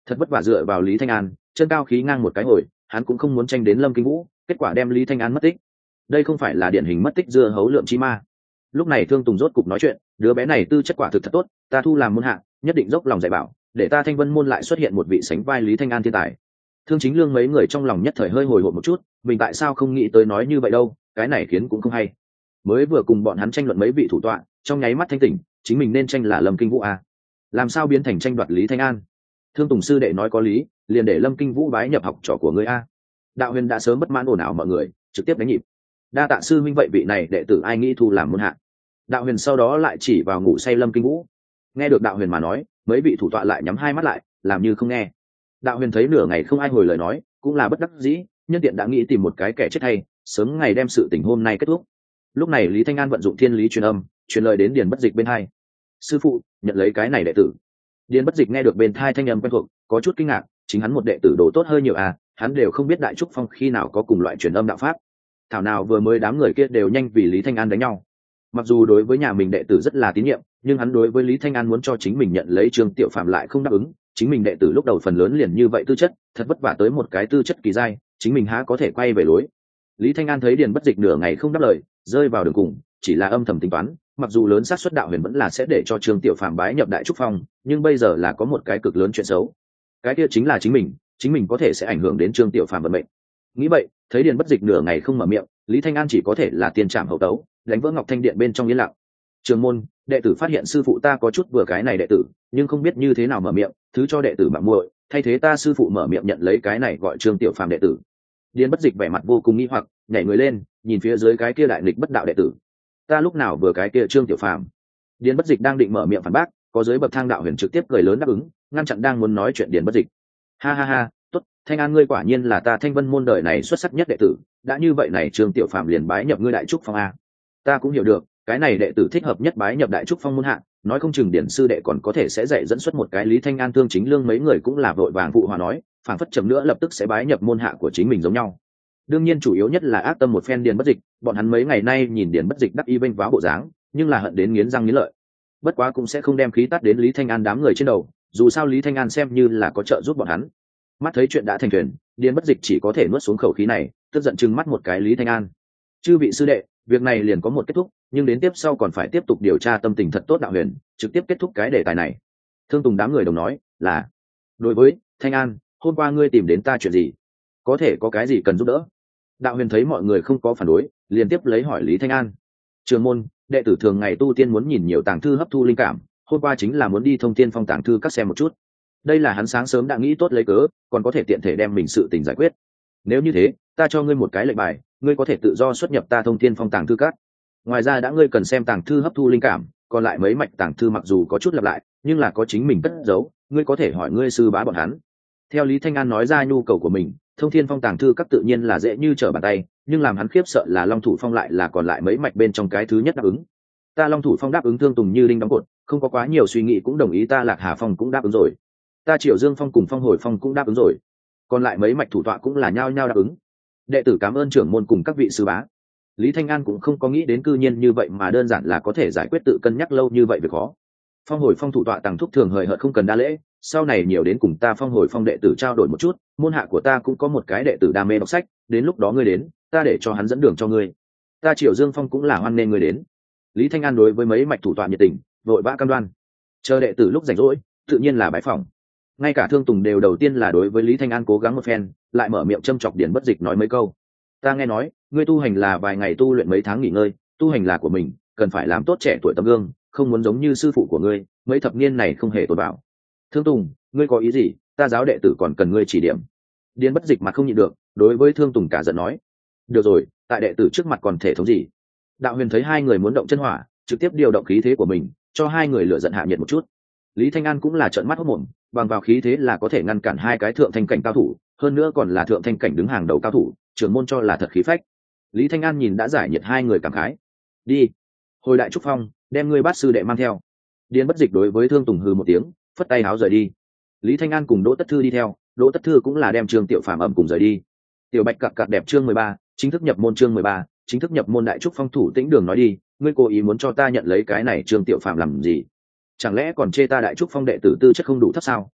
thật vất vả dựa vào Lý Thanh An, chân cao khí ngang một cái hồi, hắn cũng không muốn tranh đến Lâm Kinh Vũ, kết quả đem Lý Thanh An mất tích. Đây không phải là điển hình mất tích dưa hấu lượm chi ma. Lúc này Thương Tùng rốt cục nói chuyện, đứa bé này tư chất quả thực thật tốt, ta thu làm môn hạ, nhất định dốc lòng dạy bảo, để ta Thanh Vân môn lại xuất hiện một vị sánh vai Lý Thanh An thiên tài. Thương Chính Lương mấy người trong lòng nhất thời hơi hồi hộp một chút, mình tại sao không nghĩ tới nói như vậy đâu, cái này khiến cũng không hay. Mới vừa cùng bọn hắn tranh luận mấy vị thủ tọa, trong nháy mắt thanh tỉnh, chính mình nên tranh là Lâm Kinh Vũ à? Làm sao biến thành tranh đoạt Lý Thanh An? Thương Tùng sư đệ nói có lý, liền để Lâm Kinh Vũ bái nhập học trò của ngươi a. Đạo Huyền đã sớm bất mãn ồn ào mọi người, trực tiếp đánh nhịp. Đa tạ sư minh, vậy vị này đệ tử ai nghĩ thu làm môn hạ? Đạo Huyền sau đó lại chỉ vào ngủ say Lâm Kinh Vũ. Nghe được Đạo Huyền mà nói, mấy vị thủ tọa lại nhắm hai mắt lại, làm như không nghe. Đạo Huyền thấy nửa ngày không ai hồi lời nói, cũng là bất đắc dĩ, nhân tiện đã nghĩ tìm một cái kẻ chết hay, sớm ngày đem sự tình hôm nay kết thúc. Lúc này Lý Thanh An vận dụng thiên lý truyền âm, truyền lời đến Điền Bất Dịch bên hai. Sư phụ, nhận lấy cái này đệ tử. Điền Bất Dịch nghe được bên thai thanh âm quen thuộc, có chút kinh ngạc, chính hắn một đệ tử đồ tốt hơi nhiều à, hắn đều không biết Đại Trúc Phong khi nào có cùng loại truyền âm đạo pháp. Thảo nào vừa mới đám người kia đều nhanh vì Lý Thanh An đánh nhau. Mặc dù đối với nhà mình đệ tử rất là tín nhiệm, nhưng hắn đối với Lý Thanh An muốn cho chính mình nhận lấy Trương Tiểu Phạm lại không đáp ứng, chính mình đệ tử lúc đầu phần lớn liền như vậy tư chất, thật vất vả tới một cái tư chất kỳ giai, chính mình há có thể quay về lối. Lý Thanh An thấy Điền Bất Dịch nửa ngày không đáp lời, rơi vào đường cùng, chỉ là âm thầm tính toán, mặc dù lớn xác suất Đạo Huyền vẫn là sẽ để cho Trương Tiểu Phạm bái nhập Đại Trúc Phong, nhưng bây giờ là có một cái cực lớn chuyện xấu. Cái kia chính là chính mình có thể sẽ ảnh hưởng đến Trương Tiểu Phạm vận mệnh. Nghĩ vậy, thấy Điền Bất Dịch nửa ngày không mở miệng, Lý Thanh An chỉ có thể là tiên trảm hậu tấu, đánh vỡ Ngọc Thanh Điện bên trong yên lặng. Trường môn, đệ tử phát hiện sư phụ ta có chút vừa cái này đệ tử, nhưng không biết như thế nào mở miệng, thứ cho đệ tử mạng muội, thay thế ta sư phụ mở miệng nhận lấy cái này gọi Trương Tiểu Phàm đệ tử. Điền Bất Dịch vẻ mặt vô cùng nghi hoặc, nhảy người lên, nhìn phía dưới cái kia đại nghịch bất đạo đệ tử. Ta lúc nào vừa cái kia Trương Tiểu Phàm? Điền Bất Dịch đang định mở miệng phản bác, có dưới bậc thang Đạo Huyền trực tiếp cười lớn đáp ứng, ngăn chặn đang muốn nói chuyện Điền Bất Dịch. Ha ha ha, tốt, Thanh An ngươi quả nhiên là ta Thanh Vân môn đời này xuất sắc nhất đệ tử, đã như vậy này Trương Tiểu Phàm liền bái nhập ngươi Đại Trúc Phong a. Ta cũng hiểu được, cái này đệ tử thích hợp nhất bái nhập Đại Trúc Phong môn hạ, nói không chừng Điển sư đệ còn có thể sẽ dạy dẫn xuất một cái Lý Thanh An. Thương Chính Lương mấy người cũng là vội vàng phụ hòa nói, phảng phất chậm nữa lập tức sẽ bái nhập môn hạ của chính mình giống nhau. Đương nhiên chủ yếu nhất là ác tâm một phen Điền Bất Dịch, bọn hắn mấy ngày nay nhìn Điền Bất Dịch đắc y vênh váo bộ dáng, nhưng là hận đến nghiến răng nghiến lợi. Bất quá cũng sẽ không đem khí tát đến Lý Thanh An đám người trên đầu, dù sao Lý Thanh An xem như là có trợ giúp bọn hắn. Mắt thấy chuyện đã thành thuyền, Điền Bất Dịch chỉ có thể nuốt xuống khẩu khí này, tức giận trừng mắt một cái Lý Thanh An. Chư vị sư đệ, việc này liền có một kết thúc, nhưng đến tiếp sau còn phải tiếp tục điều tra tâm tình thật tốt Đạo Huyền, trực tiếp kết thúc cái đề tài này. Thương Tùng đám người đồng nói là, đối với Thanh An, hôm qua ngươi tìm đến ta chuyện gì, có thể có cái gì cần giúp đỡ? Đạo Huyền thấy mọi người không có phản đối, liền tiếp lấy hỏi Lý Thanh An. Trường môn, đệ tử thường ngày tu tiên muốn nhìn nhiều tàng thư hấp thu linh cảm, hôm qua chính là muốn đi Thông Thiên Phong tàng thư các xem một chút. Đây là hắn sáng sớm đã nghĩ tốt lấy cớ, còn có thể tiện thể đem mình sự tình giải quyết. Nếu như thế, ta cho ngươi một cái lệnh bài, ngươi có thể tự do xuất nhập ta Thông Thiên Phong tàng thư các. Ngoài ra đã ngươi cần xem tàng thư hấp thu linh cảm, còn lại mấy mạch tàng thư mặc dù có chút lặp lại, nhưng là có chính mình cất giấu, ngươi có thể hỏi ngươi sư bá bọn hắn. Theo Lý Thanh An nói ra nhu cầu của mình, Thông Thiên Phong tàng thư các tự nhiên là dễ như trở bàn tay, nhưng làm hắn khiếp sợ là Long Thủ Phong lại là còn lại mấy mạch bên trong cái thứ nhất đáp ứng. Ta Long Thủ Phong đáp ứng Thương Tùng như đinh đóng cột, không có quá nhiều suy nghĩ cũng đồng ý. Ta Lạc Hà Phong cũng đáp ứng rồi, ta Triệu Dương Phong cùng Phong Hồi Phong cũng đáp ứng rồi, còn lại mấy mạch thủ tọa cũng là nhao nhao đáp ứng. Đệ tử cảm ơn trưởng môn cùng các vị sư bá. Lý Thanh An cũng không có nghĩ đến cư nhiên như vậy mà đơn giản là có thể giải quyết, tự cân nhắc lâu như vậy việc khó. Phong Hồi Phong thủ tọa Tằng Thúc thường hời hợt không cần đa lễ, sau này nhiều đến cùng ta Phong Hồi Phong đệ tử trao đổi một chút, môn hạ của ta cũng có một cái đệ tử đam mê đọc sách, đến lúc đó ngươi đến, ta để cho hắn dẫn đường cho ngươi. Ta Triệu Dương Phong cũng là hoan nên ngươi đến. Lý Thanh An đối với mấy mạch thủ tọa nhiệt tình, vội vã cam đoan. Chờ đệ tử lúc rảnh rỗi, tự nhiên là bái phỏng. Ngay cả Thương Tùng đều đầu tiên là đối với Lý Thanh An cố gắng một phen, lại mở miệng châm chọc Điền Bất Dịch nói mấy câu. Ta nghe nói, ngươi tu hành là vài ngày tu luyện mấy tháng nghỉ ngơi, tu hành là của mình, cần phải làm tốt trẻ tuổi tấm gương, không muốn giống như sư phụ của ngươi, mấy thập niên này không hề tồn bảo. Thương Tùng, ngươi có ý gì? Ta giáo đệ tử còn cần ngươi chỉ điểm. Điền Bất Dịch mặt không nhịn được, đối với Thương Tùng cả giận nói. Được rồi, tại đệ tử trước mặt còn thể thống gì? Đạo Huyền thấy hai người muốn động chân hỏa, trực tiếp điều động khí thế của mình, cho hai người lửa giận hạ nhiệt một chút. Lý Thanh An cũng là trợn mắt hốt mồm, bằng vào khí thế là có thể ngăn cản hai cái thượng thanh cảnh cao thủ, hơn nữa còn là thượng thanh cảnh đứng hàng đầu cao thủ, trưởng môn cho là thật khí phách. Lý Thanh An nhìn đã giải nhiệt hai người cảm khái. Đi, hồi Đại Trúc Phong, đem ngươi bát sư đệ mang theo. Điền Bất Dịch đối với Thương Tùng hừ một tiếng, phất tay háo rời đi. Lý Thanh An cùng Đỗ Tất Thư đi theo, Đỗ Tất Thư cũng là đem Trương Tiểu Phàm ẩm cùng rời đi. Tiểu Bạch cặc cặc đẹp chương 13, chính thức nhập môn chương 13, chính thức nhập môn Đại Trúc Phong thủ tĩnh đường nói đi, ngươi cố ý muốn cho ta nhận lấy cái này Trương Tiểu Phàm làm gì? Chẳng lẽ còn chê ta Đại Trúc Phong đệ tử tư chất không đủ thấp sao?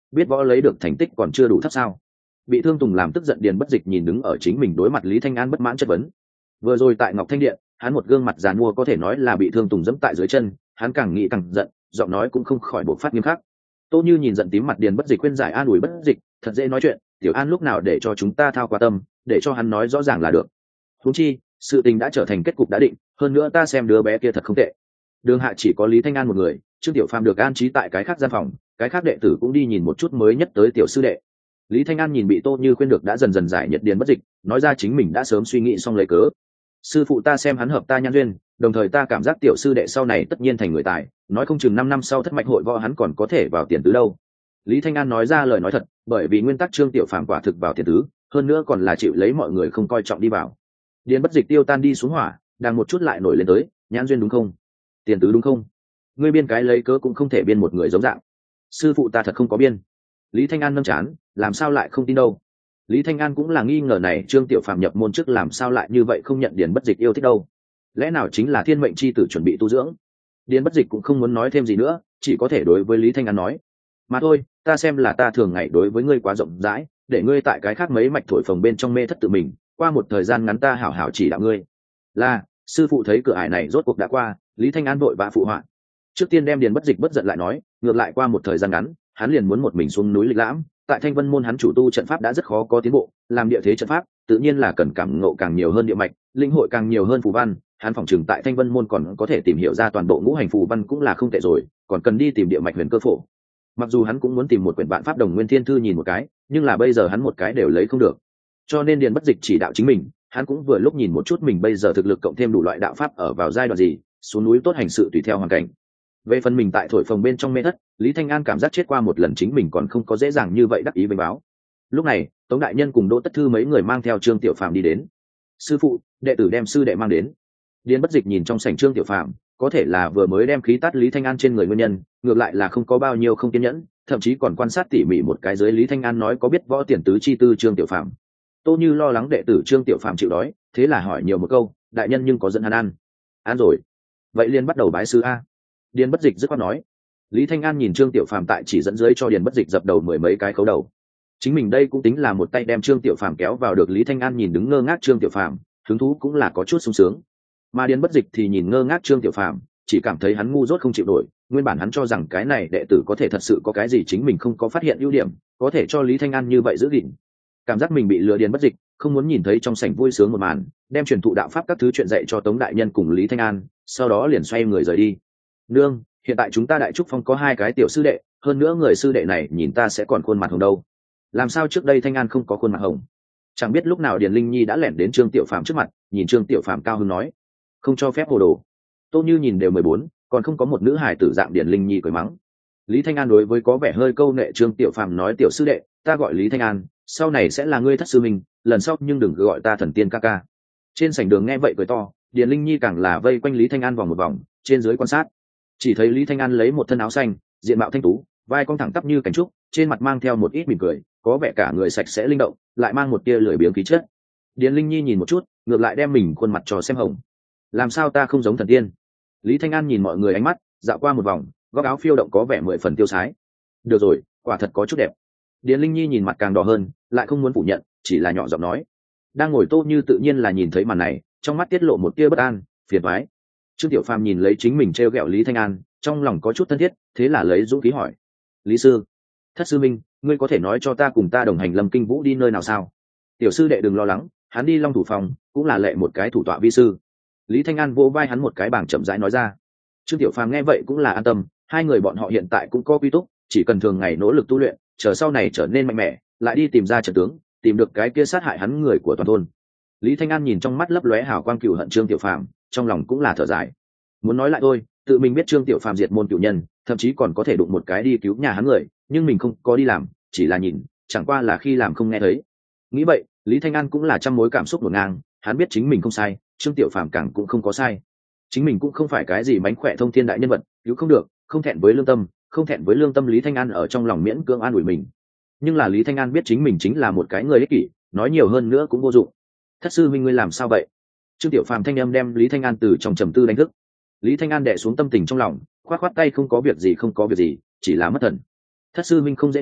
biết võ lấy được thành tích còn chưa đủ thấp sao? Bị Thương Tùng làm tức giận, Điền Bất Dịch nhìn đứng ở chính mình đối mặt Lý Thanh An bất mãn chất vấn. Vừa rồi tại Ngọc Thanh Điện, hắn một gương mặt giàn mua có thể nói là bị Thương Tùng giẫm tại dưới chân, hắn càng nghĩ càng giận, giọng nói cũng không khỏi bộc phát nghiêm khắc. Tô Như nhìn giận tím mặt Điền Bất Dịch khuyên giải an ủi Bất Dịch, thật dễ nói chuyện, Tiểu An lúc nào để cho chúng ta thao qua tâm, để cho hắn nói rõ ràng là được. Huống chi, sự tình đã trở thành kết cục đã định, hơn nữa ta xem đứa bé kia thật không tệ. Đường hạ chỉ có Lý Thanh An một người, Trương Tiểu Phàm được an trí tại cái khác gian phòng, cái khác đệ tử cũng đi nhìn một chút mới nhất tới tiểu sư đệ. Lý Thanh An nhìn bị Tô Như khuyên được đã dần dần giải nhiệt Điền Bất Dịch, nói ra chính mình đã sớm suy nghĩ xong lấy cớ. Sư phụ ta xem hắn hợp ta nhan duyên, đồng thời ta cảm giác tiểu sư đệ sau này tất nhiên thành người tài, nói không chừng 5 năm sau thất mạch hội võ hắn còn có thể vào tiền tứ đâu. Lý Thanh An nói ra lời nói thật, bởi vì nguyên tắc Trương Tiểu Phàm quả thực vào tiền tứ, hơn nữa còn là chịu lấy mọi người không coi trọng đi vào. Điền Bất Dịch tiêu tan đi xuống hỏa, đang một chút lại nổi lên tới, nhãn duyên đúng không? Tiền tứ đúng không? Ngươi biên cái lấy cớ cũng không thể biên một người giống dạng. Sư phụ ta thật không có biên. Lý Thanh An nâng chán, làm sao lại không tin đâu? Lý Thanh An cũng là nghi ngờ này, Trương Tiểu Phàm nhập môn trước làm sao lại như vậy không nhận Điền Bất Dịch yêu thích đâu? Lẽ nào chính là thiên mệnh chi tử chuẩn bị tu dưỡng? Điền Bất Dịch cũng không muốn nói thêm gì nữa, chỉ có thể đối với Lý Thanh An nói, mà thôi, ta xem là ta thường ngày đối với ngươi quá rộng rãi, để ngươi tại cái khác mấy mạch thổi phồng bên trong mê thất tự mình, qua một thời gian ngắn ta hảo hảo chỉ đạo ngươi. Là, sư phụ thấy cửa ải này rốt cuộc đã qua, Lý Thanh An vội vã phụ họa. Trước tiên đem Điền Bất Dịch bất giận lại nói, ngược lại qua một thời gian ngắn, hắn liền muốn một mình xuống núi lịch lãm, tại Thanh Vân môn hắn chủ tu trận pháp đã rất khó có tiến bộ, làm địa thế trận pháp, tự nhiên là cần cảm ngộ càng nhiều hơn địa mạch, linh hội càng nhiều hơn phù văn, hắn phỏng chừng tại Thanh Vân môn còn có thể tìm hiểu ra toàn bộ ngũ hành phù văn cũng là không tệ rồi, còn cần đi tìm địa mạch huyền cơ phổ. Mặc dù hắn cũng muốn tìm một quyển vạn pháp đồng nguyên thiên thư nhìn một cái, nhưng là bây giờ hắn một cái đều lấy không được. Cho nên Điền Bất Dịch chỉ đạo chính mình, hắn cũng vừa lúc nhìn một chút mình bây giờ thực lực cộng thêm đủ loại đạo pháp ở vào giai đoạn gì, xuống núi tốt hành sự tùy theo hoàn cảnh. Về phần mình tại thổi phồng bên trong mê thất, Lý Thanh An cảm giác chết qua một lần chính mình còn không có dễ dàng như vậy đắc ý với báo. Lúc này, Tống đại nhân cùng Đỗ Tất Thư mấy người mang theo Trương Tiểu Phàm đi đến. Sư phụ, đệ tử đem sư đệ mang đến. Điền Bất Dịch nhìn trong sảnh Trương Tiểu Phàm, có thể là vừa mới đem khí tát Lý Thanh An trên người nguyên nhân, ngược lại là không có bao nhiêu không kiên nhẫn, thậm chí còn quan sát tỉ mỉ một cái dưới Lý Thanh An nói có biết võ tiền tứ chi tư Trương Tiểu Phàm. Tô Như lo lắng đệ tử Trương Tiểu Phàm chịu đói, thế là hỏi nhiều một câu, đại nhân nhưng có dẫn hắn ăn? Ăn rồi. Vậy liền bắt đầu bái sư a. Điền Bất Dịch dứt khoát nói. Lý Thanh An nhìn Trương Tiểu Phàm tại chỉ dẫn dưới cho Điền Bất Dịch dập đầu 10 mấy cái khấu đầu. Chính mình đây cũng tính là một tay đem Trương Tiểu Phàm kéo vào được. Lý Thanh An nhìn đứng ngơ ngác Trương Tiểu Phàm, hứng thú cũng là có chút sung sướng. Mà Điền Bất Dịch thì nhìn ngơ ngác Trương Tiểu Phàm, chỉ cảm thấy hắn ngu dốt không chịu nổi. Nguyên bản hắn cho rằng cái này đệ tử có thể thật sự có cái gì chính mình không có phát hiện ưu điểm, có thể cho Lý Thanh An như vậy giữ gìn. Cảm giác mình bị lừa. Điền Bất Dịch không muốn nhìn thấy trong sảnh vui sướng một màn, đem truyền thụ đạo pháp các thứ chuyện dạy cho Tống đại nhân cùng Lý Thanh An, sau đó liền xoay người rời đi. Nương, hiện tại chúng ta Đại Trúc Phong có 2 cái tiểu sư đệ, hơn nữa người sư đệ này nhìn ta sẽ còn khuôn mặt hồng đâu. Làm sao trước đây Thanh An không có khuôn mặt hồng? Chẳng biết lúc nào Điền Linh Nhi đã lẻn đến Trương Tiểu Phàm trước mặt, nhìn Trương Tiểu Phàm cao hứng nói, không cho phép hồ đồ. Tô Như nhìn đều 14, còn không có một nữ hài tử dạng. Điền Linh Nhi cười mắng. Lý Thanh An đối với có vẻ hơi câu nệ Trương Tiểu Phàm nói, tiểu sư đệ, ta gọi Lý Thanh An, sau này sẽ là ngươi thất sư mình, lần sau nhưng đừng gọi ta thần tiên ca ca. Trên sảnh đường nghe vậy cười to, Điền Linh Nhi càng là vây quanh Lý Thanh An vòng một vòng, trên dưới quan sát. Chỉ thấy Lý Thanh An lấy một thân áo xanh, diện mạo thanh tú, vai cong thẳng tắp như cánh trúc, trên mặt mang theo một ít mỉm cười, có vẻ cả người sạch sẽ linh động, lại mang một tia lười biếng khí chất. Điền Linh Nhi nhìn một chút, ngược lại đem mình khuôn mặt trò xem hồng. Làm sao ta không giống thần tiên? Lý Thanh An nhìn mọi người ánh mắt, dạo qua một vòng, góc áo phiêu động có vẻ 10 phần tiêu sái. Được rồi, quả thật có chút đẹp. Điền Linh Nhi nhìn mặt càng đỏ hơn, lại không muốn phủ nhận, chỉ là nhỏ giọng nói. Đang ngồi Tô Như tự nhiên là nhìn thấy màn này, trong mắt tiết lộ một tia bất an, phiền toái. Trương Tiểu Phàm nhìn lấy chính mình trêu ghẹo Lý Thanh An, trong lòng có chút thân thiết, thế là lấy dũng khí hỏi, Lý sư, thất sư minh, ngươi có thể nói cho ta cùng ta đồng hành Lâm Kinh Vũ đi nơi nào sao? Tiểu sư đệ đừng lo lắng, hắn đi Long Thủ Phòng, cũng là lệ một cái thủ tọa vi sư. Lý Thanh An vỗ vai hắn một cái, bảng chậm rãi nói ra. Trương Tiểu Phàm nghe vậy cũng là an tâm, 2 người bọn họ hiện tại cũng có quy túc, chỉ cần thường ngày nỗ lực tu luyện, chờ sau này trở nên mạnh mẽ, lại đi tìm ra trận tướng, tìm được cái kia sát hại hắn người của toàn thôn. Lý Thanh An nhìn trong mắt lấp lóe hào quang cừu hận Trương Tiểu Phàm, trong lòng cũng là thở dài. Muốn nói lại thôi, tự mình biết Trương Tiểu Phàm diệt môn cửu nhân, thậm chí còn có thể đụng một cái đi cứu nhà hắn người, nhưng mình không có đi làm, chỉ là nhìn, chẳng qua là khi làm không nghe thấy. Nghĩ vậy, Lý Thanh An cũng là trăm mối cảm xúc ngổn ngang, hắn biết chính mình không sai, Trương Tiểu Phàm càng cũng không có sai. Chính mình cũng không phải cái gì mánh khỏe thông thiên đại nhân vật, cứu không được, không thẹn với lương tâm, không thẹn với lương tâm. Lý Thanh An ở trong lòng miễn cưỡng an ủi mình. Nhưng là Lý Thanh An biết chính mình chính là một cái người ích kỷ, nói nhiều hơn nữa cũng vô dụng. Thất sư minh, ngươi làm sao vậy? Trương Tiểu Phàm thanh âm đem Lý Thanh An từ trong trầm tư đánh thức. Lý Thanh An đè xuống tâm tình trong lòng, khoát khoát tay, không có việc gì, không có việc gì, chỉ là mất thần. Thất sư minh không dễ nghe,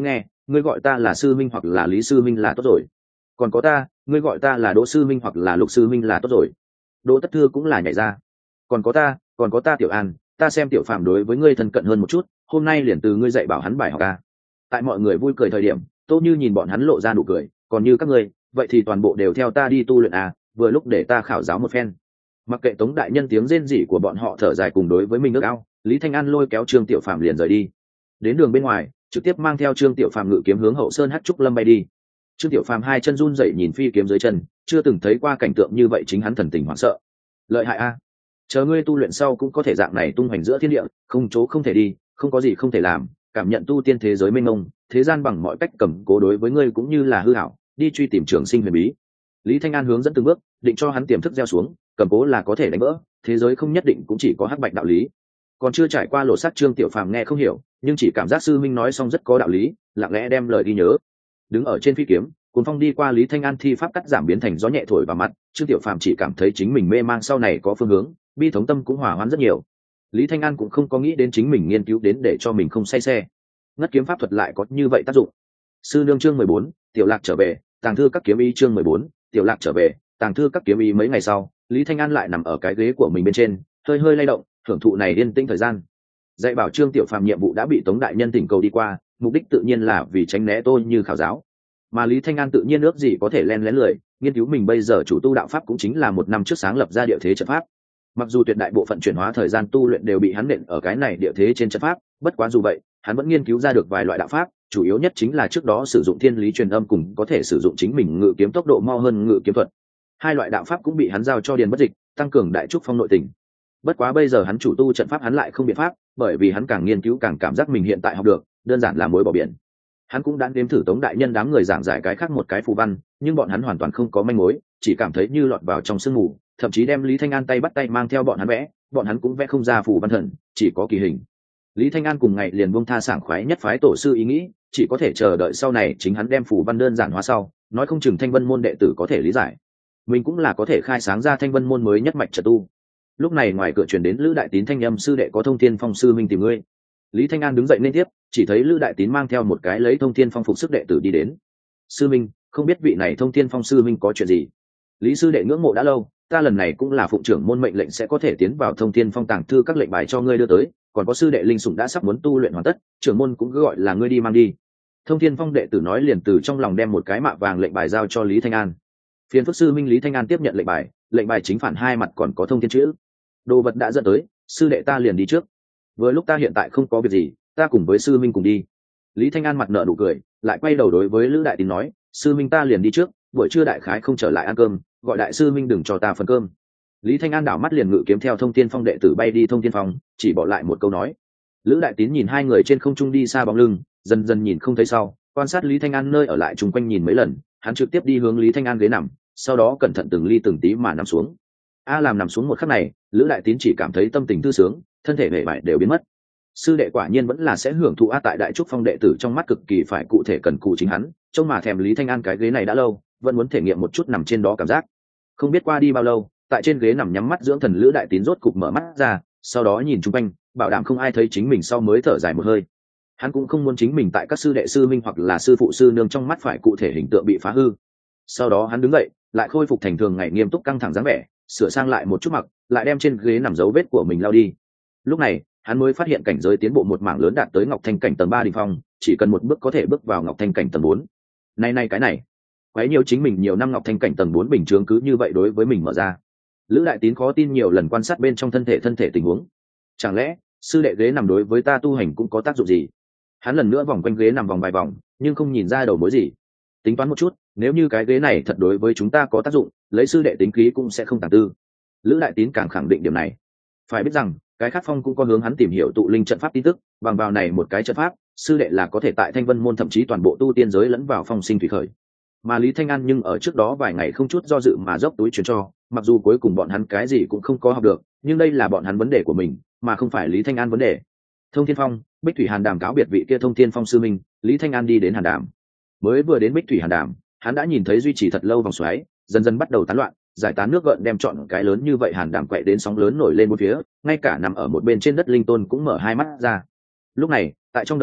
ngươi gọi ta là sư minh hoặc là lý sư minh là tốt rồi. Còn có ta, ngươi gọi ta là đỗ sư minh hoặc là lục sư minh là tốt rồi. Đỗ Tất Thư cũng là nhảy ra. Còn có ta Tiểu An, ta xem Tiểu Phàm đối với ngươi thân cận hơn một chút, hôm nay liền từ ngươi dạy bảo hắn bài học ca. Tại mọi người vui cười thời điểm, Tô Như nhìn bọn hắn lộ ra nụ cười, còn như các ngươi, vậy thì toàn bộ đều theo ta đi tu luyện à, vừa lúc để ta khảo giáo một phen. Mặc kệ Tống đại nhân tiếng rên rỉ của bọn họ thở dài cùng đối với mình ước ao, Lý Thanh An lôi kéo Trương Tiểu Phàm liền rời đi. Đến đường bên ngoài, trực tiếp mang theo Trương Tiểu Phàm ngự kiếm hướng Hậu Sơn Hắc Trúc Lâm bay đi. Trương Tiểu Phàm hai chân run rẩy nhìn phi kiếm dưới chân, chưa từng thấy qua cảnh tượng như vậy, chính hắn thần tình hoảng sợ. Lợi hại a, chờ ngươi tu luyện sau cũng có thể dạng này tung hoành giữa thiên địa, không chỗ không thể đi, không có gì không thể làm, cảm nhận tu tiên thế giới mênh mông, thế gian bằng mọi cách cầm cố đối với ngươi cũng như là hư ảo, đi truy tìm trường sinh huyền bí. Lý Thanh An hướng dẫn từng bước, định cho hắn tiềm thức gieo xuống, cầm cố là có thể đánh vỡ, thế giới không nhất định cũng chỉ có hắc bạch đạo lý. Còn chưa trải qua lộ sát, Trương Tiểu Phàm nghe không hiểu, nhưng chỉ cảm giác sư minh nói xong rất có đạo lý, lặng lẽ đem lời ghi nhớ. Đứng ở trên phi kiếm, cuốn phong đi qua, Lý Thanh An thi pháp cắt giảm biến thành gió nhẹ thổi vào mặt, Trương Tiểu Phàm chỉ cảm thấy chính mình mê mang, sau này có phương hướng, bi thống tâm cũng hòa hoãn rất nhiều. Lý Thanh An cũng không có nghĩ đến chính mình nghiên cứu đến để cho mình không say xe. Ngất kiếm pháp thuật lại có như vậy tác dụng. Sư nương chương 14, Tiểu Lạc trở về, tàng thư các kiếm ý chương 14, Tiểu Lạc trở về, tàng thư các kiếm ý. Mấy ngày sau, Lý Thanh An lại nằm ở cái ghế của mình bên trên, hơi hơi lay động, hưởng thụ này yên tĩnh thời gian. Dạy bảo Trương Tiểu Phàm nhiệm vụ đã bị Tống đại nhân thỉnh cầu đi qua, mục đích tự nhiên là vì tránh né Tô Như khảo giáo. Mà Lý Thanh An tự nhiên ước gì có thể len lén lười, nghiên cứu mình bây giờ chủ tu đạo pháp cũng chính là một năm trước sáng lập ra địa thế trận pháp. Mặc dù tuyệt đại bộ phận chuyển hóa thời gian tu luyện đều bị hắn nện ở cái này địa thế trên trận pháp, bất quá dù vậy, hắn vẫn nghiên cứu ra được vài loại đạo pháp, chủ yếu nhất chính là trước đó sử dụng thiên lý truyền âm cùng có thể sử dụng chính mình ngự kiếm tốc độ mau hơn ngự kiếm thuật. Hai loại đạo pháp cũng bị hắn giao cho Điền Bất Dịch, tăng cường đại trúc phong nội tình. Bất quá bây giờ hắn chủ tu trận pháp hắn lại không biện pháp, bởi vì hắn càng nghiên cứu càng cảm giác mình hiện tại học được, đơn giản là muối bỏ biển. Hắn cũng đã nếm thử Tống đại nhân đám người giảng giải cái khác một cái phù văn, nhưng bọn hắn hoàn toàn không có manh mối, chỉ cảm thấy như lọt vào trong sương mù, thậm chí đem Lý Thanh An tay bắt tay mang theo bọn hắn vẽ, bọn hắn cũng vẽ không ra phù văn thần, chỉ có kỳ hình. Lý Thanh An cùng ngày liền buông tha sảng khoái nhất phái tổ sư ý nghĩ, chỉ có thể chờ đợi sau này chính hắn đem phù văn đơn giản hóa sau, nói không chừng Thanh Vân môn đệ tử có thể lý giải, mình cũng là có thể khai sáng ra Thanh Vân môn mới nhất mạch trận tu. Lúc này ngoài cửa truyền đến Lữ Đại Tín thanh âm: sư đệ có Thông Thiên Phong sư minh tìm ngươi. Lý Thanh An đứng dậy nên tiếp, chỉ thấy Lữ Đại Tín mang theo một cái lấy Thông Thiên Phong phục sức đệ tử đi đến. Sư minh, không biết vị này Thông Thiên Phong sư minh có chuyện gì? Lý sư đệ ngưỡng mộ đã lâu, ta lần này cũng là phụng trưởng môn mệnh lệnh sẽ có thể tiến vào Thông Thiên Phong tàng thư các lệnh bài cho ngươi đưa tới, còn có sư đệ linh sủng đã sắp muốn tu luyện hoàn tất, trưởng môn cũng cứ gọi là ngươi đi mang đi. Thông Thiên Phong đệ tử nói liền từ trong lòng đem một cái mạ vàng lệnh bài giao cho Lý Thanh An. Phiền phức sư minh. Lý Thanh An tiếp nhận lệnh bài chính phản hai mặt còn có thông thiên chữ. Đồ vật đã dẫn tới, sư đệ ta liền đi trước. Vừa lúc ta hiện tại không có việc gì, ta cùng với sư minh cùng đi. Lý Thanh An mặt nở nụ cười, lại quay đầu đối với Lữ Đại Tín nói: sư minh ta liền đi trước, buổi trưa đại khái không trở lại ăn cơm, gọi đại sư minh đừng cho ta phần cơm. Lý Thanh An đảo mắt liền ngự kiếm theo Thông Thiên Phong đệ tử bay đi Thông Thiên Phong, chỉ bỏ lại một câu nói. Lữ Đại Tín nhìn hai người trên không trung đi xa bóng lưng, dần dần nhìn không thấy sau, quan sát Lý Thanh An nơi ở lại chung quanh nhìn mấy lần, hắn trực tiếp đi hướng Lý Thanh An ghế nằm, sau đó cẩn thận từng ly từng tí mà nằm xuống. Làm nằm xuống một khắc này, Lữ Đại Tín chỉ cảm thấy tâm tình thư sướng, thân thể vẻ vải đều biến mất. Sư đệ quả nhiên vẫn là sẽ hưởng thụ tại Đại Trúc Phong đệ tử trong mắt cực kỳ phải cụ thể cần cụ chính hắn, trông mà thèm Lý Thanh An cái ghế này đã lâu, vẫn muốn thể nghiệm một chút nằm trên đó cảm giác. Không biết qua đi bao lâu, tại trên ghế nằm nhắm mắt dưỡng thần Lữ Đại Tín rốt cục mở mắt ra, sau đó nhìn chung quanh, bảo đảm không ai thấy chính mình sau mới thở dài một hơi. Hắn cũng không muốn chính mình tại các sư đệ sư minh hoặc là sư phụ sư nương trong mắt phải cụ thể hình tượng bị phá hư. Sau đó hắn đứng dậy, lại khôi phục thành thường ngày nghiêm túc căng thẳng dáng vẻ, sửa sang lại một chút mặc, lại đem trên ghế nằm dấu vết của mình lau đi. Lúc này hắn mới phát hiện cảnh giới tiến bộ một mảng lớn, đạt tới Ngọc Thanh cảnh tầng 3 đỉnh phong, chỉ cần một bước có thể bước vào Ngọc Thanh cảnh tầng 4. Này cái này, quấy nhiều chính mình nhiều năm Ngọc Thanh cảnh tầng 4 bình chướng cứ như vậy đối với mình mở ra. Lữ Đại Tín khó tin nhiều lần quan sát bên trong thân thể tình huống. Chẳng lẽ sư đệ ghế nằm đối với ta tu hành cũng có tác dụng gì? Hắn lần nữa vòng quanh ghế nằm vòng vài vòng, nhưng không nhìn ra đầu mối gì. Tính toán một chút, nếu như cái ghế này thật đối với chúng ta có tác dụng, lấy sư đệ tính khí cũng sẽ không tàng tư. Lữ Đại Tín càng khẳng định điểm này. Phải biết rằng cái khác phong cũng có hướng hắn tìm hiểu tụ linh trận pháp tin tức, bằng vào này một cái trận pháp, sư đệ là có thể tại Thanh Vân môn thậm chí toàn bộ tu tiên giới lẫn vào phong sinh thủy khởi. Mà Lý Thanh An nhưng ở trước đó vài ngày không chút do dự mà dốc túi truyền cho, mặc dù cuối cùng bọn hắn cái gì cũng không có học được, nhưng đây là bọn hắn vấn đề của mình, mà không phải Lý Thanh An vấn đề. Thông Thiên Phong, Bích Thủy Hàn Đàm cáo biệt vị kia Thông Thiên Phong sư minh, Lý Thanh An đi đến Hàn Đàm. Mới vừa đến Bích Thủy Hàn Đàm, hắn đã nhìn thấy duy trì thật lâu vòng xoáy dần dần bắt đầu tán loạn, giải tán nước gợn đem trọn cái lớn như vậy Hàn Đàm quậy đến sóng lớn nổi lên bốn phía, ngay cả nằm ở một bên trên đất linh tôn cũng mở hai mắt ra. Lúc này tại trong đầm nước,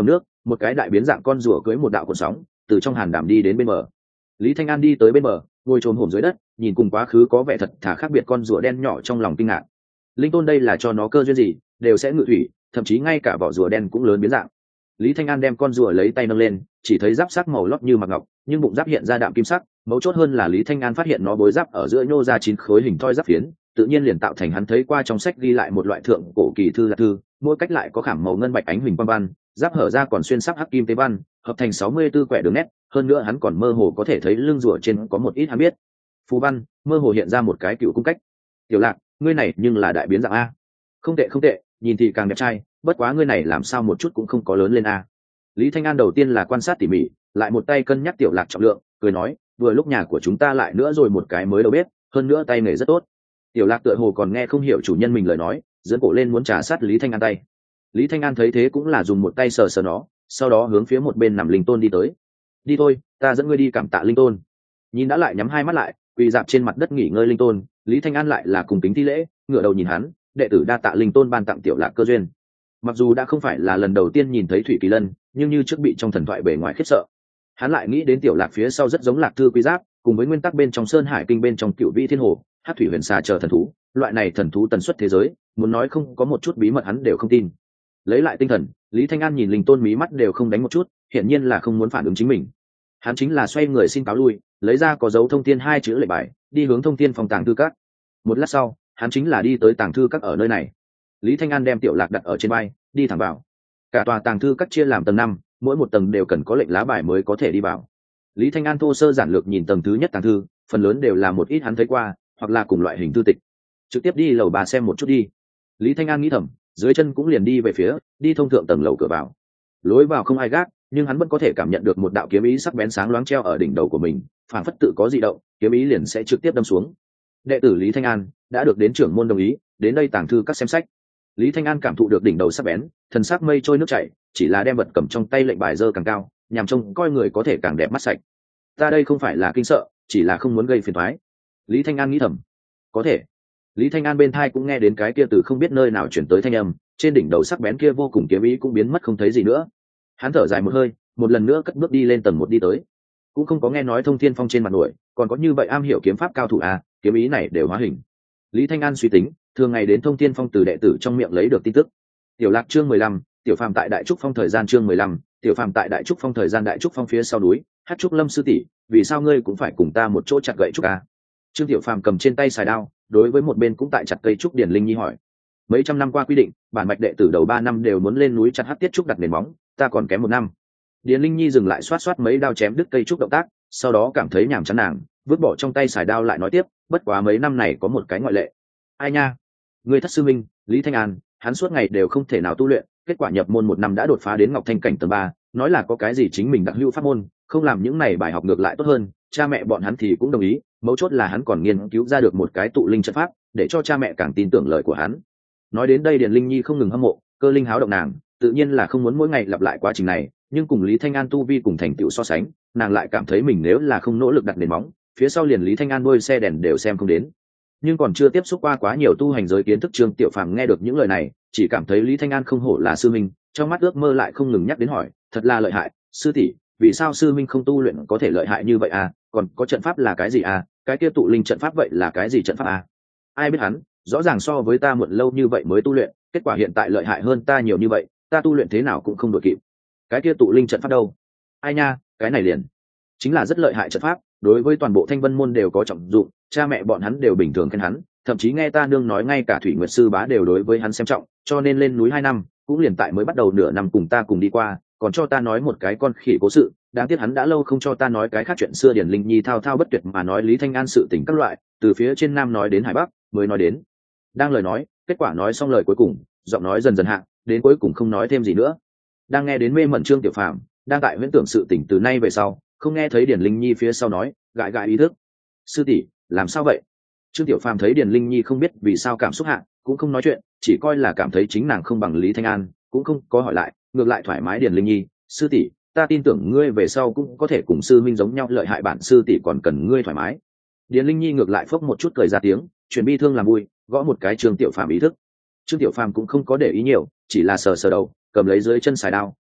một cái đại biến dạng con rùa cưới một đạo cuộn sóng từ trong hàn đảm đi đến bên bờ. Lý Thanh An đi tới bên bờ, ngồi trồm hổm dưới đất, nhìn cùng quá khứ có vẻ thật thà khác biệt con rùa đen nhỏ, trong lòng kinh ngạc. Linh Tôn đây là cho nó cơ duyên gì, đều sẽ ngự thủy, thậm chí ngay cả vỏ rùa đen cũng lớn biến dạng. Lý Thanh An đem con rùa lấy tay nâng lên, chỉ thấy giáp sắc màu lót như mặc ngọc, nhưng bụng giáp hiện ra đạm kim sắc, mấu chốt hơn là Lý Thanh An phát hiện nó bối giáp ở giữa nhô ra 9 khối hình thoi giáp phiến, tự nhiên liền tạo thành hắn thấy qua trong sách ghi lại một loại thượng cổ kỳ thư lạc thư, mỗi cách lại có khảm màu ngân bạch ánh huỳnh quang văn, giáp hở ra còn xuyên sắc hắc kim tế văn, hợp thành 64 quẻ đường nét, hơn nữa hắn còn mơ hồ có thể thấy lưng rùa trên có một ít hắn biết phù văn, mơ hồ hiện ra một cái cựu cung cách. Tiểu Lạc, ngươi này nhưng là đại biến dạng a. Không tệ không tệ, nhìn thì càng đẹp trai, bất quá ngươi này làm sao một chút cũng không có lớn lên a. Lý Thanh An đầu tiên là quan sát tỉ mỉ, lại một tay cân nhắc Tiểu Lạc trọng lượng, cười nói, vừa lúc nhà của chúng ta lại nữa rồi một cái mới đầu bếp, hơn nữa tay nghề rất tốt. Tiểu Lạc tựa hồ còn nghe không hiểu chủ nhân mình lời nói, dẫn cổ lên muốn trà sát Lý Thanh An tay. Lý Thanh An thấy thế cũng là dùng một tay sờ sờ nó, sau đó hướng phía một bên nằm Linh Tôn đi tới. Đi thôi, ta dẫn ngươi đi cảm tạ Linh Tôn. Nhìn đã lại nhắm hai mắt lại, quỳ dạp trên mặt đất nghỉ ngơi Linh Tôn, Lý Thanh An lại là cùng kính thi lễ, ngửa đầu nhìn hắn, đệ tử đa tạ Linh Tôn ban tặng Tiểu Lạc cơ duyên. Mặc dù đã không phải là lần đầu tiên nhìn thấy Thủy Kỳ Lân, nhưng như trước bị trong thần thoại bề ngoài khiếp sợ. Hắn lại nghĩ đến Tiểu Lạc phía sau rất giống Lạc Thư Quý Giáp, cùng với nguyên tắc bên trong Sơn Hải Kinh bên trong Cựu Vĩ Thiên Hồ, Hắc Thủy Huyền Xà chờ thần thú, loại này thần thú tần suất thế giới, muốn nói không có một chút bí mật hắn đều không tin. Lấy lại tinh thần, Lý Thanh An nhìn Linh Tôn mí mắt đều không đánh một chút, hiển nhiên là không muốn phản ứng chính mình. Hắn chính là xoay người xin cáo lui, lấy ra có dấu thông thiên 2 chữ lệnh bài, đi hướng thông thiên phòng tàng thư các. Một lát sau, hắn chính là đi tới tàng thư các ở nơi này. Lý Thanh An đem Tiểu Lạc đặt ở trên vai, đi thẳng vào. Cả tòa tàng thư các chia làm tầng 5, mỗi một tầng đều cần có lệnh lá bài mới có thể đi vào. Lý Thanh An thô sơ giản lược nhìn tầng thứ nhất tàng thư, phần lớn đều là một ít hắn thấy qua, hoặc là cùng loại hình thư tịch. Trực tiếp đi lầu 3 xem một chút đi. Lý Thanh An nghĩ thầm, dưới chân cũng liền đi về phía, đi thông thượng tầng lầu cửa vào. Lối vào không ai gác, nhưng hắn vẫn có thể cảm nhận được một đạo kiếm ý sắc bén sáng loáng treo ở đỉnh đầu của mình, phảng phất tự có dị động, kiếm ý liền sẽ trực tiếp đâm xuống. Đệ tử Lý Thanh An đã được đến trưởng môn đồng ý, đến đây tàng thư các xem sách. Lý Thanh An cảm thụ được đỉnh đầu sắc bén, thần sắc mây trôi nước chảy, chỉ là đem vật cầm trong tay lệnh bài dơ càng cao, nhằm trông coi người có thể càng đẹp mắt sạch. Ta đây không phải là kinh sợ, chỉ là không muốn gây phiền toái. Lý Thanh An nghĩ thầm. Có thể. Lý Thanh An bên tai cũng nghe đến cái kia từ không biết nơi nào chuyển tới thanh âm, trên đỉnh đầu sắc bén kia vô cùng kiếm ý cũng biến mất không thấy gì nữa. Hắn thở dài một hơi, một lần nữa cất bước đi lên tầng 1 đi tới. Cũng không có nghe nói Thông Thiên Phong trên mặt nổi, còn có như vậy am hiểu kiếm pháp cao thủ à, kiếm ý này đều hóa hình. Lý Thanh An suy tính, thường ngày đến Thông Thiên Phong từ đệ tử trong miệng lấy được tin tức. Tiểu Lạc chương 15, Tiểu Phàm tại Đại Trúc Phong thời gian chương 15, Tiểu Phàm tại Đại Trúc Phong thời gian Đại Trúc Phong phía sau núi, Hát Trúc Lâm sư tỷ, vì sao ngươi cũng phải cùng ta một chỗ chặt gậy trúc à? Trương Tiểu Phàm cầm trên tay xài đao, đối với một bên cũng tại chặt cây trúc Điển Linh Nhi hỏi. Mấy trăm năm qua quy định, bản mạch đệ tử đầu 3 năm đều muốn lên núi chặt hắc tiết trúc đặt nền móng, ta còn kém 1 năm. Điển Linh Nhi dừng lại xoát xoát mấy đao chém đứt cây trúc động tác, sau đó cảm thấy nhàm chán nàng, vứt bỏ trong tay xài đao lại nói tiếp, bất quá mấy năm này có một cái ngoại lệ. Ai nha? Người thất sư minh, Lý Thanh An, hắn suốt ngày đều không thể nào tu luyện, kết quả nhập môn 1 năm đã đột phá đến Ngọc Thanh cảnh tầng 3, nói là có cái gì chính mình đặc hữu pháp môn, không làm những này bài học ngược lại tốt hơn, cha mẹ bọn hắn thì cũng đồng ý, mấu chốt là hắn còn nghiên cứu ra được một cái tụ linh trận pháp, để cho cha mẹ càng tin tưởng lời của hắn. Nói đến đây Điền Linh Nhi không ngừng hâm mộ, cơ linh háo động nàng, tự nhiên là không muốn mỗi ngày lặp lại quá trình này, nhưng cùng Lý Thanh An tu vi cùng thành tựu so sánh, nàng lại cảm thấy mình nếu là không nỗ lực đặt nền móng, phía sau liền Lý Thanh An đôi xe đèn đều xem không đến. Nhưng còn chưa tiếp xúc qua quá nhiều tu hành giới kiến thức, Trương Tiểu Phàm nghe được những lời này, chỉ cảm thấy Lý Thanh An không hổ là sư minh, trong mắt ước mơ lại không ngừng nhắc đến hỏi, thật là lợi hại, sư tỷ, vì sao sư minh không tu luyện có thể lợi hại như vậy à, còn có trận pháp là cái gì à, cái kia tụ linh trận pháp vậy là cái gì trận pháp à? Ai biết hắn, rõ ràng so với ta muộn lâu như vậy mới tu luyện, kết quả hiện tại lợi hại hơn ta nhiều như vậy, ta tu luyện thế nào cũng không đội kịp. Cái kia tụ linh trận pháp đâu? Ai nha, cái này liền chính là rất lợi hại trận pháp, đối với toàn bộ Thanh Vân môn đều có trọng dụng, cha mẹ bọn hắn đều bình thường khen hắn, thậm chí nghe ta nương nói ngay cả Thủy Nguyệt sư bá đều đối với hắn xem trọng, cho nên lên núi 2 năm, cũng liền tại mới bắt đầu nửa năm cùng ta cùng đi qua, còn cho ta nói một cái con khỉ cố sự, đáng tiếc hắn đã lâu không cho ta nói cái khác chuyện xưa. Điển Linh Nhi thao thao bất tuyệt mà nói Lý Thanh An sự tình các loại, từ phía trên nam nói đến hải bắc, mới nói đến. Đang lời nói, kết quả nói xong lời cuối cùng, giọng nói dần dần hạ, đến cuối cùng không nói thêm gì nữa. Đang nghe đến mê mẩn Trương Tiểu Phàm, đang tại huyễn tưởng sự tình từ nay về sau, không nghe thấy Điển Linh Nhi phía sau nói, gãi gãi ý thức. Sư tỷ, làm sao vậy? Trương Tiểu Phàm thấy Điển Linh Nhi không biết vì sao cảm xúc hạ, cũng không nói chuyện, chỉ coi là cảm thấy chính nàng không bằng Lý Thanh An, cũng không có hỏi lại, ngược lại thoải mái. Điển Linh Nhi, sư tỷ, ta tin tưởng ngươi về sau cũng có thể cùng sư minh giống nhau lợi hại, bản sư tỷ còn cần ngươi thoải mái. Điển Linh Nhi ngược lại phốc một chút cười ra tiếng, chuyển bi thương làm vui, gõ một cái Trương Tiểu Phàm ý thức. Trương Tiểu Phàm cũng không có để ý nhiều, chỉ là sờ sờ đầu, cầm lấy dưới chân xài đao,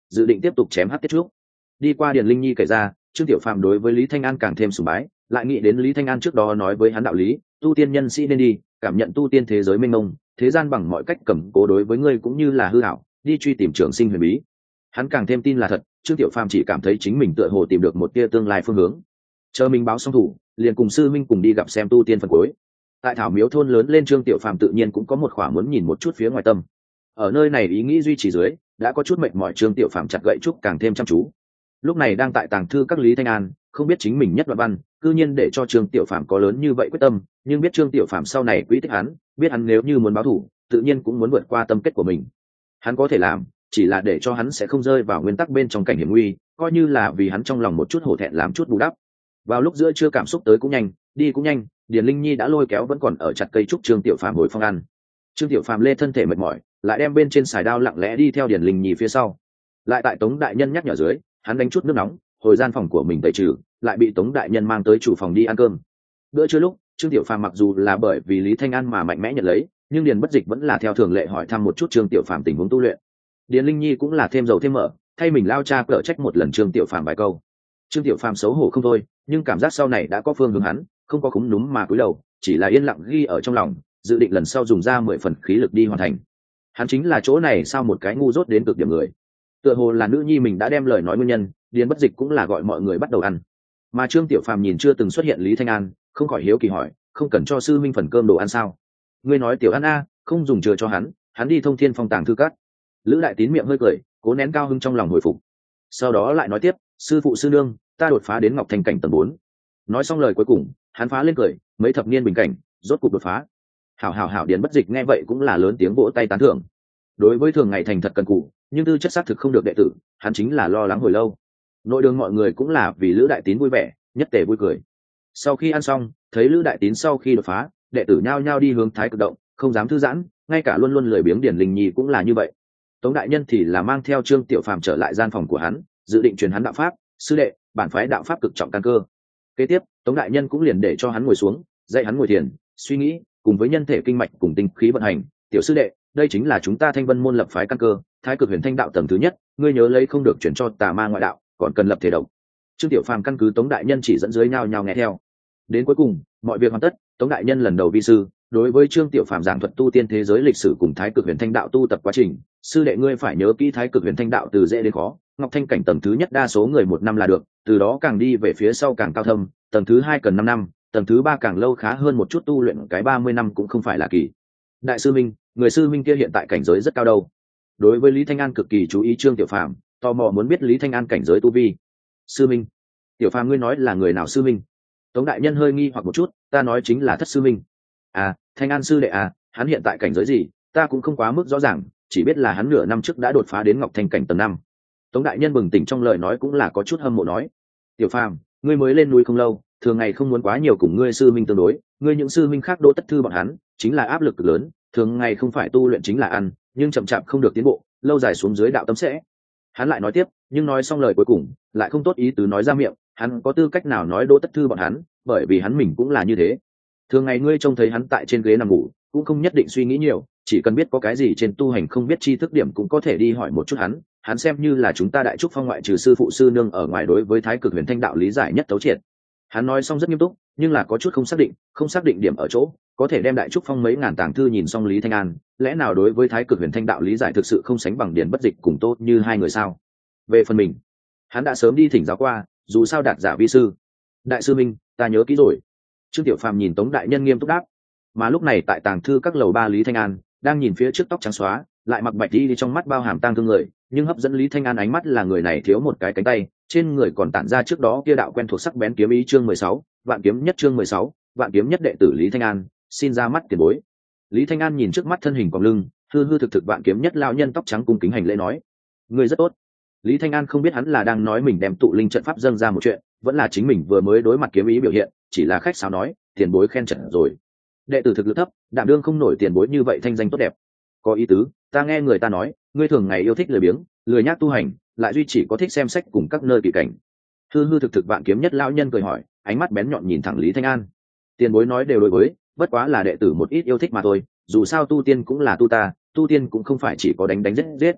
dự định tiếp tục chém hắc tiết trúc. Đi qua Điền Linh Nhi kể ra, Trương Tiểu Phàm đối với Lý Thanh An càng thêm sùng bái, lại nghĩ đến Lý Thanh An trước đó nói với hắn đạo lý, tu tiên nhân sĩ nên đi cảm nhận tu tiên thế giới mênh mông, thế gian bằng mọi cách cầm cố đối với ngươi cũng như là hư ảo, đi truy tìm trường sinh huyền bí. Hắn càng thêm tin là thật, Trương Tiểu Phàm chỉ cảm thấy chính mình tựa hồ tìm được một tia tương lai phương hướng. Chờ mình báo xong thủ, liền cùng sư minh cùng đi gặp xem tu tiên phần cuối. Tại Thảo Miếu thôn lớn lên, Trương Tiểu Phàm tự nhiên cũng có một khỏa muốn nhìn một chút phía ngoài tâm. Ở nơi này ý nghĩ duy trì dưới, đã có chút mệt mỏi, Trương Tiểu Phàm chặt gậy trúc càng thêm chăm chú. Lúc này đang tại tàng thư các Lý Thanh An không biết chính mình nhất đoạn văn cư nhiên để cho Trương Tiểu Phàm có lớn như vậy quyết tâm, nhưng biết Trương Tiểu Phàm sau này quý tích hắn, biết hắn nếu như muốn báo thù tự nhiên cũng muốn vượt qua tâm kết của mình. Hắn có thể làm chỉ là để cho hắn sẽ không rơi vào nguyên tắc bên trong cảnh hiểm nguy, coi như là vì hắn trong lòng một chút hổ thẹn làm chút bù đắp. Vào lúc giữa trưa cảm xúc tới cũng nhanh đi cũng nhanh, Điền Linh Nhi đã lôi kéo vẫn còn ở chặt cây trúc Trương Tiểu Phàm hồi phòng ăn. Trương Tiểu Phàm lê thân thể mệt mỏi, lại đem bên trên xài đao lặng lẽ đi theo Điền Linh Nhi phía sau. Lại tại Tống đại nhân nhắc nhở dưới, hắn đánh chút nước nóng hồi gian phòng của mình tẩy trừ, lại bị Tống đại nhân mang tới chủ phòng đi ăn cơm. Bữa trưa lúc Trương Tiểu Phàm mặc dù là bởi vì Lý Thanh An mà mạnh mẽ nhận lấy, nhưng Điền Bất Dịch vẫn là theo thường lệ hỏi thăm một chút Trương Tiểu Phàm tình huống tu luyện. Điền Linh Nhi cũng là thêm dầu thêm mỡ, thay mình lao cha cở trách một lần Trương Tiểu Phàm vài câu. Trương Tiểu Phàm xấu hổ không thôi, nhưng cảm giác sau này đã có phương hướng, hắn không có cúm núm mà cúi đầu, chỉ là yên lặng ghi ở trong lòng, dự định lần sau dùng ra 10 phần khí lực đi hoàn thành. Hắn chính là chỗ này sao một cái ngu dốt đến cực điểm người. Tựa hồ là nữ nhi mình đã đem lời nói nguyên nhân, Điền Bất Dịch cũng là gọi mọi người bắt đầu ăn. Mà Trương Tiểu Phàm nhìn chưa từng xuất hiện Lý Thanh An, không khỏi hiếu kỳ hỏi, không cần cho sư minh phần cơm đồ ăn sao? Ngươi nói Tiểu An a, không dùng chừa cho hắn đi Thông Thiên Phong tàng thư cát. Lữ Đại Tín miệng hơi cười, cố nén cao hứng trong lòng hồi phục. Sau đó lại nói tiếp, sư phụ sư nương, ta đột phá đến Ngọc Thanh cảnh tầng 4. Nói xong lời cuối cùng, hắn phá lên cười, mấy thập niên bình cảnh, rốt cục đột phá. Hảo, Điền Bất Dịch nghe vậy cũng là lớn tiếng vỗ tay tán thưởng. Đối với thường ngày thành thật cần cù, nhưng tư chất xác thực không được đệ tử, hắn chính là lo lắng hồi lâu. Nội đường mọi người cũng là vì Lữ Đại Tín vui vẻ, nhất tề vui cười. Sau khi ăn xong, thấy Lữ Đại Tín sau khi đột phá, đệ tử nhao nhao đi hướng Thái Cực Động, không dám thư giãn, ngay cả luôn luôn lười biếng Điền Linh Nhi cũng là như vậy. Tống đại nhân thì là mang theo Trương Tiểu Phàm trở lại gian phòng của hắn, dự định truyền hắn đạo pháp. Sư đệ, bản phái đạo pháp cực trọng căn cơ. Kế tiếp, Tống đại nhân cũng liền để cho hắn ngồi xuống, dạy hắn ngồi thiền, suy nghĩ, cùng với nhân thể kinh mạch cùng tinh khí vận hành. Tiểu sư đệ, đây chính là chúng ta Thanh Vân môn lập phái căn cơ, Thái Cực Huyền Thanh đạo tầng thứ nhất, ngươi nhớ lấy không được chuyển cho tà ma ngoại đạo, còn cần lập thể động. Trương Tiểu Phàm căn cứ Tống đại nhân chỉ dẫn dưới nhao nhao nghe theo. Đến cuối cùng, mọi việc hoàn tất, Tống đại nhân lần đầu vi sư, đối với Trương Tiểu Phàm giảng thuật tu tiên thế giới lịch sử cùng Thái Cực Huyền Thanh đạo tu tập quá trình. Sư đệ ngươi phải nhớ kỹ Thái Cực Huyền Thanh đạo từ dễ đến khó, Ngọc Thanh cảnh tầng thứ nhất đa số người 1 năm là được, từ đó càng đi về phía sau càng cao thâm, tầng thứ 2 cần 5 năm, tầng thứ 3 càng lâu khá hơn một chút, tu luyện cái 30 năm cũng không phải là kỳ. Đại sư minh, người sư minh kia hiện tại cảnh giới rất cao đâu. Đối với Lý Thanh An cực kỳ chú ý Trương Tiểu Phàm, tò mò muốn biết Lý Thanh An cảnh giới tu vi. Sư minh? Tiểu Phàm ngươi nói là người nào sư minh? Tống đại nhân hơi nghi hoặc một chút, ta nói chính là Thất sư minh. À, Thanh An sư đệ à, hắn hiện tại cảnh giới gì, ta cũng không quá mức rõ ràng, chỉ biết là hắn nửa năm trước đã đột phá đến Ngọc Thanh cảnh tầng 5. Tống đại nhân bừng tỉnh trong lời nói cũng là có chút hâm mộ nói, Tiểu Phàm, ngươi mới lên núi không lâu, thường ngày không muốn quá nhiều cùng ngươi sư minh tương đối, ngươi những sư minh khác Đỗ Tất Thư bọn hắn chính là áp lực cực lớn, thường ngày không phải tu luyện chính là ăn, nhưng chậm chạp không được tiến bộ, lâu dài xuống dưới đạo tâm sẽ. Hắn lại nói tiếp, nhưng nói xong lời cuối cùng lại không tốt ý tứ nói ra miệng, hắn có tư cách nào nói Đỗ Tất Thư bọn hắn, bởi vì hắn mình cũng là như thế. Thường ngày ngươi trông thấy hắn tại trên ghế nằm ngủ, cũng không nhất định suy nghĩ nhiều, chỉ cần biết có cái gì trên tu hành không biết tri thức điểm cũng có thể đi hỏi một chút hắn xem như là chúng ta Đại Trúc Phong ngoại trừ sư phụ sư nương ở ngoài đối với Thái Cực Huyền Thanh đạo lý giải nhất thấu triệt. Hắn nói xong rất nghiêm túc, nhưng là có chút không xác định điểm ở chỗ, có thể đem Đại Trúc Phong mấy ngàn tàng thư nhìn xong Lý Thanh An, lẽ nào đối với Thái Cực Huyền Thanh đạo lý giải thực sự không sánh bằng Điền Bất Dịch cùng Tốt như hai người sao? Về phần mình, hắn đã sớm đi thỉnh giáo qua, dù sao đạt giả vi sư. Đại sư minh, ta nhớ kỹ rồi. Trương Tiểu Phàm nhìn Tống đại nhân nghiêm túc đáp. Mà lúc này tại tàng thư các lầu 3 Lý Thanh An đang nhìn phía trước tóc trắng xóa, lại mặc bạch đi trong mắt bao hàm tang thương người, nhưng hấp dẫn Lý Thanh An ánh mắt là người này thiếu một cái cánh tay, trên người còn tản ra trước đó kia đạo quen thuộc sắc bén kiếm ý. Chương 16, Vạn kiếm nhất. Chương 16, Vạn kiếm nhất. Đệ tử Lý Thanh An xin ra mắt tiền bối. Lý Thanh An nhìn trước mắt thân hình còng lưng hư thực Vạn kiếm nhất lão nhân tóc trắng cung kính hành lễ nói, người rất tốt. Lý Thanh An không biết hắn là đang nói mình đem tụ linh trận pháp dâng ra một chuyện, vẫn là chính mình vừa mới đối mặt kiếm ý biểu hiện, chỉ là khách sáo nói, tiền bối khen trận rồi. Đệ tử thực lực thấp, đảm đương không nổi tiền bối như vậy thanh danh tốt đẹp. Có ý tứ, ta nghe người ta nói, ngươi thường ngày yêu thích lười biếng, lười nhác tu hành, lại duy chỉ có thích xem sách cùng các nơi kỳ cảnh. Hư thực Vạn kiếm nhất lão nhân cười hỏi, ánh mắt bén nhọn nhìn thẳng Lý Thanh An. Tiền bối nói đều đối với, bất quá là đệ tử một ít yêu thích mà thôi, dù sao tu tiên cũng là tu ta, tu tiên cũng không phải chỉ có đánh giết.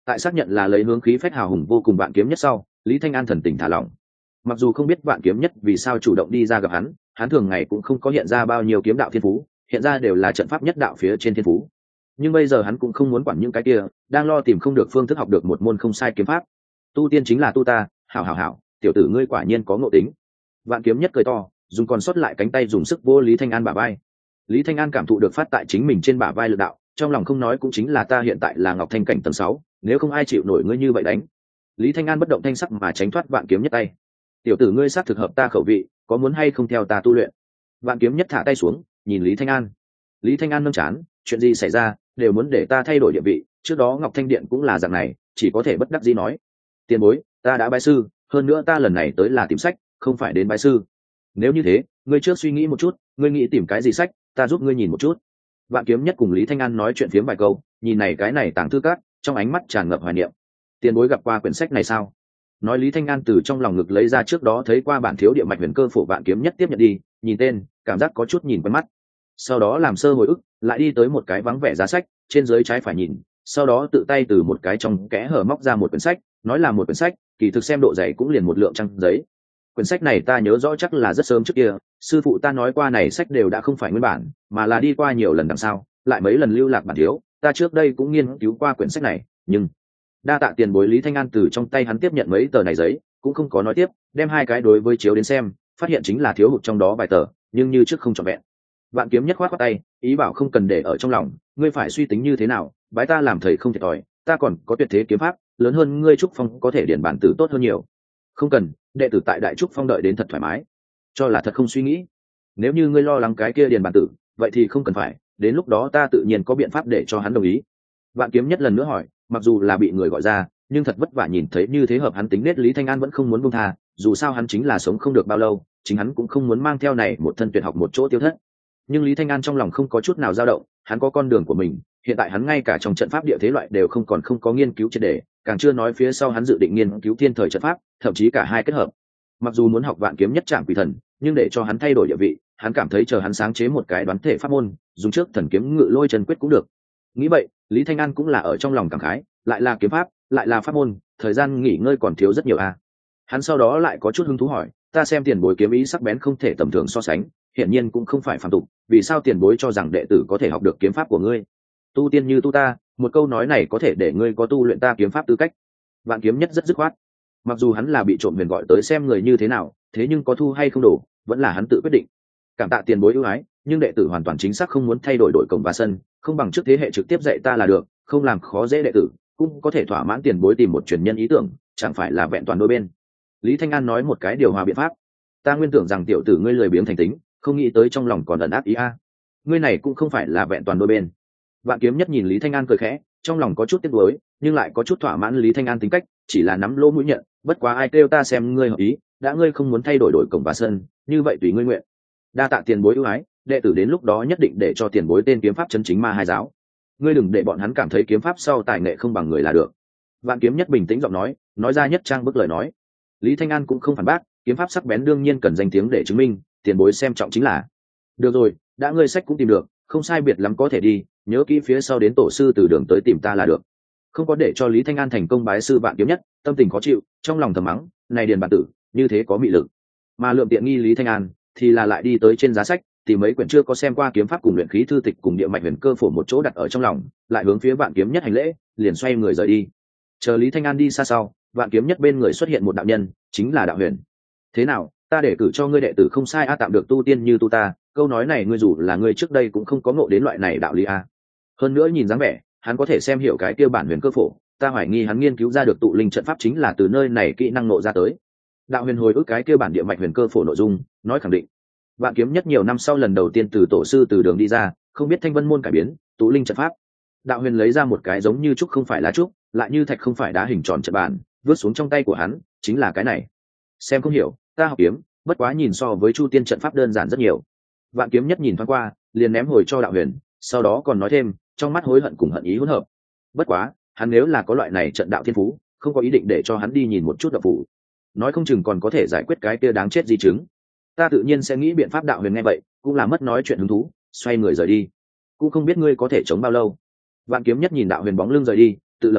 Tại xác nhận là lấy hướng khí phách hào hùng vô cùng Vạn Kiếm Nhất sau, Lý Thanh An thần tình thả lỏng. Mặc dù không biết Vạn Kiếm Nhất vì sao chủ động đi ra gặp hắn thường ngày cũng không có hiện ra bao nhiêu kiếm đạo thiên phú, hiện ra đều là trận pháp nhất đạo phía trên thiên phú. Nhưng bây giờ hắn cũng không muốn quản những cái kia, đang lo tìm không được phương thức học được một môn không sai kiếm pháp. Tu tiên chính là tu ta, hảo, tiểu tử ngươi quả nhiên có ngộ tính. Vạn Kiếm Nhất cười to, dùng còn sót lại cánh tay dùng sức vô Lý Thanh An bả vai. Lý Thanh An cảm thụ được phát tại chính mình trên bả vai lực đạo, trong lòng không nói cũng chính là ta hiện tại là Ngọc Thanh cảnh tầng 6, nếu không ai chịu nổi ngươi như vậy đánh. Lý Thanh An bất động thanh sắc mà tránh thoát Vạn Kiếm Nhất tay. Tiểu tử ngươi xác thực hợp ta khẩu vị, có muốn hay không theo ta tu luyện? Vạn Kiếm Nhất thả tay xuống, nhìn Lý Thanh An. Lý Thanh An nâng chán, chuyện gì xảy ra, đều muốn để ta thay đổi địa vị, trước đó Ngọc Thanh Điện cũng là dạng này, chỉ có thể bất đắc dĩ nói. Tiền bối, ta đã bái sư, hơn nữa ta lần này tới là tìm sách, không phải đến bái sư. Nếu như thế, ngươi trước suy nghĩ một chút, ngươi nghĩ tìm cái gì sách, ta giúp ngươi nhìn một chút. Vạn Kiếm Nhất cùng Lý Thanh An nói chuyện phiếm vài câu, nhìn này cái này tàng thư cát, trong ánh mắt tràn ngập hoài niệm. Tiền bối gặp qua quyển sách này sao? Nói Lý Thanh An từ trong lòng ngực lấy ra trước đó thấy qua bản thiếu địa mạch huyền cơ phổ. Vạn Kiếm Nhất tiếp nhận đi, nhìn tên, cảm giác có chút nhìn quen mắt. Sau đó làm sơ hồi ức, lại đi tới một cái vắng vẻ giá sách, trên dưới trái phải nhìn, sau đó tự tay từ một cái trong kẽ hở móc ra một quyển sách, nói là một quyển sách, kỳ thực xem độ dày cũng liền một lượng trang giấy. Quyển sách này ta nhớ rõ chắc là rất sớm trước kia, sư phụ ta nói qua này sách đều đã không phải nguyên bản, mà là đi qua nhiều lần đằng sau, lại mấy lần lưu lạc bản thiếu, ta trước đây cũng nghiên cứu qua quyển sách này, nhưng đa tạ tiền bối. Lý Thanh An từ trong tay hắn tiếp nhận mấy tờ này giấy, cũng không có nói tiếp, đem hai cái đối với chiếu đến xem, phát hiện chính là thiếu hụt trong đó vài tờ, nhưng như trước không trọn vẹn. Vạn Kiếm Nhất khoát khoát tay, ý bảo không cần để ở trong lòng, ngươi phải suy tính như thế nào, bái ta làm thầy không thiệt thòi, ta còn có tuyệt thế kiếm pháp, lớn hơn ngươi Trúc Phong có thể điển bản tử tốt hơn nhiều. Không cần, đệ tử tại Đại Trúc Phong đợi đến thật thoải mái, cho là thật không suy nghĩ. Nếu như ngươi lo lắng cái kia điển bản tử, vậy thì không cần phải, đến lúc đó ta tự nhiên có biện pháp để cho hắn đồng ý. Vạn Kiếm Nhất lần nữa hỏi, mặc dù là bị người gọi ra, nhưng thật vất vả nhìn thấy như thế hợp hắn tính nết, Lý Thanh An vẫn không muốn buông tha, dù sao hắn chính là sống không được bao lâu, chính hắn cũng không muốn mang theo này một thân tuyệt học một chỗ tiêu thất. Nhưng Lý Thanh An trong lòng không có chút nào dao động, hắn có con đường của mình, hiện tại hắn ngay cả trong trận pháp địa thế loại đều không có nghiên cứu triệt để, càng chưa nói phía sau hắn dự định nghiên cứu thiên thời trận pháp, thậm chí cả hai kết hợp. Mặc dù muốn học Vạn Kiếm Nhất Trảm Quỷ Thần, nhưng để cho hắn thay đổi địa vị, hắn cảm thấy chờ hắn sáng chế một cái đoán thể pháp môn, dùng trước Thần Kiếm Ngự Lôi Chân Quyết cũng được. Nghĩ vậy, Lý Thanh An cũng là ở trong lòng cảm khái, lại là kiếm pháp, lại là pháp môn, thời gian nghỉ ngơi còn thiếu rất nhiều a. Hắn sau đó lại có chút hứng thú hỏi, ta xem tiền bối kiếm ý sắc bén không thể tầm thường so sánh, hiển nhiên cũng không phải phàm tục, vì sao tiền bối cho rằng đệ tử có thể học được kiếm pháp của ngươi? Tu tiên như tu ta, một câu nói này có thể để ngươi có tu luyện ta kiếm pháp tư cách. Vạn Kiếm Nhất rất dứt khoát. Mặc dù hắn là bị trộm huyền gọi tới xem người như thế nào, thế nhưng có thu hay không đủ, vẫn là hắn tự quyết định. Cảm tạ tiền bối ưu ái, nhưng đệ tử hoàn toàn chính xác không muốn thay đổi đội cổng và sân, không bằng trước thế hệ trực tiếp dạy ta là được, không làm khó dễ đệ tử, cũng có thể thỏa mãn tiền bối tìm một truyền nhân ý tưởng, chẳng phải là vẹn toàn đôi bên. Lý Thanh An nói một cái điều hòa biện pháp. Ta nguyên tưởng rằng tiểu tử ngươi lười biếng thành tính, không nghĩ tới trong lòng còn ẩn ác ý a. Ngươi này cũng không phải là vẹn toàn đôi bên. Vạn Kiếm Nhất nhìn Lý Thanh An cười khẽ, trong lòng có chút tiếc nuối, nhưng lại có chút thỏa mãn Lý Thanh An tính cách, chỉ là nắm lỗ mũi nhận, bất quá ai kêu ta xem ngươi hợp ý, đã ngươi không muốn thay đổi đội cổng và sân, như vậy tùy ngươi nguyện. Đa tạ tiền bối ưu ái, đệ tử đến lúc đó nhất định để cho tiền bối tên kiếm pháp chân chính ma hai giáo. Ngươi đừng để bọn hắn cảm thấy kiếm pháp sau tài nghệ không bằng người là được. Vạn Kiếm Nhất bình tĩnh giọng nói ra nhất trang bức lời nói. Lý Thanh An cũng không phản bác, kiếm pháp sắc bén đương nhiên cần danh tiếng để chứng minh, tiền bối xem trọng chính là. Được rồi, đã ngươi sách cũng tìm được, không sai biệt lắm có thể đi, nhớ kỹ phía sau đến tổ sư từ đường tới tìm ta là được. Không có để cho Lý Thanh An thành công bái sư Vạn Kiếm Nhất, tâm tình khó chịu, trong lòng thầm mắng, này điền bản tử, như thế có mị lực. Mà lượng tiện nghi Lý Thanh An thì là lại đi tới trên giá sách, tìm mấy quyển chưa có xem qua kiếm pháp cùng luyện khí thư tịch cùng địa mạch huyền cơ phổ một chỗ đặt ở trong lòng, lại hướng phía Vạn Kiếm Nhất hành lễ, liền xoay người rời đi. Chờ Lý Thanh An đi xa sau, Vạn Kiếm Nhất bên người xuất hiện một đạo nhân, chính là Đạo Huyền. Thế nào, ta để cử cho ngươi đệ tử không sai a, tạm được tu tiên như tu ta, câu nói này ngươi dù là ngươi trước đây cũng không có ngộ đến loại này đạo lý a. Hơn nữa nhìn dáng vẻ, hắn có thể xem hiểu cái kia bản huyền cơ phổ, ta hoài nghi hắn nghiên cứu ra được tụ linh trận pháp chính là từ nơi này kỹ năng nộ ra tới. Đạo Huyền hồi ức cái kia bản địa mạch huyền cơ phổ nội dung, nói khẳng định. Vạn Kiếm Nhất nhiều năm sau lần đầu tiên từ tổ sư từ đường đi ra, không biết Thanh Vân môn cải biến tụ linh trận pháp. Đạo Huyền lấy ra một cái giống như trúc không phải lá trúc, lại như thạch không phải đá hình tròn trận bàn, vứt xuống trong tay của hắn, chính là cái này. Xem không hiểu, ta học kiếm, bất quá nhìn so với Chu Tiên trận pháp đơn giản rất nhiều. Vạn Kiếm Nhất nhìn thoáng qua, liền ném hồi cho Đạo Huyền, sau đó còn nói thêm, trong mắt hối hận cùng hận ý hỗn hợp. Bất quá, hắn nếu là có loại này trận đạo thiên phú, không có ý định để cho hắn đi nhìn một chút đạo phủ, nói không chừng còn có thể giải quyết cái kia đáng chết di chứng. Ta tự nhiên sẽ nghĩ biện pháp. Đạo Huyền nghe vậy, cũng là mất nói chuyện hứng thú, xoay người rời đi. Cũng không biết ngươi có thể chống bao lâu. Vạn Kiếm Nhất nhìn Đạo Huyền bóng lưng rời đi, tự lẩm bẩm,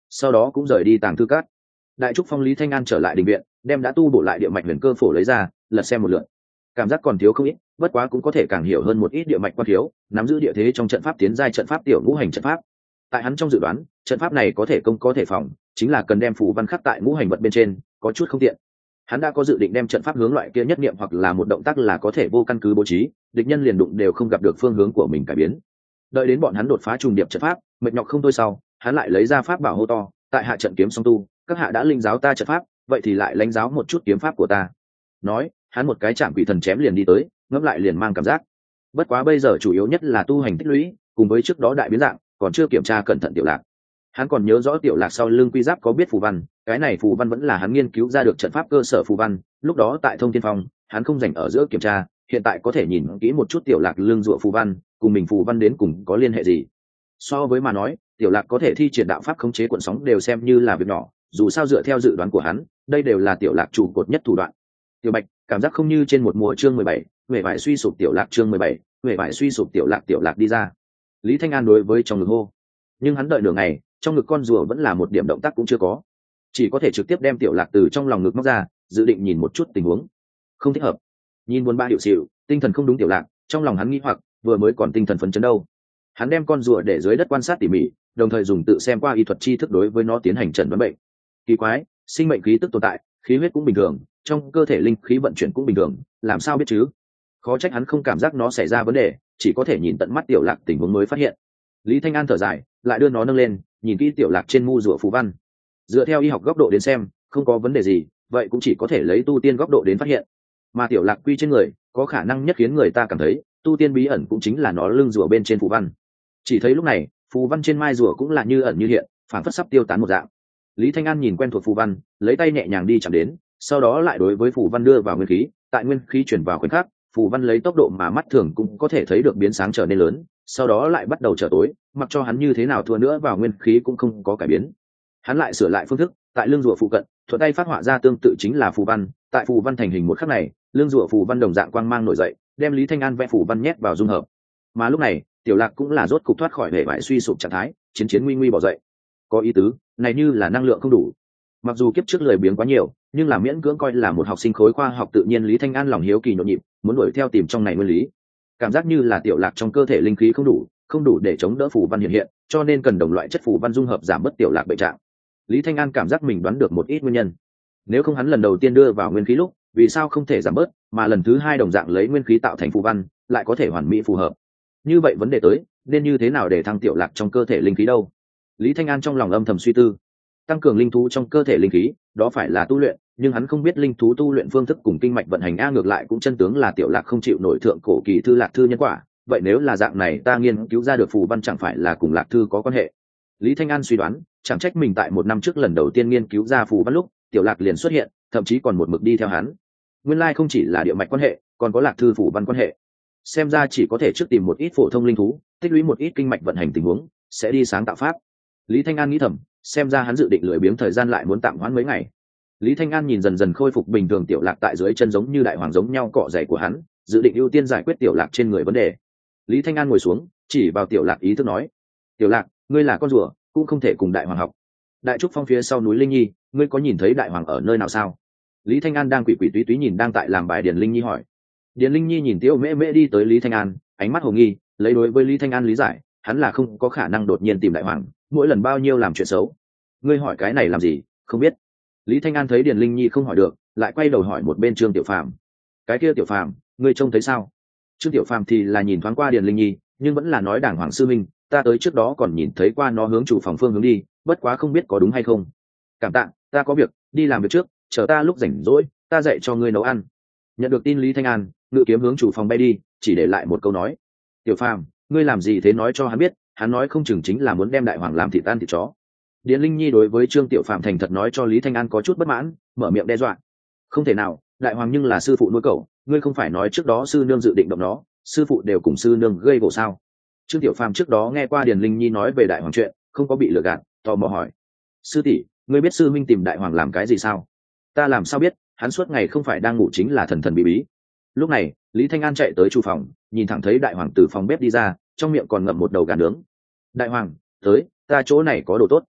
sau đó cũng rời đi tàng thư cát. Đại trúc phong Lý Thanh An trở lại đình viện, đem đã tu bổ lại địa mạch huyền cơ phổ lấy ra, lật xem một lượt. Cảm giác còn thiếu không ít, bất quá cũng có thể càng hiểu hơn một ít địa mạch quan thiếu, nắm giữ địa thế trong trận pháp tiến giai trận pháp tiểu ngũ hành trận pháp. Tại hắn trong dự đoán, trận pháp này có thể công có thể phòng, chính là cần đem phù văn khắc tại ngũ hành vật bên trên, có chút không tiện. Hắn đã có dự định đem trận pháp hướng loại kia nhất niệm hoặc là một động tác là có thể vô căn cứ bố trí, địch nhân liền đụng đều không gặp được phương hướng của mình cải biến. Đợi đến bọn hắn đột phá trùng điệp trận pháp, mệt nhọc không thôi sau, hắn lại lấy ra pháp bảo hô to, tại hạ trận kiếm song tu, các hạ đã linh giáo ta trận pháp, vậy thì lại lãnh giáo một chút kiếm pháp của ta. Nói, hắn một cái chạm quỷ thần chém liền đi tới, ngẫm lại liền mang cảm giác. Bất quá bây giờ chủ yếu nhất là tu hành tích lũy, cùng với trước đó đại biến dạng, còn chưa kiểm tra cẩn thận tiểu lạc. Hắn còn nhớ rõ tiểu lạc sau lưng quy giáp có biết phù văn, cái này phù văn vẫn là hắn nghiên cứu ra được trận pháp cơ sở phù văn, lúc đó tại Thông Thiên Phong, hắn không dành ở giữa kiểm tra, hiện tại có thể nhìn kỹ một chút tiểu lạc lưng dựa phù văn, cùng mình phù văn đến cùng có liên hệ gì. So với mà nói, tiểu lạc có thể thi triển đạo pháp khống chế cuộn sóng đều xem như là việc nhỏ, dù sao dựa theo dự đoán của hắn, đây đều là tiểu lạc trụ cột nhất thủ đoạn. Tiểu Bạch, cảm giác không như trên một mùa chương 17, huệ vải suy sụp tiểu lạc chương 17, huệ vải suy sụp tiểu lạc đi ra. Lý Thanh An đối với trong ngực hô, nhưng hắn đợi nửa ngày, trong ngực con rùa vẫn là một điểm động tác cũng chưa có, chỉ có thể trực tiếp đem tiểu lạc từ trong lòng ngực móc ra, dự định nhìn một chút tình huống. Không thích hợp. Nhìn buồn ba hiệu xịu, tinh thần không đúng tiểu lạc, trong lòng hắn nghĩ hoặc, vừa mới còn tinh thần phấn chấn đâu. Hắn đem con rùa để dưới đất quan sát tỉ mỉ, đồng thời dùng tự xem qua y thuật tri thức đối với nó tiến hành chẩn đoán bệnh. Kỳ quái, sinh mệnh khí tức tồn tại, khí huyết cũng bình thường, trong cơ thể linh khí vận chuyển cũng bình thường, làm sao biết chứ? Khó trách hắn không cảm giác nó xảy ra vấn đề, chỉ có thể nhìn tận mắt tiểu lạc tình huống mới phát hiện. Lý Thanh An thở dài, lại đưa nó nâng lên, nhìn kỹ tiểu lạc trên mu rùa phù văn. Dựa theo y học góc độ đến xem, không có vấn đề gì, vậy cũng chỉ có thể lấy tu tiên góc độ đến phát hiện. Mà tiểu lạc quy trên người, có khả năng nhất khiến người ta cảm thấy, tu tiên bí ẩn cũng chính là nó lưng rùa bên trên phù văn. Chỉ thấy lúc này, phù văn trên mai rùa cũng là như ẩn như hiện, phản phất sắp tiêu tán một dạng. Lý Thanh An nhìn quen thuộc phù văn, lấy tay nhẹ nhàng đi chạm đến, sau đó lại đối với phù văn đưa vào nguyên khí, tại nguyên khí chuyển vào khoảnh khắc, phù văn lấy tốc độ mà mắt thường cũng có thể thấy được biến sáng trở nên lớn, sau đó lại bắt đầu trở tối, mặc cho hắn như thế nào thua nữa vào nguyên khí cũng không có cải biến. Hắn lại sửa lại phương thức, tại lưng rùa phụ cận, thuận tay phát họa ra tương tự chính là phù văn, tại phù văn thành hình một khắc này, lưng rùa phù văn đồng dạng quang mang nổi dậy, đem Lý Thanh An vẽ phù văn nhét vào dung hợp. Mà lúc này, tiểu lạc cũng là rốt cục thoát khỏi hệ vải suy sụp trạng thái, chiến nguy nguy bỏ dậy. Có ý tứ, này như là năng lượng không đủ. Mặc dù kiếp trước lười biếng quá nhiều, nhưng là miễn cưỡng coi là một học sinh khối khoa học tự nhiên, Lý Thanh An lòng hiếu kỳ nhộn nhịp, muốn đuổi theo tìm trong này nguyên lý. Cảm giác như là tiểu lạc trong cơ thể linh khí không đủ để chống đỡ phù văn hiện hiện, cho nên cần đồng loại chất phù văn dung hợp giảm bớt tiểu lạc bệnh trạng. Lý Thanh An cảm giác mình đoán được một ít nguyên nhân. Nếu không hắn lần đầu tiên đưa vào nguyên khí lúc, vì sao không thể giảm bớt, mà lần thứ hai đồng dạng lấy nguyên khí tạo thành phù văn, lại có thể hoàn mỹ phù hợp. Như vậy vấn đề tới, nên như thế nào để thăng tiểu lạc trong cơ thể linh khí đâu? Lý Thanh An trong lòng âm thầm suy tư. Tăng cường linh thú trong cơ thể linh khí, đó phải là tu luyện, nhưng hắn không biết linh thú tu luyện phương thức cùng kinh mạch vận hành, ngược lại cũng chân tướng là tiểu lạc không chịu nổi thượng cổ kỳ thư lạc thư nhân quả. Vậy nếu là dạng này, ta nghiên cứu ra được phù văn chẳng phải là cùng lạc thư có quan hệ? Lý Thanh An suy đoán, chẳng trách mình tại 1 năm trước lần đầu tiên nghiên cứu ra phù văn lúc, tiểu lạc liền xuất hiện, thậm chí còn một mực đi theo hắn. Nguyên lai không chỉ là địa mạch quan hệ, còn có lạc thư phù văn quan hệ. Xem ra chỉ có thể trước tìm một ít phổ thông linh thú, tích lũy một ít kinh mạch vận hành tình huống, sẽ đi sáng tạo pháp. Lý Thanh An nghĩ thầm, xem ra hắn dự định lười biếng thời gian lại muốn tạm hoãn mấy ngày. Lý Thanh An nhìn dần dần khôi phục bình thường tiểu lạc tại dưới chân giống như đại hoàng giống nhau cọ giày của hắn, dự định ưu tiên giải quyết tiểu lạc trên người vấn đề. Lý Thanh An ngồi xuống, chỉ vào tiểu lạc ý thức nói: tiểu lạc, ngươi là con rùa, cũng không thể cùng đại hoàng học. Đại trúc phong phía sau núi Linh Nhi, ngươi có nhìn thấy đại hoàng ở nơi nào sao? Lý Thanh An đang quỷ quỷ túy túy nhìn đang tại làm bài Điền Linh Nhi hỏi. Điền Linh Nhi nhìn Tiêu Mễ Mễ đi tới Lý Thanh An, ánh mắt hồ nghi, lấy đối với Lý Thanh An lý giải, hắn là không có khả năng đột nhiên tìm đại hoàng, mỗi lần bao nhiêu làm chuyện xấu. Ngươi hỏi cái này làm gì? Không biết. Lý Thanh An thấy Điền Linh Nhi không hỏi được, lại quay đầu hỏi một bên Trương Tiểu Phàm. Cái kia Tiểu Phàm, ngươi trông thấy sao? Trương Tiểu Phàm thì là nhìn thoáng qua Điền Linh Nhi, nhưng vẫn là nói đàng hoàng sư minh, ta tới trước đó còn nhìn thấy qua nó hướng chủ phòng phương hướng đi, bất quá không biết có đúng hay không. Cảm tạ, ta có việc, đi làm việc trước, chờ ta lúc rảnh rỗi, ta dạy cho ngươi nấu ăn. Nhận được tin Lý Thanh An, ngự kiếm hướng chủ phòng bay đi, chỉ để lại một câu nói: Tiểu Phàm, ngươi làm gì thế, nói cho hắn biết, hắn nói không chừng chính là muốn đem đại hoàng làm thịt tan thịt chó. Điền Linh Nhi đối với Trương Tiểu Phàm thành thật nói cho Lý Thanh An có chút bất mãn, mở miệng đe dọa: không thể nào, đại hoàng nhưng là sư phụ nuôi cậu, ngươi không phải nói trước đó sư nương dự định động nó, sư phụ đều cùng sư nương gây gổ sao? Trương Tiểu Phàm trước đó nghe qua Điền Linh Nhi nói về đại hoàng chuyện, không có bị lừa gạt, tò mò hỏi: sư tỷ, ngươi biết sư minh tìm đại hoàng làm cái gì sao? Ta làm sao biết, hắn suốt ngày không phải đang ngủ chính là thần thần bí bí. Lúc này Lý Thanh An chạy tới chủ phòng, nhìn thẳng thấy đại hoàng từ phòng bếp đi ra, trong miệng còn ngậm một đầu gà nướng. Đại hoàng, tới, ta chỗ này có đồ tốt.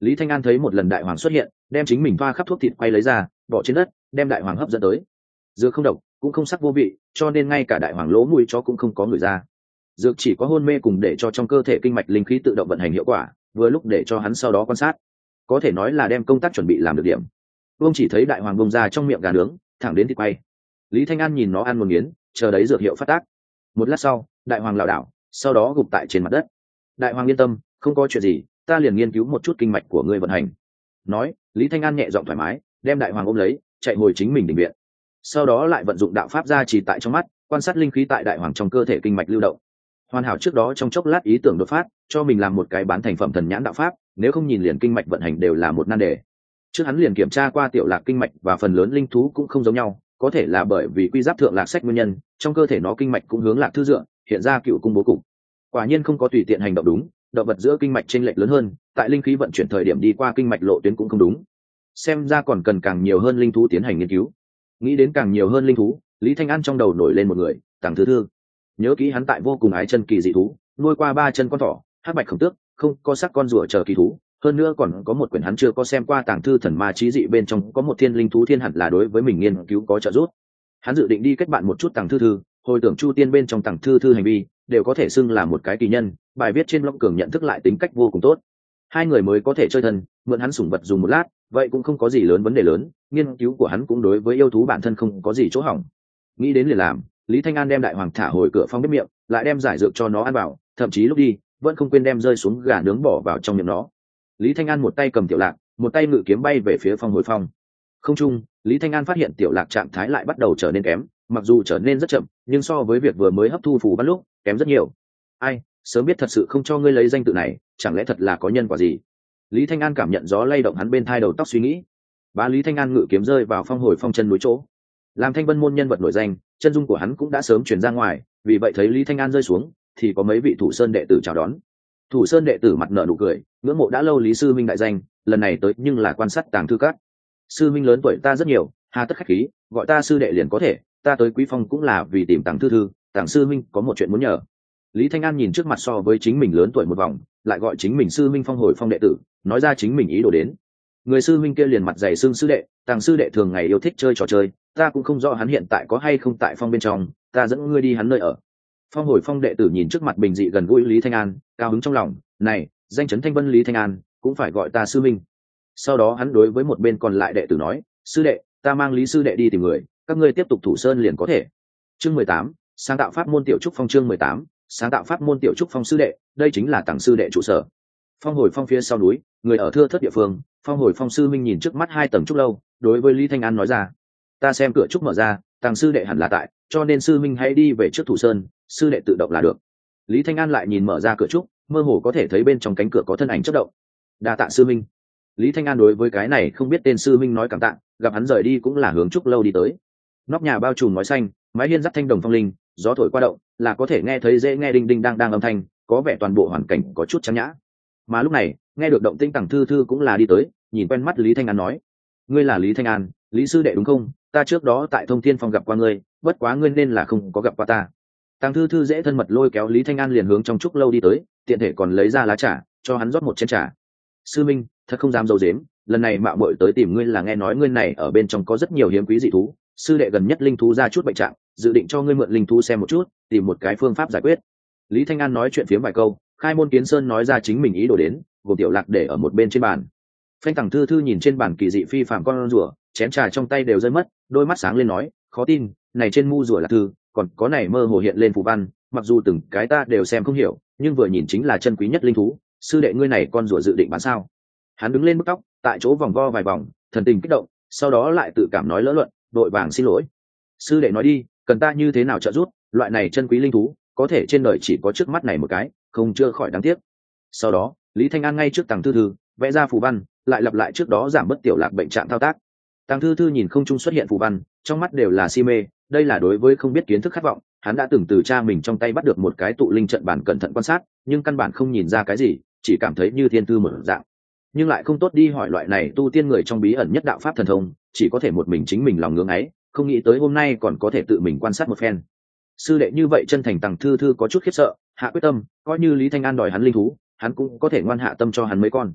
Lý Thanh An thấy một lần đại hoàng xuất hiện, đem chính mình thoa khắp thuốc thịt quay lấy ra, bỏ trên đất, đem đại hoàng hấp dẫn tới. Dược không độc, cũng không sắc vô vị, cho nên ngay cả đại hoàng lỗ mũi chó cũng không có người ra. Dược chỉ có hôn mê cùng để cho trong cơ thể kinh mạch linh khí tự động vận hành hiệu quả, vừa lúc để cho hắn sau đó quan sát. Có thể nói là đem công tác chuẩn bị làm được điểm. Vương chỉ thấy đại hoàng bông ra trong miệng gà nướng, thẳng đến thịt quay. Lý Thanh An nhìn nó ăn một miếng, chờ đấy dược hiệu phát tác. Một lát sau, đại hoàng lảo đảo, sau đó gục tại trên mặt đất. Đại hoàng yên tâm, không có chuyện gì, ta liền nghiên cứu một chút kinh mạch của ngươi vận hành. Nói, Lý Thanh An nhẹ giọng thoải mái, đem đại hoàng ôm lấy, chạy hồi chính mình đình viện. Sau đó lại vận dụng đạo pháp gia trì tại trong mắt, quan sát linh khí tại đại hoàng trong cơ thể kinh mạch lưu động. Hoàn hảo trước đó trong chốc lát ý tưởng đột phát, cho mình làm một cái bán thành phẩm thần nhãn đạo pháp, nếu không nhìn liền kinh mạch vận hành đều là một nan đề. Trước hắn liền kiểm tra qua tiểu lạc kinh mạch và phần lớn linh thú cũng không giống nhau, có thể là bởi vì quy giáp thượng lạc sách nguyên nhân, trong cơ thể nó kinh mạch cũng hướng lạc thư dựa, hiện ra cựu cung bố cục. Quả nhiên không có tùy tiện hành động đúng, động vật giữa kinh mạch chênh lệch lớn hơn, tại linh khí vận chuyển thời điểm đi qua kinh mạch lộ tuyến cũng không đúng. Xem ra còn cần càng nhiều hơn linh thú tiến hành nghiên cứu. Nghĩ đến càng nhiều hơn linh thú, Lý Thanh An trong đầu nổi lên một người, Tằng Thư Thư. Nhớ kỹ hắn tại vô cùng ái chân kỳ dị thú, nuôi qua 3 chân con thỏ, hắc bạch khổng tước, không có sắc con rùa chờ kỳ thú, hơn nữa còn có một quyển hắn chưa có xem qua tàng thư thần ma chí dị bên trong có một thiên linh thú thiên hẳn là đối với mình nghiên cứu có trợ giúp. Hắn dự định đi kết bạn một chút Tàng Thư Thư, hồi tưởng Chu Tiên bên trong Tàng Thư Thư hành vi đều có thể xưng là một cái kỳ nhân, bài viết trên Long Cường nhận thức lại tính cách vô cùng tốt. Hai người mới có thể chơi thân, mượn hắn sủng vật dùng một lát, vậy cũng không có gì lớn vấn đề lớn, nghiên cứu của hắn cũng đối với yêu thú bản thân không có gì chỗ hỏng. Nghĩ đến liền làm, Lý Thanh An đem đại hoàng thả hồi cửa phong bếp miệng, lại đem giải dược cho nó ăn vào, thậm chí lúc đi vẫn không quên đem rơi xuống gà nướng bỏ vào trong miệng nó. Lý Thanh An một tay cầm tiểu lạc, một tay ngự kiếm bay về phía phong hồi phong. Không trung, Lý Thanh An phát hiện tiểu lạc trạng thái lại bắt đầu trở nên kém, mặc dù trở nên rất chậm, nhưng so với việc vừa mới hấp thu phù văn lúc kém rất nhiều. Ai, sớm biết thật sự không cho ngươi lấy danh tự này, chẳng lẽ thật là có nhân quả gì? Lý Thanh An cảm nhận gió lay động hắn bên thai đầu tóc suy nghĩ. Bá Lý Thanh An ngự kiếm rơi vào phong hồi phong chân núi chỗ. Làm Thanh Vân môn nhân vật nổi danh, chân dung của hắn cũng đã sớm truyền ra ngoài, vì vậy thấy Lý Thanh An rơi xuống, thì có mấy vị Thủ Sơn đệ tử chào đón. Thủ Sơn đệ tử mặt nở nụ cười, ngưỡng mộ đã lâu Lý sư minh đại danh, lần này tới nhưng là quan sát Tàng Thư Các. Sư minh lớn tuổi ta rất nhiều, hà tất khách khí, gọi ta sư đệ liền có thể, ta tới Quý Phong cũng là vì tìm Tàng Thư Thư, Tàng sư minh có một chuyện muốn nhờ. Lý Thanh An nhìn trước mặt so với chính mình lớn tuổi một vòng, lại gọi chính mình sư minh phong hồi phong đệ tử, nói ra chính mình ý đồ đến. Người sư minh kia liền mặt dày xưng sư đệ, Tàng sư đệ thường ngày yêu thích chơi trò chơi, ta cũng không rõ hắn hiện tại có hay không tại phong bên trong, ta dẫn ngươi đi hắn nơi ở. Phong hồi phong đệ tử nhìn trước mặt bình dị gần gũi Lý Thanh An, cao hứng trong lòng, này, danh chấn Thanh Vân Lý Thanh An, cũng phải gọi ta sư minh. Sau đó hắn đối với một bên còn lại đệ tử nói, sư đệ, ta mang Lý sư đệ đi tìm người, các ngươi tiếp tục thủ sơn liền có thể. Chương 18, sáng tạo pháp môn tiểu trúc phong. Chương 18, sáng tạo pháp môn tiểu trúc phong. Sư đệ, đây chính là Tàng sư đệ trụ sở. Phong hồi phong phía sau núi, người ở thưa thớt địa phương, phong hồi phong sư minh nhìn trước mắt 2 tầng trúc lâu, đối với Lý Thanh An nói ra, ta xem cửa trúc mở ra, Tàng sư đệ hẳn là tại, cho nên sư minh hãy đi về trước thủ sơn, sư đệ tự động là được. Lý Thanh An lại nhìn mở ra cửa trúc, mơ hồ có thể thấy bên trong cánh cửa có thân ảnh chớp động. Đa tạ sư minh. Lý Thanh An đối với cái này không biết tên sư minh nói cảm tạ, gặp hắn rời đi cũng là hướng trúc lâu đi tới. Nóc nhà bao trùm ngói xanh, mái hiên dắt thanh đồng phong linh, gió thổi qua động, là có thể nghe thấy dễ nghe đinh đinh đang âm thanh, có vẻ toàn bộ hoàn cảnh có chút trang nhã. Mà lúc này, nghe được động tĩnh Tàng Thư Thư cũng là đi tới, nhìn quen mắt Lý Thanh An nói, ngươi là Lý Thanh An, Lý sư đệ đúng không? Ta trước đó tại Thông Thiên Phong gặp qua ngươi, bất quá ngươi nên là không có gặp qua ta. Tàng Thư Thư dễ thân mật lôi kéo Lý Thanh An liền hướng trong trúc lâu đi tới, tiện thể còn lấy ra lá trà, cho hắn rót một chén trà. Sư minh, thật không dám dâu dếm, lần này mạo muội tới tìm ngươi là nghe nói ngươi này ở bên trong có rất nhiều hiếm quý dị thú, sư đệ gần nhất linh thú ra chút bệnh trạng, dự định cho ngươi mượn linh thú xem một chút, tìm một cái phương pháp giải quyết. Lý Thanh An nói chuyện phiếm vài câu, khai môn kiến sơn nói ra chính mình ý đồ đến, gồm tiểu lạc để ở một bên trên bàn. Phanh Tàng Thư Thư nhìn trên bàn kỳ dị phi phàm con rùa, chén trà trong tay đều rơi mất, đôi mắt sáng lên nói, khó tin, này trên mu rùa là thư, còn có này mơ hồ hiện lên phù văn, mặc dù từng cái ta đều xem không hiểu, nhưng vừa nhìn chính là chân quý nhất linh thú, sư đệ ngươi này con rùa dự định bán sao? Hắn đứng lên bứt tóc, tại chỗ vòng vo vài vòng, thần tình kích động, sau đó lại tự cảm nói lỡ luận, đội vàng xin lỗi. Sư đệ nói đi, cần ta như thế nào trợ giúp, loại này chân quý linh thú, có thể trên đời chỉ có trước mắt này một cái, không chữa khỏi đáng tiếc. Sau đó, Lý Thanh An ngay trước Tàng Thư Thư, vẽ ra phù văn, lại lặp lại trước đó giảm bớt tiểu lạc bệnh trạng thao tác. Tàng Thư Thư nhìn không trung xuất hiện phù văn, trong mắt đều là si mê, đây là đối với không biết kiến thức khát vọng, hắn đã từng từ cha mình trong tay bắt được một cái tụ linh trận bản cẩn thận quan sát, nhưng căn bản không nhìn ra cái gì, chỉ cảm thấy như thiên tư một dạng. Nhưng lại không tốt đi hỏi loại này tu tiên người trong bí ẩn nhất đạo pháp thần thông, chỉ có thể một mình chính mình lòng ngưỡng ấy, không nghĩ tới hôm nay còn có thể tự mình quan sát một phen. Sư đệ như vậy chân thành Tàng Thư Thư có chút khiếp sợ, hạ quyết tâm, coi như Lý Thanh An đòi hắn linh thú, hắn cũng có thể ngoan hạ tâm cho hắn mấy con.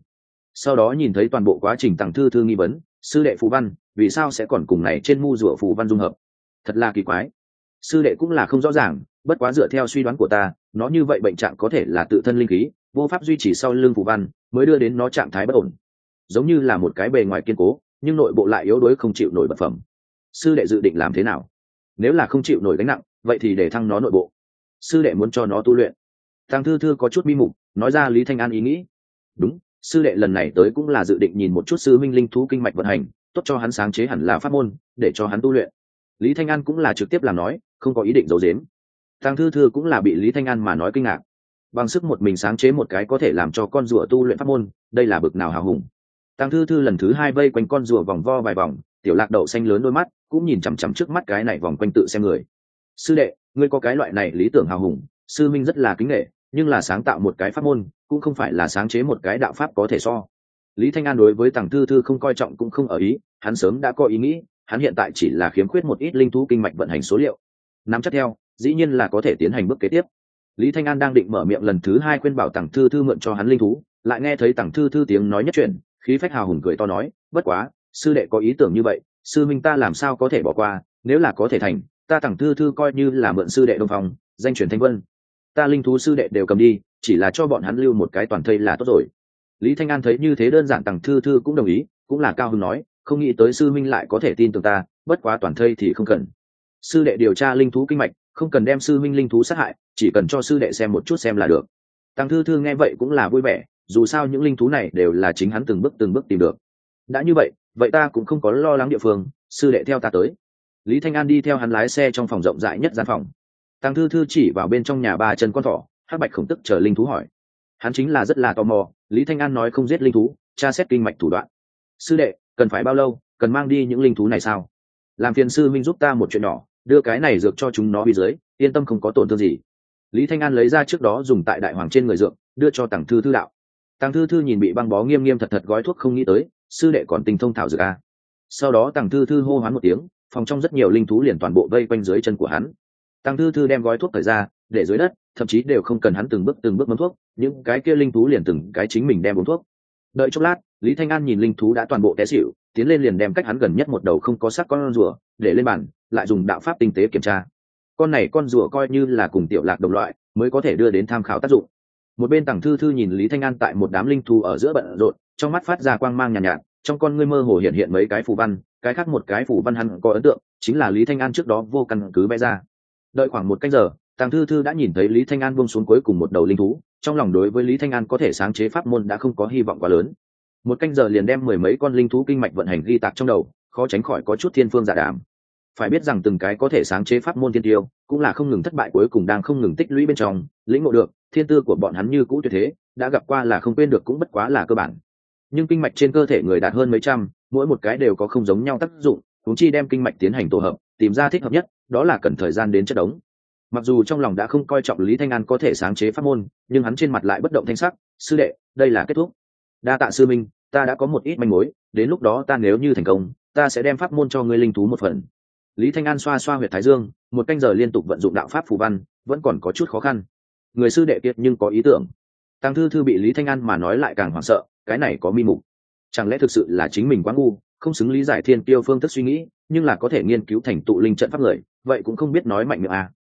Sau đó nhìn thấy toàn bộ quá trình Tằng Thư Thư nghi vấn, sư đệ phù văn vì sao sẽ còn cùng này trên mu rùa phù văn dung hợp, thật là kỳ quái. Sư đệ cũng là không rõ ràng, bất quá dựa theo suy đoán của ta, nó như vậy bệnh trạng có thể là tự thân linh khí vô pháp duy trì sau lưng phù văn mới đưa đến nó trạng thái bất ổn, giống như là một cái bề ngoài kiên cố nhưng nội bộ lại yếu đuối không chịu nổi vật phẩm. Sư đệ dự định làm thế nào? Nếu là không chịu nổi gánh nặng, vậy thì để thăng nó nội bộ. Sư đệ muốn cho nó tu luyện. Tàng Thư Thư có chút bi mục nói ra Lý Thanh An ý nghĩ. Đúng, sư đệ lần này tới cũng là dự định nhìn một chút sư minh linh thú kinh mạch vận hành, tốt cho hắn sáng chế hẳn là pháp môn để cho hắn tu luyện. Lý Thanh An cũng là trực tiếp làm nói, không có ý định giấu giếm. Tàng Thư Thư cũng là bị Lý Thanh An mà nói kinh ngạc. Bằng sức một mình sáng chế một cái có thể làm cho con rùa tu luyện pháp môn, đây là bực nào hào hùng. Tàng Thư Thư lần thứ hai vây quanh con rùa vòng vo vài vòng, tiểu lạc đậu xanh lớn đôi mắt cũng nhìn chằm chằm trước mắt cái này vòng quanh tự xem người. Sư đệ, ngươi có cái loại này lý tưởng hào hùng, sư minh rất là kính nể, nhưng là sáng tạo một cái pháp môn cũng không phải là sáng chế một cái đạo pháp có thể so. Lý Thanh An đối với Tàng Thư Thư không coi trọng cũng không ở ý, hắn sớm đã có ý nghĩ, hắn hiện tại chỉ là khiếm khuyết một ít linh thú kinh mạch vận hành số liệu, nắm chắc theo dĩ nhiên là có thể tiến hành bước kế tiếp. Lý Thanh An đang định mở miệng lần thứ hai khuyên bảo Tàng Thư Thư mượn cho hắn linh thú, lại nghe thấy Tàng Thư Thư tiếng nói nhất chuyển, khí phách hào hùng cười to nói, bất quá sư đệ có ý tưởng như vậy, sư minh ta làm sao có thể bỏ qua, nếu là có thể thành, ta Tàng Thư Thư coi như là mượn sư đệ Đông Phong danh truyền Thanh Vân, ta linh thú sư đệ đều cầm đi, chỉ là cho bọn hắn lưu một cái toàn thây là tốt rồi. Lý Thanh An thấy như thế đơn giản, Tàng Thư Thư cũng đồng ý, cũng là cao hứng nói, không nghĩ tới sư minh lại có thể tin tưởng ta, bất quá toàn thây thì không cần. Sư đệ điều tra linh thú kinh mạch, không cần đem sư minh linh thú sát hại, chỉ cần cho sư đệ xem một chút xem là được. Tàng Thư Thư nghe vậy cũng là vui vẻ, dù sao những linh thú này đều là chính hắn từng bước tìm được. Đã như vậy, vậy ta cũng không có lo lắng địa phương, sư đệ theo ta tới. Lý Thanh An đi theo hắn lái xe trong phòng rộng rãi nhất gian phòng. Tàng Thư Thư chỉ vào bên trong nhà ba chân con thỏ, hắc bạch khổng tức chờ linh thú hỏi. Hắn chính là rất là tò mò, Lý Thanh An nói không giết linh thú, tra xét kinh mạch thủ đoạn. Sư đệ, cần phải bao lâu, cần mang đi những linh thú này sao? Làm phiền sư minh giúp ta một chuyện nhỏ, đưa cái này dược cho chúng nó bị dưới, yên tâm không có tổn thương gì. Lý Thanh An lấy ra trước đó dùng tại đại hoàng trên người dược, đưa cho Tàng Thư Thư đạo. Tàng Thư Thư nhìn bị băng bó nghiêm nghiêm thật thật gói thuốc không nghĩ tới, sư đệ còn tinh thông thảo dược a. Sau đó Tàng Thư Thư hô hoán một tiếng, phòng trong rất nhiều linh thú liền toàn bộ vây quanh dưới chân của hắn. Tàng Thư Thư đem gói thuốc cởi ra, để dưới đất, thậm chí đều không cần hắn từng bước mâm thuốc, những cái kia linh thú liền từng cái chính mình đem uống thuốc. Đợi chốc lát, Lý Thanh An nhìn linh thú đã toàn bộ té xỉu, tiến lên liền đem cách hắn gần nhất một đầu không có xác con rùa để lên bàn, lại dùng đạo pháp tinh tế kiểm tra. Con này con rùa coi như là cùng tiểu lạc đồng loại, mới có thể đưa đến tham khảo tác dụng. Một bên Tàng Thư Thư nhìn Lý Thanh An tại một đám linh thú ở giữa bận rộn, trong mắt phát ra quang mang nhàn nhạt, trong con ngươi mơ hồ hiện mấy cái phù văn, cái khác một cái phù văn hắn có ấn tượng, chính là Lý Thanh An trước đó vô căn cứ vẽ ra. Đợi khoảng một canh giờ, Tàng Thư Thư đã nhìn thấy Lý Thanh An buông xuống cuối cùng một đầu linh thú, trong lòng đối với Lý Thanh An có thể sáng chế pháp môn đã không có hy vọng quá lớn. Một canh giờ liền đem mười mấy con linh thú kinh mạch vận hành ghi tạc trong đầu, khó tránh khỏi có chút thiên phương giả đảm. Phải biết rằng từng cái có thể sáng chế pháp môn thiên tiêu, cũng là không ngừng thất bại cuối cùng đang không ngừng tích lũy bên trong, lĩnh ngộ được, thiên tư của bọn hắn như cũ tuyệt thế, đã gặp qua là không quên được cũng bất quá là cơ bản. Nhưng kinh mạch trên cơ thể người đạt hơn mấy trăm, mỗi một cái đều có không giống nhau tác dụng, huống chi đem kinh mạch tiến hành tổ hợp, tìm ra thích hợp nhất, đó là cần thời gian đến chất đống. Mặc dù trong lòng đã không coi trọng Lý Thanh An có thể sáng chế pháp môn, nhưng hắn trên mặt lại bất động thanh sắc, sư đệ, đây là kết thúc. Đa tạ sư minh, ta đã có một ít manh mối, đến lúc đó ta nếu như thành công, ta sẽ đem pháp môn cho ngươi linh thú một phần. Lý Thanh An xoa xoa huyệt thái dương, một canh giờ liên tục vận dụng đạo pháp phù văn, vẫn còn có chút khó khăn. Người sư đệ kiệt nhưng có ý tưởng. Tàng Thư Thư bị Lý Thanh An mà nói lại càng hoảng sợ, cái này có mi mục. Chẳng lẽ thực sự là chính mình quá ngu, không xứng lý giải thiên kiêu phương thức suy nghĩ, nhưng là có thể nghiên cứu thành tụ linh trận pháp người, vậy cũng không biết nói mạnh miệng à?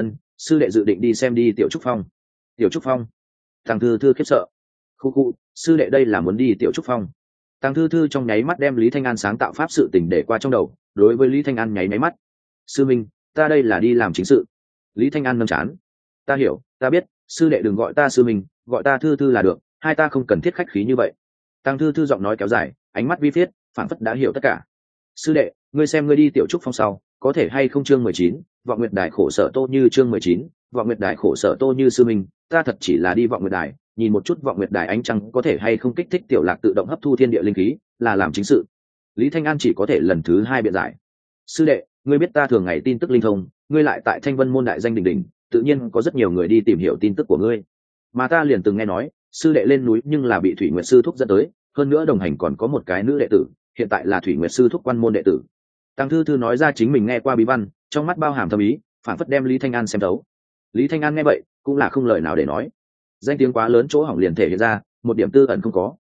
Sư đệ dự định đi xem đi Tiểu Trúc Phong. Tiểu Trúc Phong? Tàng Thư Thư khiếp sợ. Khu, sư đệ đây là muốn đi Tiểu Trúc Phong. Tàng Thư Thư trong nháy mắt đem Lý Thanh An sáng tạo pháp sự tình để qua trong đầu, đối với Lý Thanh An nháy mắt. Sư minh, ta đây là đi làm chính sự. Lý Thanh An nâng chán. Ta hiểu, ta biết, sư đệ đừng gọi ta sư minh, gọi ta Thư Thư là được, hai ta không cần thiết khách khí như vậy. Tàng Thư Thư giọng nói kéo dài, ánh mắt vi phiết, phảng phất đã hiểu tất cả. Sư đệ, ngươi xem ngươi đi Tiểu Trúc Phong sau, có thể hay không chương 19, Vọng Nguyệt Đài khổ sở Tô Như chương 19, Vọng Nguyệt Đài khổ sở Tô Như sư minh, ta thật chỉ là đi Vọng Nguyệt Đài, nhìn một chút Vọng Nguyệt Đài ánh trăng có thể hay không kích thích tiểu lạc tự động hấp thu thiên địa linh khí, là làm chính sự. Lý Thanh An chỉ có thể lần thứ hai biện giải. Sư đệ, ngươi biết ta thường ngày tin tức linh thông, ngươi lại tại Thanh Vân môn đại danh đỉnh đỉnh, tự nhiên có rất nhiều người đi tìm hiểu tin tức của ngươi. Mà ta liền từng nghe nói, sư đệ lên núi nhưng là bị Thủy Nguyệt sư thúc dẫn tới, hơn nữa đồng hành còn có một cái nữ đệ tử, hiện tại là Thủy Nguyệt sư thúc quan môn đệ tử. Tàng Thư Thư nói ra chính mình nghe qua bí văn, trong mắt bao hàm thâm ý, phản phất đem Lý Thanh An xem thấu. Lý Thanh An nghe vậy, cũng là không lời nào để nói. Danh tiếng quá lớn chỗ hỏng liền thể hiện ra, một điểm tư ẩn không có.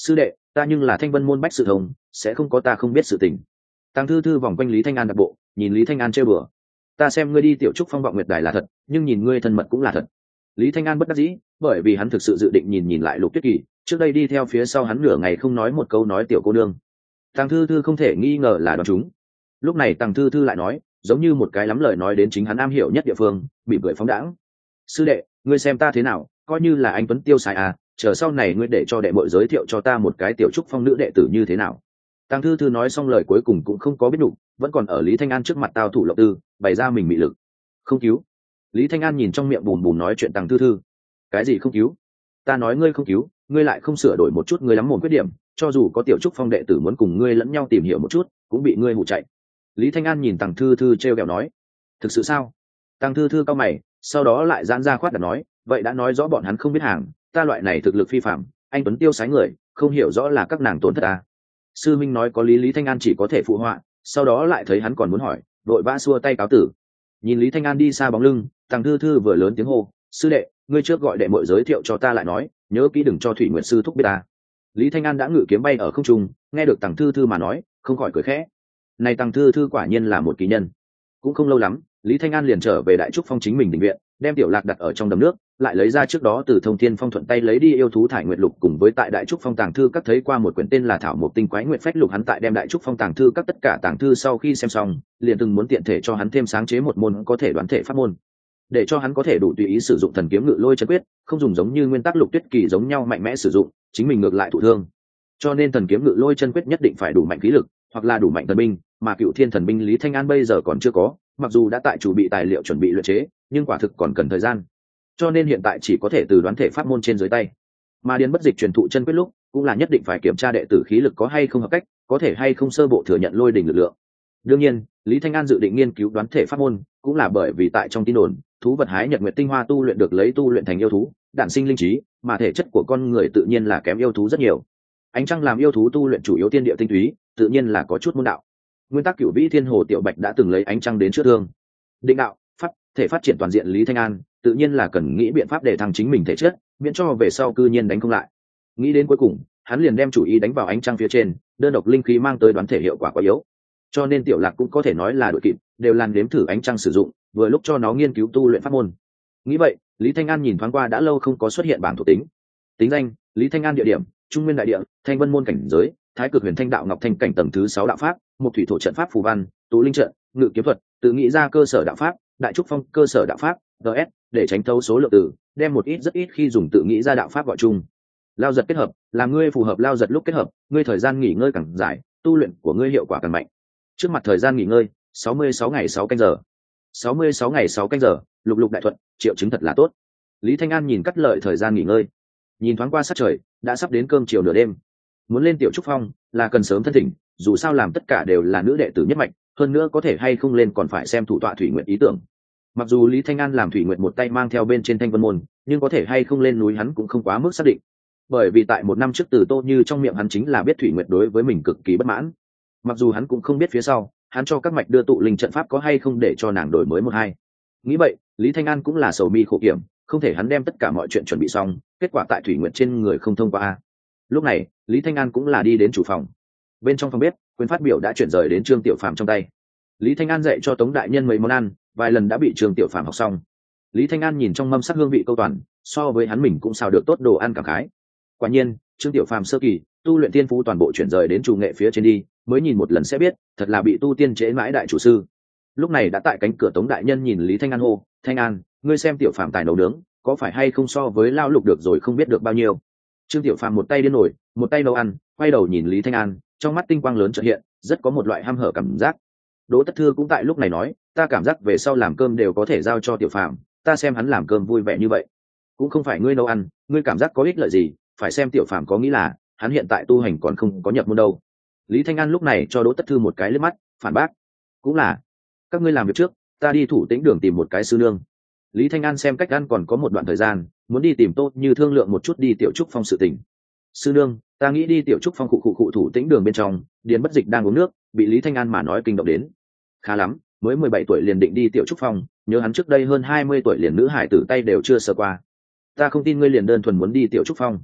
sư đệ, ta nhưng là Thanh Vân môn bách sự thông, sẽ không có ta không biết sự tình. Tàng thư thư vòng quanh Lý Thanh An đặc bộ, nhìn Lý Thanh An trêu bừa. Ta xem ngươi đi tiểu trúc phong vọng nguyệt đài là thật, nhưng nhìn ngươi thân mật cũng là thật. Lý Thanh An bất đắc dĩ, bởi vì hắn thực sự dự định nhìn lại Lục Tuyết Kỳ, trước đây đi theo phía sau hắn nửa ngày không nói một câu nói tiểu cô nương. Tàng thư thư không thể nghi ngờ là đoán chúng. Lúc này Tàng thư thư lại nói, giống như một cái lắm lời nói đến chính hắn am hiểu nhất địa phương, bị bưởi phóng đãng. Sư đệ, ngươi xem ta thế nào, coi như là anh tuấn tiêu xài à, chờ sau này ngươi để cho đệ muội giới thiệu cho ta một cái tiểu trúc phong nữ đệ tử như thế nào. Tàng thư thư nói xong lời cuối cùng cũng không có biết đủ, vẫn còn ở Lý Thanh An trước mặt tao thủ lộc tư, bày ra mình mị lực. Không cứu. Lý Thanh An nhìn trong miệng bùn bùn nói chuyện Tàng thư thư. Cái gì không cứu? Ta nói ngươi không cứu, ngươi lại không sửa đổi một chút ngươi lắm mồm khuyết điểm, cho dù có tiểu trúc phong đệ tử muốn cùng ngươi lẫn nhau tìm hiểu một chút, cũng bị ngươi hù chạy. Lý Thanh An nhìn Tàng thư thư trêu ghẹo nói. Thực sự sao? Tàng thư thư cau mày, sau đó lại giãn ra khoát đặt nói, vậy đã nói rõ bọn hắn không biết hàng, ta loại này thực lực phi phạm, anh tuấn tiêu sái người, không hiểu rõ là các nàng tổn thất ta. Sư minh nói có lý. Lý Thanh An chỉ có thể phụ họa, sau đó lại thấy hắn còn muốn hỏi, vội vã xua tay cáo tử. Nhìn Lý Thanh An đi xa bóng lưng, Tàng thư thư vừa lớn tiếng hô, sư đệ, ngươi trước gọi đệ muội giới thiệu cho ta lại nói, nhớ kỹ đừng cho Thủy Nguyệt sư thúc biết ta. Lý Thanh An đã ngự kiếm bay ở không trung, nghe được Tàng thư thư mà nói, không khỏi cười khẽ. Này Tàng thư thư quả nhiên là một kỳ nhân. Cũng không lâu lắm, Lý Thanh An liền trở về Đại Trúc Phong chính mình đình viện, đem tiểu lạc đặt ở trong đầm nước, lại lấy ra trước đó từ Thông Thiên Phong thuận tay lấy đi yêu thú thải nguyệt lục, cùng với tại Đại Trúc Phong tàng thư các thấy qua một quyển tên là Thảo Mộc Tinh Quái Nguyệt Phách Lục. Hắn tại đem Đại Trúc Phong tàng thư các tất cả tàng thư sau khi xem xong, liền từng muốn tiện thể cho hắn thêm sáng chế một môn có thể đoán thể pháp môn, để cho hắn có thể đủ tùy ý sử dụng thần kiếm ngự lôi chân quyết, không dùng giống như nguyên tắc Lục Tuyết Kỳ giống nhau mạnh mẽ sử dụng, chính mình ngược lại thụ thương. Cho nên thần kiếm ngự lôi chân quyết nhất định phải đủ mạnh khí lực, hoặc là đủ mạnh thần binh, mà Cựu Thiên thần binh Lý Thanh An bây giờ còn chưa có, mặc dù đã tại chủ bị tài liệu chuẩn bị luyện chế, nhưng quả thực còn cần thời gian, cho nên hiện tại chỉ có thể từ đoán thể pháp môn trên dưới tay. Mà Điền Bất Dịch truyền thụ chân quyết lúc cũng là nhất định phải kiểm tra đệ tử khí lực có hay không hợp cách, có thể hay không sơ bộ thừa nhận lôi đỉnh lực lượng. Đương nhiên, Lý Thanh An dự định nghiên cứu đoán thể pháp môn, cũng là bởi vì tại trong tin đồn, thú vật hái nhật nguyệt tinh hoa tu luyện được lấy tu luyện thành yêu thú, đản sinh linh trí, mà thể chất của con người tự nhiên là kém yêu thú rất nhiều. Ánh trăng làm yêu thú tu luyện chủ yếu tiên địa tinh túy, tự nhiên là có chút môn đạo. Nguyên tắc Cửu Vĩ Thiên Hồ Tiểu Bạch đã từng lấy ánh trăng đến chữa thương. Định đạo, pháp, thể phát triển toàn diện Lý Thanh An, tự nhiên là cần nghĩ biện pháp để thăng chính mình thể chất, miễn cho về sau cư nhiên đánh không lại. Nghĩ đến cuối cùng, hắn liền đem chủ ý đánh vào ánh trăng phía trên, đơn độc linh khí mang tới đoán thể hiệu quả quá yếu. Cho nên Tiểu Lạc cũng có thể nói là đội kịp, đều làn đếm thử ánh trăng sử dụng, vừa lúc cho nó nghiên cứu tu luyện pháp môn. Nghĩ vậy, Lý Thanh An nhìn thoáng qua đã lâu không có xuất hiện bảng thuộc tính. Tính danh: Lý Thanh An. Địa điểm: Trung Nguyên đại địa, Thanh Vân môn. Cảnh giới: Thái Cực Huyền Thanh Đạo Ngọc Thanh cảnh tầng thứ 6 đạo pháp, một thủy thổ trận pháp phù văn, tụ linh trận, ngự kiếm thuật, tự nghĩ ra cơ sở đạo pháp, Đại Trúc Phong cơ sở đạo pháp. DS, để tránh thấu số lượng từ, đem một ít rất ít khi dùng tự nghĩ ra đạo pháp gọi chung. Lao giật kết hợp, là ngươi phù hợp lao giật lúc kết hợp, ngươi thời gian nghỉ ngơi càng dài, tu luyện của ngươi hiệu quả càng mạnh. Trước mặt thời gian nghỉ ngơi: 66 ngày 6 canh giờ. 66 ngày 6 canh giờ, lục lục đại thuận, triệu chứng thật là tốt. Lý Thanh An nhìn cắt lợi thời gian nghỉ ngơi, nhìn thoáng qua sát trời, đã sắp đến cơm chiều nửa đêm. Muốn lên Tiểu Trúc Phong là cần sớm thân thỉnh, dù sao làm tất cả đều là nữ đệ tử nhất mạch, hơn nữa có thể hay không lên còn phải xem thủ tọa Thủy Nguyệt ý tưởng. Mặc dù Lý Thanh An làm Thủy Nguyệt một tay mang theo bên trên Thanh Vân môn, nhưng có thể hay không lên núi hắn cũng không quá mức xác định, bởi vì tại một năm trước Từ Tô Như trong miệng hắn chính là biết Thủy Nguyệt đối với mình cực kỳ bất mãn. Mặc dù hắn cũng không biết phía sau hắn cho các mạch đưa tụ linh trận pháp có hay không để cho nàng đổi mới một hai. Nghĩ vậy, Lý Thanh An cũng là sầu mi khổ kiểm, không thể hắn đem tất cả mọi chuyện chuẩn bị xong, kết quả tại Thủy Nguyệt trên người không thông qua. Lúc này, Lý Thanh An cũng là đi đến chủ phòng. Bên trong phòng bếp, quyền phát biểu đã chuyển rời đến Trương Tiểu Phàm trong tay. Lý Thanh An dạy cho Tống đại nhân mấy món ăn, vài lần đã bị Trương Tiểu Phàm học xong. Lý Thanh An nhìn trong mâm sắc hương vị câu toàn, so với hắn mình cũng xào được tốt đồ ăn cảm khái. Quả nhiên, Trương Tiểu Phàm sơ kỳ tu luyện tiên phú toàn bộ chuyển rời đến chủ nghệ phía trên đi, mới nhìn một lần sẽ biết, thật là bị tu tiên trễ mãi đại chủ sư. Lúc này đã tại cánh cửa Tống đại nhân nhìn Lý Thanh An hô: "Thanh An, ngươi xem Tiểu Phàm tài nấu nướng, có phải hay không so với lao lục được rồi không biết được bao nhiêu." Trương Tiểu Phàm một tay điên nổi, một tay nấu ăn, quay đầu nhìn Lý Thanh An, trong mắt tinh quang lớn chợt hiện, rất có một loại hăm hở cảm giác. Đỗ Tất Thư cũng tại lúc này nói: "Ta cảm giác về sau làm cơm đều có thể giao cho Tiểu Phàm, ta xem hắn làm cơm vui vẻ như vậy, cũng không phải ngươi nấu ăn, ngươi cảm giác có ích lợi gì, phải xem Tiểu Phàm có nghĩ là hắn hiện tại tu hành còn không có nhập môn đâu." Lý Thanh An lúc này cho Đỗ Tất Thư một cái liếc mắt, phản bác: "Cũng là, các ngươi làm việc trước, ta đi Thủ Tĩnh đường tìm một cái sư nương." Lý Thanh An xem cách ăn còn có một đoạn thời gian, muốn đi tìm Tô Như thương lượng một chút đi Tiểu Trúc Phong sự tình. "Sư nương, ta nghĩ đi Tiểu Trúc Phong." Khụ Thủ Tĩnh đường bên trong, Điền Bất Dịch đang uống nước, bị Lý Thanh An mà nói kinh động đến. Khá lắm, mới 17 tuổi liền định đi Tiểu Trúc Phong, nhớ hắn trước đây hơn 20 tuổi liền nữ hải tử tay đều chưa sờ qua. "Ta không tin ngươi liền đơn thuần muốn đi Tiểu Trúc Phong."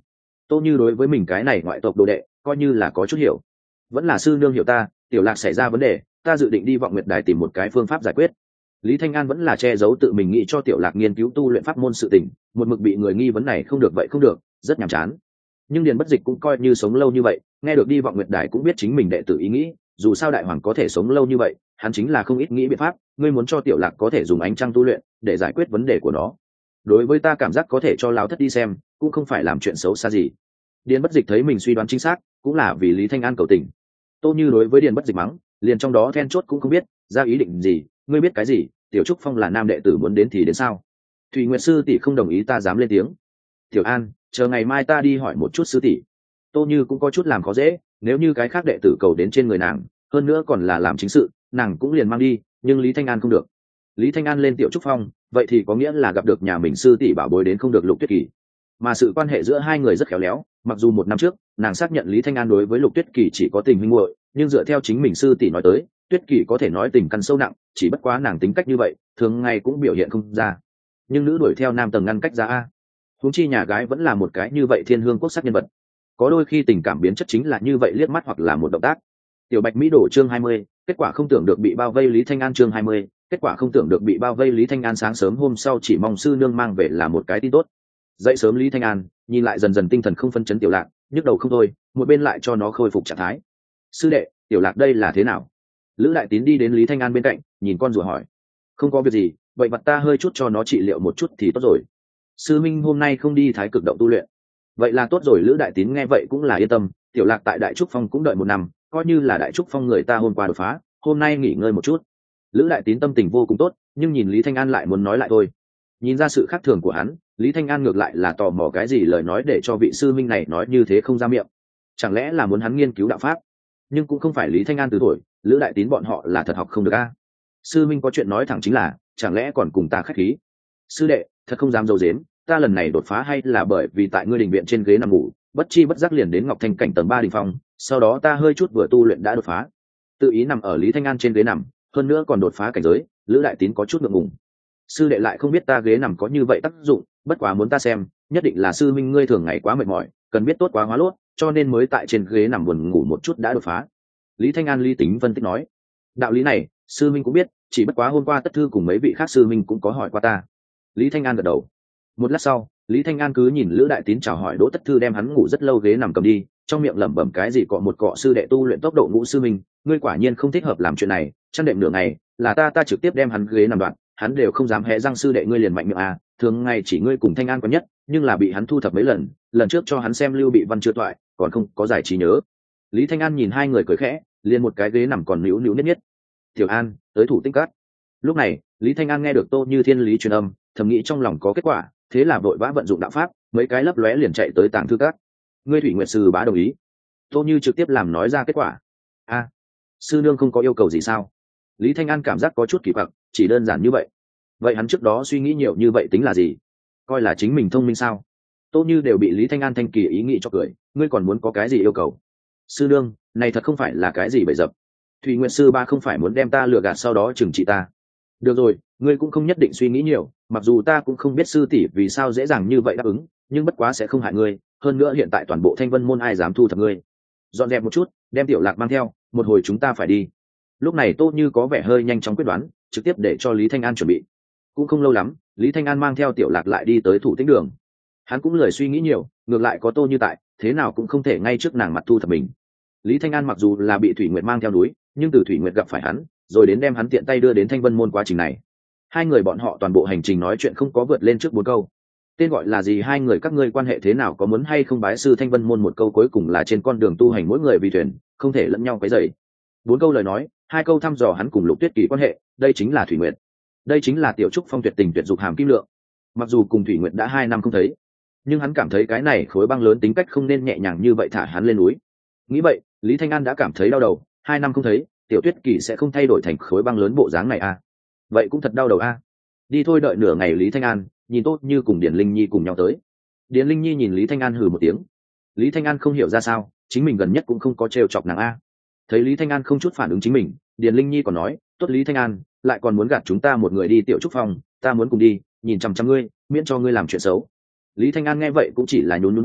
Tô Như đối với mình cái này ngoại tộc đồ đệ coi như là có chút hiểu. Vẫn là sư nương hiểu ta, tiểu lạc xảy ra vấn đề, ta dự định đi vọng nguyệt đài tìm một cái phương pháp giải quyết. Lý Thanh An vẫn là che giấu tự mình nghĩ cho tiểu lạc nghiên cứu tu luyện pháp môn sự tình, một mực bị người nghi vấn này không được vậy không được, rất nhàm chán. Nhưng Điền Bất Dịch cũng coi như sống lâu như vậy, nghe được đi vọng nguyệt đài cũng biết chính mình đệ tử ý nghĩ, dù sao đại hoàng có thể sống lâu như vậy, hắn chính là không ít nghĩ biện pháp, ngươi muốn cho tiểu lạc có thể dùng ánh trăng tu luyện để giải quyết vấn đề của nó. Đối với ta cảm giác có thể cho lão thất đi xem, cũng không phải làm chuyện xấu xa gì. Điền Bất Dịch thấy mình suy đoán chính xác, cũng là vì Lý Thanh An cầu tình. Tô Như đối với Điền Bất Dịch mắng, liền trong đó then chốt cũng không biết ra ý định gì, ngươi biết cái gì, tiểu trúc phong là nam đệ tử muốn đến thì đến sao? Thủy Nguyệt sư tỷ không đồng ý ta dám lên tiếng. Tiểu An, chờ ngày mai ta đi hỏi một chút sư tỷ. Tô Như cũng có chút làm khó dễ, nếu như cái khác đệ tử cầu đến trên người nàng, hơn nữa còn là làm chính sự, nàng cũng liền mang đi, nhưng Lý Thanh An không được. Lý Thanh An lên tiểu trúc phong, vậy thì có nghĩa là gặp được nhà mình sư tỷ bảo bối đến không được Lục Tuyết Kỳ. Mà sự quan hệ giữa hai người rất khéo léo, mặc dù một năm trước nàng xác nhận Lý Thanh An đối với Lục Tuyết Kỳ chỉ có tình huynh muội, nhưng dựa theo chính mình sư tỷ nói tới, Tuyết Kỳ có thể nói tình căn sâu nặng, chỉ bất quá nàng tính cách như vậy, thường ngày cũng biểu hiện không ra. Nhưng nữ đuổi theo nam tầng ngăn cách ra a. Huống chi nhà gái vẫn là một cái như vậy thiên hương quốc sắc nhân vật. Có đôi khi tình cảm biến chất chính là như vậy, liếc mắt hoặc là một động tác. Tiểu Bạch Mỹ đổ chương 20, kết quả không tưởng được bị bao vây Lý Thanh An chương 20, kết quả không tưởng được bị bao vây Lý Thanh An sáng sớm hôm sau chỉ mong sư nương mang về là một cái tin tốt. Dậy sớm Lý Thanh An nhìn lại dần dần tinh thần không phân chấn tiểu lạc, nhức đầu không thôi, một bên lại cho nó khôi phục trạng thái. Sư đệ, tiểu lạc đây là thế nào? Lữ Đại Tín đi đến Lý Thanh An bên cạnh, nhìn con rùa hỏi. Không có việc gì, vậy vật ta hơi chút cho nó trị liệu một chút thì tốt rồi. Sư minh hôm nay không đi thái cực động tu luyện. Vậy là tốt rồi. Lữ Đại Tín nghe vậy cũng là yên tâm, tiểu lạc tại Đại Trúc Phong cũng đợi một năm, coi như là Đại Trúc Phong người ta hôm qua đột phá, hôm nay nghỉ ngơi một chút. Lữ Đại Tín tâm tình vô cùng tốt, nhưng nhìn Lý Thanh An lại muốn nói lại thôi. Nhìn ra sự khác thường của hắn, Lý Thanh An ngược lại là tò mò cái gì lời nói để cho vị sư minh này nói như thế không ra miệng. Chẳng lẽ là muốn hắn nghiên cứu đạo pháp? Nhưng cũng không phải Lý Thanh An từ tuổi, Lữ Đại Tín bọn họ là thật học không được a. Sư minh có chuyện nói thẳng chính là, chẳng lẽ còn cùng ta khách khí? Sư đệ, thật không dám dâu dếm, ta lần này đột phá hay là bởi vì tại ngươi đình viện trên ghế nằm ngủ, bất chi bất giác liền đến Ngọc Thanh cảnh tầng 3 đỉnh phong, sau đó ta hơi chút vừa tu luyện đã đột phá. Tự ý nằm ở Lý Thanh An trên ghế nằm, hơn nữa còn đột phá cảnh giới, Lữ Đại Tín có chút ngượng ngùng. Sư đệ lại không biết ta ghế nằm có như vậy tác dụng, bất quá muốn ta xem, nhất định là sư minh ngươi thường ngày quá mệt mỏi, cần biết tốt quá hóa lốt, cho nên mới tại trên ghế nằm buồn ngủ một chút đã đột phá. Lý Thanh An lý tính phân tích nói, đạo lý này sư minh cũng biết, chỉ bất quá hôm qua tất thư cùng mấy vị khác sư minh cũng có hỏi qua ta. Lý Thanh An gật đầu. Một lát sau, Lý Thanh An cứ nhìn Lữ Đại Tín chào hỏi Đỗ Tất Thư đem hắn ngủ rất lâu ghế nằm cầm đi, trong miệng lẩm bẩm cái gì cọ một cọ sư đệ tu luyện tốc độ ngũ sư minh, ngươi quả nhiên không thích hợp làm chuyện này, chăn đệm nửa ngày, là ta trực tiếp đem hắn ghế nằm đoạn, hắn đều không dám hé răng. Sư đệ ngươi liền mạnh miệng à, thường ngày chỉ ngươi cùng Thanh An có nhất, nhưng là bị hắn thu thập mấy lần, lần trước cho hắn xem Lưu Bị Văn chưa toại, còn không có giải trí nhớ. Lý Thanh An nhìn hai người cười khẽ, liền một cái ghế nằm còn nữu nữu nhất nhất. Tiểu An, tới thủ tinh cát. Lúc này, Lý Thanh An nghe được Tô Như Thiên lý truyền âm, thầm nghĩ trong lòng có kết quả, thế là vội vã vận dụng đạo pháp, mấy cái lấp lóe liền chạy tới tàng thư cát. Ngươi Thủy Nguyệt sư bá đồng ý. Tô Như trực tiếp làm nói ra kết quả. A, sư nương không có yêu cầu gì sao? Lý Thanh An cảm giác có chút kỳ quặc, chỉ đơn giản như vậy. Vậy hắn trước đó suy nghĩ nhiều như vậy tính là gì? Coi là chính mình thông minh sao? Tô Như đều bị Lý Thanh An thanh kỳ ý nghĩ cho cười, ngươi còn muốn có cái gì yêu cầu? Sư nương, này thật không phải là cái gì bậy dập. Thủy Nguyệt sư ba không phải muốn đem ta lừa gạt sau đó trừng trị ta. Được rồi, ngươi cũng không nhất định suy nghĩ nhiều, mặc dù ta cũng không biết sư tỷ vì sao dễ dàng như vậy đáp ứng, nhưng bất quá sẽ không hại ngươi, hơn nữa hiện tại toàn bộ Thanh Vân môn ai dám thu thập ngươi. Dọn dẹp một chút, đem tiểu lạc mang theo, một hồi chúng ta phải đi. Lúc này Tô Như có vẻ hơi nhanh chóng quyết đoán, trực tiếp để cho Lý Thanh An chuẩn bị. Cũng không lâu lắm, Lý Thanh An mang theo tiểu lạc lại đi tới Thủ Tĩnh đường. Hắn cũng lười suy nghĩ nhiều, ngược lại có Tô Như tại, thế nào cũng không thể ngay trước nàng mặt thu thập mình. Lý Thanh An mặc dù là bị Thủy Nguyệt mang theo núi, nhưng từ Thủy Nguyệt gặp phải hắn, rồi đến đem hắn tiện tay đưa đến Thanh Vân môn quá trình này. Hai người bọn họ toàn bộ hành trình nói chuyện không có vượt lên trước 4 câu. Tên gọi là gì, hai người các ngươi quan hệ thế nào, có muốn hay không bái sư Thanh Vân môn, một câu cuối cùng là trên con đường tu hành mỗi người vì thuyền, không thể lẫn nhau quấy rầy. 4 câu lời nói, 2 câu thăm dò hắn cùng Lục Tuyết Kỳ quan hệ, đây chính là Thủy Nguyệt. Đây chính là tiểu trúc phong tuyệt tình tuyệt dục hàm kim lượng. Mặc dù cùng Thủy Nguyệt đã 2 năm không thấy, nhưng hắn cảm thấy cái này khối băng lớn tính cách không nên nhẹ nhàng như vậy thả hắn lên núi. Nghĩ vậy, Lý Thanh An đã cảm thấy đau đầu, 2 năm không thấy, tiểu Tuyết Kỳ sẽ không thay đổi thành khối băng lớn bộ dáng này à? Vậy cũng thật đau đầu a. Đi thôi. Đợi nửa ngày Lý Thanh An nhìn Tốt Như cùng Điền Linh Nhi cùng nhau tới. Điền Linh Nhi nhìn Lý Thanh An hừ một tiếng. Lý Thanh An không hiểu ra sao, chính mình gần nhất cũng không có trêu chọc nàng a. Thấy Lý Thanh An không chút phản ứng chính mình, Điền Linh Nhi còn nói, tốt Lý Thanh An, lại còn muốn gạt chúng ta một người đi tiểu trúc phong, ta muốn cùng đi, nhìn chằm chằm ngươi, miễn cho ngươi làm chuyện xấu. Lý Thanh An nghe vậy cũng chỉ là nhún nhún vai,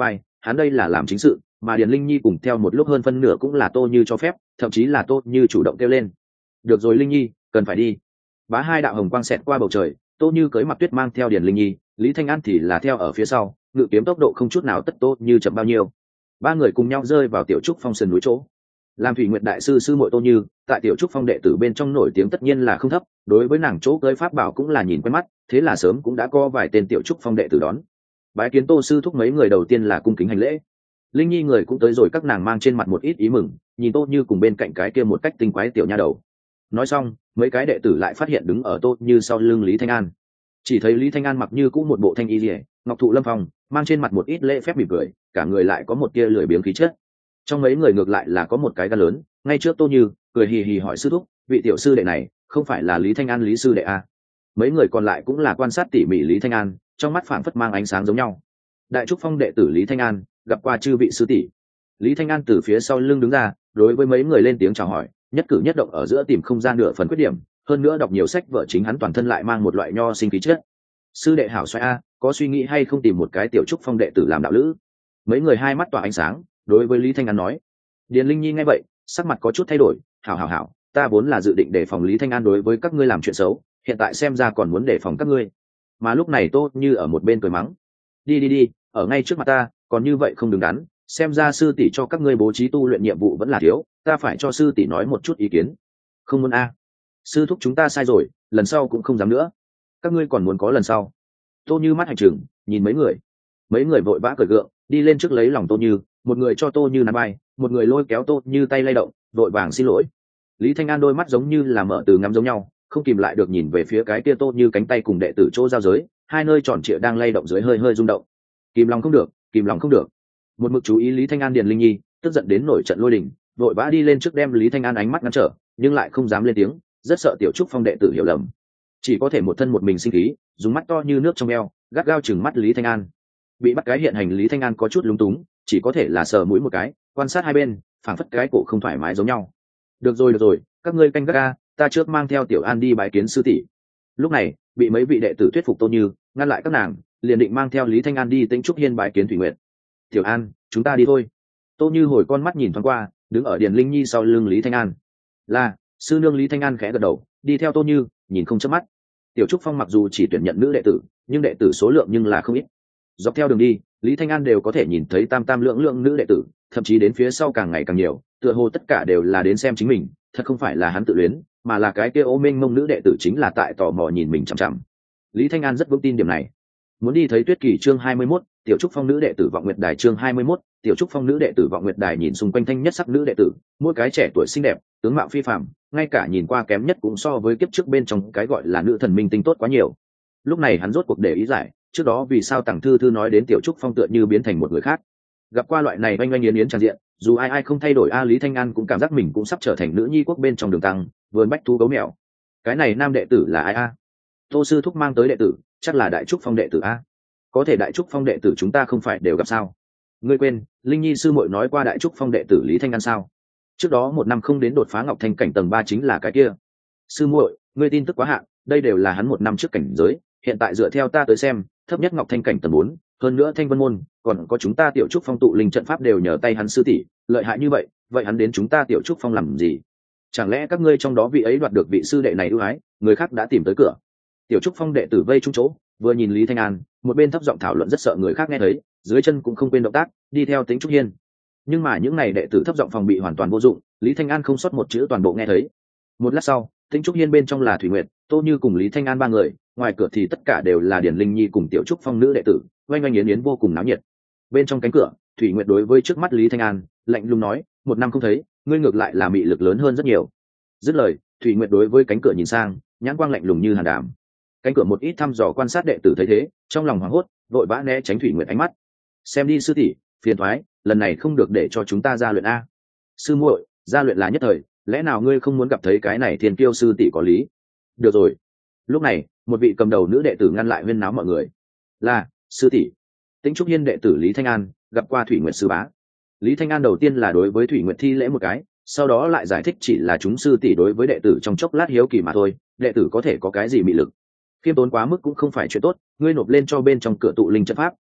hắn đây là làm chính sự, mà Điền Linh Nhi cùng theo một lúc hơn phân nửa cũng là Tô Như cho phép, thậm chí là Tô Như chủ động kêu lên. Được rồi Linh Nhi, cần phải đi. Bá hai đạo hồng quang xẹt qua bầu trời, Tô Như cưới Mặc Tuyết mang theo Điền Linh Nhi, Lý Thanh An thì là theo ở phía sau, ngự kiếm tốc độ không chút nào tất Tô Như chậm bao nhiêu. Ba người cùng nhau rơi vào Tiểu Trúc Phong sườn núi chỗ. Làm Thủy Nguyệt đại sư sư muội Tô Như, tại Tiểu Trúc Phong đệ tử bên trong nổi tiếng tất nhiên là không thấp, đối với nàng chỗ cưới pháp bảo cũng là nhìn quen mắt, thế là sớm cũng đã có vài tên Tiểu Trúc Phong đệ tử đón. Bái kiến Tô sư thúc mấy người đầu tiên là cung kính hành lễ. Linh Nhi người cũng tới rồi, các nàng mang trên mặt một ít ý mừng, nhìn Tô Như cùng bên cạnh cái kia một cách tinh quái tiểu nha đầu. Nói xong, mấy cái đệ tử lại phát hiện đứng ở Tô Như sau lưng Lý Thanh An. Chỉ thấy Lý Thanh An mặc như cũng một bộ thanh y liễu, ngọc thụ lâm phong, mang trên mặt một ít lễ phép mỉm cười, cả người lại có một tia lười biếng khí chất. Trong mấy người ngược lại là có một cái gan lớn, ngay trước Tô Như, cười hì hì hỏi sư thúc, vị tiểu sư đệ này không phải là Lý Thanh An Lý sư đệ à? Mấy người còn lại cũng là quan sát tỉ mỉ Lý Thanh An, trong mắt phảng phất mang ánh sáng giống nhau. Đại Trúc Phong đệ tử Lý Thanh An gặp qua chư vị sư tỷ. Lý Thanh An từ phía sau lưng đứng ra, đối với mấy người lên tiếng chào hỏi, nhất cử nhất động ở giữa tìm không gian nửa phần khuyết điểm, hơn nữa đọc nhiều sách vở chính hắn toàn thân lại mang một loại nho sinh khí chất. Sư đệ hảo xoay a, có suy nghĩ hay không tìm một cái Tiểu Trúc Phong đệ tử làm đạo lữ? Mấy người hai mắt tỏa ánh sáng, đối với Lý Thanh An nói. Điền Linh Nhi nghe vậy, sắc mặt có chút thay đổi, hảo, ta vốn là dự định đề phòng Lý Thanh An đối với các ngươi làm chuyện xấu, hiện tại xem ra còn muốn đề phòng các ngươi. Mà lúc này Tô Như ở một bên cười mắng, đi, ở ngay trước mặt ta, còn như vậy không đứng đắn, xem ra sư tỷ cho các ngươi bố trí tu luyện nhiệm vụ vẫn là thiếu, ta phải cho sư tỷ nói một chút ý kiến. Không muốn a? Sư thúc chúng ta sai rồi, lần sau cũng không dám nữa. Các ngươi còn muốn có lần sau? Tô Như mắt hành trừng, nhìn mấy người vội vã cởi gượng, đi lên trước lấy lòng Tô Như, một người cho Tô Như nắm bay, một người lôi kéo Tô Như tay lay động, vội vàng xin lỗi. Lý Thanh An đôi mắt giống như là mở từ ngắm giống nhau, không kìm lại được nhìn về phía cái kia Tô Như cánh tay cùng đệ tử chỗ giao giới, hai nơi tròn trịa đang lay động dưới hơi hơi rung động. Kìm lòng không được. Một mực chú ý Lý Thanh An Điền Linh Nhi tức giận đến nổi trận lôi đình, vội vã đi lên trước đem Lý Thanh An ánh mắt ngăn trở, nhưng lại không dám lên tiếng, rất sợ Tiểu Trúc Phong đệ tử hiểu lầm, chỉ có thể một thân một mình sinh khí, dùng mắt to như nước trong eo gắt gao chừng mắt Lý Thanh An. Bị bắt cái hiện hành Lý Thanh An có chút lúng túng, chỉ có thể là sờ mũi một cái, quan sát hai bên, phảng phất cái cổ không thoải mái giống nhau. Được rồi, các ngươi canh gác ca, ta trước mang theo Tiểu An đi bái kiến sư tỷ. Lúc này bị mấy vị đệ tử thuyết phục Tô Như ngăn lại các nàng, liền định mang theo Lý Thanh An đi Tĩnh Trúc Hiên bái kiến Thủy Nguyệt. Tiểu An, chúng ta đi thôi. Tô Như hồi con mắt nhìn thoáng qua, đứng ở Điền Linh Nhi sau lưng Lý Thanh An. Là sư nương. Lý Thanh An khẽ gật đầu, đi theo Tô Như, nhìn không chớp mắt. Tiểu Trúc Phong mặc dù chỉ tuyển nhận nữ đệ tử, nhưng đệ tử số lượng nhưng là không ít. Dọc theo đường đi, Lý Thanh An đều có thể nhìn thấy tam lượng nữ đệ tử, thậm chí đến phía sau càng ngày càng nhiều, tựa hồ tất cả đều là đến xem chính mình, thật không phải là hắn tự luyến, mà là cái kia ô mênh mông nữ đệ tử chính là tại tò mò nhìn mình chằm chằm. Lý Thanh An rất vững tin điểm này. Muốn đi thấy Tuyết Kỳ chương 21, Tiểu Trúc Phong nữ đệ tử Vọng Nguyệt Đài chương 21, Tiểu Trúc Phong nữ đệ tử Vọng Nguyệt Đài nhìn xung quanh thanh nhất sắc nữ đệ tử, mỗi cái trẻ tuổi xinh đẹp, tướng mạo phi phàm, ngay cả nhìn qua kém nhất cũng so với kiếp trước bên trong cái gọi là nữ thần minh tinh tốt quá nhiều. Lúc này hắn rốt cuộc để ý giải, trước đó vì sao Tằng Thư Thư nói đến Tiểu Trúc Phong tựa như biến thành một người khác. Gặp qua loại này oanh oanh yến yến tràn diện, dù ai không thay đổi Lý Thanh An cũng cảm giác mình cũng sắp trở thành nữ nhi quốc bên trong đường tăng, vườn bách thú gấu mèo. Cái này nam đệ tử là ai a? Tô sư thúc mang tới đệ tử, chắc là Đại Trúc Phong đệ tử a. Có thể Đại Trúc Phong đệ tử chúng ta không phải đều gặp sao? Ngươi quên, Linh Nhi sư muội nói qua Đại Trúc Phong đệ tử Lý Thanh An sao? Trước đó một năm không đến đột phá Ngọc Thanh cảnh tầng 3 chính là cái kia. Sư muội, ngươi tin tức quá hạn, đây đều là hắn một năm trước cảnh giới, hiện tại dựa theo ta tới xem, thấp nhất Ngọc Thanh cảnh tầng 4, hơn nữa Thanh Vân môn, còn có chúng ta Tiểu Trúc Phong tụ linh trận pháp đều nhờ tay hắn sư tỷ, lợi hại như vậy, vậy hắn đến chúng ta Tiểu Trúc Phong làm gì? Chẳng lẽ các ngươi trong đó vị ấy đoạt được vị sư đệ này ưu ái, người khác đã tìm tới cửa? Tiểu Trúc Phong đệ tử vây chung chỗ, vừa nhìn Lý Thanh An, một bên thấp giọng thảo luận rất sợ người khác nghe thấy, dưới chân cũng không quên động tác, đi theo Tĩnh Trúc Hiên. Nhưng mà những này đệ tử thấp giọng phòng bị hoàn toàn vô dụng, Lý Thanh An không sót một chữ toàn bộ nghe thấy. Một lát sau, Tĩnh Trúc Hiên bên trong là Thủy Nguyệt, Tô Như cùng Lý Thanh An ba người, ngoài cửa thì tất cả đều là Điển Linh Nhi cùng Tiểu Trúc Phong nữ đệ tử, oanh oanh yến yến vô cùng náo nhiệt. Bên trong cánh cửa, Thủy Nguyệt đối với trước mắt Lý Thanh An, lạnh lùng nói, một năm không thấy, ngươi ngược lại là mị lực lớn hơn rất nhiều. Dứt lời, Thủy Nguyệt đối với cánh cửa nhìn sang, nhãn quang lạnh lùng như hàn đàm. Cánh cửa một ít thăm dò quan sát đệ tử thấy thế, trong lòng hoảng hốt, vội vã né tránh Thủy Nguyệt ánh mắt. Xem đi sư tỷ, phiền thoái, lần này không được để cho chúng ta ra luyện a. Sư muội, ra luyện là nhất thời, lẽ nào ngươi không muốn gặp thấy cái này thiên kiêu sư tỷ có lý? Được rồi. Lúc này, một vị cầm đầu nữ đệ tử ngăn lại huyên náo mọi người. Là sư tỷ. Tĩnh Trúc Hiên đệ tử Lý Thanh An gặp qua Thủy Nguyệt sư bá. Lý Thanh An đầu tiên là đối với Thủy Nguyệt thi lễ một cái, sau đó lại giải thích chỉ là chúng sư tỷ đối với đệ tử trong chốc lát hiếu kỳ mà thôi, đệ tử có thể có cái gì mị lực. Khiêm tốn quá mức cũng không phải chuyện tốt, ngươi nộp lên cho bên trong cửa tụ linh trận pháp,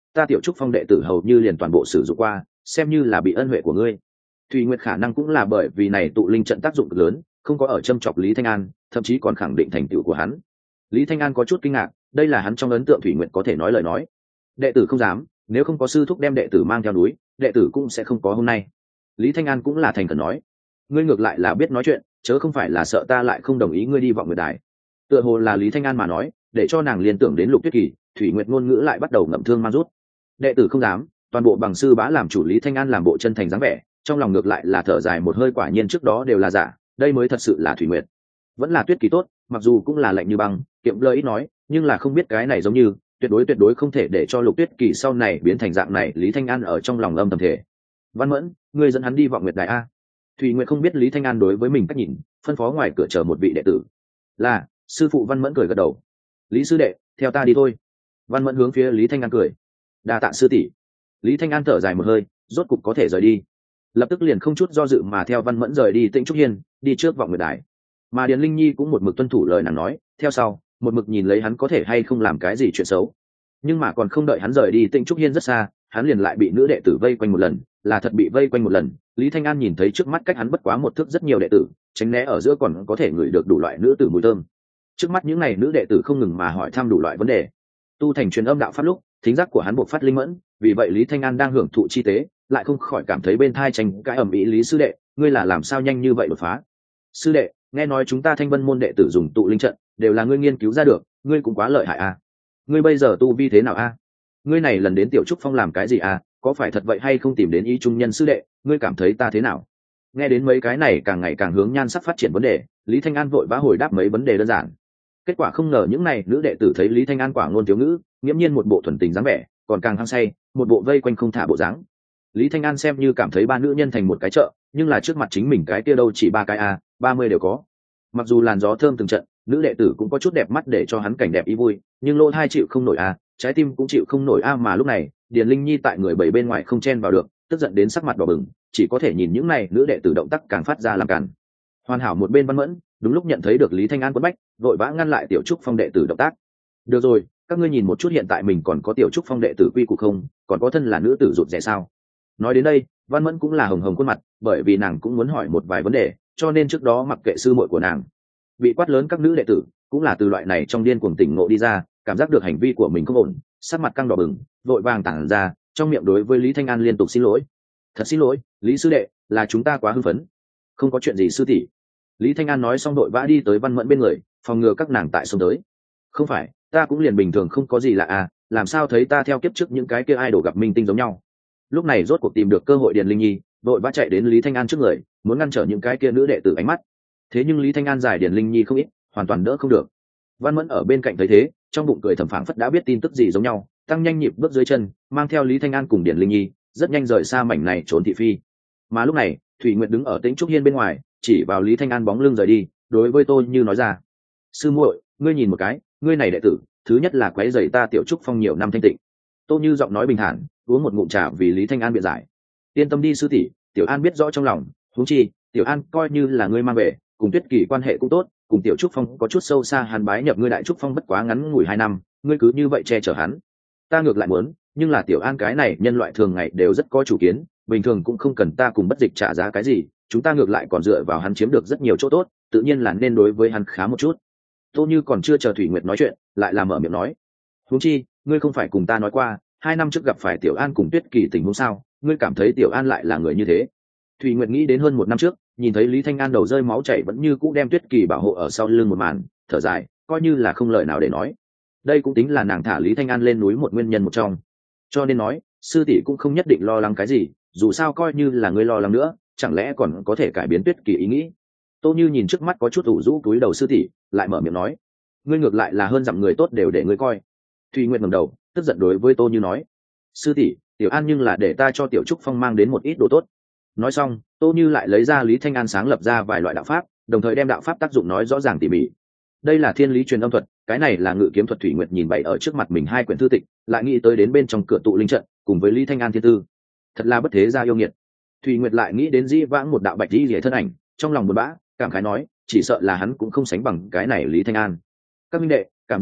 ta Tiểu Trúc Phong đệ tử hầu như liền toàn bộ sử dụng qua, xem như là bị ân huệ của ngươi. Thủy Nguyệt khả năng cũng là bởi vì này tụ linh trận tác dụng cực lớn, không có ở châm chọc Lý Thanh An, thậm chí còn khẳng định thành tựu của hắn. Lý Thanh An có chút kinh ngạc, đây là hắn trong ấn tượng Thủy Nguyệt có thể nói lời nói. Đệ tử không dám, nếu không có sư thúc đem đệ tử mang theo núi, đệ tử cũng sẽ không có hôm nay. Lý Thanh An cũng là thành khẩn nói, ngươi ngược lại là biết nói chuyện, chớ không phải là sợ ta lại không đồng ý ngươi đi vọng nguyệt đài. Tựa hồ là Lý Thanh An mà nói, để cho nàng liên tưởng đến Lục Tuyết Kỳ, Thủy Nguyệt ngôn ngữ lại bắt đầu ngậm thương mang rút. Đệ tử không dám, toàn bộ bằng sư bá làm chủ. Lý Thanh An làm bộ chân thành dáng vẻ, trong lòng ngược lại là thở dài một hơi, quả nhiên trước đó đều là giả, đây mới thật sự là Thủy Nguyệt. Vẫn là Tuyết Kỳ tốt, mặc dù cũng là lạnh như băng, kiệm lời ít nói, nhưng là không biết cái này giống như tuyệt đối không thể để cho Lục Tuyết Kỳ sau này biến thành dạng này. Lý Thanh An ở trong lòng âm thầm thể. Văn Mẫn, ngươi dẫn hắn đi vọng nguyệt đài a. Thủy Nguyệt không biết Lý Thanh An đối với mình cách nhìn, phân phó ngoài cửa chờ một vị đệ tử. Là, sư phụ. Văn Mẫn cười gật đầu. Lý sư đệ, theo ta đi thôi. Văn Mẫn hướng phía Lý Thanh An cười. Đa tạ sư tỷ. Lý Thanh An thở dài một hơi, rốt cục có thể rời đi. Lập tức liền không chút do dự mà theo Văn Mẫn rời đi Tĩnh Trúc Hiên, đi trước vọng nguyệt đài. Mà Điền Linh Nhi cũng một mực tuân thủ lời nàng nói, theo sau, một mực nhìn lấy hắn có thể hay không làm cái gì chuyện xấu. Nhưng mà còn không đợi hắn rời đi Tĩnh Trúc Hiên rất xa, hắn liền lại bị nữ đệ tử vây quanh một lần, là thật bị vây quanh một lần. Lý Thanh An nhìn thấy trước mắt cách hắn bất quá một thước rất nhiều đệ tử, tránh né ở giữa còn có thể ngửi được đủ loại nữ tử mùi thơm. Trước mắt những này nữ đệ tử không ngừng mà hỏi thăm đủ loại vấn đề. Tu thành truyền âm đạo pháp lúc, thính giác của hắn buộc phát linh mẫn, vì vậy Lý Thanh An đang hưởng thụ chi tế, lại không khỏi cảm thấy bên thai tranh cãi ầm ĩ. Lý sư đệ, ngươi là làm sao nhanh như vậy đột phá? Sư đệ, nghe nói chúng ta Thanh Vân môn đệ tử dùng tụ linh trận, đều là ngươi nghiên cứu ra được, ngươi cũng quá lợi hại a. Ngươi bây giờ tu vi thế nào a? Ngươi này lần đến Tiểu Trúc Phong làm cái gì a? Có phải thật vậy hay không tìm đến ý trung nhân sư đệ, ngươi cảm thấy ta thế nào? Nghe đến mấy cái này càng ngày càng hướng nhan sắc phát triển vấn đề, Lý Thanh An vội vã hồi đáp mấy vấn đề đơn giản. Kết quả không ngờ những này nữ đệ tử thấy Lý Thanh An quả ngôn thiếu ngữ, nghiễm nhiên một bộ thuần tình dáng vẻ, còn càng hăng say, một bộ vây quanh không thả bộ dáng. Lý Thanh An xem như cảm thấy ba nữ nhân thành một cái chợ, nhưng là trước mặt chính mình cái kia đâu chỉ ba cái a, 30 đều có. Mặc dù làn gió thơm từng trận, nữ đệ tử cũng có chút đẹp mắt để cho hắn cảnh đẹp ý vui, nhưng lỗ hai chịu không nổi a, trái tim cũng chịu không nổi a. Mà lúc này, Điền Linh Nhi tại người bảy bên ngoài không chen vào được, tức giận đến sắc mặt đỏ bừng, chỉ có thể nhìn những này nữ đệ tử động tác càng phát ra làm cản. Hoàn hảo một bên Văn Mẫn, đúng lúc nhận thấy được Lý Thanh An quấn bách, vội vã ngăn lại Tiểu Trúc Phong đệ tử động tác. Được rồi, các ngươi nhìn một chút hiện tại mình còn có Tiểu Trúc Phong đệ tử quy củ không, còn có thân là nữ tử rụt rè sao? Nói đến đây, Văn Mẫn cũng là hồng hồng khuôn mặt, bởi vì nàng cũng muốn hỏi một vài vấn đề, cho nên trước đó mặc kệ sư muội của nàng. Bị quát lớn các nữ đệ tử cũng là từ loại này trong điên cuồng tỉnh ngộ đi ra, cảm giác được hành vi của mình không ổn, sắc mặt căng đỏ bừng, vội vàng tản ra, trong miệng đối với Lý Thanh An liên tục xin lỗi. Thật xin lỗi, Lý sư đệ, là chúng ta quá hưng phấn. Không có chuyện gì sư tỷ. Lý Thanh An nói xong đội vã đi tới Văn Mẫn bên người, phòng ngừa các nàng tại xông tới. Không phải, ta cũng liền bình thường không có gì lạ à, làm sao thấy ta theo kiếp trước những cái kia idol gặp minh tinh giống nhau. Lúc này rốt cuộc tìm được cơ hội, Điền Linh Nhi đội vã chạy đến Lý Thanh An trước người, muốn ngăn trở những cái kia nữ đệ tử ánh mắt. Thế nhưng Lý Thanh An giải Điền Linh Nhi không ít, hoàn toàn đỡ không được. Văn Mẫn ở bên cạnh thấy thế, trong bụng cười thầm phảng phất đã biết tin tức gì giống nhau, tăng nhanh nhịp bước dưới chân, mang theo Lý Thanh An cùng Điền Linh Nhi rất nhanh rời xa mảnh này trốn thị phi. Mà lúc này, Thủy Nguyệt đứng ở Tĩnh Trúc Hiên bên ngoài, chỉ vào Lý Thanh An bóng lưng rời đi, đối với Tô Như nói ra: sư muội, ngươi nhìn một cái, ngươi này đệ tử, thứ nhất là quấy rầy ta Tiểu Trúc Phong nhiều năm thanh tịnh. Tô Như giọng nói bình thản, uống một ngụm trà vì Lý Thanh An biện giải. Yên tâm đi sư tỷ, Tiểu An biết rõ trong lòng, huống chi, Tiểu An coi như là ngươi mang về, cùng Tuyết Kỳ quan hệ cũng tốt, cùng Tiểu Trúc Phong có chút sâu xa, hắn bái nhập ngươi Đại Trúc Phong bất quá ngắn ngủi 2 năm, ngươi cứ như vậy che chở hắn. Ta ngược lại muốn, nhưng là Tiểu An cái này nhân loại thường ngày đều rất có chủ kiến, bình thường cũng không cần ta cùng bất dịch trả giá cái gì, chúng ta ngược lại còn dựa vào hắn chiếm được rất nhiều chỗ tốt, tự nhiên là nên đối với hắn khá một chút. Tô Như còn chưa chờ Thủy Nguyệt nói chuyện, lại là mở miệng nói: huống chi, ngươi không phải cùng ta nói qua, 2 năm trước gặp phải Tiểu An cùng Tuyết Kỳ tình huống sao, ngươi cảm thấy Tiểu An lại là người như thế? Thủy Nguyệt nghĩ đến hơn 1 năm trước, nhìn thấy Lý Thanh An đầu rơi máu chảy vẫn như cũ đem Tuyết Kỳ bảo hộ ở sau lưng một màn, thở dài, coi như là không lời nào để nói. Đây cũng tính là nàng thả Lý Thanh An lên núi một nguyên nhân một trong. Cho nên nói, sư tỷ cũng không nhất định lo lắng cái gì, dù sao coi như là ngươi lo lắng nữa, chẳng lẽ còn có thể cải biến Tuyết Kỳ ý nghĩ. Tô Như nhìn trước mắt có chút ủ rũ túi đầu sư tỷ, lại mở miệng nói: ngươi ngược lại là hơn dặm người tốt đều để ngươi coi. Thủy Nguyệt ngẩng đầu, tức giận đối với Tô Như nói: sư tỷ, Tiểu An nhưng là để ta cho Tiểu Trúc Phong mang đến một ít đồ tốt. Nói xong, Tô Như lại lấy ra Lý Thanh An sáng lập ra vài loại đạo pháp, đồng thời đem đạo pháp tác dụng nói rõ ràng tỉ mỉ. Đây là thiên lý truyền âm thuật, cái này là ngự kiếm thuật. Thủy Nguyệt nhìn bày ở trước mặt mình 2 quyển thư tịch, lại nghĩ tới đến bên trong cửa tụ linh trận, cùng với Lý Thanh An thiên tư, thật là bất thế gia yêu nghiệt. Thủy Nguyệt lại nghĩ đến dĩ vãng một đạo bạch y liễu thân ảnh, trong lòng buồn bã, cảm khái nói: chỉ sợ là hắn cũng không sánh bằng cái này Lý Thanh An. Các minh đệ, cảm giác tuyệt,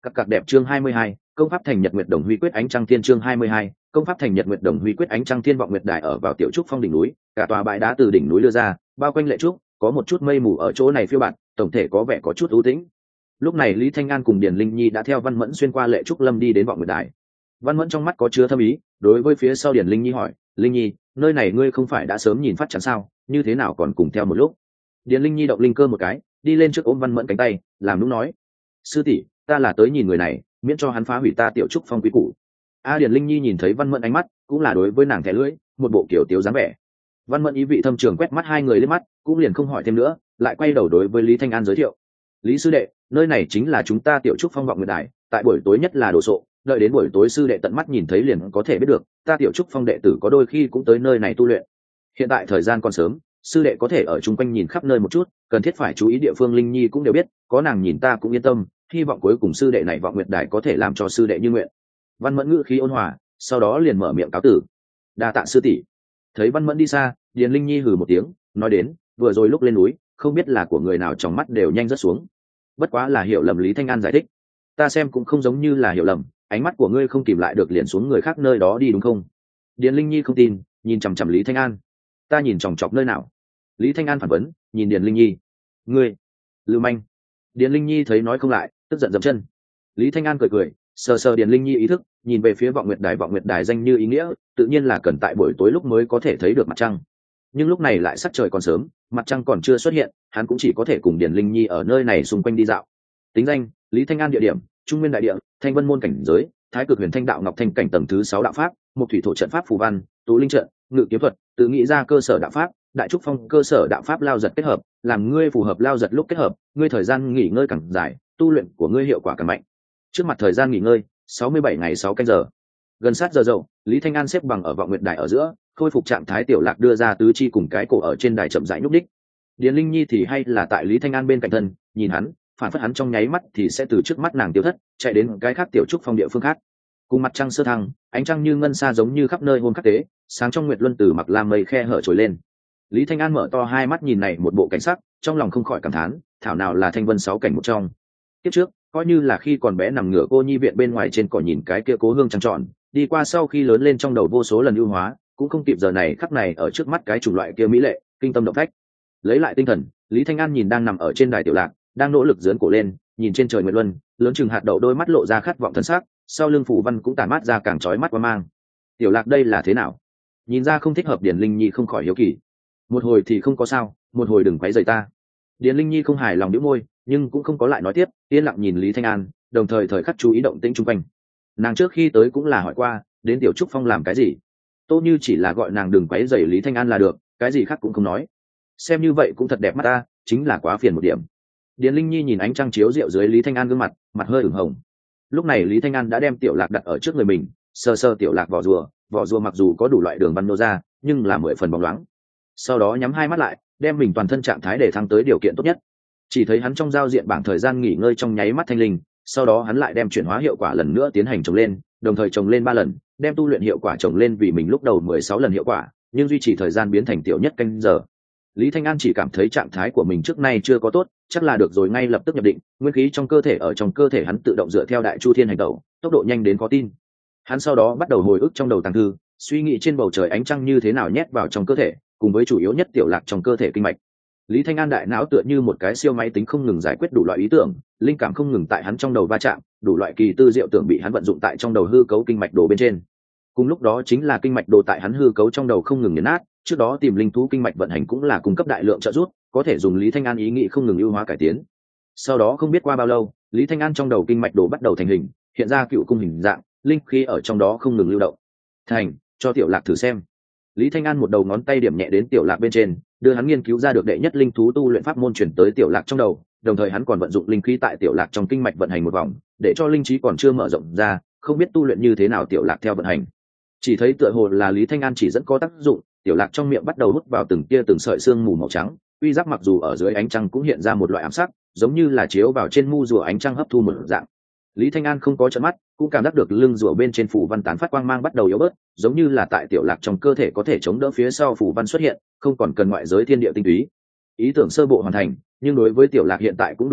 Các đẹp chương 22, công pháp thành Nhật Nguyệt Đồng Huy Quyết Ánh Trăng Thiên chương 22, công pháp thành Nhật Nguyệt Đồng Huy Quyết Ánh Trăng Thiên vọng nguyệt đài ở vào tiểu trúc phong đỉnh núi, cả tòa bãi đá từ đỉnh núi đưa ra, bao quanh lệ trúc, có một chút mây mù ở chỗ này phiêu bạt, tổng thể có vẻ có chút u tĩnh. Lúc này Lý Thanh An cùng Điền Linh Nhi đã theo Văn Mẫn xuyên qua lệ trúc lâm đi đến vọng nguyệt đài. Văn Mẫn trong mắt có chứa thâm ý, đối với phía sau Điền Linh Nhi hỏi, Linh Nhi, nơi này ngươi không phải đã sớm nhìn phát chắn sao, như thế nào còn cùng theo một lúc? Điền Linh Nhi động linh cơ một cái, đi lên trước ôm Văn Mẫn cánh tay, làm lúc nói, sư tỷ, ta là tới nhìn người này, miễn cho hắn phá hủy ta tiểu trúc phong quý củ. Điền Linh Nhi nhìn thấy Văn Mẫn ánh mắt, cũng là đối với nàng thẻ lưỡi, một bộ kiểu tiếu dáng vẻ. Văn Mẫn ý vị thâm trường quét mắt hai người lên mắt, cũng liền không hỏi thêm nữa, lại quay đầu đối với Lý Thanh An giới thiệu, Lý sư đệ, nơi này chính là chúng ta tiểu trúc phong vọng nguyệt đài, tại buổi tối nhất là đồ sộ, đợi đến buổi tối sư đệ tận mắt nhìn thấy liền có thể biết được, ta tiểu trúc phong đệ tử có đôi khi cũng tới nơi này tu luyện. Hiện tại thời gian còn sớm, sư đệ có thể ở chung quanh nhìn khắp nơi một chút, cần thiết phải chú ý địa phương Linh Nhi cũng đều biết, có nàng nhìn ta cũng yên tâm, hy vọng cuối cùng sư đệ này vọng nguyệt đài có thể làm cho sư đệ như nguyện. Văn Mẫn ngữ khí ôn hòa, sau đó liền mở miệng cáo tử. Đa tạ sư tỷ. Thấy Văn Mẫn đi xa, Điền Linh Nhi hừ một tiếng, nói đến, vừa rồi lúc lên núi, không biết là của người nào trong mắt đều nhanh rớt xuống. Bất quá là hiểu lầm. Lý Thanh An giải thích, ta xem cũng không giống như là hiểu lầm, ánh mắt của ngươi không kìm lại được liền xuống người khác nơi đó đi đúng không? Điền Linh Nhi không tin, nhìn chằm chằm Lý Thanh An. Ta nhìn chòng chọc nơi nào? Lý Thanh An phản vấn, nhìn Điền Linh Nhi. Ngươi, lưu manh. Điền Linh Nhi thấy nói không lại, tức giận dậm chân. Lý Thanh An cười cười, sờ sờ Điền Linh Nhi ý thức, nhìn về phía vọng nguyệt đài. Vọng nguyệt đài danh như ý nghĩa, tự nhiên là cần tại buổi tối lúc mới có thể thấy được mặt trăng. Nhưng lúc này lại sắc trời còn sớm, mặt trăng còn chưa xuất hiện, hắn cũng chỉ có thể cùng Điền Linh Nhi ở nơi này xung quanh đi dạo. Tính danh: Lý Thanh An. Địa điểm: Trung Nguyên đại địa, Thanh Vân môn cảnh giới, Thái Cực Huyền Thanh đạo Ngọc Thanh cảnh tầng thứ 6 đạo pháp, một thủy thổ trận pháp phù văn, tú linh trận, ngự kiếm thuật, tự nghĩ ra cơ sở đạo pháp, đại trúc phong cơ sở đạo pháp lao giật kết hợp, làm ngươi phù hợp lao giật lúc kết hợp, ngươi thời gian nghỉ ngơi càng dài, tu luyện của ngươi hiệu quả càng mạnh. Trước mặt thời gian nghỉ ngơi 67 ngày 6 canh giờ. Gần sát giờ dậu, Lý Thanh An xếp bằng ở vọng nguyệt đài ở giữa, khôi phục trạng thái tiểu lạc đưa ra tứ chi cùng cái cổ ở trên đài chậm rãi nhúc đích. Điền Linh Nhi thì hay là tại Lý Thanh An bên cạnh thân, nhìn hắn, phản phất hắn trong nháy mắt thì sẽ từ trước mắt nàng tiêu thất, chạy đến cái khác tiểu trúc phong địa phương khác. Cùng mặt trăng sơ thăng, ánh trăng như ngân sa giống như khắp nơi hôn khắc tế, sáng trong nguyệt luân từ mặc lam mây khe hở trồi lên. Lý Thanh An mở to hai mắt nhìn này một bộ cảnh sắc, trong lòng không khỏi cảm thán, thảo nào là Thanh Vân 6 cảnh một trong. Tiếp trước, coi như là khi còn bé nằm ngửa cô nhi viện bên ngoài trên cỏ nhìn cái kia cố hương trăng tròn, đi qua sau khi lớn lên trong đầu vô số lần ưu hóa, cũng không kịp giờ này khắc này ở trước mắt cái chủng loại kia mỹ lệ, kinh tâm động phách. Lấy lại tinh thần, Lý Thanh An nhìn đang nằm ở trên đài tiểu lạc, đang nỗ lực giương cổ lên, nhìn trên trời nguyệt luân, lớn chừng hạt đậu đôi mắt lộ ra khát vọng thân sắc, sau lưng phủ văn cũng tản mát ra càng chói mắt qua mang. Tiểu lạc đây là thế nào? Nhìn ra không thích hợp, Điền Linh Nhi không khỏi hiếu kỳ. Một hồi thì không có sao, một hồi đừng quấy rầy ta. Điền Linh Nhi không hài lòng nhíu môi, nhưng cũng không có lại nói tiếp, yên lặng nhìn Lý Thanh An, đồng thời thời khắc chú ý động tĩnh xung quanh. Nàng trước khi tới cũng là hỏi qua, đến tiểu trúc phong làm cái gì? Tô Như chỉ là gọi nàng đừng quấy rầy Lý Thanh An là được, cái gì khác cũng không nói. Xem như vậy cũng thật đẹp mắt ta, chính là quá phiền một điểm. Điền Linh Nhi nhìn ánh trăng chiếu rượu dưới Lý Thanh An gương mặt, mặt hơi ửng hồng. Lúc này Lý Thanh An đã đem tiểu lạc đặt ở trước người mình, sờ sờ tiểu lạc vỏ rùa mặc dù có đủ loại đường văn nô ra, nhưng là 10 phần bóng loáng. Sau đó nhắm hai mắt lại, đem mình toàn thân trạng thái để thăng tới điều kiện tốt nhất. Chỉ thấy hắn trong giao diện bảng thời gian nghỉ ngơi trong nháy mắt thanh linh, sau đó hắn lại đem chuyển hóa hiệu quả lần nữa tiến hành trồng lên, đồng thời trồng lên 3 lần, đem tu luyện hiệu quả trồng lên vì mình lúc đầu 16 lần hiệu quả, nhưng duy trì thời gian biến thành tiểu nhất canh giờ. Lý Thanh An chỉ cảm thấy trạng thái của mình trước nay chưa có tốt, chắc là được rồi ngay lập tức nhập định, nguyên khí trong cơ thể ở trong cơ thể hắn tự động dựa theo đại chu thiên hành tẩu, tốc độ nhanh đến khó tin. Hắn sau đó bắt đầu hồi ức trong đầu tàng thư, suy nghĩ trên bầu trời ánh trăng như thế nào nhét vào trong cơ thể, cùng với chủ yếu nhất tiểu lạc trong cơ thể kinh mạch. Lý Thanh An đại não tựa như một cái siêu máy tính không ngừng giải quyết đủ loại ý tưởng, linh cảm không ngừng tại hắn trong đầu va chạm, đủ loại kỳ tư diệu tưởng bị hắn vận dụng tại trong đầu hư cấu kinh mạch đồ bên trên. Cùng lúc đó chính là kinh mạch đồ tại hắn hư cấu trong đầu không ngừng nhấn nát, trước đó tìm linh thú kinh mạch vận hành cũng là cung cấp đại lượng trợ giúp, có thể dùng Lý Thanh An ý nghĩ không ngừng ưu hóa cải tiến. Sau đó không biết qua bao lâu, Lý Thanh An trong đầu kinh mạch đồ bắt đầu thành hình, hiện ra cựu cung hình dạng, linh khí ở trong đó không ngừng lưu động. Thành, cho tiểu lạc thử xem. Lý Thanh An một đầu ngón tay điểm nhẹ đến tiểu lạc bên trên, đưa hắn nghiên cứu ra được đệ nhất linh thú tu luyện pháp môn chuyển tới tiểu lạc trong đầu, đồng thời hắn còn vận dụng linh khí tại tiểu lạc trong kinh mạch vận hành một vòng, để cho linh trí còn chưa mở rộng ra, không biết tu luyện như thế nào tiểu lạc theo vận hành. Chỉ thấy tựa hồ là Lý Thanh An chỉ dẫn có tác dụng, tiểu lạc trong miệng bắt đầu hút vào từng tia từng sợi xương mù màu trắng, uy giác mặc dù ở dưới ánh trăng cũng hiện ra một loại ám sắc, giống như là chiếu vào trên mu rùa ánh trăng hấp thu một dạng. Lý Thanh An không có trợn mắt, cũng cảm giác được lưng rùa bên trên phủ văn tán phát quang mang bắt đầu yếu bớt, giống như là tại tiểu lạc trong cơ thể có thể chống đỡ phía sau phủ văn xuất hiện, không còn cần ngoại giới thiên địa tinh túy. Ý tưởng sơ bộ hoàn thành, nhưng đối với tiểu lạc hiện tại cũng đủ rồi,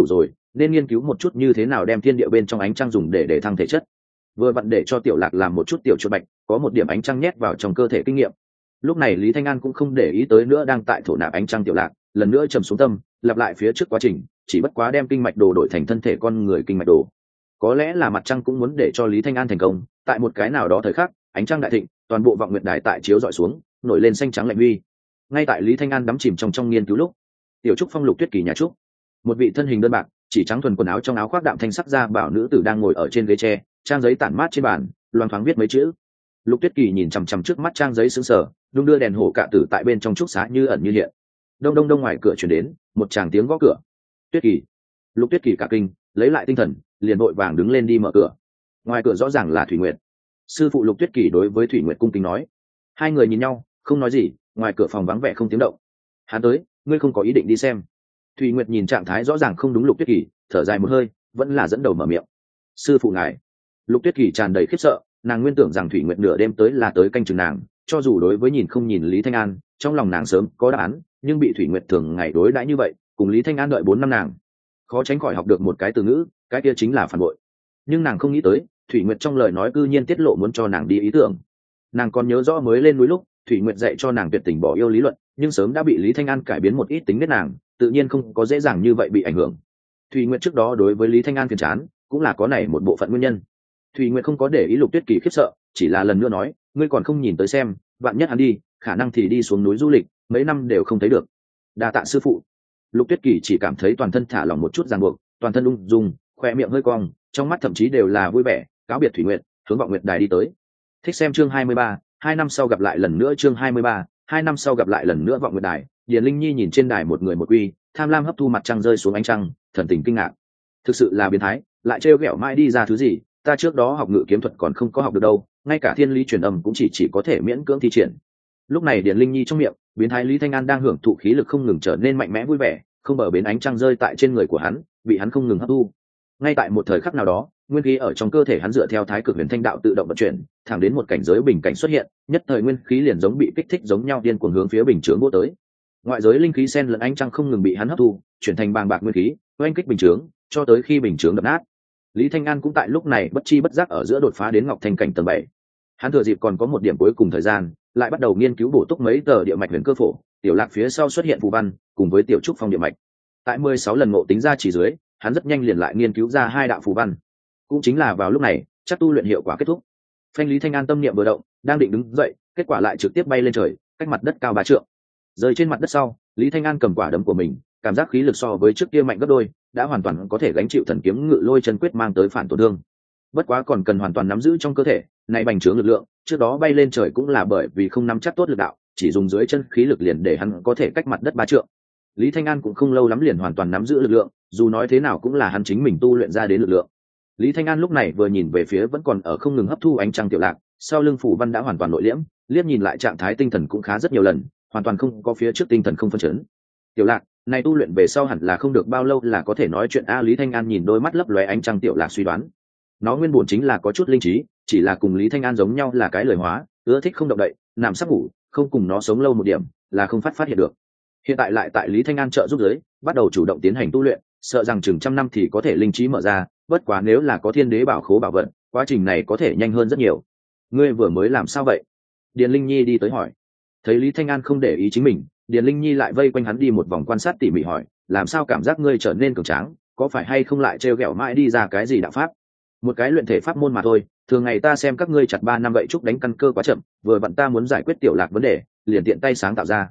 nên nghiên cứu một chút như thế nào đem thiên địa bên trong ánh trăng dùng để thăng thể chất. Vừa vặn để cho tiểu lạc làm một chút tiểu chuột bạch có một điểm ánh trăng nhét vào trong cơ thể kinh nghiệm. Lúc này Lý Thanh An cũng không để ý tới nữa đang tại thổ nạp ánh trăng tiểu lạc, lần nữa trầm xuống tâm, lặp lại phía trước quá trình, chỉ bất quá đem kinh mạch đồ đổi thành thân thể con người kinh mạch đồ. Có lẽ là mặt trăng cũng muốn để cho Lý Thanh An thành công, tại một cái nào đó thời khắc, ánh trăng đại thịnh, toàn bộ vọng nguyệt đài tại chiếu dọi xuống, nổi lên xanh trắng lạnh uy. Ngay tại Lý Thanh An đắm chìm trong nghiên cứu lúc, tiểu trúc phong Lục Tuyết Kỳ nhà trúc, một vị thân hình đơn bạc, chỉ trắng thuần quần áo trong áo khoác đạm thanh sắc da bảo nữ tử đang ngồi ở trên ghế tre, trang giấy tản mát trên bàn, loang thoáng viết mấy chữ. Lục Tuyết Kỳ nhìn chằm chằm trước mắt trang giấy sững sờ, đung đưa đèn hổ cạ tử tại bên trong trúc xá như ẩn như hiện. Đông đông đông ngoài cửa truyền đến một tràng tiếng gõ cửa. Tuyết Kỳ. Lục Tuyết Kỳ cả kinh, lấy lại tinh thần, liền vội vàng đứng lên đi mở cửa. Ngoài cửa rõ ràng là Thủy Nguyệt. Sư phụ Lục Tuyết Kỳ đối với Thủy Nguyệt cung kính nói. Hai người nhìn nhau, không nói gì, ngoài cửa phòng vắng vẻ không tiếng động. Hắn tới, ngươi không có ý định đi xem? Thủy Nguyệt nhìn trạng thái rõ ràng không đúng Lục Tuyết Kỳ, thở dài một hơi, vẫn là dẫn đầu mở miệng. Sư phụ ngài. Lục Tuyết Kỳ tràn đầy khiếp sợ, nàng nguyên tưởng rằng Thủy Nguyệt nửa đêm tới là tới canh chừng nàng, cho dù đối với nhìn không nhìn Lý Thanh An, trong lòng nàng sớm có đáp án, nhưng bị Thủy Nguyệt thường ngày đối đãi như vậy, cùng Lý Thanh An đợi 4 năm nàng, khó tránh khỏi học được một cái từ ngữ, cái kia chính là phản bội. Nhưng nàng không nghĩ tới, Thủy Nguyệt trong lời nói cư nhiên tiết lộ muốn cho nàng đi ý tưởng. Nàng còn nhớ rõ mới lên núi lúc, Thủy Nguyệt dạy cho nàng tuyệt tình bỏ yêu lý luận, nhưng sớm đã bị Lý Thanh An cải biến một ít tính nết nàng, tự nhiên không có dễ dàng như vậy bị ảnh hưởng. Thủy Nguyệt trước đó đối với Lý Thanh An phiền chán, cũng là có này một bộ phận nguyên nhân. Thủy Nguyệt không có để ý Lục Tuyết Kỳ khiếp sợ, chỉ là lần nữa nói, ngươi còn không nhìn tới xem, vạn nhất hắn đi, khả năng thì đi xuống núi du lịch, mấy năm đều không thấy được. Đa tạ sư phụ. Lục Tuyết Kỳ chỉ cảm thấy toàn thân thả lỏng một chút ràng buộc, toàn thân ung dung, khoe miệng hơi cong, trong mắt thậm chí đều là vui vẻ, cáo biệt Thủy Nguyệt, hướng vọng nguyệt đài đi tới. Thích xem chương 23, 2 năm sau gặp lại lần nữa chương 23, 2 năm sau gặp lại lần nữa vọng nguyệt đài. Điền Linh Nhi nhìn trên đài một người một uy, tham lam hấp thu mặt trăng rơi xuống ánh trăng, thần tình kinh ngạc. Thực sự là biến thái, lại trêu ghẹo mãi đi ra thứ gì, ta trước đó học ngự kiếm thuật còn không có học được đâu, ngay cả thiên lý truyền âm cũng chỉ có thể miễn cưỡng thi triển. Lúc này Điền Linh Nhi trong miệng, biến thái Lý Thanh An đang hưởng thụ khí lực không ngừng trở nên mạnh mẽ vui vẻ, không bờ bến ánh trăng rơi tại trên người của hắn, bị hắn không ngừng hấp thu. Ngay tại một thời khắc nào đó, nguyên khí ở trong cơ thể hắn dựa theo thái cực huyền thanh đạo tự động vận chuyển, thẳng đến một cảnh giới bình cảnh xuất hiện, nhất thời nguyên khí liền giống bị kích thích giống nhau điên cuồng hướng phía bình chướng vô tới. Ngoại giới linh khí xen lẫn ánh trăng không ngừng bị hắn hấp thu, chuyển thành bàng bạc nguyên khí, oanh kích bình chướng, cho tới khi bình chướng đập nát. Lý Thanh An cũng tại lúc này bất chi bất giác ở giữa đột phá đến Ngọc Thanh cảnh tầng 7. Hắn thừa dịp còn có một điểm cuối cùng thời gian, lại bắt đầu nghiên cứu bổ túc mấy tờ địa mạch huyền cơ phổ, tiểu lạc phía sau xuất hiện phù văn, cùng với tiểu trúc phong địa mạch. Tại 16 lần ngộ tính ra chỉ dưới, hắn rất nhanh liền lại nghiên cứu ra 2 đạo phù văn. Cũng chính là vào lúc này, chắc tu luyện hiệu quả kết thúc. Phanh Lý Thanh An tâm niệm vừa động, đang định đứng dậy, kết quả lại trực tiếp bay lên trời, cách mặt đất cao 3 trượng. Rơi trên mặt đất sau, Lý Thanh An cầm quả đấm của mình, cảm giác khí lực so với trước kia mạnh gấp đôi, đã hoàn toàn có thể gánh chịu thần kiếm ngự lôi chân quyết mang tới phản tổn thương. Bất quá còn cần hoàn toàn nắm giữ trong cơ thể này bành trướng lực lượng, trước đó bay lên trời cũng là bởi vì không nắm chắc tốt lực đạo, chỉ dùng dưới chân khí lực liền để hắn có thể cách mặt đất 3 trượng. Lý Thanh An cũng không lâu lắm liền hoàn toàn nắm giữ lực lượng, dù nói thế nào cũng là hắn chính mình tu luyện ra đến lực lượng. Lý Thanh An lúc này vừa nhìn về phía vẫn còn ở không ngừng hấp thu ánh trăng tiểu lạc, sau lưng phủ văn đã hoàn toàn nội liễm, liếc nhìn lại trạng thái tinh thần cũng khá rất nhiều lần, hoàn toàn không có phía trước tinh thần không phân chấn. Tiểu lạc, này tu luyện về sau hẳn là không được bao lâu là có thể nói chuyện a. Lý Thanh An nhìn đôi mắt lấp lóe ánh trăng tiểu lạc suy đoán. Nó nguyên bổn chính là có chút linh trí, chỉ là cùng Lý Thanh An giống nhau là cái lời hóa, ưa thích không động đậy, nằm sắp ngủ, không cùng nó sống lâu một điểm là không phát hiện được. Hiện tại lại tại Lý Thanh An trợ giúp giới, bắt đầu chủ động tiến hành tu luyện, sợ rằng chừng 100 năm thì có thể linh trí mở ra, bất quá nếu là có thiên đế bảo khố bảo vận, quá trình này có thể nhanh hơn rất nhiều. Ngươi vừa mới làm sao vậy? Điền Linh Nhi đi tới hỏi. Thấy Lý Thanh An không để ý chính mình, Điền Linh Nhi lại vây quanh hắn đi một vòng quan sát tỉ mỉ hỏi, làm sao cảm giác ngươi trở nên cường tráng, có phải hay không lại trêu ghẹo mãi đi ra cái gì đạo pháp? Một cái luyện thể pháp môn mà thôi, thường ngày ta xem các ngươi chặt 3 năm vậy chúc đánh căn cơ quá chậm, vừa vặn ta muốn giải quyết tiểu lạc vấn đề, liền tiện tay sáng tạo ra.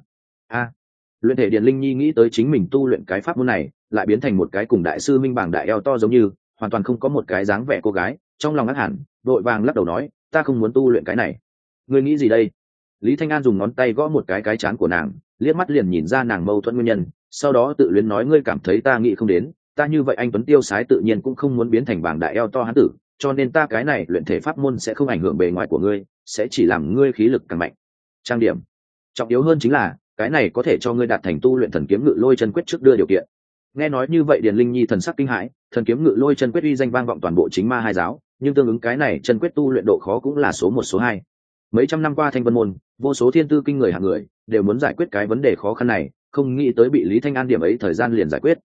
Luyện thể. Điền Linh Nhi nghĩ tới chính mình tu luyện cái pháp môn này, lại biến thành một cái cùng đại sư minh bảng đại eo to giống như, hoàn toàn không có một cái dáng vẻ cô gái, trong lòng ác hẳn, vội vàng lắc đầu nói, ta không muốn tu luyện cái này. Ngươi nghĩ gì đây? Lý Thanh An dùng ngón tay gõ một cái trán của nàng, liếc mắt liền nhìn ra nàng mâu thuẫn nguyên nhân, sau đó tự luyến nói, ngươi cảm thấy ta nghĩ không đến, ta như vậy anh tuấn tiêu sái tự nhiên cũng không muốn biến thành bảng đại eo to hán tử, cho nên ta cái này luyện thể pháp môn sẽ không ảnh hưởng bề ngoài của ngươi, sẽ chỉ làm ngươi khí lực càng mạnh. Trang điểm trọng yếu hơn chính là cái này có thể cho ngươi đạt thành tu luyện thần kiếm ngự lôi chân quyết trước đưa điều kiện. Nghe nói như vậy, Điền Linh Nhi thần sắc kinh hãi, thần kiếm ngự lôi chân quyết uy danh vang vọng toàn bộ chính ma hai giáo, nhưng tương ứng cái này chân quyết tu luyện độ khó cũng là số 1 số 2. Mấy trăm năm qua Thanh Vân môn, vô số thiên tư kinh người hạng người đều muốn giải quyết cái vấn đề khó khăn này, không nghĩ tới bị Lý Thanh An điểm ấy thời gian liền giải quyết.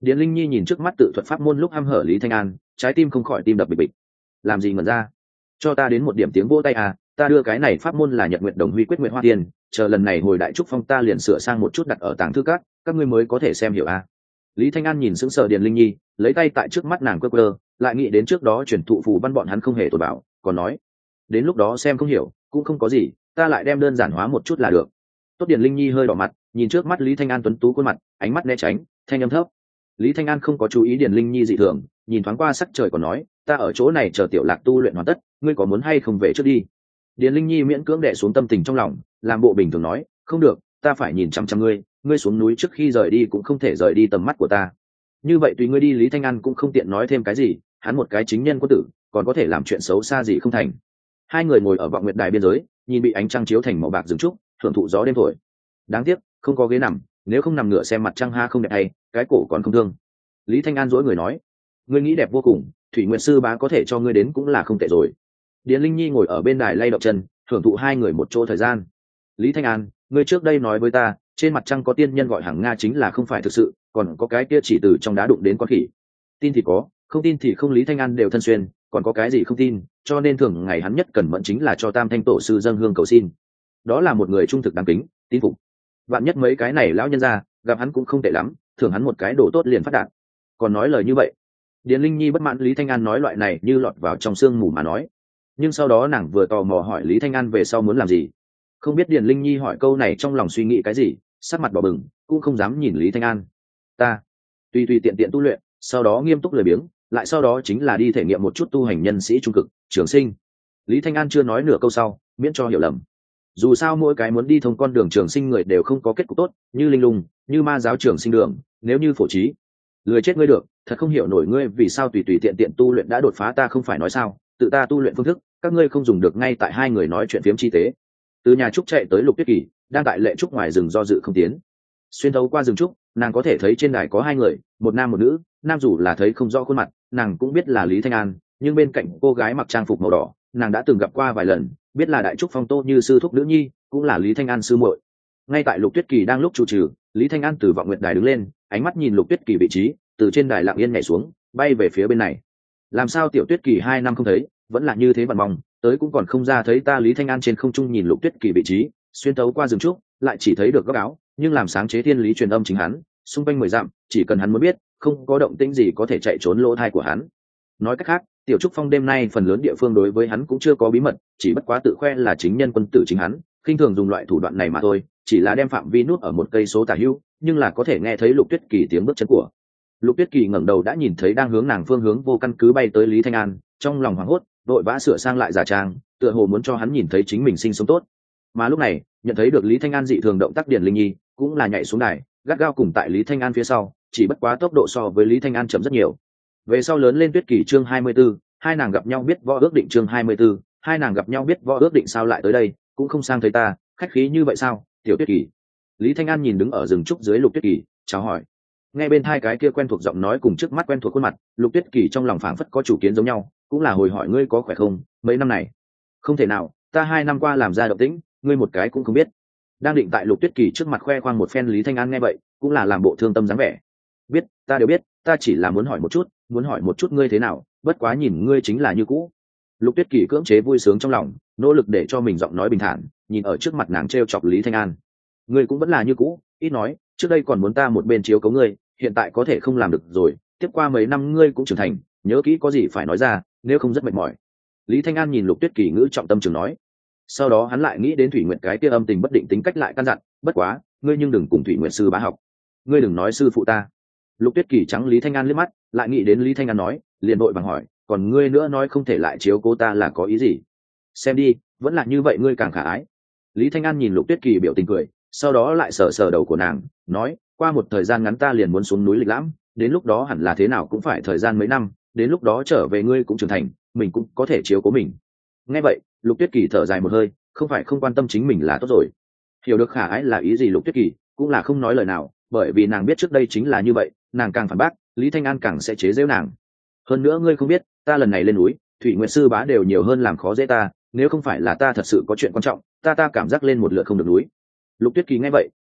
Điền Linh Nhi nhìn trước mắt tự thuật pháp môn lúc hăm hở Lý Thanh An, trái tim không khỏi tim đập bịch bịch. Làm gì ngẩn ra? Cho ta đến một điểm tiếng vỗ tay à, ta đưa cái này pháp môn là Nhật Nguyệt Đồng Huy Quyết Nguyệt Hoa Tiên, chờ lần này hồi đại trúc phong ta liền sửa sang một chút đặt ở tàng thư các ngươi mới có thể xem hiểu à. Lý Thanh An nhìn sững sờ Điền Linh Nhi, lấy tay tại trước mắt nàng quơ quơ, lại nghĩ đến trước đó truyền thụ phù văn bọn hắn không hề tồn bảo, còn nói, đến lúc đó xem không hiểu, cũng không có gì, ta lại đem đơn giản hóa một chút là được. Tốt. Điền Linh Nhi hơi đỏ mặt, nhìn trước mắt Lý Thanh An tuấn tú khuôn mặt, ánh mắt né tránh, thanh âm thấp. Lý Thanh An không có chú ý Điền Linh Nhi dị thường, nhìn thoáng qua sắc trời còn nói, ta ở chỗ này chờ Tiểu Lạc tu luyện hoàn tất, ngươi có muốn hay không về trước đi. Điền Linh Nhi miễn cưỡng đè xuống tâm tình trong lòng, làm bộ bình thường nói, không được, ta phải nhìn chăm chăm ngươi xuống núi trước khi rời đi cũng không thể rời đi tầm mắt của ta. Như vậy tùy ngươi đi. Lý Thanh An cũng không tiện nói thêm cái gì, hắn một cái chính nhân quân tử, còn có thể làm chuyện xấu xa gì không thành. Hai người ngồi ở vọng nguyệt đài biên giới, nhìn bị ánh trăng chiếu thành màu bạc rừng trúc, thưởng thụ gió đêm thổi. Đáng tiếc không có ghế nằm, nếu không nằm ngửa xem mặt trăng ha không đẹp hay, cái cổ còn không thương. Lý Thanh An dỗi người nói, ngươi nghĩ đẹp vô cùng, Thủy Nguyệt sư bá có thể cho ngươi đến cũng là không tệ rồi. Điền Linh Nhi ngồi ở bên đài lay động chân, thưởng thụ hai người một chỗ thời gian. Lý Thanh An, ngươi trước đây nói với ta, trên mặt trăng có tiên nhân gọi hàng Nga chính là không phải thực sự, còn có cái kia chỉ từ trong đá đụng đến con khỉ. Tin thì có, không tin thì không. Lý Thanh An đều thân xuyên, còn có cái gì không tin, cho nên thường ngày hắn nhất cần mẫn chính là cho Tam Thanh tổ sư dâng hương cầu xin. Đó là một người trung thực đáng kính, tin phục. Vạn nhất mấy cái này lão nhân ra, gặp hắn cũng không tệ lắm, thường hắn một cái đồ tốt liền phát đạt. Còn nói lời như vậy, Điền Linh Nhi bất mãn Lý Thanh An nói loại này như lọt vào trong sương mù mà nói. Nhưng sau đó nàng vừa tò mò hỏi Lý Thanh An về sau muốn làm gì. Không biết Điền Linh Nhi hỏi câu này trong lòng suy nghĩ cái gì, sắc mặt đỏ bừng, cũng không dám nhìn Lý Thanh An. Ta tùy tùy tiện tiện tu luyện, sau đó nghiêm túc lười biếng, lại sau đó chính là đi thể nghiệm một chút tu hành nhân sĩ trung cực, trường sinh. Lý Thanh An chưa nói nửa câu sau, miễn cho hiểu lầm. Dù sao mỗi cái muốn đi thông con đường trường sinh người đều không có kết cục tốt, như linh lung, như ma giáo trường sinh đường, nếu như phổ trí, lười chết ngươi được, thật không hiểu nổi ngươi vì sao tùy tùy tiện tiện tu luyện đã đột phá. Ta không phải nói sao, tự ta tu luyện phương thức, các ngươi không dùng được. Ngay tại hai người nói chuyện phiếm chi tế, từ nhà trúc chạy tới Lục Tuyết Kỳ, đang tại lệ trúc ngoài rừng do dự không tiến. Xuyên thấu qua rừng trúc, nàng có thể thấy trên đài có hai người, một nam một nữ. Nam dù là thấy không rõ khuôn mặt, nàng cũng biết là Lý Thanh An, nhưng bên cạnh cô gái mặc trang phục màu đỏ, nàng đã từng gặp qua vài lần, biết là đại trúc phong Tô Như sư thúc nữ nhi, cũng là Lý Thanh An sư muội. Ngay tại Lục Tuyết Kỳ đang lúc chủ trừ, Lý Thanh An từ vọng nguyệt đài đứng lên, ánh mắt nhìn Lục Tuyết Kỳ vị trí, từ trên đài lặng yên nhảy xuống, bay về phía bên này. Làm sao Tiểu Tuyết Kỳ 2 năm không thấy, vẫn là như thế vặn vòng, tới cũng còn không ra thấy ta. Lý Thanh An trên không trung nhìn Lục Tuyết Kỳ vị trí, xuyên tấu qua rừng trúc, lại chỉ thấy được góc áo, nhưng làm sáng chế thiên lý truyền âm chính hắn, xung quanh 10 dặm, chỉ cần hắn muốn biết, không có động tĩnh gì có thể chạy trốn lỗ tai của hắn. Nói cách khác, Tiểu Trúc Phong đêm nay phần lớn địa phương đối với hắn cũng chưa có bí mật, chỉ bất quá tự khoe là chính nhân quân tử chính hắn, khinh thường dùng loại thủ đoạn này mà thôi, chỉ là đem phạm vi nút ở một cây số tả hữu, nhưng là có thể nghe thấy Lục Tuyết Kỳ tiếng bước chân của. Lục Tuyết Kỳ ngẩng đầu đã nhìn thấy đang hướng nàng phương hướng vô căn cứ bay tới Lý Thanh An, trong lòng hoảng hốt, vội vã sửa sang lại giả trang, tựa hồ muốn cho hắn nhìn thấy chính mình sinh sống tốt. Mà lúc này, nhận thấy được Lý Thanh An dị thường động tác, Điền Linh Nhi cũng là nhảy xuống đài, gắt gao cùng tại Lý Thanh An phía sau, chỉ bất quá tốc độ so với Lý Thanh An chậm rất nhiều. Về sau lớn lên Tuyết Kỳ chương 24, hai nàng gặp nhau biết võ ước định chương 24, hai nàng gặp nhau biết võ ước định. Sao lại tới đây, cũng không sang thấy ta, khách khí như vậy sao, Tiểu Tuyết Kỳ. Lý Thanh An nhìn đứng ở rừng trúc dưới Lục Tuyết Kỳ, chào hỏi. Nghe bên hai cái kia quen thuộc giọng nói cùng trước mắt quen thuộc khuôn mặt, Lục Tuyết Kỳ trong lòng phảng phất có chủ kiến giống nhau, cũng là hồi hỏi ngươi có khỏe không, mấy năm này. Không thể nào, ta 2 năm qua làm ra động tĩnh, ngươi một cái cũng không biết. Đang định tại Lục Tuyết Kỳ trước mặt khoe khoang một phen, Lý Thanh An nghe vậy, cũng là làm bộ thương tâm dáng vẻ. Biết, ta đều biết, ta chỉ là muốn hỏi một chút ngươi thế nào, bất quá nhìn ngươi chính là như cũ. Lục Tuyết Kỳ cưỡng chế vui sướng trong lòng, nỗ lực để cho mình giọng nói bình thản, nhìn ở trước mặt nàng trêu chọc Lý Thanh An. Ngươi cũng vẫn là như cũ, ít nói, trước đây còn muốn ta một bên chiếu cố ngươi, hiện tại có thể không làm được rồi, tiếp qua mấy năm ngươi cũng trưởng thành, nhớ kỹ có gì phải nói ra, nếu không rất mệt mỏi. Lý Thanh An nhìn Lục Tuyết Kỳ ngữ trọng tâm trường nói. Sau đó hắn lại nghĩ đến Thủy Nguyệt cái kia âm tình bất định tính cách, lại căn dặn, bất quá, ngươi nhưng đừng cùng Thủy Nguyệt sư bá học, ngươi đừng nói sư phụ ta. Lục Tuyết Kỳ trắng Lý Thanh An liếc mắt, lại nghĩ đến Lý Thanh An nói, liền vội vàng hỏi, còn ngươi nữa nói không thể lại chiếu cố ta là có ý gì? Xem đi, vẫn là như vậy ngươi càng khả ái. Lý Thanh An nhìn Lục Tuyết Kỳ biểu tình cười, sau đó lại sờ sờ đầu của nàng, nói, qua một thời gian ngắn ta liền muốn xuống núi lịch lãm, đến lúc đó hẳn là thế nào cũng phải thời gian mấy năm, đến lúc đó trở về ngươi cũng trưởng thành, mình cũng có thể chiếu cố mình. Nghe vậy, Lục Tuyết Kỳ thở dài một hơi, không phải không quan tâm chính mình là tốt rồi. Hiểu được khả ái là ý gì Lục Tuyết Kỳ cũng là không nói lời nào, bởi vì nàng biết trước đây chính là như vậy, nàng càng phản bác, Lý Thanh An càng sẽ chế giễu nàng. Hơn nữa ngươi không biết, ta lần này lên núi, Thủy Nguyệt sư bá đều nhiều hơn làm khó dễ ta, nếu không phải là ta thật sự có chuyện quan trọng, ta cảm giác lên một lượt không được núi. Lục Tuyết Kỳ nghe vậy,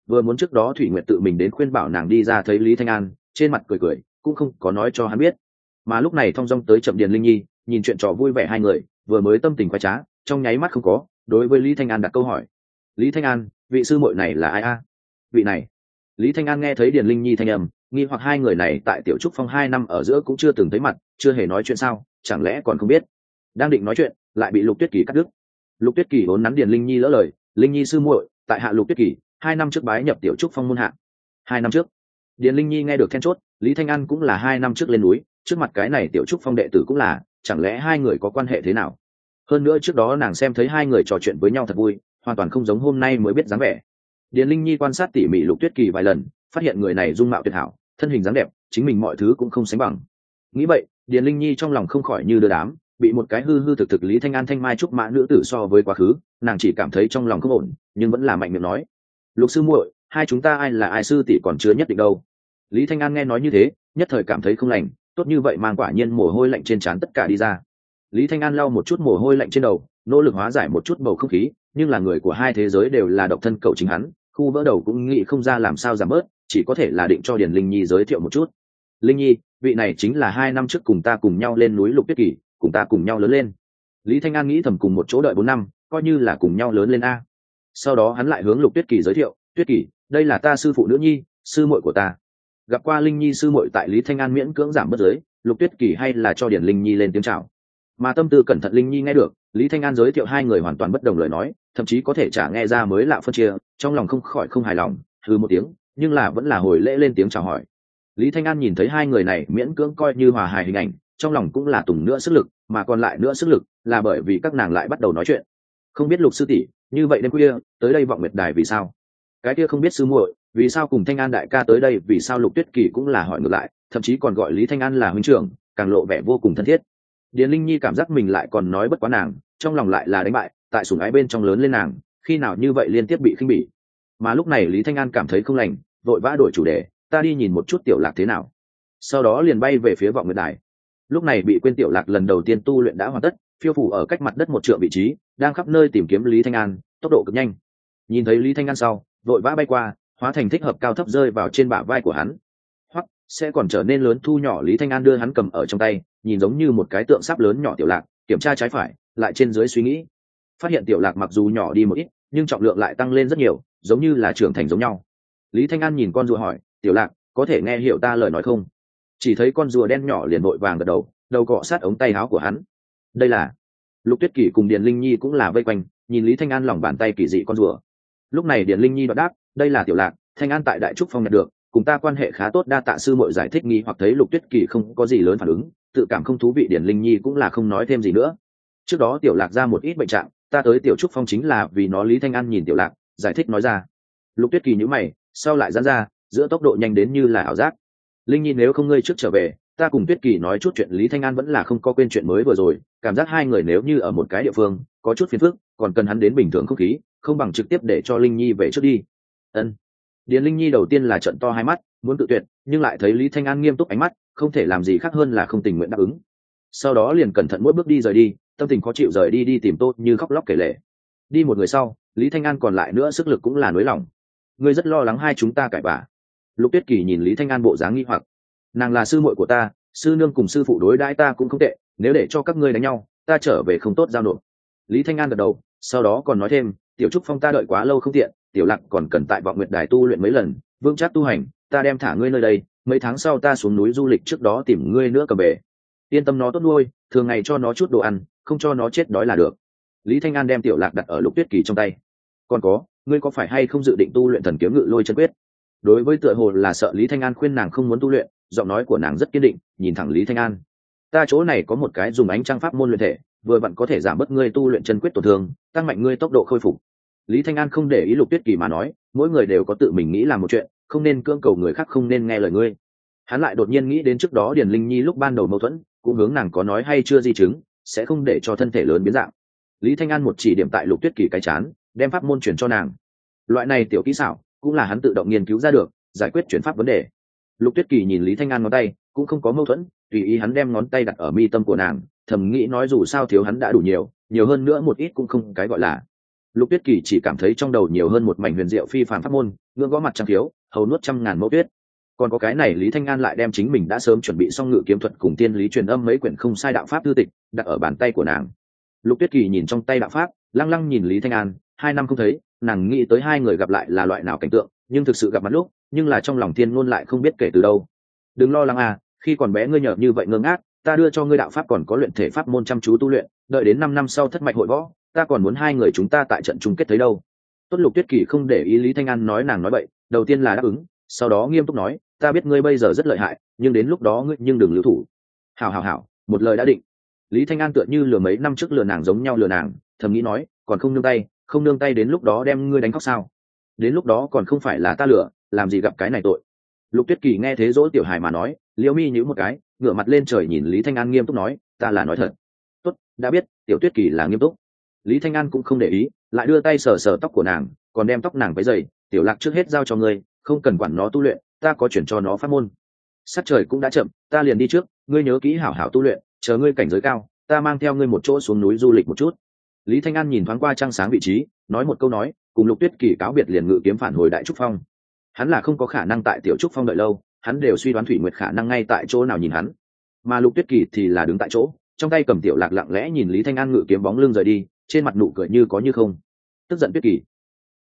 vừa muốn trước đó Thủy Nguyệt tự mình đến khuyên bảo nàng đi ra thấy Lý Thanh An, trên mặt cười cười cũng không có nói cho hắn biết. Mà lúc này thong dong tới chậm Điền Linh Nhi nhìn chuyện trò vui vẻ hai người, vừa mới tâm tình khoái trá, trong nháy mắt không có đối với Lý Thanh An đặt câu hỏi. Lý Thanh An, vị sư muội này là ai a? Vị này. Lý Thanh An nghe thấy Điền Linh Nhi thanh âm, nghi hoặc hai người này tại Tiểu Trúc Phong 2 năm ở giữa cũng chưa từng thấy mặt, chưa hề nói chuyện sao, chẳng lẽ còn không biết. Đang định nói chuyện, lại bị Lục Tuyết Kỳ cắt đứt. Lục Tuyết Kỳ vốn nắn Điền Linh Nhi lỡ lời, Linh Nhi sư muội, tại hạ Lục Tuyết Kỳ, 2 năm trước bái nhập Tiểu Trúc Phong môn hạ. 2 năm trước. Điền Linh Nhi nghe được then chốt, Lý Thanh An cũng là 2 năm trước lên núi, trước mặt cái này Tiểu Trúc Phong đệ tử cũng là, chẳng lẽ hai người có quan hệ thế nào? Hơn nữa trước đó nàng xem thấy hai người trò chuyện với nhau thật vui, hoàn toàn không giống hôm nay mới biết dáng vẻ. Điền Linh Nhi quan sát tỉ mỉ Lục Tuyết Kỳ vài lần, phát hiện người này dung mạo tuyệt hảo, thân hình dáng đẹp, chính mình mọi thứ cũng không sánh bằng. Nghĩ vậy, Điền Linh Nhi trong lòng không khỏi như đưa đám, bị một cái hư hư thực thực Lý Thanh An thanh mai trúc mã nữ tử so với quá khứ, nàng chỉ cảm thấy trong lòng không ổn, nhưng vẫn là mạnh miệng nói: "Lục sư muội, hai chúng ta ai là ai sư tỷ còn chưa nhất định đâu." Lý Thanh An nghe nói như thế, nhất thời cảm thấy không lành, tốt như vậy mang quả nhiên mồ hôi lạnh trên trán tất cả đi ra. Lý Thanh An lau một chút mồ hôi lạnh trên đầu, nỗ lực hóa giải một chút bầu không khí, nhưng là người của hai thế giới đều là độc thân cậu chính hắn, khu vỡ đầu cũng nghĩ không ra làm sao giảm bớt, chỉ có thể là định cho Điền Linh Nhi giới thiệu một chút. Linh Nhi, vị này chính là 2 năm trước cùng ta cùng nhau lên núi Lục Tuyết Kỳ, cùng ta cùng nhau lớn lên. Lý Thanh An nghĩ thầm cùng một chỗ đợi 4 năm, coi như là cùng nhau lớn lên a. Sau đó hắn lại hướng Lục Tuyết Kỳ giới thiệu: Tuyết Kỳ, đây là ta sư phụ nữ nhi, sư muội của ta. Gặp qua Linh Nhi sư muội tại Lý Thanh An miễn cưỡng giảm bớt giới, Lục Tuyết Kỳ hay là cho Điền Linh Nhi lên tiếng chào. Mà tâm tư cẩn thận Linh Nhi nghe được Lý Thanh An giới thiệu hai người hoàn toàn bất đồng lời nói, thậm chí có thể chả nghe ra mới lạ phân chia, trong lòng không khỏi không hài lòng, hừ một tiếng, nhưng là vẫn là hồi lễ lên tiếng chào hỏi. Lý Thanh An nhìn thấy hai người này miễn cưỡng coi như hòa hài hình ảnh, trong lòng cũng là tùng nữa sức lực, mà còn lại nữa sức lực là bởi vì các nàng lại bắt đầu nói chuyện. Không biết Lục sư tỷ, như vậy đêm khuya tới đây vọng nguyệt đài vì sao? Cái kia không biết sư muội, vì sao cùng Thanh An đại ca tới đây, vì sao Lục Tuyết Kỳ cũng là hỏi ngược lại, thậm chí còn gọi Lý Thanh An là huynh trưởng, càng lộ vẻ vô cùng thân thiết. Điền Linh Nhi cảm giác mình lại còn nói bất quá nàng, trong lòng lại là đánh bại, tại sủng ái bên trong lớn lên nàng, khi nào như vậy liên tiếp bị khinh bỉ. Mà lúc này Lý Thanh An cảm thấy không lành, vội vã đổi chủ đề, ta đi nhìn một chút Tiểu Lạc thế nào. Sau đó liền bay về phía vọng nguyệt đài. Lúc này bị quên Tiểu Lạc lần đầu tiên tu luyện đã hoàn tất, phiêu phù ở cách mặt đất 1 trượng vị trí, đang khắp nơi tìm kiếm Lý Thanh An, tốc độ cực nhanh. Nhìn thấy Lý Thanh An sau, vội vã bay qua, hóa thành thích hợp cao thấp rơi vào trên bả vai của hắn. Hoặc sẽ còn trở nên lớn thu nhỏ. Lý Thanh An đưa hắn cầm ở trong tay, nhìn giống như một cái tượng sáp lớn nhỏ Tiểu Lạc, kiểm tra trái phải, lại trên dưới suy nghĩ, phát hiện Tiểu Lạc mặc dù nhỏ đi một ít, nhưng trọng lượng lại tăng lên rất nhiều, giống như là trưởng thành giống nhau. Lý Thanh An nhìn con rùa hỏi: Tiểu Lạc, có thể nghe hiểu ta lời nói không? Chỉ thấy con rùa đen nhỏ liền vội vàng gật đầu, đầu cọ sát ống tay áo của hắn. Đây là Lục Tuyết Kỳ cùng Điền Linh Nhi cũng là vây quanh, nhìn Lý Thanh An lòng bàn tay kỳ dị con rùa. Lúc này Điền Linh Nhi đáp: đây là Tiểu Lạc, Thanh An tại Đại Trúc Phong nhận được, cùng ta quan hệ khá tốt, đa tạ sư muội giải thích. Nghi hoặc thấy Lục Tuyết Kỳ không có gì lớn phản ứng, tự cảm không thú vị, Điền Linh Nhi cũng là không nói thêm gì nữa. Trước đó Tiểu Lạc ra một ít bệnh trạng, ta tới Tiểu Trúc Phong chính là vì nó. Lý Thanh An nhìn Tiểu Lạc, giải thích nói ra. Lục Tuyết Kỳ nhíu mày, sau lại giãn ra, giữa tốc độ nhanh đến như là ảo giác. Linh Nhi, nếu không ngươi trước trở về, ta cùng Tuyết Kỳ nói chút chuyện. Lý Thanh An vẫn là không có quên chuyện mới vừa rồi, cảm giác hai người nếu như ở một cái địa phương có chút phiền phức, còn cần hắn đến bình thường không khí, không bằng trực tiếp để cho Linh Nhi về trước đi. Ân. Điền Linh Nhi đầu tiên là trợn to hai mắt, muốn tự tuyệt, nhưng lại thấy Lý Thanh An nghiêm túc ánh mắt, không thể làm gì khác hơn là không tình nguyện đáp ứng. Sau đó liền cẩn thận mỗi bước đi rời đi, tâm tình khó chịu rời đi, đi tìm Tô Như khóc lóc kể lể. Đi một người sau, Lý Thanh An còn lại nữa sức lực cũng là nới lỏng. Ngươi rất lo lắng hai chúng ta cãi vã. Lục Tuyết Kỳ nhìn Lý Thanh An bộ dáng nghi hoặc. Nàng là sư muội của ta, sư nương cùng sư phụ đối đãi ta cũng không tệ, nếu để cho các ngươi đánh nhau, ta trở về không tốt giao nộp. Lý Thanh An gật đầu, sau đó còn nói thêm: Tiểu Trúc Phong ta đợi quá lâu không tiện, Tiểu Lạc còn cần tại vọng nguyệt đài tu luyện mấy lần, vững chắc tu hành, ta đem thả ngươi nơi đây, mấy tháng sau ta xuống núi du lịch trước đó tìm ngươi nữa cầm về. Yên tâm, nó tốt nuôi, thường ngày cho nó chút đồ ăn, không cho nó chết đói là được. Lý Thanh An đem Tiểu Lạc đặt ở Lục Tuyết Kỳ trong tay. Còn có, ngươi có phải hay không dự định tu luyện thần kiếm ngự lôi chân quyết? Đối với tựa hồ là sợ Lý Thanh An khuyên nàng không muốn tu luyện, giọng nói của nàng rất kiên định, nhìn thẳng Lý Thanh An. Ta chỗ này có một cái dùng ánh trăng pháp môn luyện thể, vừa vặn có thể giảm bớt ngươi tu luyện chân quyết tổn thương, tăng mạnh ngươi tốc độ khôi phục. Lý Thanh An không để ý Lục Tuyết Kỳ mà nói, mỗi người đều có tự mình nghĩ làm một chuyện, không nên cưỡng cầu người khác không nên nghe lời ngươi. Hắn lại đột nhiên nghĩ đến trước đó Điền Linh Nhi lúc ban đầu mâu thuẫn, cũng hướng nàng có nói hay chưa di chứng, sẽ không để cho thân thể lớn biến dạng. Lý Thanh An một chỉ điểm tại Lục Tuyết Kỳ cái chán, đem pháp môn chuyển cho nàng. Loại này tiểu kỹ xảo cũng là hắn tự động nghiên cứu ra được, giải quyết chuyển pháp vấn đề. Lục Tuyết Kỳ nhìn Lý Thanh An ngón tay, cũng không có mâu thuẫn, tùy ý hắn đem ngón tay đặt ở mi tâm của nàng, thầm nghĩ nói dù sao thiếu hắn đã đủ nhiều, nhiều hơn nữa một ít cũng không cái gọi là. Lục Tuyết Kỳ chỉ cảm thấy trong đầu nhiều hơn một mảnh huyền diệu phi phàm pháp môn, ngưỡng gõ mặt trăng thiếu, hầu nuốt trăm ngàn mẫu tuyết. Còn có cái này Lý Thanh An lại đem chính mình đã sớm chuẩn bị xong ngự kiếm thuật cùng tiên lý truyền âm mấy quyển không sai đạo pháp thư tịch đặt ở bàn tay của nàng. Lục Tuyết Kỳ nhìn trong tay đạo pháp, lăng lăng nhìn Lý Thanh An, 2 năm không thấy, nàng nghĩ tới hai người gặp lại là loại nào cảnh tượng, nhưng thực sự gặp mặt lúc, nhưng là trong lòng thiên ngôn lại không biết kể từ đâu. Đừng lo lắng à, khi còn bé ngươi nhờ như vậy ngơ ngác, ta đưa cho ngươi đạo pháp còn có luyện thể pháp môn chăm chú tu luyện, đợi đến 5 năm sau thất mạch hội võ, ta còn muốn hai người chúng ta tại trận chung kết thấy đâu. Tốt. Lục Tuyết Kỳ không để ý Lý Thanh An nói nàng nói bậy, đầu tiên là đáp ứng, sau đó nghiêm túc nói, ta biết ngươi bây giờ rất lợi hại, nhưng đến lúc đó ngươi nhưng đừng lưu thủ. Hảo hảo hảo, một lời đã định. Lý Thanh An tựa như lừa mấy năm trước lừa nàng giống nhau lừa nàng, thầm nghĩ nói, còn không nương tay, không nương tay đến lúc đó đem ngươi đánh khóc sao? Đến lúc đó còn không phải là ta lừa, làm gì gặp cái này tội. Lục Tuyết Kỳ nghe thế dỗ tiểu hài mà nói, liễu mi nhíu một cái, ngửa mặt lên trời nhìn Lý Thanh An nghiêm túc nói, ta là nói thật. Tốt, đã biết, tiểu Tuyết Kỳ là nghiêm túc. Lý Thanh An cũng không để ý, lại đưa tay sờ sờ tóc của nàng, còn đem tóc nàng váy dày, tiểu Lạc trước hết giao cho ngươi, không cần quản nó tu luyện, ta có chuyển cho nó pháp môn. Sắp trời cũng đã chậm, ta liền đi trước, ngươi nhớ kỹ hảo hảo tu luyện, chờ ngươi cảnh giới cao, ta mang theo ngươi một chỗ xuống núi du lịch một chút. Lý Thanh An nhìn thoáng qua trăng sáng vị trí, nói một câu nói, cùng Lục Tuyết Kỳ cáo biệt liền ngự kiếm phản hồi Đại Trúc Phong. Hắn là không có khả năng tại Tiểu Trúc Phong đợi lâu, hắn đều suy đoán Thủy Nguyệt khả năng ngay tại chỗ nào nhìn hắn, mà Lục Tuyết Kỳ thì là đứng tại chỗ, trong tay cầm Tiểu Lạc lặng lẽ nhìn Lý Thanh An ngự kiếm bóng lưng rời đi, trên mặt nụ cười như có như không. Tức giận Tuyết Kỳ,